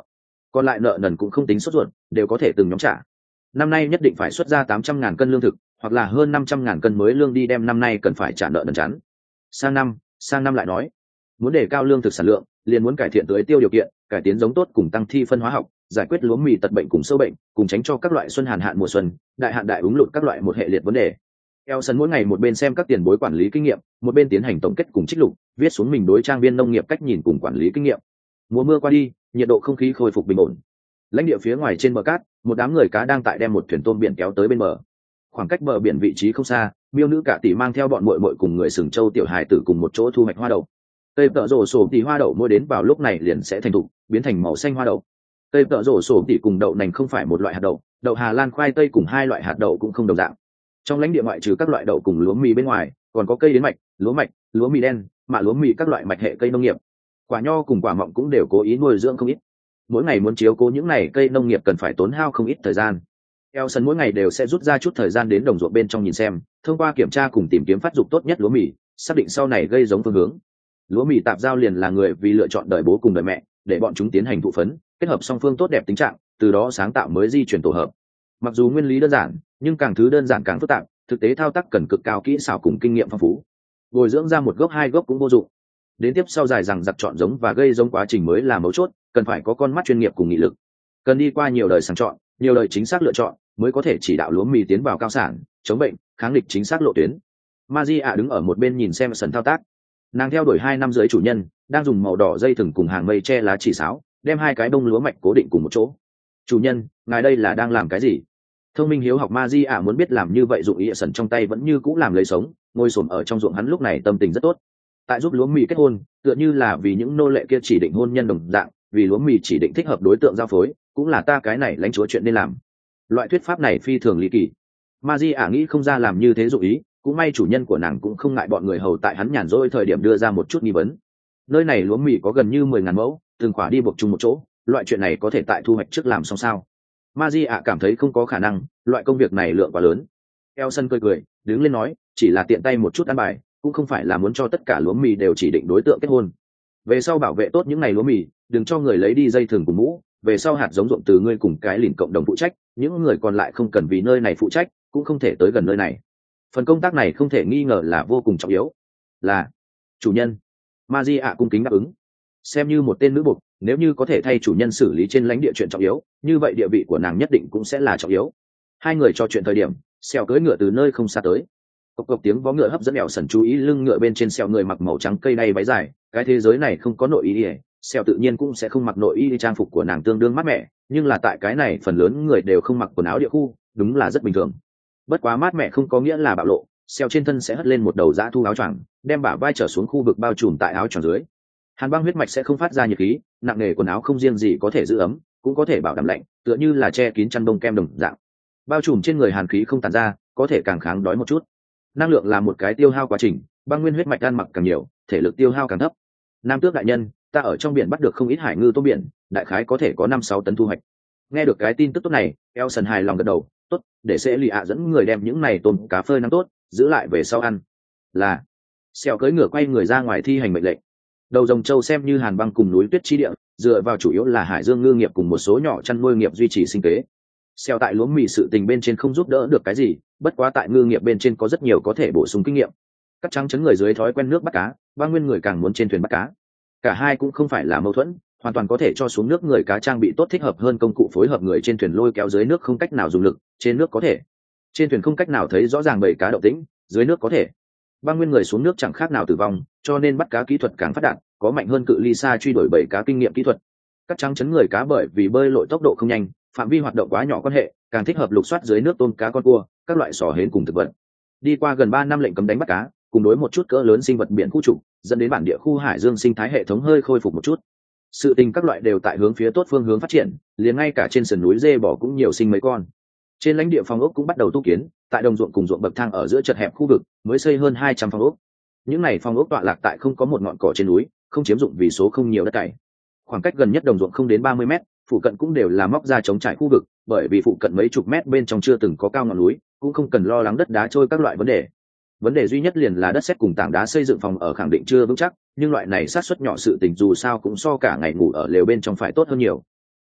còn lại nợ nần cũng không tính sốt ruột, đều có thể từng nhóm trả. Năm nay nhất định phải xuất ra tám trăm ngàn cân lương thực, hoặc là hơn năm trăm ngàn cân mới lương đi đem năm nay cần phải trả nợ nần chắn. Sang năm, sang năm lại nói, muốn đề cao lương thực sản lượng, liền muốn cải thiện tưới tiêu điều kiện, cải tiến giống tốt cùng tăng thi phân hóa học, giải quyết lúa mì tật bệnh cùng sâu bệnh, cùng tránh cho các loại xuân hàn hạn mùa xuân, đại hạn đại úng lụt các loại một hệ liệt vấn đề. Elson mỗi ngày một bên xem các tiền bối quản lý kinh nghiệm, một bên tiến hành tổng kết cùng trích lục, viết xuống mình đối trang viên nông nghiệp cách nhìn cùng quản lý kinh nghiệm. Mùa mưa qua đi, nhiệt độ không khí khôi phục bình ổn. Lãnh địa phía ngoài trên bờ cát, một đám người cá đang tại đem một thuyền tôm biển kéo tới bên bờ. Khoảng cách bờ biển vị trí không xa, miêu nữ cả tỷ mang theo bọn muội muội cùng người sừng châu tiểu hài tử cùng một chỗ thu hoạch hoa đậu. Cây tợ rổ sổ tỷ hoa đậu mỗi đến vào lúc này liền sẽ thành thục, biến thành màu xanh hoa đậu. Cây tợ rổ sổ tỷ cùng đậu nành không phải một loại hạt đậu, đậu Hà Lan khoai tây cùng hai loại hạt đậu cũng không đồng dạng. Trong lãnh địa ngoại trừ các loại đậu cùng lúa mì bên ngoài, còn có cây yến mạch, lúa mạch, lúa mì đen, mạ lúa mì các loại mạch hệ cây nông nghiệp. Quả nho cùng quả mọng cũng đều cố ý nuôi dưỡng không ít. Mỗi ngày muốn chiếu cố những này cây nông nghiệp cần phải tốn hao không ít thời gian. Elson mỗi ngày đều sẽ rút ra chút thời gian đến đồng ruộng bên trong nhìn xem, thông qua kiểm tra cùng tìm kiếm phát dục tốt nhất lúa mì, xác định sau này gây giống phương hướng. Lúa mì tạp giao liền là người vì lựa chọn đời bố cùng đời mẹ, để bọn chúng tiến hành thụ phấn, kết hợp song phương tốt đẹp tính trạng, từ đó sáng tạo mới di chuyển tổ hợp. Mặc dù nguyên lý đơn giản, nhưng càng thứ đơn giản càng phức tạp, thực tế thao tác cần cực cao kỹ xảo cùng kinh nghiệm phong phú. Bồi dưỡng ra một gốc hai gốc cũng vô dụng. Đến tiếp sau dài rằng giặc chọn giống và gây giống quá trình mới là mấu chốt, cần phải có con mắt chuyên nghiệp cùng nghị lực. Cần đi qua nhiều đời sàng chọn, nhiều đời chính xác lựa chọn, mới có thể chỉ đạo lúa mì tiến vào cao sản, chống bệnh, kháng nghịch chính xác lộ tuyến. Maria đứng ở một bên nhìn xem sân thao tác. Nàng theo đuổi hai năm dưới chủ nhân, đang dùng màu đỏ dây thừng cùng hàng mây che lá chỉ sáo, đem hai cái bông lúa mạch cố định cùng một chỗ. Chủ nhân, ngài đây là đang làm cái gì? Thông minh hiếu học Maria muốn biết làm như vậy dụng ý sần trong tay vẫn như cũ làm lấy sống, ngồi xổm ở trong ruộng hắn lúc này tâm tình rất tốt. Tại giúp lúa mì kết hôn, tựa như là vì những nô lệ kia chỉ định hôn nhân đồng dạng, vì lúa mì chỉ định thích hợp đối tượng giao phối, cũng là ta cái này lãnh chúa chuyện nên làm. Loại thuyết pháp này phi thường lý kỳ. Maria nghĩ không ra làm như thế dụng ý, cũng may chủ nhân của nàng cũng không ngại bọn người hầu tại hắn nhàn rỗi thời điểm đưa ra một chút nghi vấn. Nơi này lúa mì có gần như mười ngàn mẫu, từng khỏa đi buộc chung một chỗ, loại chuyện này có thể tại thu hoạch trước làm xong sao? Maria cảm thấy không có khả năng, loại công việc này lượng quá lớn. Elson cười cười, đứng lên nói, chỉ là tiện tay một chút ăn bài, cũng không phải là muốn cho tất cả lúa mì đều chỉ định đối tượng kết hôn. Về sau bảo vệ tốt những ngày lúa mì, đừng cho người lấy đi dây thừng cùng mũ. Về sau hạt giống ruộng từ ngươi cùng cái lìn cộng đồng phụ trách, những người còn lại không cần vì nơi này phụ trách, cũng không thể tới gần nơi này. Phần công tác này không thể nghi ngờ là vô cùng trọng yếu. Là chủ nhân. Maria cung kính đáp ứng. Xem như một tên nữ buộc, nếu như có thể thay chủ nhân xử lý trên lãnh địa chuyện trọng yếu, như vậy địa vị của nàng nhất định cũng sẽ là trọng yếu. Hai người trò chuyện thời điểm, xèo cưỡi ngựa từ nơi không xa tới. Cộc cộc tiếng vó ngựa hấp dẫn Elson chú ý, lưng ngựa bên trên xèo người mặc màu trắng cây đay váy dài, cái thế giới này không có nội y, xèo tự nhiên cũng sẽ không mặc nội y, trang phục của nàng tương đương mát mẻ, nhưng là tại cái này phần lớn người đều không mặc quần áo địa khu, đúng là rất bình thường. Bất quá mát mẻ không có nghĩa là bạo lộ, xèo trên thân sẽ hất lên một đầu dã thu áo choàng, đem bả vai trở xuống khu vực bao trùm tại áo choàng dưới. Hàn băng huyết mạch sẽ không phát ra nhiệt khí, nặng nề quần áo không riêng gì có thể giữ ấm, cũng có thể bảo đảm lạnh, tựa như là che kín chăn đông kem đồng dạng. Bao trùm trên người hàn khí không tàn ra, có thể càng kháng đói một chút. Năng lượng là một cái tiêu hao quá trình, băng nguyên huyết mạch ăn mặc càng nhiều, thể lực tiêu hao càng thấp. Nam tước đại nhân, ta ở trong biển bắt được không ít hải ngư tôm biển, đại khái có thể có năm sáu tấn thu hoạch. Nghe được cái tin tức tốt này, Elson hài lòng gật đầu, tốt, để sẽ lì ạ dẫn người đem những này tôm cá phơi nắng tốt, giữ lại về sau ăn. Là. Xèo cưỡi ngựa quay người ra ngoài thi hành mệnh lệnh. Đầu Rồng Châu xem như hàn băng cùng núi tuyết chi địa, dựa vào chủ yếu là hải dương ngư nghiệp cùng một số nhỏ chăn nuôi nghiệp duy trì sinh kế. Xèo tại lúa mì sự tình bên trên không giúp đỡ được cái gì, bất quá tại ngư nghiệp bên trên có rất nhiều có thể bổ sung kinh nghiệm. Cắt trắng chấn người dưới thói quen nước bắt cá, ba nguyên người càng muốn trên thuyền bắt cá. Cả hai cũng không phải là mâu thuẫn, hoàn toàn có thể cho xuống nước người cá trang bị tốt thích hợp hơn công cụ phối hợp người trên thuyền lôi kéo dưới nước không cách nào dùng lực, trên nước có thể. Trên thuyền không cách nào thấy rõ ràng bầy cá động tĩnh, dưới nước có thể. Ba nguyên người xuống nước chẳng khác nào tử vong, cho nên bắt cá kỹ thuật càng phát đạt, có mạnh hơn cự ly xa truy đuổi bầy cá kinh nghiệm kỹ thuật. Cắt trắng chấn người cá bởi vì bơi lội tốc độ không nhanh, phạm vi hoạt động quá nhỏ quan hệ, càng thích hợp lục soát dưới nước tôm cá con cua, các loại sò hến cùng thực vật. Đi qua gần ba năm lệnh cấm đánh bắt cá, cùng đối một chút cỡ lớn sinh vật biển khu trục, dẫn đến bản địa khu hải dương sinh thái hệ thống hơi khôi phục một chút. Sự tình các loại đều tại hướng phía tốt phương hướng phát triển, liền ngay cả trên sườn núi dê bò cũng nhiều sinh mấy con. Trên lãnh địa phòng ốc cũng bắt đầu tu kiến, tại đồng ruộng cùng ruộng bậc thang ở giữa chật hẹp khu vực, mới xây hơn hai trăm phòng ốc. Những này phòng ốc tọa lạc tại không có một ngọn cỏ trên núi, không chiếm dụng vì số không nhiều đất cày. Khoảng cách gần nhất đồng ruộng không đến ba mươi mét, phụ cận cũng đều là móc ra chống trải khu vực, bởi vì phụ cận mấy chục mét bên trong chưa từng có cao ngọn núi, cũng không cần lo lắng đất đá trôi các loại vấn đề. Vấn đề duy nhất liền là đất sét cùng tảng đá xây dựng phòng ở khẳng định chưa vững chắc, nhưng loại này sát suất nhỏ sự tình dù sao cũng so cả ngày ngủ ở lều bên trong phải tốt hơn nhiều.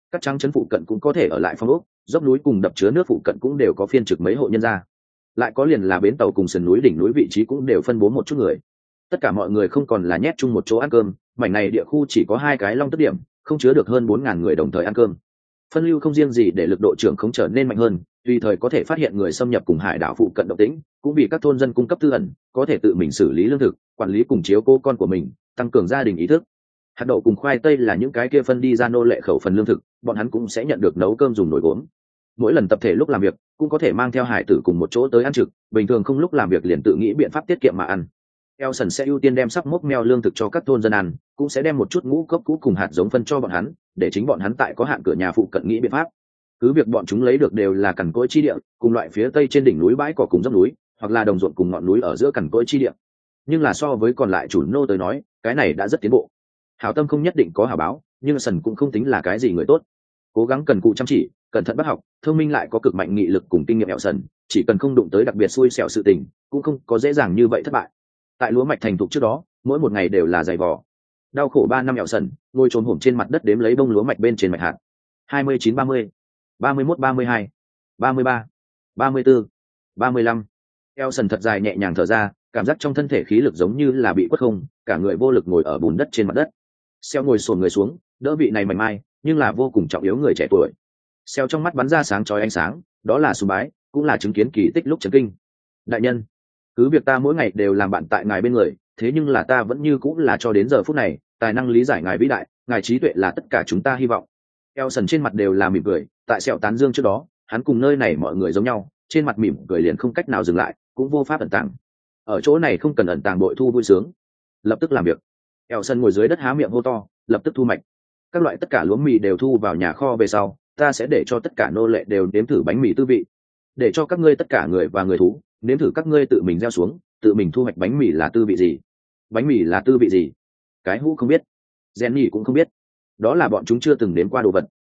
Các trắng trấn phụ cận cũng có thể ở lại phong ốc, dốc núi cùng đập chứa nước phụ cận cũng đều có phiên trực mấy hộ nhân gia. Lại có liền là bến tàu cùng sườn núi đỉnh núi vị trí cũng đều phân bố một chút người. Tất cả mọi người không còn là nhét chung một chỗ ăn cơm, mảnh này địa khu chỉ có hai cái long tức điểm, không chứa được hơn bốn ngàn người đồng thời ăn cơm. Phân lưu không riêng gì để lực độ trưởng không trở nên mạnh hơn, tùy thời có thể phát hiện người xâm nhập cùng hải đảo phụ cận động tĩnh, cũng vì các thôn dân cung cấp tư ẩn, có thể tự mình xử lý lương thực, quản lý cùng chiếu cố con của mình, tăng cường gia đình ý thức. Hạt đậu cùng khoai tây là những cái kia phân đi ra nô lệ khẩu phần lương thực, bọn hắn cũng sẽ nhận được nấu cơm dùng nồi gốm. Mỗi lần tập thể lúc làm việc cũng có thể mang theo hải tử cùng một chỗ tới ăn trực, bình thường không lúc làm việc liền tự nghĩ biện pháp tiết kiệm mà ăn. Elson sẽ ưu tiên đem sắp mốc meo lương thực cho các thôn dân ăn, cũng sẽ đem một chút ngũ cốc cũ cùng hạt giống phân cho bọn hắn, để chính bọn hắn tại có hạn cửa nhà phụ cận nghĩ biện pháp. Cứ việc bọn chúng lấy được đều là cằn cỗi chi địa, cùng loại phía tây trên đỉnh núi bãi cỏ cùng dốc núi, hoặc là đồng ruộng cùng ngọn núi ở giữa cằn cỗi chi địa. Nhưng là so với còn lại chủ nô tới nói, cái này đã rất tiến bộ. Hảo tâm không nhất định có hảo báo, nhưng Elson cũng không tính là cái gì người tốt. Cố gắng cần cù chăm chỉ, cẩn thận bắt học, thông minh lại có cực mạnh nghị lực cùng kinh nghiệm Elson, chỉ cần không đụng tới đặc biệt xui xẻo sự tình, cũng không có dễ dàng như vậy thất bại. Tại lúa mạch thành thục trước đó, mỗi một ngày đều là dày vò. Đau khổ ba năm Elson, ngồi trồm hổm trên mặt đất đếm lấy bông lúa mạch bên trên mạch hạt. hai mươi chín ba mươi, ba mươi mốt ba mươi hai, ba mươi ba, ba mươi tư, ba mươi lăm. Elson thật dài nhẹ nhàng thở ra, cảm giác trong thân thể khí lực giống như là bị quất không, cả người vô lực ngồi ở bùn đất trên mặt đất. Xeo ngồi xổm người xuống, đỡ vị này mảnh mai, nhưng là vô cùng trọng yếu người trẻ tuổi. Xeo trong mắt bắn ra sáng chói ánh sáng, đó là sùng bái, cũng là chứng kiến kỳ tích lúc chấn kinh. Đại nhân, cứ việc ta mỗi ngày đều làm bạn tại ngài bên người, thế nhưng là ta vẫn như cũng là cho đến giờ phút này, tài năng lý giải ngài vĩ đại, ngài trí tuệ là tất cả chúng ta hy vọng. Elson trên mặt đều là mỉm cười, tại Xeo tán dương trước đó, hắn cùng nơi này mọi người giống nhau, trên mặt mỉm cười liền không cách nào dừng lại, cũng vô pháp ẩn tàng. Ở chỗ này không cần ẩn tàng bội thu vui sướng, lập tức làm việc. Elson ngồi dưới đất há miệng hô to, lập tức thu mạch. Các loại tất cả lúa mì đều thu vào nhà kho về sau, ta sẽ để cho tất cả nô lệ đều nếm thử bánh mì tư vị, để cho các ngươi tất cả người và người thú nếm thử các ngươi tự mình gieo xuống, tự mình thu hoạch bánh mì là tư vị gì. Bánh mì là tư vị gì? Cái hũ không biết, Jenny cũng không biết, đó là bọn chúng chưa từng nếm qua đồ vật,